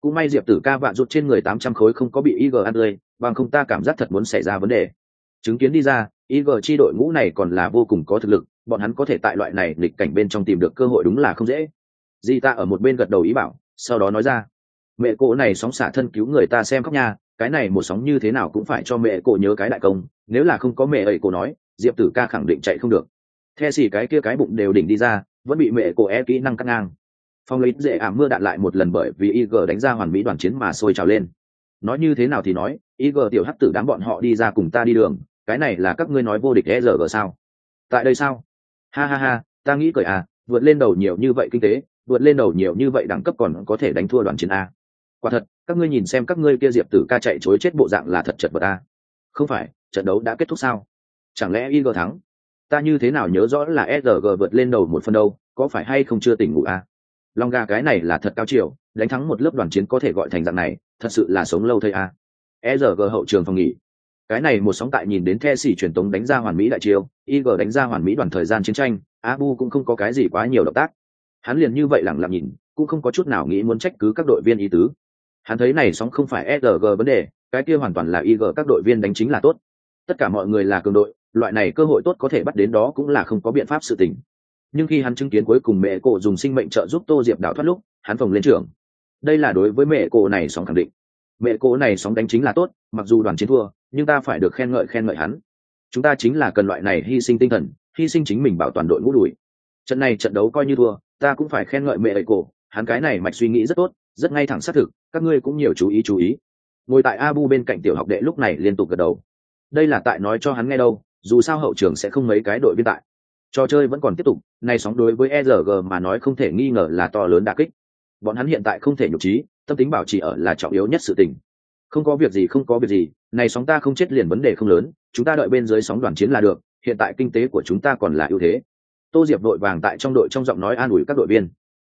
cũng may diệp tử ca vạ rụt trên người 800 khối không có bị IG ăn tươi, bằng không ta cảm giác thật muốn xảy ra vấn đề. Chứng kiến đi ra, IG chi đội ngũ này còn là vô cùng có thực lực, bọn hắn có thể tại loại này nghịch cảnh bên trong tìm được cơ hội đúng là không dễ. Di ta ở một bên gật đầu ý bảo, sau đó nói ra, mẹ cổ này sóng xả thân cứu người ta xem khóc nha, cái này một sóng như thế nào cũng phải cho mẹ cổ nhớ cái đại công, nếu là không có mẹ ấy cổ nói, diệp tử ca khẳng định chạy không được. The xì cái kia cái bụng đều đỉnh đi ra, vẫn bị mẹ cổ kỹ năng cắt ngang. Phong lấy dễ ảm mưa đạn lại một lần bởi vì IG đánh ra hoàn mỹ đoàn chiến mà sôi trào lên. Nói như thế nào thì nói, IG tiểu hắc tử đám bọn họ đi ra cùng ta đi đường, cái này là các ngươi nói vô địch ERG sao? Tại đây sao? Ha ha ha, ta nghĩ cười à, vượt lên đầu nhiều như vậy kinh tế, vượt lên đầu nhiều như vậy đẳng cấp còn có thể đánh thua đoàn chiến a. Quả thật, các ngươi nhìn xem các ngươi kia diệp tử ca chạy chối chết bộ dạng là thật chật vật a. Không phải, trận đấu đã kết thúc sao? Chẳng lẽ IG thắng? Ta như thế nào nhớ rõ là ERG vượt lên đầu một phần đâu, có phải hay không chưa tỉnh ngủ a? Long gà cái này là thật cao chiều, đánh thắng một lớp đoàn chiến có thể gọi thành dạng này, thật sự là sống lâu thây a. ERG hậu trường phòng nghỉ. Cái này một sóng tại nhìn đến The xỉ truyền tống đánh ra hoàn mỹ đại chiêu, IG đánh ra hoàn mỹ đoàn thời gian chiến tranh, Abu cũng không có cái gì quá nhiều động tác. Hắn liền như vậy lẳng lặng nhìn, cũng không có chút nào nghĩ muốn trách cứ các đội viên ý tứ. Hắn thấy này sóng không phải ERG vấn đề, cái kia hoàn toàn là IG các đội viên đánh chính là tốt. Tất cả mọi người là cường đội, loại này cơ hội tốt có thể bắt đến đó cũng là không có biện pháp sự tình. Nhưng khi hắn chứng kiến cuối cùng mẹ cổ dùng sinh mệnh trợ giúp Tô Diệp đảo thoát lúc, hắn phồng lên trưởng. Đây là đối với mẹ cổ này sóng khẳng định. Mẹ cổ này sóng đánh chính là tốt, mặc dù đoàn chiến thua, nhưng ta phải được khen ngợi hắn. Chúng ta chính là cần loại này hy sinh tinh thần, hy sinh chính mình bảo toàn đội ngũ đuổi. Trận này trận đấu coi như thua, ta cũng phải khen ngợi mẹ ấy cổ, hắn cái này mạch suy nghĩ rất tốt, rất ngay thẳng xác thực, các ngươi cũng nhiều chú ý. Ngồi tại Abu bên cạnh tiểu học đệ lúc này liên tục gật đầu. Đây là tại nói cho hắn nghe đâu, dù sao hậu trường sẽ không mấy cái đội viên tại. Trò chơi vẫn còn tiếp tục, này sóng đối với ERG mà nói không thể nghi ngờ là to lớn đả kích. Bọn hắn hiện tại không thể nhục trí, tâm tính bảo trì ở là trọng yếu nhất sự tình. Không có việc gì, này sóng ta không chết liền vấn đề không lớn, chúng ta đợi bên dưới sóng đoàn chiến là được, hiện tại kinh tế của chúng ta còn là ưu thế. Tô Diệp vội vàng tại trong đội trong giọng nói an ủi các đội viên.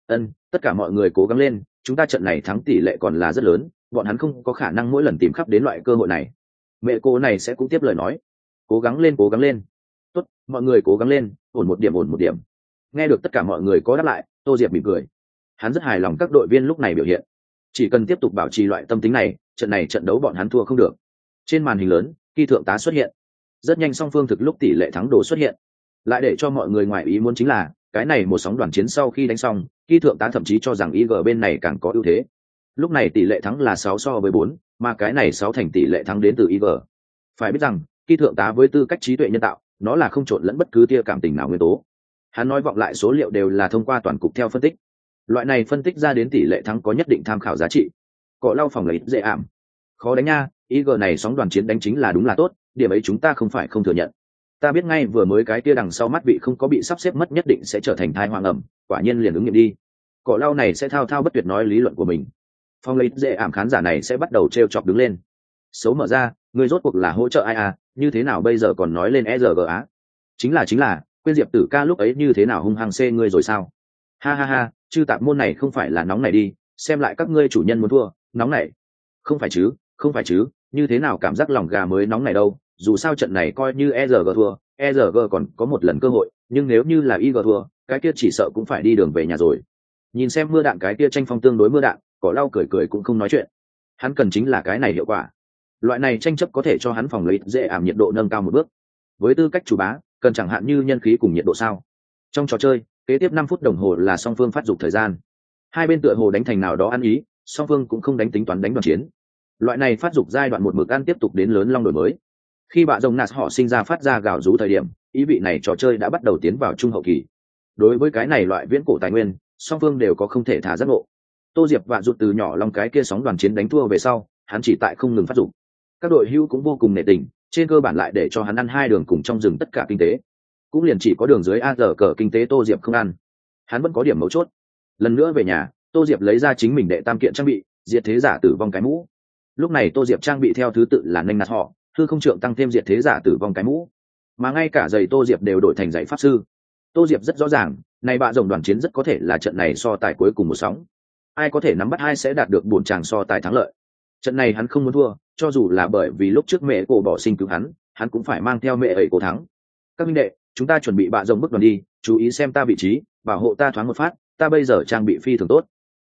Tất cả mọi người cố gắng lên, chúng ta trận này thắng tỷ lệ còn là rất lớn, bọn hắn không có khả năng mỗi lần tìm khắp đến loại cơ hội này. Mẹ cô này sẽ cũng tiếp lời nói, cố gắng lên. Tốt, mọi người cố gắng lên, ổn một điểm. Nghe được tất cả mọi người có đáp lại, Tô Diệp mỉm cười. Hắn rất hài lòng các đội viên lúc này biểu hiện. Chỉ cần tiếp tục bảo trì loại tâm tính này, trận đấu bọn hắn thua không được. Trên màn hình lớn, kỳ thượng tá xuất hiện. Rất nhanh song phương thực lúc tỷ lệ thắng đồ xuất hiện. Lại để cho mọi người ngoài ý muốn chính là, cái này một sóng đoàn chiến sau khi đánh xong, kỳ thượng tá thậm chí cho rằng IG bên này càng có ưu thế. Lúc này tỷ lệ thắng là 6 so với 4, mà cái này 6 thành tỷ lệ thắng đến từ IG. Phải biết rằng, kỳ thượng tá với tư cách trí tuệ nhân tạo, nó là không trộn lẫn bất cứ tia cảm tình nào nguyên tố. Hắn nói vọng lại số liệu đều là thông qua toàn cục theo phân tích. Loại này phân tích ra đến tỷ lệ thắng có nhất định tham khảo giá trị. Cọ lau phòng lấy dễ ảm. Khó đánh nha, IG này sóng đoàn chiến đánh chính là đúng là tốt, điểm ấy chúng ta không phải không thừa nhận. Ta biết ngay vừa mới cái kia đằng sau mắt vị không có bị sắp xếp mất nhất định sẽ trở thành thai hoàng ẩm, quả nhiên liền ứng nghiệm đi. Cọ lau này sẽ thao thao bất tuyệt nói lý luận của mình. Phong lấy dễ ảm khán giả này sẽ bắt đầu trêu chọc đứng lên. Số mở ra, người rốt cuộc là hỗ trợ ai à, như thế nào bây giờ còn nói lên ERG á? Chính là, quên Diệp Tử ca lúc ấy như thế nào hung hăng xê ngươi rồi sao? Ha ha ha, chư tạp môn này không phải là nóng này đi, xem lại các ngươi chủ nhân muốn thua, nóng này. Không phải chứ, như thế nào cảm giác lòng gà mới nóng này đâu, dù sao trận này coi như ERG thua, ERG còn có một lần cơ hội, nhưng nếu như là IG thua, cái kia chỉ sợ cũng phải đi đường về nhà rồi. Nhìn xem mưa đạn cái kia tranh phong tương đối mưa đạn, Cỏ lau cười cũng không nói chuyện. Hắn cần chính là cái này hiệu quả. Loại này tranh chấp có thể cho hắn phòng lấy dễ ảm nhiệt độ nâng cao một bước. Với tư cách chủ bá, cần chẳng hạn như nhân khí cùng nhiệt độ sao. Trong trò chơi, kế tiếp 5 phút đồng hồ là song phương phát dục thời gian. Hai bên tựa hồ đánh thành nào đó ăn ý, song phương cũng không đánh tính toán đánh đoàn chiến. Loại này phát dục giai đoạn một mực ăn tiếp tục đến lớn long đổi mới. Khi bạ rồng nạt họ sinh ra phát ra gào rú thời điểm, ý vị này trò chơi đã bắt đầu tiến vào trung hậu kỳ. Đối với cái này loại viễn cổ tài nguyên, song phương đều có không thể thả giác ngộ. Tô Diệp vạ rụt từ nhỏ long cái kia sóng đoàn chiến đánh thua về sau, hắn chỉ tại không ngừng phát dục. Các đội hưu cũng vô cùng nể tình, trên cơ bản lại để cho hắn ăn 2 đường cùng trong rừng tất cả kinh tế. Cũng liền chỉ có đường dưới AR cờ kinh tế Tô Diệp không ăn. Hắn vẫn có điểm mấu chốt. Lần nữa về nhà, Tô Diệp lấy ra chính mình đệ tam kiện trang bị, diệt thế giả tử vong cái mũ. Lúc này Tô Diệp trang bị theo thứ tự là nanh nạt họ, hư không trượng tăng thêm diệt thế giả tử vong cái mũ. Mà ngay cả giày Tô Diệp đều đổi thành giày pháp sư. Tô Diệp rất rõ ràng, này bạ rồng đoàn chiến rất có thể là trận này so tài cuối cùng một sóng. Ai có thể nắm bắt ai sẽ đạt được buồn chàng so tài thắng lợi. Trận này hắn không muốn thua, cho dù là bởi vì lúc trước mẹ cổ bỏ sinh cứu hắn cũng phải mang theo mẹ ấy cổ thắng. Các minh đệ, chúng ta chuẩn bị bạ rồng bước đoàn đi, chú ý xem ta vị trí, bảo hộ ta thoáng một phát, ta bây giờ trang bị phi thường tốt.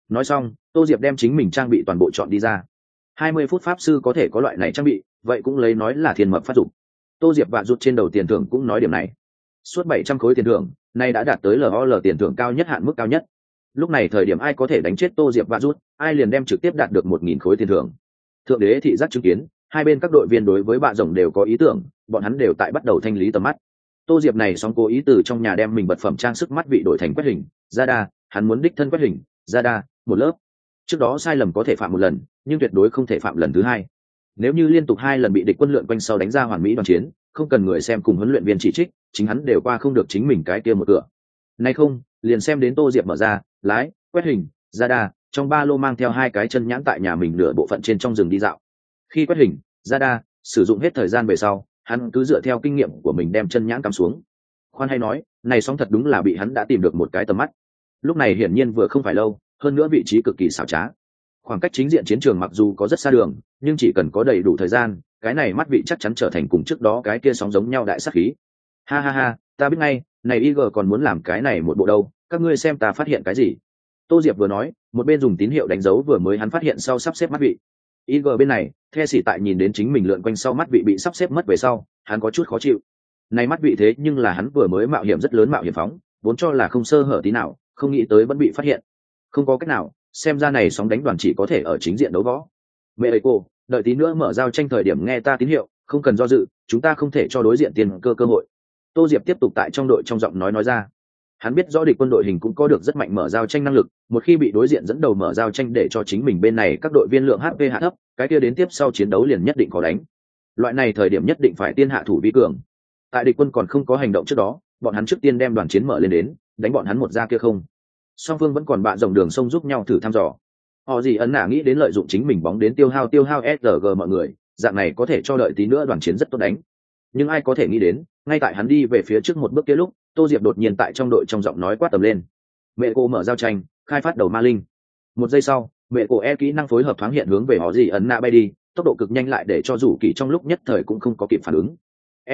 Nói xong, Tô Diệp đem chính mình trang bị toàn bộ chọn đi ra. 20 phút pháp sư có thể có loại này trang bị, vậy cũng lấy nói là thiên mập phát dụng. Tô Diệp và rút trên đầu tiền thưởng cũng nói điểm này. Suốt 700 khối tiền thưởng, nay đã đạt tới LOL tiền thưởng cao nhất hạn mức cao nhất. Lúc này thời điểm ai có thể đánh chết Tô Diệp và rút, ai liền đem trực tiếp đạt được 1000 khối tiền thưởng. Thượng đế thị giác chứng kiến, hai bên các đội viên đối với bạ rồng đều có ý tưởng, bọn hắn đều tại bắt đầu thanh lý tầm mắt. Tô Diệp này sóng cố ý từ trong nhà đem mình vật phẩm trang sức mắt vị đổi thành quét hình, Zada, hắn muốn đích thân quét hình, Zada, một lớp. Trước đó sai lầm có thể phạm một lần, nhưng tuyệt đối không thể phạm lần thứ hai. Nếu như liên tục 2 lần bị địch quân lượn quanh sau đánh ra hoàn mỹ đoàn chiến, không cần người xem cùng huấn luyện viên chỉ trích, chính hắn đều qua không được chính mình cái kia một cửa. Nay không, liền xem đến Tô Diệp mở ra, lái, quét hình, Zada, trong ba lô mang theo 2 cái chân nhãn tại nhà mình nửa bộ phận trên trong rừng đi dạo. Khi quét hình, Zada sử dụng hết thời gian về sau, hắn cứ dựa theo kinh nghiệm của mình đem chân nhãn cắm xuống. Khoan hay nói, này sóng thật đúng là bị hắn đã tìm được một cái tầm mắt. Lúc này hiển nhiên vừa không phải lâu, hơn nữa vị trí cực kỳ xảo trá. Khoảng cách chính diện chiến trường mặc dù có rất xa đường, nhưng chỉ cần có đầy đủ thời gian, cái này mắt vị chắc chắn trở thành cùng trước đó cái kia sóng giống nhau đại sát khí. Ha ha ha, ta biết ngay, này IG còn muốn làm cái này một bộ đâu, các ngươi xem ta phát hiện cái gì. Tô Diệp vừa nói, một bên dùng tín hiệu đánh dấu vừa mới hắn phát hiện sau sắp xếp mắt vị. IG bên này, The Sĩ tại nhìn đến chính mình lượn quanh sau mắt vị bị sắp xếp mất về sau, hắn có chút khó chịu. Này mắt vị thế nhưng là hắn vừa mới mạo hiểm rất lớn mạo hiểm phóng, vốn cho là không sơ hở tí nào, không nghĩ tới vẫn bị phát hiện. Không có cách nào, xem ra này sóng đánh đoàn chỉ có thể ở chính diện đấu võ. Mẹ ơi cô, đợi tí nữa mở giao tranh thời điểm nghe ta tín hiệu, không cần do dự, chúng ta không thể cho đối diện tiền cơ hội. Tô Diệp tiếp tục tại trong đội trong giọng nói ra. Hắn biết rõ địch quân đội hình cũng có được rất mạnh mở giao tranh năng lực, một khi bị đối diện dẫn đầu mở giao tranh để cho chính mình bên này các đội viên lượng HP hạ thấp, cái kia đến tiếp sau chiến đấu liền nhất định có đánh. Loại này thời điểm nhất định phải tiên hạ thủ vi cường. Tại địch quân còn không có hành động trước đó, bọn hắn trước tiên đem đoàn chiến mở lên đến, đánh bọn hắn một ra kia không. Song phương vẫn còn bạn rộng đường sông giúp nhau thử thăm dò. Họ gì ấn nả nghĩ đến lợi dụng chính mình bóng đến tiêu hao SRG mọi người, dạng này có thể cho đợi tí nữa đoàn chiến rất tốt đánh. Nhưng ai có thể nghĩ đến, ngay tại hắn đi về phía trước một bước kia lúc, Tô Diệp đột nhiên tại trong đội trong giọng nói quát tầm lên. Mẹ cô mở giao tranh, khai phát đầu ma linh. Một giây sau, mẹ cô kỹ năng phối hợp thoáng hiện hướng về họ gì ấn nạ bay đi, tốc độ cực nhanh lại để cho rủ kỳ trong lúc nhất thời cũng không có kịp phản ứng.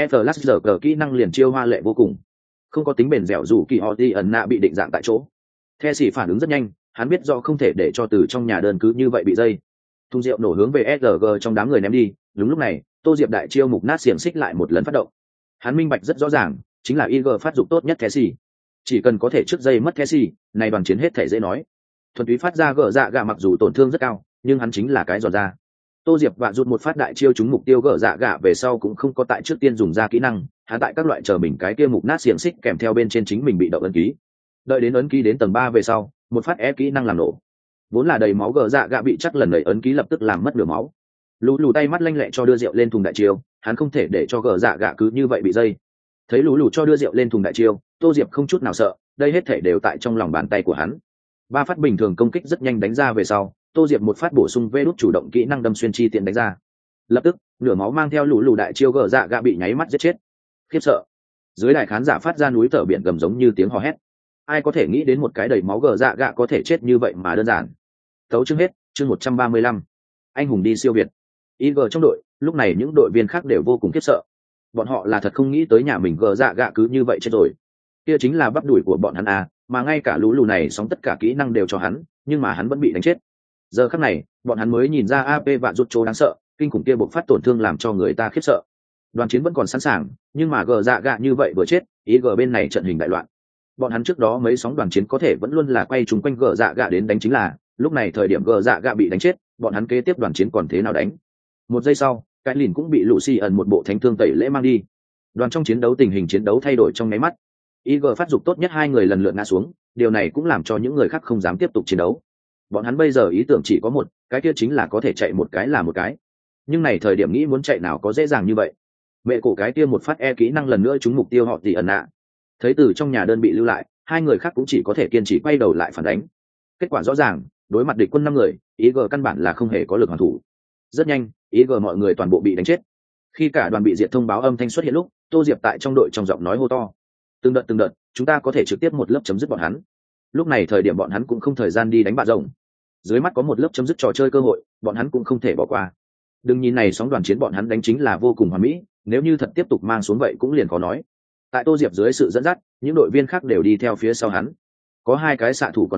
Flash kỹ năng liền chiêu hoa lệ vô cùng. Không có tính bền dẻo rủ kỳ họ gì ấn nạ bị định dạng tại chỗ. The Sĩ phản ứng rất nhanh, hắn biết do không thể để cho từ trong nhà đơn cứ như vậy bị dây. Thùng rượu nổ hướng về SRG trong đám người ném đi, đúng lúc này, Tô Diệp đại chiêu mục nát xiềng xích lại một lần phát động. Hắn minh bạch rất rõ ràng, chính là IG phát dụng tốt nhất The Sĩ. Chỉ cần có thể trước dây mất The Sĩ, này đoàn chiến hết thể dễ nói. Thuần túy phát ra gỡ dạ gạ mặc dù tổn thương rất cao, nhưng hắn chính là cái giòn ra. Tô Diệp vạn rụt một phát đại chiêu trúng mục tiêu gỡ dạ gạ về sau cũng không có tại trước tiên dùng ra kỹ năng, hắn tại các loại chờ mình cái kia mục nát xiềng xích kèm theo bên trên chính mình bị động ấn ký. Đợi đến ấn ký đến tầng 3 về sau, một phát kỹ năng làm nổ. Vốn là đầy máu gờ dạ gạ bị chắc lần đẩy ấn ký lập tức làm mất nửa máu. Lù tay mắt lanh lẹ cho đưa rượu lên thùng đại chiêu, hắn không thể để cho gờ dạ gạ cứ như vậy bị dây. Thấy lù cho đưa rượu lên thùng đại chiêu, Tô Diệp không chút nào sợ, đây hết thể đều tại trong lòng bàn tay của hắn. 3 phát bình thường công kích rất nhanh đánh ra về sau, Tô Diệp một phát bổ sung vê đút chủ động kỹ năng đâm xuyên chi tiện đánh ra. Lập tức, nửa máu mang theo lù đại chiêu gờ dạ gạ bị nháy mắt giết chết. Khiếp sợ. Dưới đài khán giả phát ra núi thở biển gầm giống như tiếng hò hét. Ai có thể nghĩ đến một cái đầy máu gờ dạ gạ có thể chết như vậy mà đơn giản. Tấu chương hết, chương 135. Anh hùng đi siêu việt. IG trong đội, lúc này những đội viên khác đều vô cùng khiếp sợ. Bọn họ là thật không nghĩ tới nhà mình gờ dạ gạ cứ như vậy chết rồi. Kia chính là bắp đùi của bọn hắn à, mà ngay cả lũ này sóng tất cả kỹ năng đều cho hắn, nhưng mà hắn vẫn bị đánh chết. Giờ khắc này, bọn hắn mới nhìn ra AP vạn rút trố đáng sợ, kinh khủng kia bộc phát tổn thương làm cho người ta khiếp sợ. Đoàn chiến vẫn còn sẵn sàng, nhưng mà gờ dạ gạ như vậy vừa chết, IG bên này trận hình đại loạn. Bọn hắn trước đó mấy sóng đoàn chiến có thể vẫn luôn là quay chúng quanh gờ dạ gạ đến đánh chính là, lúc này thời điểm gờ dạ gạ bị đánh chết, bọn hắn kế tiếp đoàn chiến còn thế nào đánh. Một giây sau, cái lìn cũng bị Lucy ẩn một bộ thánh thương tẩy lễ mang đi. Đoàn trong chiến đấu tình hình chiến đấu thay đổi trong nháy mắt. IG phát dục tốt nhất 2 người lần lượt ngã xuống, điều này cũng làm cho những người khác không dám tiếp tục chiến đấu. Bọn hắn bây giờ ý tưởng chỉ có một, cái kia chính là có thể chạy một cái là một cái. Nhưng này thời điểm nghĩ muốn chạy nào có dễ dàng như vậy. Mẹ cổ cái kia một phát kỹ năng lần nữa trúng mục tiêu họ gì ẩn nạ. Thấy từ trong nhà đơn bị lưu lại, 2 người khác cũng chỉ có thể kiên trì quay đầu lại phản đánh. Kết quả rõ ràng, đối mặt địch quân 5 người, IG căn bản là không hề có lực hoàn thủ. Rất nhanh, IG mọi người toàn bộ bị đánh chết. Khi cả đoàn bị diệt thông báo âm thanh xuất hiện lúc, Tô Diệp tại trong đội trong giọng nói hô to. Từng đợt, chúng ta có thể trực tiếp một lớp chấm dứt bọn hắn. Lúc này thời điểm bọn hắn cũng không thời gian đi đánh bạ rồng. Dưới mắt có một lớp chấm dứt trò chơi cơ hội, bọn hắn cũng không thể bỏ qua. Đừng nhìn này sóng đoàn chiến bọn hắn đánh chính là vô cùng hoàn mỹ, nếu như thật tiếp tục mang xuống vậy cũng liền khó nói. Tại Tô Diệp dưới sự dẫn dắt, những đội viên khác đều đi theo phía sau hắn. Có 2 cái xạ thủ còn sống,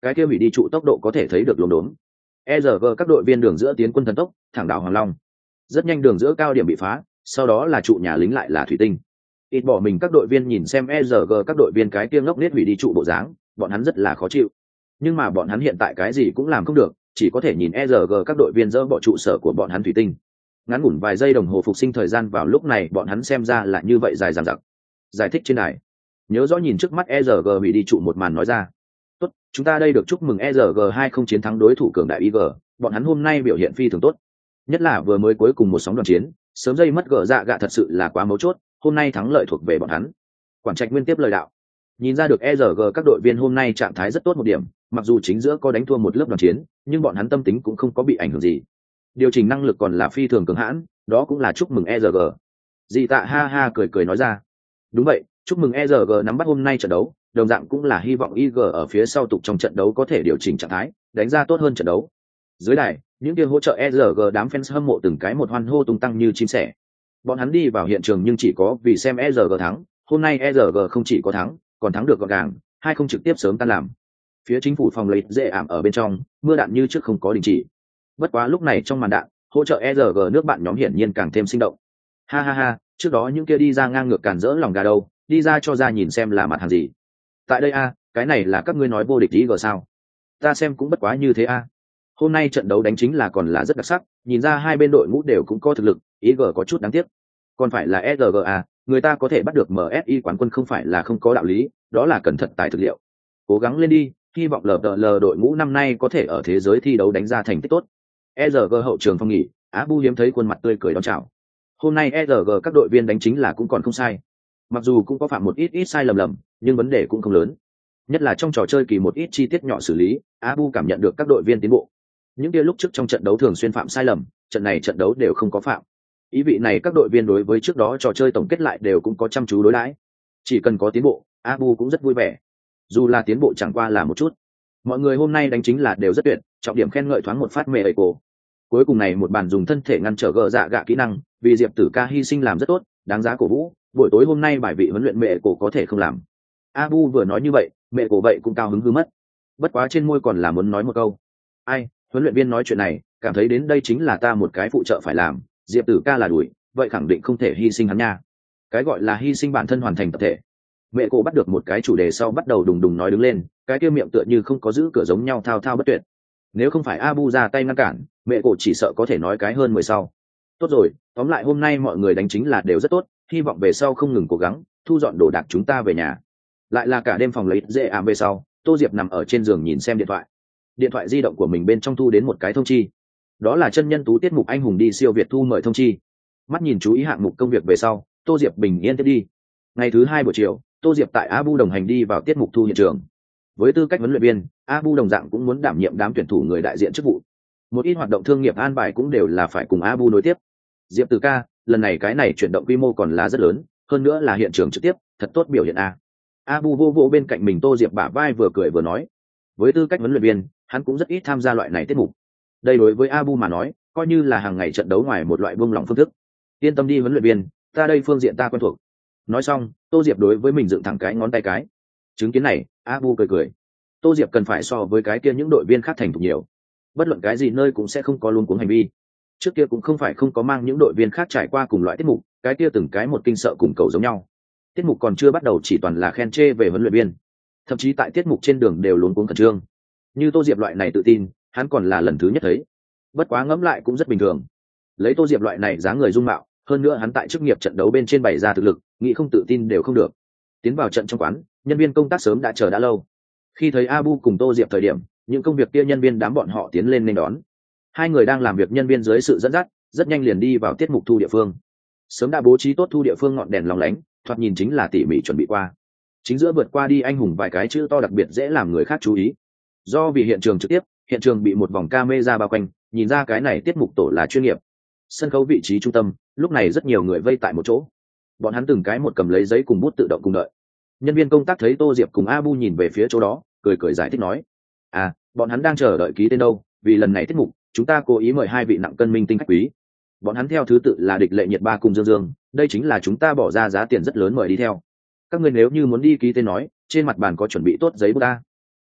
cái kia hủy đi trụ tốc độ có thể thấy được lốm đốm. ERG các đội viên đường giữa tiến quân thần tốc thẳng đảo Hoàng Long. Rất nhanh đường giữa cao điểm bị phá, sau đó là trụ nhà lính lại là thủy tinh. Ít bỏ mình các đội viên nhìn xem ERG các đội viên cái kia ngốc nết hủy đi trụ bộ dáng, bọn hắn rất là khó chịu. Nhưng mà bọn hắn hiện tại cái gì cũng làm không được, chỉ có thể nhìn ERG các đội viên dỡ bỏ trụ sở của bọn hắn thủy tinh. Ngắn ngủn vài giây đồng hồ phục sinh thời gian vào lúc này bọn hắn xem ra là như vậy dài dằng dặc. Giải thích trên đài. Nhớ rõ nhìn trước mắt ERG hủy đi trụ một màn nói ra. Tốt, chúng ta đây được chúc mừng ERG 2 không chiến thắng đối thủ cường đại IG, bọn hắn hôm nay biểu hiện phi thường tốt. Nhất là vừa mới cuối cùng một sóng đoàn chiến, sớm dây mất gỡ dạ gạ thật sự là quá mấu chốt, hôm nay thắng lợi thuộc về bọn hắn. Quản trạch nguyên tiếp lời đạo. Nhìn ra được ERG các đội viên hôm nay trạng thái rất tốt một điểm, mặc dù chính giữa có đánh thua một lớp đoàn chiến, nhưng bọn hắn tâm tính cũng không có bị ảnh hưởng gì. Điều chỉnh năng lực còn là phi thường cường hãn, đó cũng là chúc mừng ERG. Dì Tạ ha ha cười cười nói ra. Đúng vậy, chúc mừng ERG nắm bắt hôm nay trận đấu, đồng dạng cũng là hy vọng IG ở phía sau tục trong trận đấu có thể điều chỉnh trạng thái, đánh ra tốt hơn trận đấu. Dưới đài, những kia hỗ trợ ERG đám fans hâm mộ từng cái một hoan hô tung tăng như chim sẻ. Bọn hắn đi vào hiện trường nhưng chỉ có vì xem ERG thắng, hôm nay ERG không chỉ có thắng, còn thắng được gọn gàng, hay không trực tiếp sớm tan làm. Phía chính phủ phòng lấy dễ ảm ở bên trong, mưa đạn như trước không có đình chỉ. Bất quá lúc này trong màn đạn, hỗ trợ ERG nước bạn nhóm hiển nhiên càng thêm sinh động. Ha ha ha, trước đó những kia đi ra ngang ngược càn rỡ lòng gà đâu, đi ra cho ra nhìn xem là mặt hàng gì. Tại đây a, cái này là các ngươi nói vô địch IG sao? Ta xem cũng bất quá như thế a. Hôm nay trận đấu đánh chính là còn là rất đặc sắc, nhìn ra hai bên đội ngũ đều cũng có thực lực, IG có chút đáng tiếc. Còn phải là ERG à, người ta có thể bắt được MSI quán quân không phải là không có đạo lý, đó là cẩn thận tài thực liệu. Cố gắng lên đi, hy vọng LPL đội ngũ năm nay có thể ở thế giới thi đấu đánh ra thành tích tốt. ERG hậu trường phong nghỉ, Abu hiếm thấy khuôn mặt tươi cười đón chào. Hôm nay ERG các đội viên đánh chính là cũng còn không sai. Mặc dù cũng có phạm một ít sai lầm, nhưng vấn đề cũng không lớn. Nhất là trong trò chơi kỳ một ít chi tiết nhỏ xử lý, Abu cảm nhận được các đội viên tiến bộ. Những kia lúc trước trong trận đấu thường xuyên phạm sai lầm, trận này trận đấu đều không có phạm. Ý vị này các đội viên đối với trước đó trò chơi tổng kết lại đều cũng có chăm chú đối đãi. Chỉ cần có tiến bộ, Abu cũng rất vui vẻ. Dù là tiến bộ chẳng qua là một chút. Mọi người hôm nay đánh chính là đều rất tuyệt, trọng điểm khen ngợi thoáng một phát mẹ ấy cổ. Cuối cùng này một bàn dùng thân thể ngăn trở gỡ dạ gạ kỹ năng, vì Diệp Tử Ca hy sinh làm rất tốt, đáng giá cổ vũ. Buổi tối hôm nay bài vị huấn luyện mẹ cổ có thể không làm. Abu vừa nói như vậy, mẹ cổ vậy cũng cao hứng hư mất. Bất quá trên môi còn là muốn nói một câu. Ai, huấn luyện viên nói chuyện này, cảm thấy đến đây chính là ta một cái phụ trợ phải làm, Diệp Tử Ca là đuổi, vậy khẳng định không thể hy sinh hắn nha. Cái gọi là hy sinh bản thân hoàn thành tập thể. Mẹ cổ bắt được một cái chủ đề sau bắt đầu đùng đùng nói đứng lên, cái kia miệng tựa như không có giữ cửa giống nhau thao thao bất tuyệt. Nếu không phải Abu ra tay ngăn cản, mẹ cổ chỉ sợ có thể nói cái hơn 10 sau. Tốt rồi, tóm lại hôm nay mọi người đánh chính là đều rất tốt, hy vọng về sau không ngừng cố gắng, thu dọn đồ đạc chúng ta về nhà. Lại là cả đêm phòng lấy dễ ảm về sau, Tô Diệp nằm ở trên giường nhìn xem điện thoại di động của mình bên trong thu đến một cái thông chi. Đó là chân nhân tú tiết mục anh hùng đi siêu Việt thu mời thông chi. Mắt nhìn chú ý hạng mục công việc về sau, Tô Diệp bình yên tiếp đi. Ngày thứ 2 buổi chiều, Tô Diệp tại Abu đồng hành đi vào tiết mục thu hiện trường. Với tư cách huấn luyện viên, Abu đồng dạng cũng muốn đảm nhiệm đám tuyển thủ người đại diện chức vụ. Một ít hoạt động thương nghiệp an bài cũng đều là phải cùng Abu nối tiếp. Diệp Tử Ca, lần này cái này chuyển động quy mô còn là rất lớn, hơn nữa là hiện trường trực tiếp, thật tốt biểu hiện a. Abu vô vô bên cạnh mình Tô Diệp bả vai vừa cười vừa nói. Với tư cách huấn luyện viên, hắn cũng rất ít tham gia loại này tiết mục. Đây đối với Abu mà nói, coi như là hàng ngày trận đấu ngoài một loại buông lỏng phương thức. Yên tâm đi huấn luyện viên, ta đây phương diện ta quen thuộc. Nói xong, Tô Diệp đối với mình dựng thẳng cái ngón tay cái. Chứng kiến này, Abu cười cười. Tô Diệp cần phải so với cái kia những đội viên khác thành thục nhiều. Bất luận cái gì nơi cũng sẽ không có luống cuống hành vi. Trước kia cũng không phải không có mang những đội viên khác trải qua cùng loại tiết mục, cái kia từng cái một kinh sợ cùng cầu giống nhau. Tiết mục còn chưa bắt đầu chỉ toàn là khen chê về huấn luyện viên. Thậm chí tại tiết mục trên đường đều luống cuống khẩn trương. Như Tô Diệp loại này tự tin, hắn còn là lần thứ nhất thấy. Bất quá ngẫm lại cũng rất bình thường. Lấy Tô Diệp loại này dáng người dung mạo, hơn nữa hắn tại chức nghiệp trận đấu bên trên bày ra thực lực, nghĩ không tự tin đều không được. Tiến vào trận trong quán, nhân viên công tác sớm đã chờ đã lâu. Khi thấy Abu cùng Tô Diệp thời điểm, những công việc kia nhân viên đám bọn họ tiến lên nên đón. Hai người đang làm việc nhân viên dưới sự dẫn dắt, rất nhanh liền đi vào tiết mục thu địa phương. Sớm đã bố trí tốt thu địa phương ngọn đèn lóng lánh, thoạt nhìn chính là tỉ mỉ chuẩn bị qua. Chính giữa vượt qua đi anh hùng vài cái chữ to đặc biệt dễ làm người khác chú ý. Do vì hiện trường trực tiếp, hiện trường bị một vòng camera bao quanh, nhìn ra cái này tiết mục tổ là chuyên nghiệp. Sân khấu vị trí trung tâm, lúc này rất nhiều người vây tại một chỗ. Bọn hắn từng cái một cầm lấy giấy cùng bút tự động cùng đợi. Nhân viên công tác thấy Tô Diệp cùng Abu nhìn về phía chỗ đó, cười cười giải thích nói: "À, bọn hắn đang chờ đợi ký tên đâu, vì lần này tiết mục, chúng ta cố ý mời hai vị nặng cân minh tinh khách quý. Bọn hắn theo thứ tự là Địch Lệ Nhiệt Ba cùng Dương Dương, đây chính là chúng ta bỏ ra giá tiền rất lớn mời đi theo. Các ngươi nếu như muốn đi ký tên nói, trên mặt bàn có chuẩn bị tốt giấy bút ta."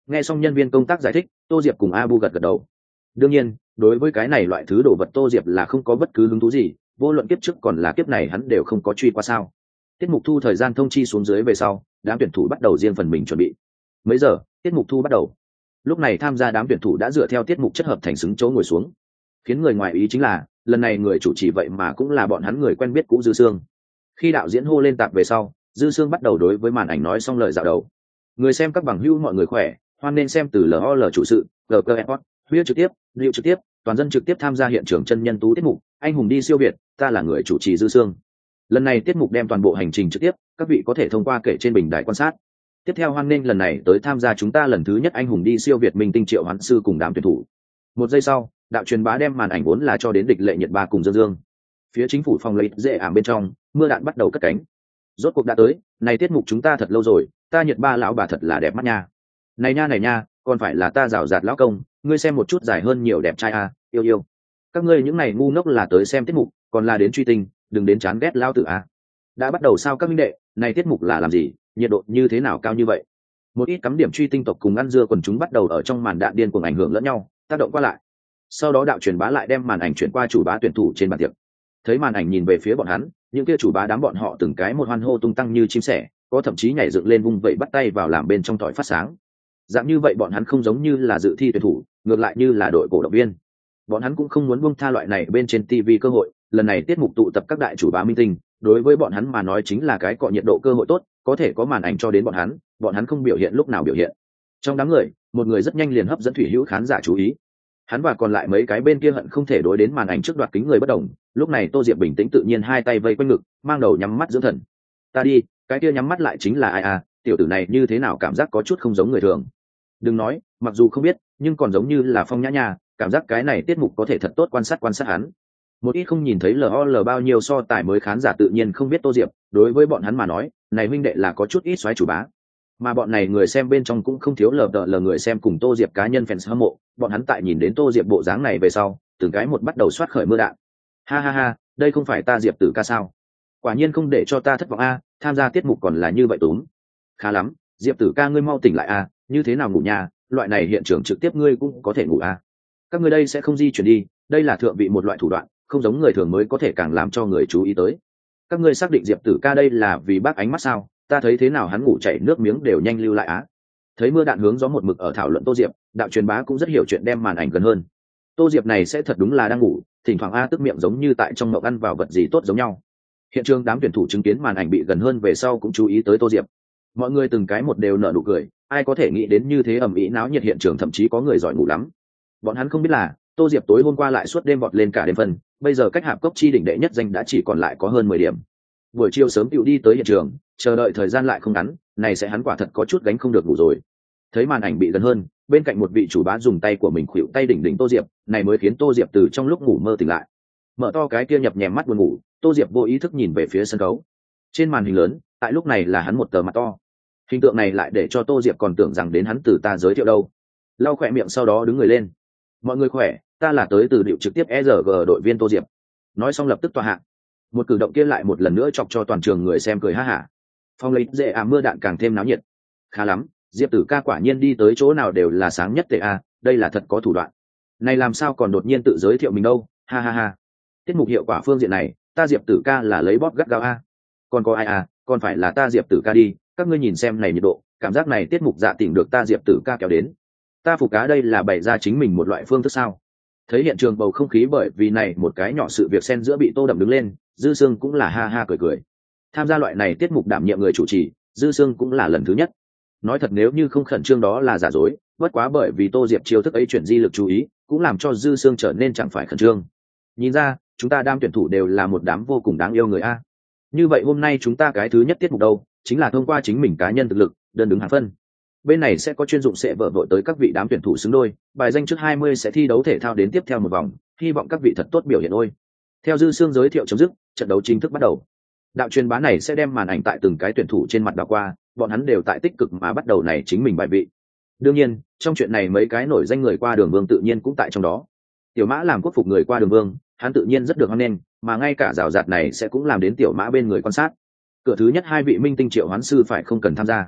Nghe xong nhân viên công tác giải thích, Tô Diệp cùng Abu gật gật đầu. Đương nhiên, đối với cái này loại thứ đồ vật Tô Diệp là không có bất cứ hứng thú gì, vô luận kiếp trước còn là kiếp này hắn đều không có truy qua sao. Tiết mục thu thời gian thông chi xuống dưới về sau, đám tuyển thủ bắt đầu riêng phần mình chuẩn bị. Mấy giờ, tiết mục thu bắt đầu. Lúc này tham gia đám tuyển thủ đã dựa theo tiết mục chất hợp thành xứng chỗ ngồi xuống. Khiến người ngoài ý chính là, lần này người chủ trì vậy mà cũng là bọn hắn người quen biết cũ Dư Sương. Khi đạo diễn hô lên tạp về sau, Dư Sương bắt đầu đối với màn ảnh nói xong lời dạo đầu. Người xem các bằng hữu mọi người khỏe, hoan nên xem từ LOL chủ sự, GG Airport, huyết trực tiếp, liệu trực tiếp, toàn dân trực tiếp tham gia hiện trường chân nhân tú tiết mục, anh hùng đi siêu việt, ta là người chủ trì Dư Sương. Lần này tiết mục đem toàn bộ hành trình trực tiếp, các vị có thể thông qua kể trên bình đài quan sát. Tiếp theo hoan nghênh lần này tới tham gia chúng ta lần thứ nhất anh hùng đi siêu việt minh tinh Triệu Hoán Sư cùng đám tuyển thủ. Một giây sau, đạo truyền bá đem màn ảnh vốn là cho đến địch lệ nhiệt ba cùng Dương Dương. Phía chính phủ phòng lấy dễ ảm bên trong, mưa đạn bắt đầu cất cánh. Rốt cuộc đã tới, này tiết mục chúng ta thật lâu rồi, ta nhiệt ba lão bà thật là đẹp mắt nha. Này nha, còn phải là ta rào rạt lão công, ngươi xem một chút dài hơn nhiều đẹp trai à, yêu yêu. Các ngươi những này ngu ngốc là tới xem tiết mục, còn là đến truy tinh, đừng đến chán ghét lao tử à. Đã bắt đầu sao các minh đệ, này tiết mục là làm gì, nhiệt độ như thế nào cao như vậy? Một ít cắm điểm truy tinh tộc cùng ăn dưa quần chúng bắt đầu ở trong màn đạn điên cuồng ảnh hưởng lẫn nhau, tác động qua lại. Sau đó đạo truyền bá lại đem màn ảnh chuyển qua chủ bá tuyển thủ trên bàn tiệc. Thấy màn ảnh nhìn về phía bọn hắn, những kia chủ bá đám bọn họ từng cái một hoan hô tung tăng như chim sẻ, có thậm chí nhảy dựng lên vung vẩy bắt tay vào làm bên trong tỏi phát sáng. Dạng như vậy bọn hắn không giống như là dự thi tuyển thủ, ngược lại như là đội cổ động viên. Bọn hắn cũng không muốn buông tha loại này bên trên TV cơ hội, lần này tiết mục tụ tập các đại chủ bá minh tinh, đối với bọn hắn mà nói chính là cái cọ nhiệt độ cơ hội tốt, có thể có màn ảnh cho đến bọn hắn không biểu hiện lúc nào biểu hiện. Trong đám người, một người rất nhanh liền hấp dẫn thủy hữu khán giả chú ý. Hắn và còn lại mấy cái bên kia hận không thể đối đến màn ảnh trước đoạt kính người bất đồng, lúc này Tô Diệp bình tĩnh tự nhiên hai tay vây quanh ngực, mang đầu nhắm mắt dưỡng thần. Ta đi, cái kia nhắm mắt lại chính là ai à, tiểu tử này như thế nào cảm giác có chút không giống người thường. Đừng nói, mặc dù không biết, nhưng còn giống như là Phong Nhã Nha, cảm giác cái này tiết mục có thể thật tốt quan sát hắn. Một ít không nhìn thấy LOL bao nhiêu so tài mới khán giả tự nhiên không biết Tô Diệp, đối với bọn hắn mà nói, này huynh đệ là có chút ít xoáy chủ bá. Mà bọn này người xem bên trong cũng không thiếu lờ người xem cùng Tô Diệp cá nhân fans hâm mộ, bọn hắn tại nhìn đến Tô Diệp bộ dáng này về sau, từng cái một bắt đầu xoát khởi mưa đạn. Ha, đây không phải ta Diệp Tử ca sao? Quả nhiên không để cho ta thất vọng a, tham gia tiết mục còn là như vậy túm. Khá lắm, Diệp Tử ca ngươi mau tỉnh lại a, như thế nào ngủ nhà, loại này hiện trường trực tiếp ngươi cũng có thể ngủ a. Các ngươi đây sẽ không di chuyển đi, đây là thượng vị một loại thủ đoạn, không giống người thường mới có thể càng làm cho người chú ý tới. Các ngươi xác định Diệp Tử ca đây là vì bác ánh mắt sao? Ta thấy thế nào hắn ngủ chảy nước miếng đều nhanh lưu lại á. Thấy mưa đạn hướng gió một mực ở thảo luận Tô Diệp, đạo truyền bá cũng rất hiểu chuyện đem màn ảnh gần hơn. Tô Diệp này sẽ thật đúng là đang ngủ, thỉnh thoảng tức miệng giống như tại trong mộng ăn vào vật gì tốt giống nhau. Hiện trường đám tuyển thủ chứng kiến màn ảnh bị gần hơn về sau cũng chú ý tới Tô Diệp. Mọi người từng cái một đều nở nụ cười, ai có thể nghĩ đến như thế ầm ĩ náo nhiệt hiện trường, thậm chí có người giỏi ngủ lắm. Bọn hắn không biết là Tô Diệp tối hôm qua lại suốt đêm vọt lên cả đêm phân, bây giờ cách hạp cốc chi đỉnh đệ nhất danh đã chỉ còn lại có hơn 10 điểm. Buổi chiều sớm tựu đi tới hiện trường, chờ đợi thời gian lại không ngắn, này sẽ hắn quả thật có chút gánh không được ngủ rồi. Thấy màn ảnh bị gần hơn, bên cạnh một vị chủ bá dùng tay của mình khuỵu tay đỉnh Tô Diệp, này mới khiến Tô Diệp từ trong lúc ngủ mơ tỉnh lại. Mở to cái kia nhập nhèm mắt buồn ngủ, Tô Diệp vô ý thức nhìn về phía sân khấu. Trên màn hình lớn, tại lúc này là hắn một tờ mặt to. Hình tượng này lại để cho Tô Diệp còn tưởng rằng đến hắn từ ta giới thiệu đâu. Lau khỏe miệng sau đó đứng người lên. Mọi người khỏe, ta là tới từ điệu trực tiếp ERG đội viên Tô Diệp. Nói xong lập tức tọa hạng. Một cử động kia lại một lần nữa chọc cho toàn trường người xem cười ha hả. Phong lấy dễ mưa đạn càng thêm náo nhiệt. Khá lắm, Diệp Tử ca quả nhiên đi tới chỗ nào đều là sáng nhất tệ a, đây là thật có thủ đoạn. Này làm sao còn đột nhiên tự giới thiệu mình đâu, ha. Tiết mục hiệu quả phương diện này, ta Diệp Tử ca là lấy bóp gắt gao a. Còn có ai à, còn phải là ta Diệp Tử ca đi, các ngươi nhìn xem này nhiệt độ, cảm giác này tiết mục dạ tỉnh được ta Diệp Tử ca kéo đến. Ta phục cá đây là bày ra chính mình một loại phương thức sao? Thấy hiện trường bầu không khí bởi vì này một cái nhỏ sự việc xen giữa bị Tô Đậm đứng lên, Dư Sương cũng là ha cười. Tham gia loại này tiết mục đảm nhiệm người chủ trì, Dư Sương cũng là lần thứ nhất. Nói thật nếu như không khẩn trương đó là giả dối, bất quá bởi vì Tô Diệp chiêu thức ấy chuyển di lực chú ý, cũng làm cho Dư Sương trở nên chẳng phải khẩn trương. Nhìn ra, chúng ta đám tuyển thủ đều là một đám vô cùng đáng yêu người a. Như vậy hôm nay chúng ta cái thứ nhất tiết mục đâu, chính là thông qua chính mình cá nhân thực lực, đơn đứng hạng phân. Bên này sẽ có chuyên dụng sẽ vợ vội tới các vị đám tuyển thủ xứng đôi, bài danh trước 20 sẽ thi đấu thể thao đến tiếp theo một vòng, hy vọng các vị thật tốt biểu hiện ôi. Theo Dư Sương giới thiệu chấm dứt, trận đấu chính thức bắt đầu. Đạo truyền bá này sẽ đem màn ảnh tại từng cái tuyển thủ trên mặt đảo qua, bọn hắn đều tại tích cực mà bắt đầu này chính mình bài vị. Đương nhiên, trong chuyện này mấy cái nổi danh người qua đường vương tự nhiên cũng tại trong đó. Tiểu Mã làm quốc phục người qua đường vương, hắn tự nhiên rất được hoan nghênh, mà ngay cả rào rạt này sẽ cũng làm đến Tiểu Mã bên người quan sát. Cửa thứ nhất hai vị minh tinh Triệu Hoán Sư phải không cần tham gia.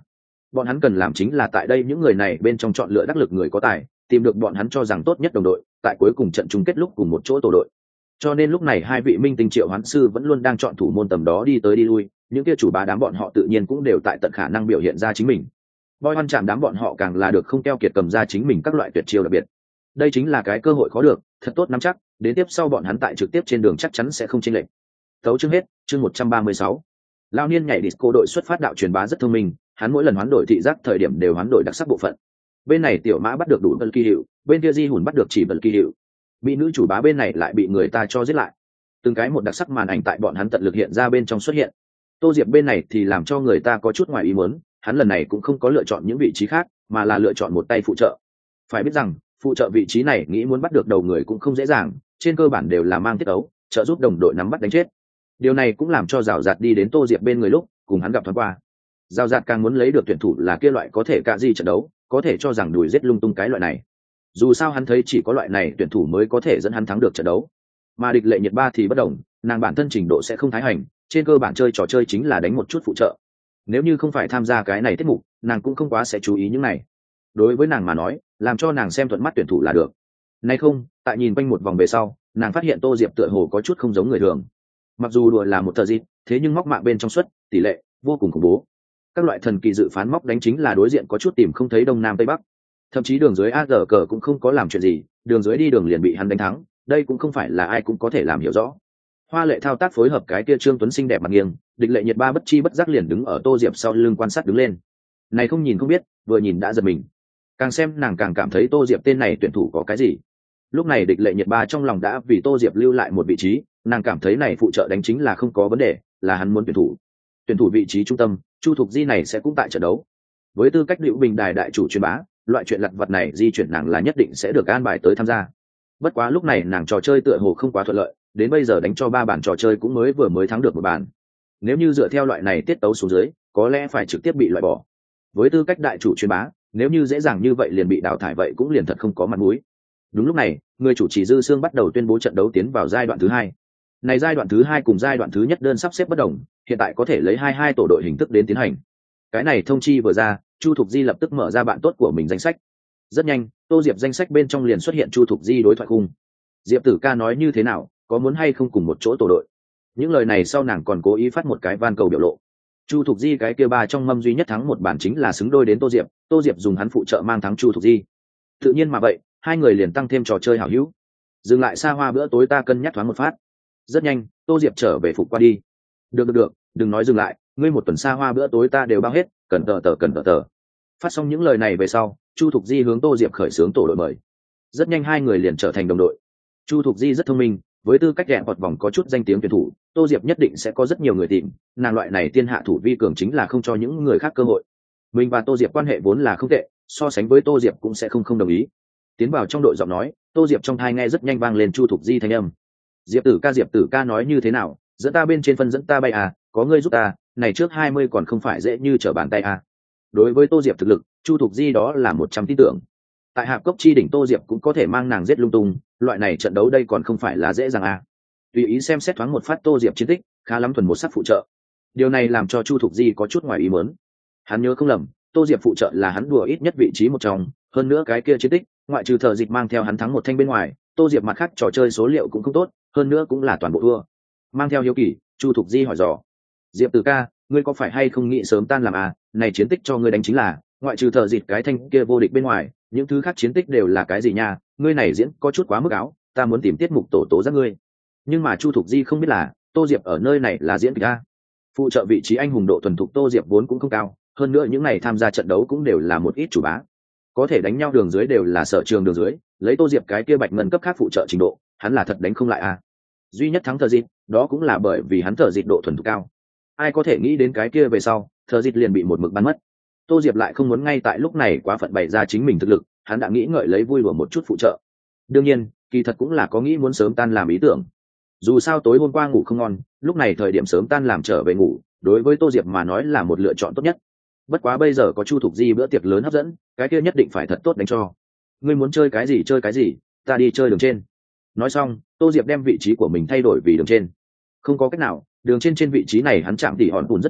Bọn hắn cần làm chính là tại đây những người này bên trong chọn lựa đắc lực người có tài, tìm được bọn hắn cho rằng tốt nhất đồng đội, tại cuối cùng trận chung kết lúc cùng một chỗ tổ đội. Cho nên lúc này hai vị minh tinh triệu hoán sư vẫn luôn đang chọn thủ môn tầm đó đi tới đi lui, những kia chủ bá đám bọn họ tự nhiên cũng đều tại tận khả năng biểu hiện ra chính mình. Boy Hoan chạm đám bọn họ càng là được không keo kiệt cầm ra chính mình các loại tuyệt chiêu đặc biệt. Đây chính là cái cơ hội khó được, thật tốt nắm chắc, đến tiếp sau bọn hắn tại trực tiếp trên đường chắc chắn sẽ không chênh lệch. Tấu chương hết, chương 136. Lao niên nhảy disco đội xuất phát đạo truyền bá rất thông minh, hắn mỗi lần hoán đổi thị giác thời điểm đều hoán đổi đặc sắc bộ phận. Bên này tiểu mã bắt được đủ bật kỳ hiệu, bên kia di hùn bắt được chỉ bật kỳ hiệu. Bị nữ chủ bá bên này lại bị người ta cho giết lại. Từng cái một đặc sắc màn ảnh tại bọn hắn tận lực hiện ra bên trong xuất hiện. Tô Diệp bên này thì làm cho người ta có chút ngoài ý muốn, hắn lần này cũng không có lựa chọn những vị trí khác, mà là lựa chọn một tay phụ trợ. Phải biết rằng, phụ trợ vị trí này nghĩ muốn bắt được đầu người cũng không dễ dàng, trên cơ bản đều là mang tiết ấu, trợ giúp đồng đội nắm bắt đánh chết. Điều này cũng làm cho Giảo Giạt đi đến Tô Diệp bên người lúc cùng hắn gặp thoáng qua. Giảo Giạt càng muốn lấy được tuyển thủ là kia loại có thể cạ gì trận đấu, có thể cho rằng đùi giết lung tung cái loại này. Dù sao hắn thấy chỉ có loại này tuyển thủ mới có thể dẫn hắn thắng được trận đấu. Mà địch lệ nhiệt ba thì bất đồng, nàng bản thân trình độ sẽ không thái hành, trên cơ bản chơi trò chơi chính là đánh một chút phụ trợ. Nếu như không phải tham gia cái này tiết mục, nàng cũng không quá sẽ chú ý những này. Đối với nàng mà nói, làm cho nàng xem thuận mắt tuyển thủ là được. Nay không, tại nhìn quanh một vòng về sau, nàng phát hiện Tô Diệp tựa hồ có chút không giống người thường. Mặc dù đùa là một tờ dịp, thế nhưng móc mạng bên trong suất tỷ lệ vô cùng khủng bố. Các loại thần kỳ dự phán móc đánh chính là đối diện có chút tìm không thấy đông nam tây bắc, thậm chí đường dưới AG cờ cũng không có làm chuyện gì, đường dưới đi đường liền bị hắn đánh thắng, đây cũng không phải là ai cũng có thể làm hiểu rõ. Hoa lệ thao tác phối hợp cái kia Trương Tuấn xinh đẹp mặt nghiêng, địch lệ nhiệt ba bất chi bất giác liền đứng ở Tô Diệp sau lưng quan sát đứng lên. Này không nhìn không biết, vừa nhìn đã giật mình. Càng xem nàng càng cảm thấy Tô Diệp tên này tuyển thủ có cái gì. Lúc này địch lệ nhiệt ba trong lòng đã vì Tô Diệp lưu lại một vị trí, nàng cảm thấy này phụ trợ đánh chính là không có vấn đề, là hắn muốn tuyển thủ. Tuyển thủ vị trí trung tâm, Chu Thục Di này sẽ cũng tại trận đấu. Với tư cách Liễu Bình Đài đại chủ truyền bá, loại chuyện lặt vặt này di chuyển nàng là nhất định sẽ được an bài tới tham gia. Bất quá lúc này nàng trò chơi tựa hồ không quá thuận lợi, đến bây giờ đánh cho 3 bàn trò chơi cũng mới thắng được 1 bàn. Nếu như dựa theo loại này tiết tấu xuống dưới, có lẽ phải trực tiếp bị loại bỏ. Với tư cách đại chủ truyền bá, nếu như dễ dàng như vậy liền bị đào thải vậy cũng liền thật không có mặt mũi. Đúng lúc này, người chủ trì Dư Sương bắt đầu tuyên bố trận đấu tiến vào giai đoạn thứ 2. Này giai đoạn thứ 2 cùng giai đoạn thứ nhất đơn sắp xếp bất đồng, hiện tại có thể lấy 22 tổ đội hình thức đến tiến hành. Cái này thông chi vừa ra, Chu Thục Di lập tức mở ra bạn tốt của mình danh sách. Rất nhanh, Tô Diệp danh sách bên trong liền xuất hiện Chu Thục Di đối thoại khung. Diệp Tử ca nói như thế nào, có muốn hay không cùng một chỗ tổ đội? Những lời này sau nàng còn cố ý phát một cái van cầu biểu lộ. Chu Thục Di cái kia ba trong mâm duy nhất thắng một bản chính là xứng đôi đến Tô Diệp dùng hắn phụ trợ mang thắng Chu Thục Di. Tự nhiên mà vậy, hai người liền tăng thêm trò chơi hảo hữu. Dừng lại xa hoa bữa tối ta cân nhắc thoáng một phát. Rất nhanh, Tô Diệp trở về phục qua đi. Được, đừng nói dừng lại, ngươi một tuần xa hoa bữa tối ta đều bao hết, cần tờ. Phát xong những lời này về sau, Chu Thục Di hướng Tô Diệp khởi xướng tổ đội mời. Rất nhanh hai người liền trở thành đồng đội. Chu Thục Di rất thông minh, với tư cách đệm hoạt vòng có chút danh tiếng tuyển thủ, Tô Diệp nhất định sẽ có rất nhiều người tìm, nàng loại này tiên hạ thủ vi cường chính là không cho những người khác cơ hội. Mình và Tô Diệp quan hệ vốn là không tệ, so sánh với Tô Diệp cũng sẽ không đồng ý. Tiến vào trong đội giọng nói, Tô Diệp trong thai nghe rất nhanh vang lên Chu Thục Di thanh âm. Diệp Tử ca nói như thế nào, dẫn ta bên trên phân dẫn ta bay à, có ngươi giúp ta, này trước 20 còn không phải dễ như trở bàn tay à. Đối với Tô Diệp thực lực, Chu Thục Di đó là 100 tin tưởng. Tại Hạp Cốc chi đỉnh Tô Diệp cũng có thể mang nàng giết lung tung, loại này trận đấu đây còn không phải là dễ dàng à. Tùy ý xem xét thoáng một phát Tô Diệp chiến tích, khá lắm thuần một sắc phụ trợ. Điều này làm cho Chu Thục Di có chút ngoài ý muốn. Hắn nhớ không lầm, Tô Diệp phụ trợ là hắn đùa ít nhất vị trí một trong, hơn nữa cái kia chiến tích, ngoại trừ thờ dịch mang theo hắn thắng một thanh bên ngoài, Tô Diệp mặt khác trò chơi số liệu cũng không tốt, hơn nữa cũng là toàn bộ thua. Mang theo hiếu kỳ, Chu Thục Di hỏi dò: Diệp Tử ca, ngươi có phải hay không nghĩ sớm tan làm à? Này chiến tích cho ngươi đánh chính là, ngoại trừ thờ dịch cái thanh kia vô địch bên ngoài, những thứ khác chiến tích đều là cái gì nha? Ngươi này diễn có chút quá mức áo, ta muốn tìm tiết mục tổ tố giác ngươi. Nhưng mà Chu Thục Di không biết là, Tô Diệp ở nơi này là diễn kịch a. Phụ trợ vị trí anh hùng độ thuần thục Tô Diệp vốn cũng không cao, hơn nữa những này tham gia trận đấu cũng đều là một ít chủ bá, có thể đánh nhau đường dưới đều là sở trường đường dưới, lấy Tô Diệp cái kia bạch ngân cấp khác phụ trợ trình độ, hắn là thật đánh không lại a. Duy nhất thắng thờ dịch, đó cũng là bởi vì hắn thờ dịch độ thuần thục cao. Ai có thể nghĩ đến cái kia về sau, thờ dịch liền bị một mực bắn mất. Tô Diệp lại không muốn ngay tại lúc này quá phận bày ra chính mình thực lực, hắn đã nghĩ ngợi lấy vui đùa một chút phụ trợ. Đương nhiên, kỳ thật cũng là có nghĩ muốn sớm tan làm ý tưởng. Dù sao tối hôm qua ngủ không ngon, lúc này thời điểm sớm tan làm trở về ngủ, đối với Tô Diệp mà nói là một lựa chọn tốt nhất. Bất quá bây giờ có Chu Thục Di bữa tiệc lớn hấp dẫn, cái kia nhất định phải thật tốt đánh cho. Ngươi muốn chơi cái gì, ta đi chơi đường trên. Nói xong, Tô Diệp đem vị trí của mình thay đổi vì đường trên. Không có cách nào, đường trên vị trí này hắn chạm tỉ hòn bùn rất nhiều,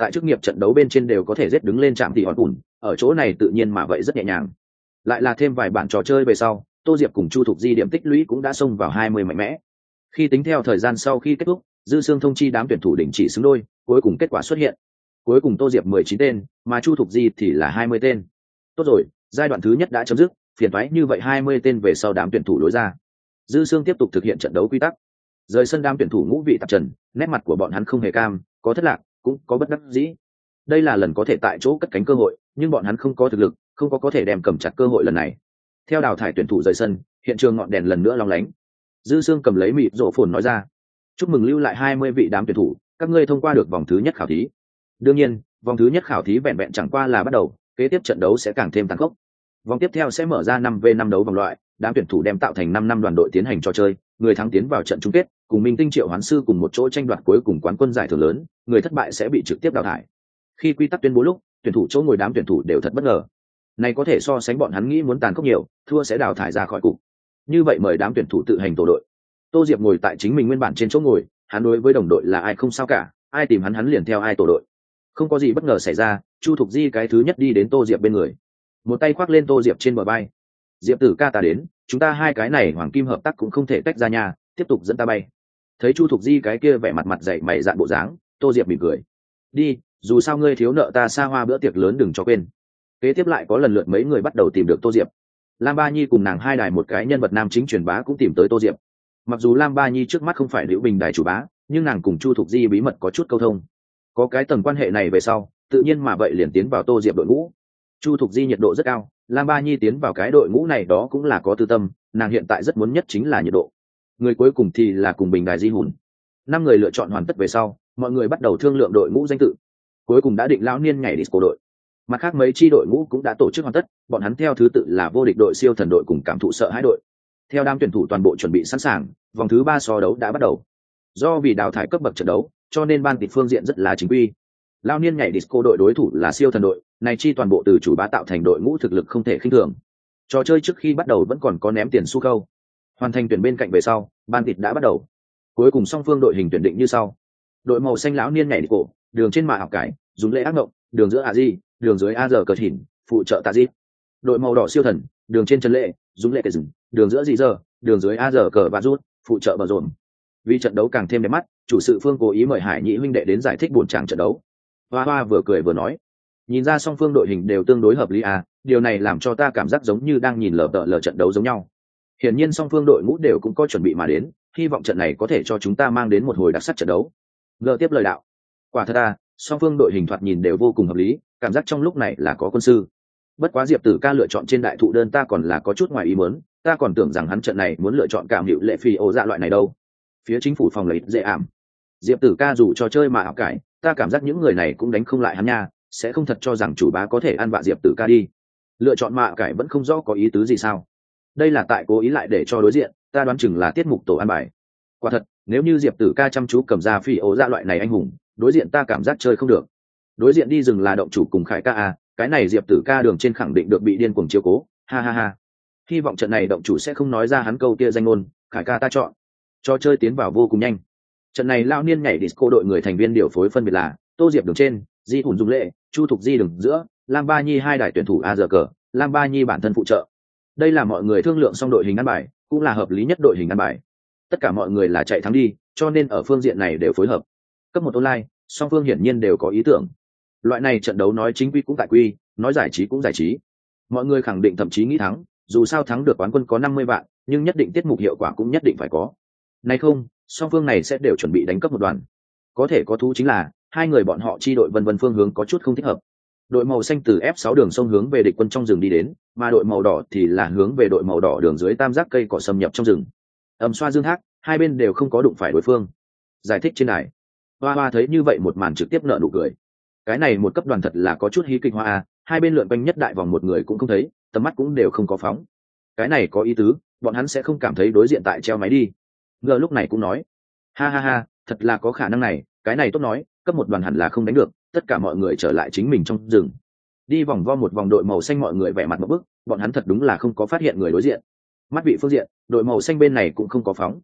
tại chức nghiệp trận đấu bên trên đều có thể giết đứng lên chạm tỷ hòn ủn, ở chỗ này tự nhiên mà vậy rất nhẹ nhàng. Lại là thêm vài bản trò chơi về sau, Tô Diệp cùng Chu Thục Di điểm tích lũy cũng đã xông vào 20 mạnh mẽ. Khi tính theo thời gian sau khi kết thúc, Dư Sương thông chi đám tuyển thủ đỉnh chỉ xứng đôi, cuối cùng kết quả xuất hiện. Cuối cùng Tô Diệp 19 tên, mà Chu Thục Di thì là 20 tên. Tốt rồi, giai đoạn thứ nhất đã chấm dứt, phiền toái như vậy 20 tên về sau đám tuyển thủ lối ra. Dư Sương tiếp tục thực hiện trận đấu quy tắc. Rời sân đám tuyển thủ ngũ vị tạp trần, nét mặt của bọn hắn không hề cam, có thất lạc, cũng có bất đắc dĩ. Đây là lần có thể tại chỗ cất cánh cơ hội, nhưng bọn hắn không có thực lực, không có thể đem cầm chặt cơ hội lần này. Theo đào thải tuyển thủ rời sân, hiện trường ngọn đèn lần nữa long lánh. Dư Sương cầm lấy mịt rộ phồn nói ra: chúc mừng lưu lại 20 vị đám tuyển thủ, các ngươi thông qua được vòng thứ nhất khảo thí. Đương nhiên, vòng thứ nhất khảo thí vẹn vẹn chẳng qua là bắt đầu, kế tiếp trận đấu sẽ càng thêm tàn khốc. Vòng tiếp theo sẽ mở ra 5v5 đấu vòng loại, đám tuyển thủ đem tạo thành 5 năm đoàn đội tiến hành trò chơi, người thắng tiến vào trận chung kết, cùng Minh Tinh Triệu Hoán Sư cùng một chỗ tranh đoạt cuối cùng quán quân giải thưởng lớn, người thất bại sẽ bị trực tiếp đào thải. Khi quy tắc tuyên bố lúc, tuyển thủ chỗ ngồi đám tuyển thủ đều thật bất ngờ. Này có thể so sánh bọn hắn nghĩ muốn tàn khốc nhiều, thua sẽ đào thải ra khỏi cục. Như vậy mời đám tuyển thủ tự hành tổ đội. Tô Diệp ngồi tại chính mình nguyên bản trên chỗ ngồi, hắn đối với đồng đội là ai không sao cả, ai tìm hắn liền theo ai tổ đội. Không có gì bất ngờ xảy ra, Chu Thục Di cái thứ nhất đi đến Tô Diệp bên người, một tay khoác lên Tô Diệp trên bờ vai. Diệp tử ca ta đến, chúng ta hai cái này hoàng kim hợp tác cũng không thể tách ra nhà, tiếp tục dẫn ta bay. Thấy Chu Thục Di cái kia vẻ mặt mặt dày mày dạn bộ dáng, Tô Diệp mỉm cười. Đi, dù sao ngươi thiếu nợ ta xa hoa bữa tiệc lớn đừng cho quên. Kế tiếp lại có lần lượt mấy người bắt đầu tìm được Tô Diệp. Lam Ba Nhi cùng nàng hai đài một cái nhân vật nam chính truyền bá cũng tìm tới Tô Diệp. Mặc dù Lam Ba Nhi trước mắt không phải Liễu Bình đài chủ bá, nhưng nàng cùng Chu Thục Di bí mật có chút câu thông. Có cái tầng quan hệ này về sau, tự nhiên mà vậy liền tiến vào Tô Diệp đội ngũ. Chu Thục Di nhiệt độ rất cao, Lam Ba Nhi tiến vào cái đội ngũ này đó cũng là có tư tâm, nàng hiện tại rất muốn nhất chính là nhiệt độ. Người cuối cùng thì là cùng Bình đài Di Hùn. 5 người lựa chọn hoàn tất về sau, mọi người bắt đầu thương lượng đội ngũ danh tự. Cuối cùng đã định lão niên nhảy disco đội. Mặt khác mấy chi đội ngũ cũng đã tổ chức hoàn tất, bọn hắn theo thứ tự là vô địch đội, siêu thần đội cùng cảm thụ sợ hãi đội. Theo đám tuyển thủ toàn bộ chuẩn bị sẵn sàng, vòng thứ 3 so đấu đã bắt đầu. Do vì đào thải cấp bậc trận đấu, cho nên ban tịch phương diện rất là chính quy. Lão niên nhảy disco đội đối thủ là siêu thần đội, này chi toàn bộ từ chủ bá tạo thành đội ngũ thực lực không thể khinh thường. Trò chơi trước khi bắt đầu vẫn còn có ném tiền xu khâu. Hoàn thành tuyển bên cạnh về sau, ban tịch đã bắt đầu. Cuối cùng song phương đội hình tuyển định như sau: đội màu xanh lão niên nhảy disco, đường trên mạ học cải, dùng lễ ác ngộng, đường giữa a di, đường dưới a giờ cờ thỉn, phụ trợ tạ di. Đội màu đỏ siêu thần, đường trên chân lệ, dùng lệ kề rừng, đường giữa dị giờ, đường dưới a giờ cờ và rút, phụ trợ bờ rộn. Vì trận đấu càng thêm đẹp mắt, chủ sự phương cố ý mời Hải Nhĩ huynh đệ đến giải thích buồn tràng trận đấu. Hoa Hoa vừa cười vừa nói, nhìn ra song phương đội hình đều tương đối hợp lý à, điều này làm cho ta cảm giác giống như đang nhìn lờ trận đấu giống nhau. Hiển nhiên song phương đội ngũ đều cũng có chuẩn bị mà đến, hy vọng trận này có thể cho chúng ta mang đến một hồi đặc sắc trận đấu. Gờ tiếp lời đạo, quả thật à, song phương đội hình thoạt nhìn đều vô cùng hợp lý, cảm giác trong lúc này là có quân sư. Bất quá Diệp Tử ca lựa chọn trên đại thụ đơn ta còn là có chút ngoài ý muốn, ta còn tưởng rằng hắn trận này muốn lựa chọn cảm hiệu lệ phi ô dạ loại này đâu. Phía chính phủ phòng lấy dễ ảm. Diệp Tử ca dù cho chơi mà học cải, ta cảm giác những người này cũng đánh không lại hắn nha, sẽ không thật cho rằng chủ bá có thể ăn vạ Diệp Tử ca đi. Lựa chọn mạ cải vẫn không rõ có ý tứ gì sao. Đây là tại cố ý lại để cho đối diện, ta đoán chừng là tiết mục tổ ăn bài. Quả thật, nếu như Diệp Tử ca chăm chú cầm ra phi ố dạ loại này anh hùng, đối diện ta cảm giác chơi không được. Đối diện đi rừng là động chủ cùng Khải ca à, cái này Diệp Tử ca đường trên khẳng định được bị điên cuồng chiếu cố, ha ha ha. Hy vọng trận này động chủ sẽ không nói ra hắn câu kia danh ngôn, Khải ca ta chọn. Cho chơi tiến vào vô cùng nhanh. Trận này lao niên nhảy disco đội người thành viên điều phối phân biệt là Tô Diệp đường trên, Di Hùn Dung Lệ, Chu Thục Di đường giữa, Lam Ba Nhi hai đại tuyển thủ a giờ cờ, Lam Ba Nhi bản thân phụ trợ. Đây là mọi người thương lượng xong đội hình ăn bài, cũng là hợp lý nhất đội hình ăn bài. Tất cả mọi người là chạy thắng đi, cho nên ở phương diện này đều phối hợp. Cấp 1 online, song phương hiển nhiên đều có ý tưởng. Loại này trận đấu nói chính quy cũng tại quy, nói giải trí cũng giải trí. Mọi người khẳng định thậm chí nghĩ thắng, dù sao thắng được quán quân có 50 vạn, nhưng nhất định tiết mục hiệu quả cũng nhất định phải có. Này không, song phương này sẽ đều chuẩn bị đánh cấp một đoàn. Có thể có thú chính là hai người bọn họ chi đội vân vân phương hướng có chút không thích hợp. Đội màu xanh từ F6 đường sông hướng về địch quân trong rừng đi đến, mà đội màu đỏ thì là hướng về đội màu đỏ đường dưới tam giác cây cỏ xâm nhập trong rừng. Ầm xoa dương thác, hai bên đều không có đụng phải đối phương. Giải thích trên đài. Hoa Hoa thấy như vậy một màn trực tiếp nở nụ cười. Cái này một cấp đoàn thật là có chút hí kịch hoa à, hai bên lượn quanh nhất đại vòng một người cũng không thấy, tầm mắt cũng đều không có phóng. Cái này có ý tứ, bọn hắn sẽ không cảm thấy đối diện tại treo máy đi. Ngờ lúc này cũng nói, ha ha ha, thật là có khả năng này, cái này tốt nói, cấp một đoàn hẳn là không đánh được, tất cả mọi người trở lại chính mình trong rừng. Đi vòng vo một vòng đội màu xanh mọi người vẻ mặt một bức, bọn hắn thật đúng là không có phát hiện người đối diện. Mắt vị phương diện, đội màu xanh bên này cũng không có phóng.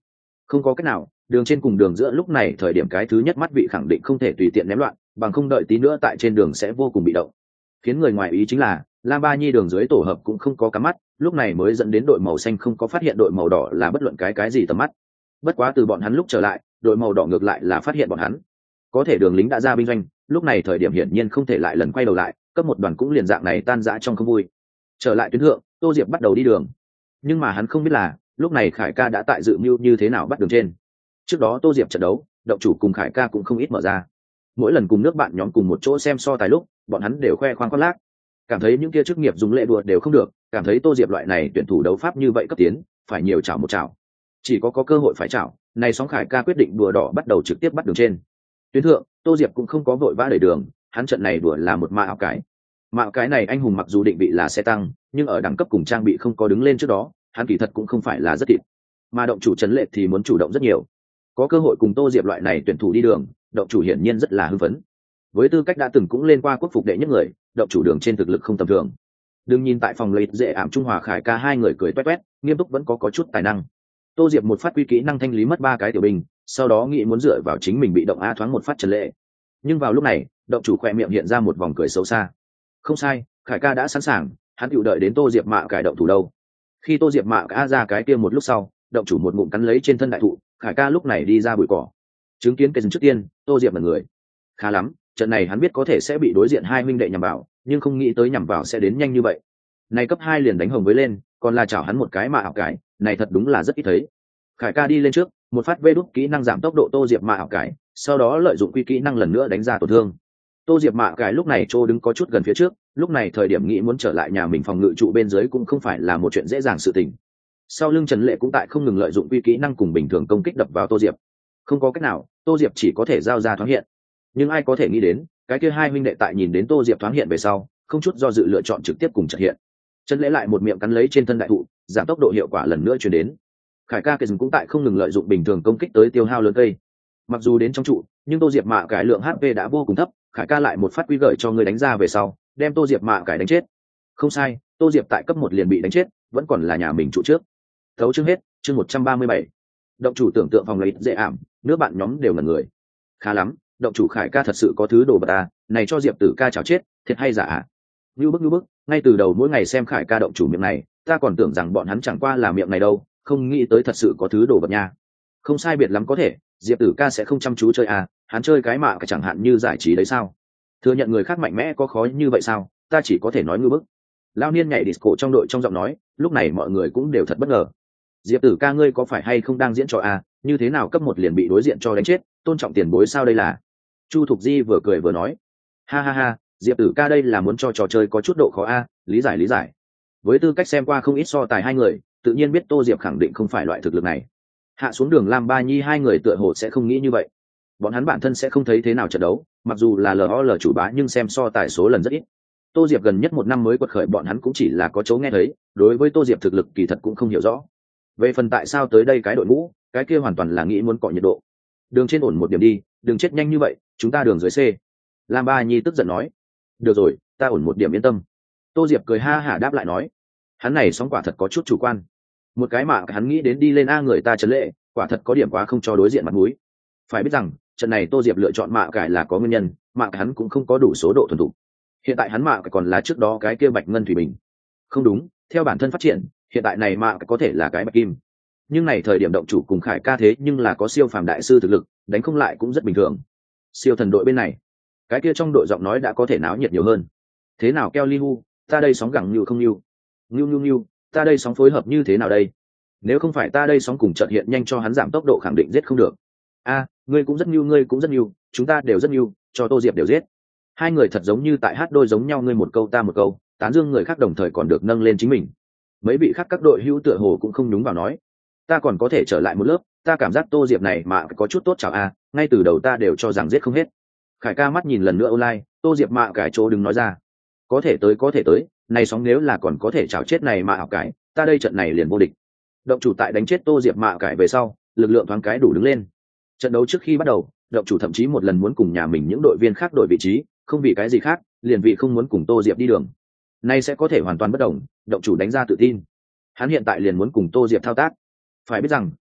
Không có cách nào, đường trên cùng đường giữa lúc này thời điểm cái thứ nhất mắt vị khẳng định không thể tùy tiện ném loạn, bằng không đợi tí nữa tại trên đường sẽ vô cùng bị động. Khiến người ngoài ý chính là Lam Ba Nhi đường dưới tổ hợp cũng không có cắm mắt, lúc này mới dẫn đến đội màu xanh không có phát hiện đội màu đỏ là bất luận cái gì tầm mắt. Bất quá từ bọn hắn lúc trở lại, đội màu đỏ ngược lại là phát hiện bọn hắn. Có thể đường lính đã ra binh doanh, lúc này thời điểm hiển nhiên không thể lại lần quay đầu lại, cấp một đoàn cũng liền dạng này tan rã trong không vui. Trở lại tuyến thượng, Tô Diệp bắt đầu đi đường. Nhưng mà hắn không biết là, lúc này Khải Ca đã tại dự mưu như thế nào bắt đường trên. Trước đó Tô Diệp trận đấu, động chủ cùng Khải Ca cũng không ít mở ra. Mỗi lần cùng nước bạn nhóm cùng một chỗ xem so tài lúc, bọn hắn đều khoe khoang khoác lác, cảm thấy những kia chức nghiệp dùng lệ đùa đều không được, cảm thấy Tô Diệp loại này tuyển thủ đấu pháp như vậy cấp tiến, phải nhiều chảo một chảo. Chỉ có cơ hội phải chảo, này sóng Khải Ca quyết định đùa đỏ bắt đầu trực tiếp bắt đường trên. Tuyến thượng, Tô Diệp cũng không có vội vã đẩy đường, hắn trận này đùa là một mạ ảo cái. Mạ ảo cái này anh hùng mặc dù định vị là xe tăng, nhưng ở đẳng cấp cùng trang bị không có đứng lên trước đó, hắn kỳ thật cũng không phải là rất thịt. Mà động chủ Trần Lệ thì muốn chủ động rất nhiều. Có cơ hội cùng Tô Diệp loại này tuyển thủ đi đường, động chủ hiển nhiên rất là hưng phấn. Với tư cách đã từng cũng lên qua quốc phục đệ nhất người, động chủ đường trên thực lực không tầm thường. Đừng nhìn tại phòng lấy dễ ảm Trung Hòa Khải Ca hai người cười toét toét, nghiêm túc vẫn có chút tài năng. Tô Diệp một phát quy kỹ năng thanh lý mất 3 cái tiểu binh, sau đó nghĩ muốn dựa vào chính mình bị động a thoáng một phát Trần Lệ. Nhưng vào lúc này, động chủ khỏe miệng hiện ra một vòng cười xấu xa. Không sai, Khải Ca đã sẵn sàng, hắn tự đợi đến Tô Diệp mạ cải động thủ đâu. Khi Tô Diệp mạ a ra cái kia một lúc sau, động chủ một ngụm cắn lấy trên thân đại thụ, Khải Ca lúc này đi ra bụi cỏ. Chứng kiến cái dừng trước tiên, Tô Diệp là người. Khá lắm, trận này hắn biết có thể sẽ bị đối diện hai huynh đệ nhằm vào, nhưng không nghĩ tới nhằm vào sẽ đến nhanh như vậy. Này cấp 2 liền đánh hồng với lên, còn là chảo hắn một cái mà ảo cái, này thật đúng là rất ít thấy. Khải Ca đi lên trước, một phát vê đút kỹ năng giảm tốc độ Tô Diệp mạ ảo cái, sau đó lợi dụng quy kỹ năng lần nữa đánh ra tổn thương. Tô Diệp mạ cái lúc này trô đứng có chút gần phía trước, lúc này thời điểm nghĩ muốn trở lại nhà mình phòng ngự trụ bên dưới cũng không phải là một chuyện dễ dàng sự tình. Sau lưng Trần Lệ cũng tại không ngừng lợi dụng quy kỹ năng cùng bình thường công kích đập vào Tô Diệp. Không có cách nào, Tô Diệp chỉ có thể giao ra thoáng hiện. Nhưng ai có thể nghĩ đến, cái kia hai huynh đệ tại nhìn đến Tô Diệp thoáng hiện về sau, không chút do dự lựa chọn trực tiếp cùng trợ hiện. Trần Lễ lại một miệng cắn lấy trên thân đại thụ, giảm tốc độ hiệu quả lần nữa truyền đến. Khải Ca Kình cũng tại không ngừng lợi dụng bình thường công kích tới tiêu hao lớn cây. Mặc dù đến trong trụ, nhưng Tô Diệp mạ cải lượng HP đã vô cùng thấp, Khải Ca lại một phát quy gợi cho người đánh ra về sau, đem Tô Diệp mạ cải đánh chết. Không sai, Tô Diệp tại cấp 1 liền bị đánh chết, vẫn còn là nhà mình trụ trước. Thấu chương hết, chương 137. Động chủ tưởng tượng phòng lấy dễ ảm, nước bạn nhóm đều ngẩn người. Khá lắm, động chủ Khải Ca thật sự có thứ đồ vật à, này cho Diệp Tử Ca chảo chết, thiệt hay giả à? Như bức, ngay từ đầu mỗi ngày xem Khải Ca động chủ miệng này, ta còn tưởng rằng bọn hắn chẳng qua là miệng này đâu, không nghĩ tới thật sự có thứ đồ vật nha. Không sai biệt lắm có thể, Diệp Tử Ca sẽ không chăm chú chơi à, hắn chơi cái mạ chẳng hạn như giải trí đấy sao? Thừa nhận người khác mạnh mẽ có khó như vậy sao? Ta chỉ có thể nói ngư bức. Lao niên nhảy disco trong đội trong giọng nói, lúc này mọi người cũng đều thật bất ngờ. Diệp Tử Ca ngươi có phải hay không đang diễn trò à, như thế nào cấp 1 liền bị đối diện cho đánh chết, tôn trọng tiền bối sao đây là? Chu Thục Di vừa cười vừa nói, ha, Diệp Tử Ca đây là muốn cho trò chơi có chút độ khó a, lý giải. Với tư cách xem qua không ít so tài hai người, tự nhiên biết Tô Diệp khẳng định không phải loại thực lực này. Hạ xuống đường Lam Ba Nhi hai người tựa hồ sẽ không nghĩ như vậy. Bọn hắn bản thân sẽ không thấy thế nào trận đấu, mặc dù là LOL chủ bá nhưng xem so tài số lần rất ít. Tô Diệp gần nhất 1 năm mới quật khởi bọn hắn cũng chỉ là có chỗ nghe thấy, đối với Tô Diệp thực lực kỳ thật cũng không hiểu rõ. Về phần tại sao tới đây cái đội ngũ, cái kia hoàn toàn là nghĩ muốn cọ nhiệt độ. Đường trên ổn một điểm đi, đừng chết nhanh như vậy, chúng ta đường dưới C. Lam Ba Nhi tức giận nói, được rồi, ta ổn một điểm yên tâm. Tô Diệp cười ha hả đáp lại nói, hắn này sóng quả thật có chút chủ quan. Một cái mà hắn nghĩ đến đi lên A người ta Trần Lệ, quả thật có điểm quá không cho đối diện mặt mũi. Phải biết rằng, trận này Tô Diệp lựa chọn mạ cải là có nguyên nhân, mạ hắn cũng không có đủ số độ thuần thục. Hiện tại hắn mạ còn là trước đó cái kia bạch ngân thủy bình. Không đúng, theo bản thân phát triển, hiện tại này mạ có thể là cái bạch kim. Nhưng này thời điểm động chủ cùng Khải Ca thế nhưng là có siêu phàm đại sư thực lực, đánh không lại cũng rất bình thường. Siêu thần đội bên này, cái kia trong đội giọng nói đã có thể náo nhiệt nhiều hơn. Thế nào Kelly Hu, ta đây sóng gẳng như không như. Như, ta đây sóng phối hợp như thế nào đây? Nếu không phải ta đây sóng cùng trận hiện nhanh cho hắn giảm tốc độ khẳng định giết không được. A, ngươi cũng rất như, chúng ta đều rất như, cho Tô Diệp đều giết. Hai người thật giống như tại hát đôi giống nhau, ngươi một câu ta một câu, tán dương người khác đồng thời còn được nâng lên chính mình. Mấy vị khác các đội hữu tựa hồ cũng không nhúng vào nói. Ta còn có thể trở lại một lớp, ta cảm giác Tô Diệp này mà có chút tốt chào a, ngay từ đầu ta đều cho rằng giết không hết. Khải Ca mắt nhìn lần nữa online, Tô Diệp mạ cải chỗ đừng nói ra. Có thể tới, này sóng nếu là còn có thể chảo chết này mạ học cải, ta đây trận này liền vô địch. Động chủ tại đánh chết Tô Diệp mạ cải về sau, lực lượng thoáng cái đủ đứng lên. Trận đấu trước khi bắt đầu, động chủ thậm chí một lần muốn cùng nhà mình những đội viên khác đổi vị trí, không vì cái gì khác, liền vì không muốn cùng Tô Diệp đi đường. Nay sẽ có thể hoàn toàn bất đồng, động chủ đánh ra tự tin. Hắn hiện tại liền muốn cùng Tô Diệp thao tác. Phải biết rằng,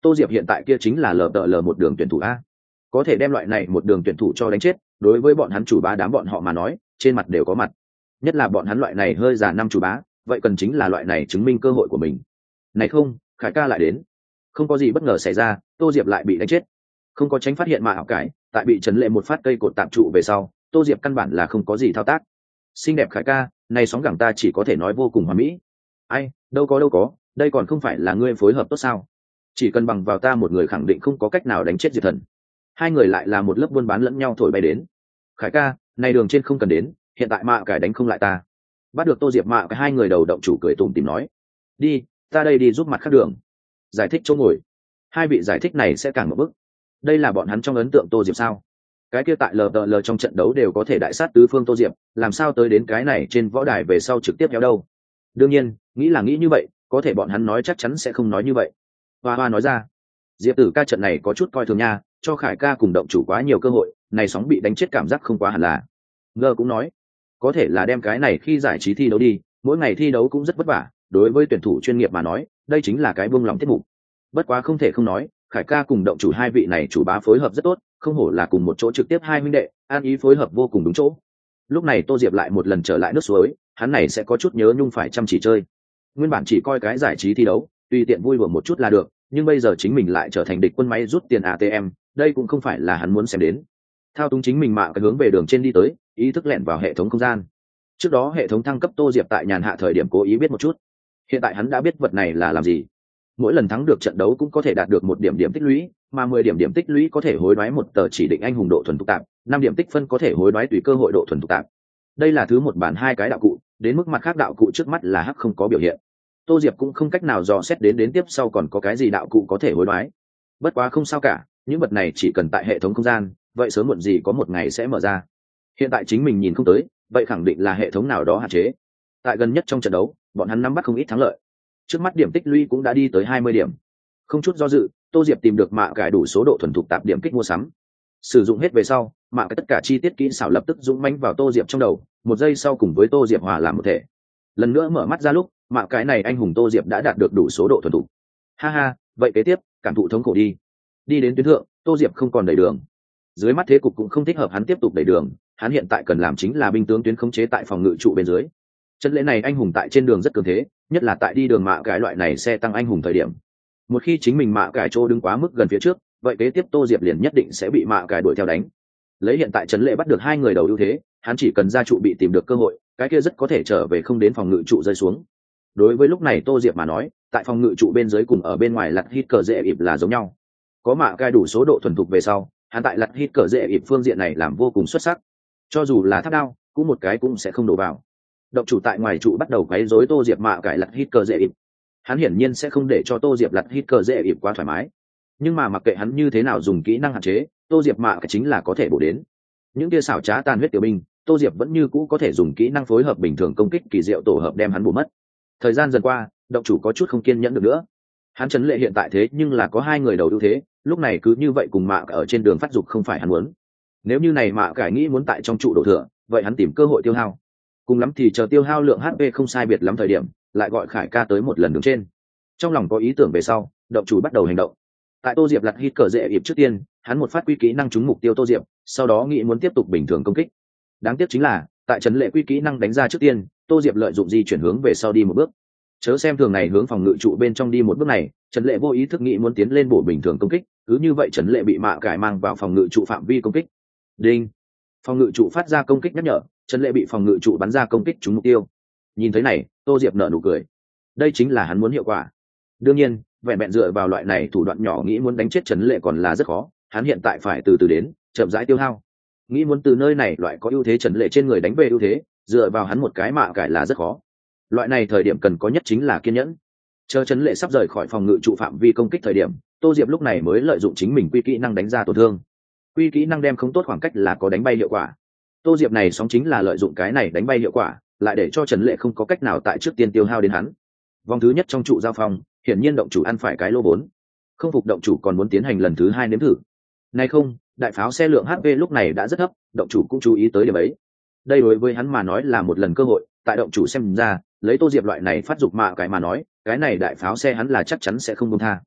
Tô Diệp hiện tại kia chính là LPL một đường tuyển thủ a, có thể đem loại này một đường tuyển thủ cho đánh chết, đối với bọn hắn chủ bá đám bọn họ mà nói trên mặt đều có mặt, nhất là bọn hắn loại này hơi già năm chủ bá, vậy cần chính là loại này chứng minh cơ hội của mình. Này không, Khải ca lại đến. Không có gì bất ngờ xảy ra, Tô Diệp lại bị đánh chết. Không có tránh phát hiện mà ảo cải, tại bị Trần Lệ một phát cây cột tạm trụ về sau, Tô Diệp căn bản là không có gì thao tác. Xinh đẹp Khải ca, này sóng gẳng ta chỉ có thể nói vô cùng hoàn mỹ. Ai, đâu có, đây còn không phải là ngươi phối hợp tốt sao? Chỉ cần bằng vào ta một người khẳng định không có cách nào đánh chết Diệp Thần. Hai người lại là một lớp buôn bán lẫn nhau thổi bay đến. Khải ca, này đường trên không cần đến, hiện tại mạ cải đánh không lại ta. Bắt được Tô Diệp mạ cái hai người đầu động chủ cười tủm tỉm nói, đi, ta đây đi giúp mặt khác đường. Giải thích chỗ ngồi. Hai vị giải thích này sẽ càng một bức. Đây là bọn hắn trong ấn tượng Tô Diệp sao? Cái kia tại LPL trong trận đấu đều có thể đại sát tứ phương Tô Diệp, làm sao tới đến cái này trên võ đài về sau trực tiếp kéo đâu? Đương nhiên, nghĩ là nghĩ như vậy, có thể bọn hắn nói chắc chắn sẽ không nói như vậy. Hoa Hoa nói ra, Diệp Tử ca trận này có chút coi thường nha, cho Khải ca cùng động chủ quá nhiều cơ hội, này sóng bị đánh chết cảm giác không quá hẳn là. Ngơ cũng nói, có thể là đem cái này khi giải trí thi đấu đi, mỗi ngày thi đấu cũng rất vất vả, đối với tuyển thủ chuyên nghiệp mà nói, đây chính là cái buông lòng tiết mục. Bất quá không thể không nói, Khải ca cùng động chủ hai vị này chủ bá phối hợp rất tốt, không hổ là cùng một chỗ trực tiếp hai huynh đệ, an ý phối hợp vô cùng đúng chỗ. Lúc này Tô Diệp lại một lần trở lại nước suối, hắn này sẽ có chút nhớ nhung phải chăm chỉ chơi. Nguyên bản chỉ coi cái giải trí thi đấu, tùy tiện vui đùa một chút là được, nhưng bây giờ chính mình lại trở thành địch quân máy rút tiền ATM, đây cũng không phải là hắn muốn xem đến. Thao túng chính mình mạ cái hướng về đường trên đi tới, ý thức lẻn vào hệ thống không gian. Trước đó hệ thống thăng cấp Tô Diệp tại nhàn hạ thời điểm cố ý biết một chút, hiện tại hắn đã biết vật này là làm gì. Mỗi lần thắng được trận đấu cũng có thể đạt được 1 điểm điểm tích lũy, mà 10 điểm điểm tích lũy có thể hối đoái một tờ chỉ định anh hùng độ thuần thục tạp, 5 điểm tích phân có thể hối đoái tùy cơ hội độ thuần thục tạp. Đây là thứ một bản hai cái đạo cụ, đến mức mặt khác đạo cụ trước mắt là hắc không có biểu hiện. Tô Diệp cũng không cách nào dò xét đến tiếp sau còn có cái gì đạo cụ có thể hối đoái. Bất quá không sao cả, những vật này chỉ cần tại hệ thống không gian, vậy sớm muộn gì có một ngày sẽ mở ra. Hiện tại chính mình nhìn không tới, vậy khẳng định là hệ thống nào đó hạn chế. Tại gần nhất trong trận đấu, bọn hắn nắm bắt không ít thắng lợi. Trước mắt điểm tích lũy cũng đã đi tới 20 điểm. Không chút do dự, Tô Diệp tìm được mạ cải đủ số độ thuần thục tạp điểm kích mua sắm. Sử dụng hết về sau, mạ cái tất cả chi tiết kỹ xảo lập tức dũng mãnh vào Tô Diệp trong đầu, một giây sau cùng với Tô Diệp hòa làm một thể. Lần nữa mở mắt ra lúc, mạ cái này anh hùng Tô Diệp đã đạt được đủ số độ thuần thục. Ha ha, vậy kế tiếp, cảm thụ thống khổ đi. Đi đến tuyến thượng, Tô Diệp không còn đẩy đường. Dưới mắt thế cục cũng không thích hợp hắn tiếp tục đẩy đường, hắn hiện tại cần làm chính là binh tướng tuyến khống chế tại phòng ngự trụ bên dưới. Trận lễ này anh hùng tại trên đường rất cường thế, nhất là tại đi đường mạ cái loại này xe tăng anh hùng thời điểm. Một khi chính mình mạ cải chỗ đứng quá mức gần phía trước, vậy kế tiếp Tô Diệp liền nhất định sẽ bị mạ cải đuổi theo đánh. Lấy hiện tại Trấn Lệ bắt được hai người đầu ưu thế, hắn chỉ cần ra trụ bị tìm được cơ hội, cái kia rất có thể trở về không đến phòng ngự trụ rơi xuống. Đối với lúc này Tô Diệp mà nói, tại phòng ngự trụ bên dưới cùng ở bên ngoài lật hít cờ dễ ịp là giống nhau. Có mạ cải đủ số độ thuần thục về sau, hắn tại lật hít cờ dễ ịp phương diện này làm vô cùng xuất sắc. Cho dù là tháp đao, cũng một cái cũng sẽ không đổ vào. Động chủ tại ngoài trụ bắt đầu quấy rối Tô Diệp mạ cải lật hít cờ dễ ịp. Hắn hiển nhiên sẽ không để cho Tô Diệp lật hít cờ dễ ịp quá thoải mái. Nhưng mà mặc kệ hắn như thế nào dùng kỹ năng hạn chế, Tô Diệp mạ cải chính là có thể bổ đến. Những tia xảo trá tàn huyết tiểu binh, Tô Diệp vẫn như cũ có thể dùng kỹ năng phối hợp bình thường công kích kỳ diệu tổ hợp đem hắn bổ mất. Thời gian dần qua, động chủ có chút không kiên nhẫn được nữa. Hắn Trấn Lệ hiện tại thế nhưng là có hai người đầu ưu thế, lúc này cứ như vậy cùng mạ ở trên đường phát dục không phải hắn muốn. Nếu như này mạ cải nghĩ muốn tại trong trụ đổ thừa, vậy hắn tìm cơ hội tiêu hao. Cùng lắm thì chờ tiêu hao lượng HP không sai biệt lắm thời điểm, lại gọi Khải ca tới một lần đường trên. Trong lòng có ý tưởng về sau, động chủ bắt đầu hành động. Tại Tô Diệp lật hít cờ dễ ịp trước tiên, hắn một phát quy kỹ năng trúng mục tiêu Tô Diệp, sau đó nghĩ muốn tiếp tục bình thường công kích. Đáng tiếc chính là, tại Trấn Lệ quy kỹ năng đánh ra trước tiên, Tô Diệp lợi dụng di chuyển hướng về sau đi một bước. Chớ xem thường này hướng phòng ngự trụ bên trong đi một bước này, Trấn Lệ vô ý thức nghĩ muốn tiến lên bổ bình thường công kích, cứ như vậy Trấn Lệ bị mạ cải mang vào phòng ngự trụ phạm vi công kích. Đinh. Phòng ngự trụ phát ra công kích nhắc nhở, Trấn Lệ bị phòng ngự trụ bắn ra công kích trúng mục tiêu. Nhìn thấy này, Tô Diệp nở nụ cười. Đây chính là hắn muốn hiệu quả. Đương nhiên, vẹn vẹn dựa vào loại này thủ đoạn nhỏ nghĩ muốn đánh chết Trấn Lệ còn là rất khó, hắn hiện tại phải từ từ đến, chậm rãi tiêu hao. Nghĩ muốn từ nơi này loại có ưu thế Trấn Lệ trên người đánh về ưu thế, dựa vào hắn một cái mạ cải là rất khó. Loại này thời điểm cần có nhất chính là kiên nhẫn. Chờ Trấn Lệ sắp rời khỏi phòng ngự trụ phạm vi công kích thời điểm, Tô Diệp lúc này mới lợi dụng chính mình quy kỹ năng đánh ra tổn thương. Quy kỹ năng đem không tốt khoảng cách là có đánh bay hiệu quả. Tô Diệp này sóng chính là lợi dụng cái này đánh bay hiệu quả, lại để cho Trấn Lệ không có cách nào tại trước tiên tiêu hao đến hắn. Vòng thứ nhất trong trụ giao phong, hiển nhiên động chủ ăn phải cái lô vốn. Không phục động chủ còn muốn tiến hành lần thứ hai nếm thử. Này không, đại pháo xe lượng HP lúc này đã rất thấp, động chủ cũng chú ý tới điểm ấy. Đây đối với hắn mà nói là một lần cơ hội, tại động chủ xem ra, lấy Tô Diệp loại này phát dục mạ cái mà nói, cái này đại pháo xe hắn là chắc chắn sẽ không buông tha.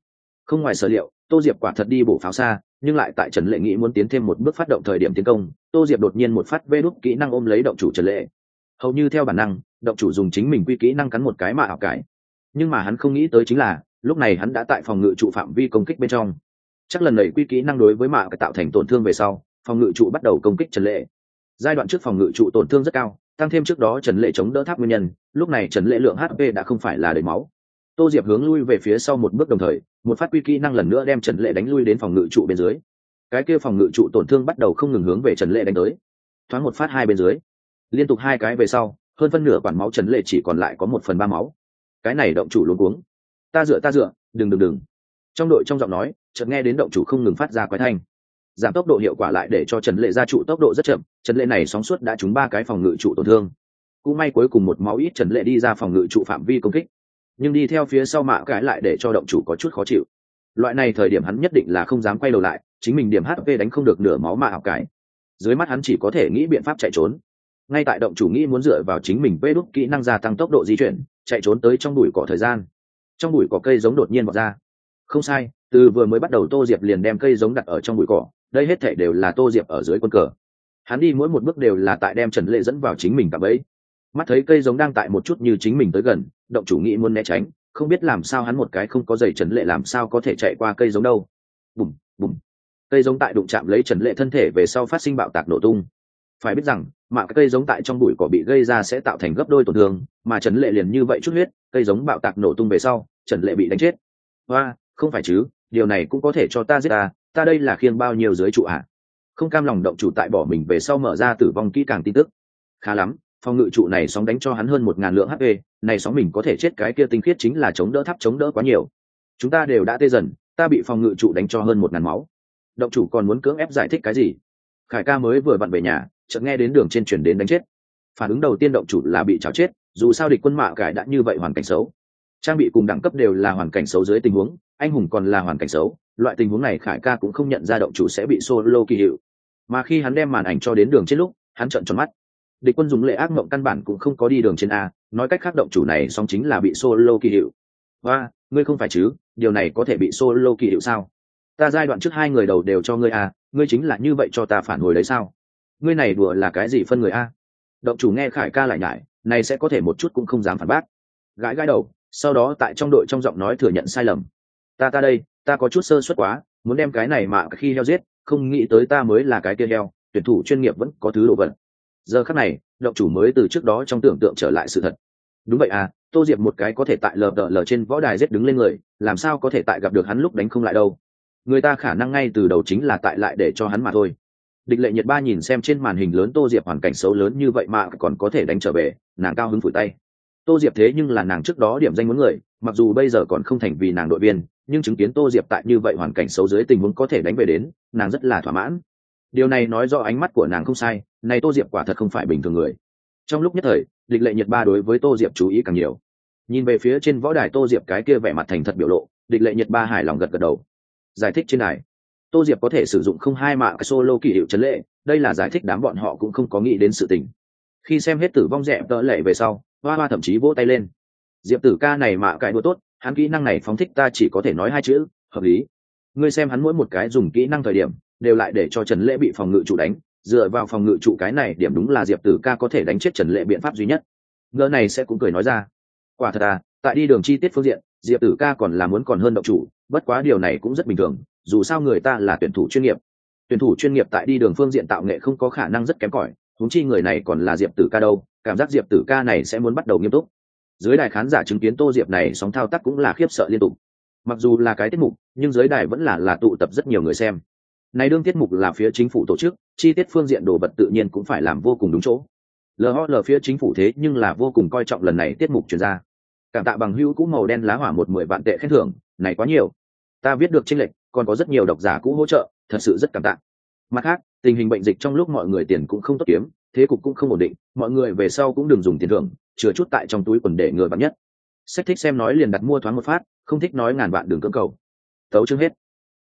Không ngoài sở liệu, Tô Diệp quả thật đi bổ pháo xa, nhưng lại tại Trần Lệ nghĩ muốn tiến thêm một bước phát động thời điểm tiến công, Tô Diệp đột nhiên một phát vê đúc kỹ năng ôm lấy động chủ Trần Lệ. Hầu như theo bản năng, động chủ dùng chính mình quy kỹ năng cắn một cái mạ ảo cải. Nhưng mà hắn không nghĩ tới chính là, lúc này hắn đã tại phòng ngự trụ phạm vi công kích bên trong. Chắc lần này quy kỹ năng đối với mạ tạo thành tổn thương về sau, phòng ngự trụ bắt đầu công kích Trần Lệ. Giai đoạn trước phòng ngự trụ tổn thương rất cao, tăng thêm trước đó Trần Lệ chống đỡ tháp nguyên nhân, lúc này Trần Lệ lượng HP đã không phải là đầy máu. Tô Diệp hướng lui về phía sau một bước, đồng thời một phát quy kỹ năng lần nữa đem Trần Lệ đánh lui đến phòng ngự trụ bên dưới. Cái kia phòng ngự trụ tổn thương bắt đầu không ngừng hướng về Trần Lệ đánh tới. Thoáng một phát hai bên dưới, liên tục hai cái về sau, hơn phân nửa quản máu Trần Lệ chỉ còn lại có 1/3 máu. Cái này động chủ luống cuống. Ta dựa, đừng. Trong đội trong giọng nói, chợt nghe đến động chủ không ngừng phát ra quái thanh. Giảm tốc độ hiệu quả lại để cho Trần Lệ ra trụ tốc độ rất chậm, Trần Lệ này sóng suốt đã trúng 3 cái phòng ngự trụ tổn thương. Cũng may cuối cùng một máu ít Trần Lệ đi ra phòng ngự trụ phạm vi công kích, nhưng đi theo phía sau mạ cái lại để cho động chủ có chút khó chịu. Loại này thời điểm hắn nhất định là không dám quay đầu lại, chính mình điểm HP đánh không được nửa máu mạ học cái. Dưới mắt hắn chỉ có thể nghĩ biện pháp chạy trốn. Ngay tại động chủ nghĩ muốn dựa vào chính mình vê đúc kỹ năng gia tăng tốc độ di chuyển, chạy trốn tới trong bụi cỏ thời gian. Trong bụi cỏ cây giống đột nhiên vọt ra. Không sai, từ vừa mới bắt đầu Tô Diệp liền đem cây giống đặt ở trong bụi cỏ, đây hết thảy đều là Tô Diệp ở dưới quân cờ. Hắn đi mỗi một bước đều là tại đem Trần Lệ dẫn vào chính mình cạm bẫy. Mắt thấy cây giống đang tại một chút như chính mình tới gần, động chủ nghĩ muốn né tránh, không biết làm sao hắn một cái không có giày Trần Lệ làm sao có thể chạy qua cây giống đâu. Bùm bùm, cây giống tại đụng chạm lấy Trần Lệ thân thể về sau phát sinh bạo tạc nổ tung. Phải biết rằng mà cây giống tại trong bụi cỏ bị gây ra sẽ tạo thành gấp đôi tổn thương, mà Trần Lệ liền như vậy chút huyết, cây giống bạo tạc nổ tung về sau, Trần Lệ bị đánh chết. Hoa, không phải chứ, điều này cũng có thể cho ta giết ta đây là khiêng bao nhiêu dưới trụ ạ? Không cam lòng động chủ tại bỏ mình về sau mở ra tử vong kỹ càng tin tức. Khá lắm, phòng ngự trụ này sóng đánh cho hắn hơn 1000 lượng HP, này sóng mình có thể chết cái kia tinh khiết chính là chống đỡ tháp chống đỡ quá nhiều. Chúng ta đều đã tê dần, ta bị phòng ngự trụ đánh cho hơn 1000 máu. Động chủ còn muốn cưỡng ép giải thích cái gì? Khải ca mới vừa vặn về nhà, chợt nghe đến đường trên truyền đến đánh chết. Phản ứng đầu tiên động chủ là bị chảo chết, dù sao địch quân mạ cải đã như vậy hoàn cảnh xấu. Trang bị cùng đẳng cấp đều là hoàn cảnh xấu dưới tình huống, anh hùng còn là hoàn cảnh xấu, loại tình huống này Khải ca cũng không nhận ra động chủ sẽ bị solo kỳ hiệu. Mà khi hắn đem màn ảnh cho đến đường trên lúc, hắn trợn tròn mắt. Địch quân dùng lệ ác mộng căn bản cũng không có đi đường trên a, nói cách khác động chủ này song chính là bị solo kỳ hiệu. Và ngươi không phải chứ, điều này có thể bị solo kỳ hiệu sao? Ta giai đoạn trước 2 người đầu đều cho ngươi a, ngươi chính là như vậy cho ta phản hồi đấy sao? Ngươi này đùa là cái gì phân người a? Động chủ nghe Khải ca lại nhải, này sẽ có thể một chút cũng không dám phản bác. Gãi gãi đầu, sau đó tại trong đội trong giọng nói thừa nhận sai lầm. Ta đây, ta có chút sơ suất quá, muốn đem cái này mà khi heo giết, không nghĩ tới ta mới là cái kia heo, tuyển thủ chuyên nghiệp vẫn có thứ độ vật. Giờ khắc này, động chủ mới từ trước đó trong tưởng tượng trở lại sự thật. Đúng vậy à, Tô Diệp một cái có thể tại LDL trên võ đài giết đứng lên người, làm sao có thể tại gặp được hắn lúc đánh không lại đâu. Người ta khả năng ngay từ đầu chính là tại lại để cho hắn mà thôi. Địch Lệ Nhiệt Ba nhìn xem trên màn hình lớn Tô Diệp hoàn cảnh xấu lớn như vậy mà còn có thể đánh trở về, nàng cao hứng phủi tay. Tô Diệp thế nhưng là nàng trước đó điểm danh muốn người, mặc dù bây giờ còn không thành vì nàng đội viên, nhưng chứng kiến Tô Diệp tại như vậy hoàn cảnh xấu dưới tình huống có thể đánh về đến, nàng rất là thỏa mãn. Điều này nói rõ ánh mắt của nàng không sai, này Tô Diệp quả thật không phải bình thường người. Trong lúc nhất thời, Địch Lệ Nhiệt Ba đối với Tô Diệp chú ý càng nhiều. Nhìn về phía trên võ đài Tô Diệp cái kia vẻ mặt thành thật biểu lộ, Địch Lệ Nhiệt Ba hài lòng gật gật đầu. Giải thích trên đài, Tô Diệp có thể sử dụng không hai mạ solo kỳ hiệu trấn lệ, đây là giải thích đám bọn họ cũng không có nghĩ đến sự tình. Khi xem hết tử vong dẹp tợ lệ về sau, Hoa Hoa thậm chí vỗ tay lên. Diệp Tử ca này mạ cải đua tốt, hắn kỹ năng này phóng thích ta chỉ có thể nói 2 chữ, hợp lý. Ngươi xem hắn mỗi một cái dùng kỹ năng thời điểm, đều lại để cho Trần Lễ bị phòng ngự trụ đánh, dựa vào phòng ngự trụ cái này điểm đúng là Diệp Tử ca có thể đánh chết Trần Lễ biện pháp duy nhất. Ngỡ này sẽ cũng cười nói ra. Quả thật à, tại đi đường chi tiết phương diện, Diệp Tử ca còn là muốn còn hơn động chủ, bất quá điều này cũng rất bình thường, dù sao người ta là tuyển thủ chuyên nghiệp. Tuyển thủ chuyên nghiệp tại đi đường phương diện tạo nghệ không có khả năng rất kém cỏi, huống chi người này còn là Diệp Tử ca đâu, cảm giác Diệp Tử ca này sẽ muốn bắt đầu nghiêm túc. Dưới đài khán giả chứng kiến Tô Diệp này sóng thao tác cũng là khiếp sợ liên tục. Mặc dù là cái tiết mục, nhưng dưới đài vẫn là tụ tập rất nhiều người xem. Này đương tiết mục là phía chính phủ tổ chức, chi tiết phương diện đồ vật tự nhiên cũng phải làm vô cùng đúng chỗ. LOL phía chính phủ thế nhưng là vô cùng coi trọng lần này tiết mục truyền ra. Cảm tạ bằng hữu cũ màu đen lá hỏa 10 vạn tệ khen thưởng, này quá nhiều. Ta viết được chênh lệch, còn có rất nhiều độc giả cũ hỗ trợ, thật sự rất cảm tạ. Mặt khác, tình hình bệnh dịch trong lúc mọi người tiền cũng không tốt kiếm, thế cục cũng không ổn định, mọi người về sau cũng đừng dùng tiền thưởng, chừa chút tại trong túi quần để ngừa vạn nhất. Sách thích xem nói liền đặt mua thoáng một phát, không thích nói ngàn vạn đường cưỡng cầu. Tấu chương hết.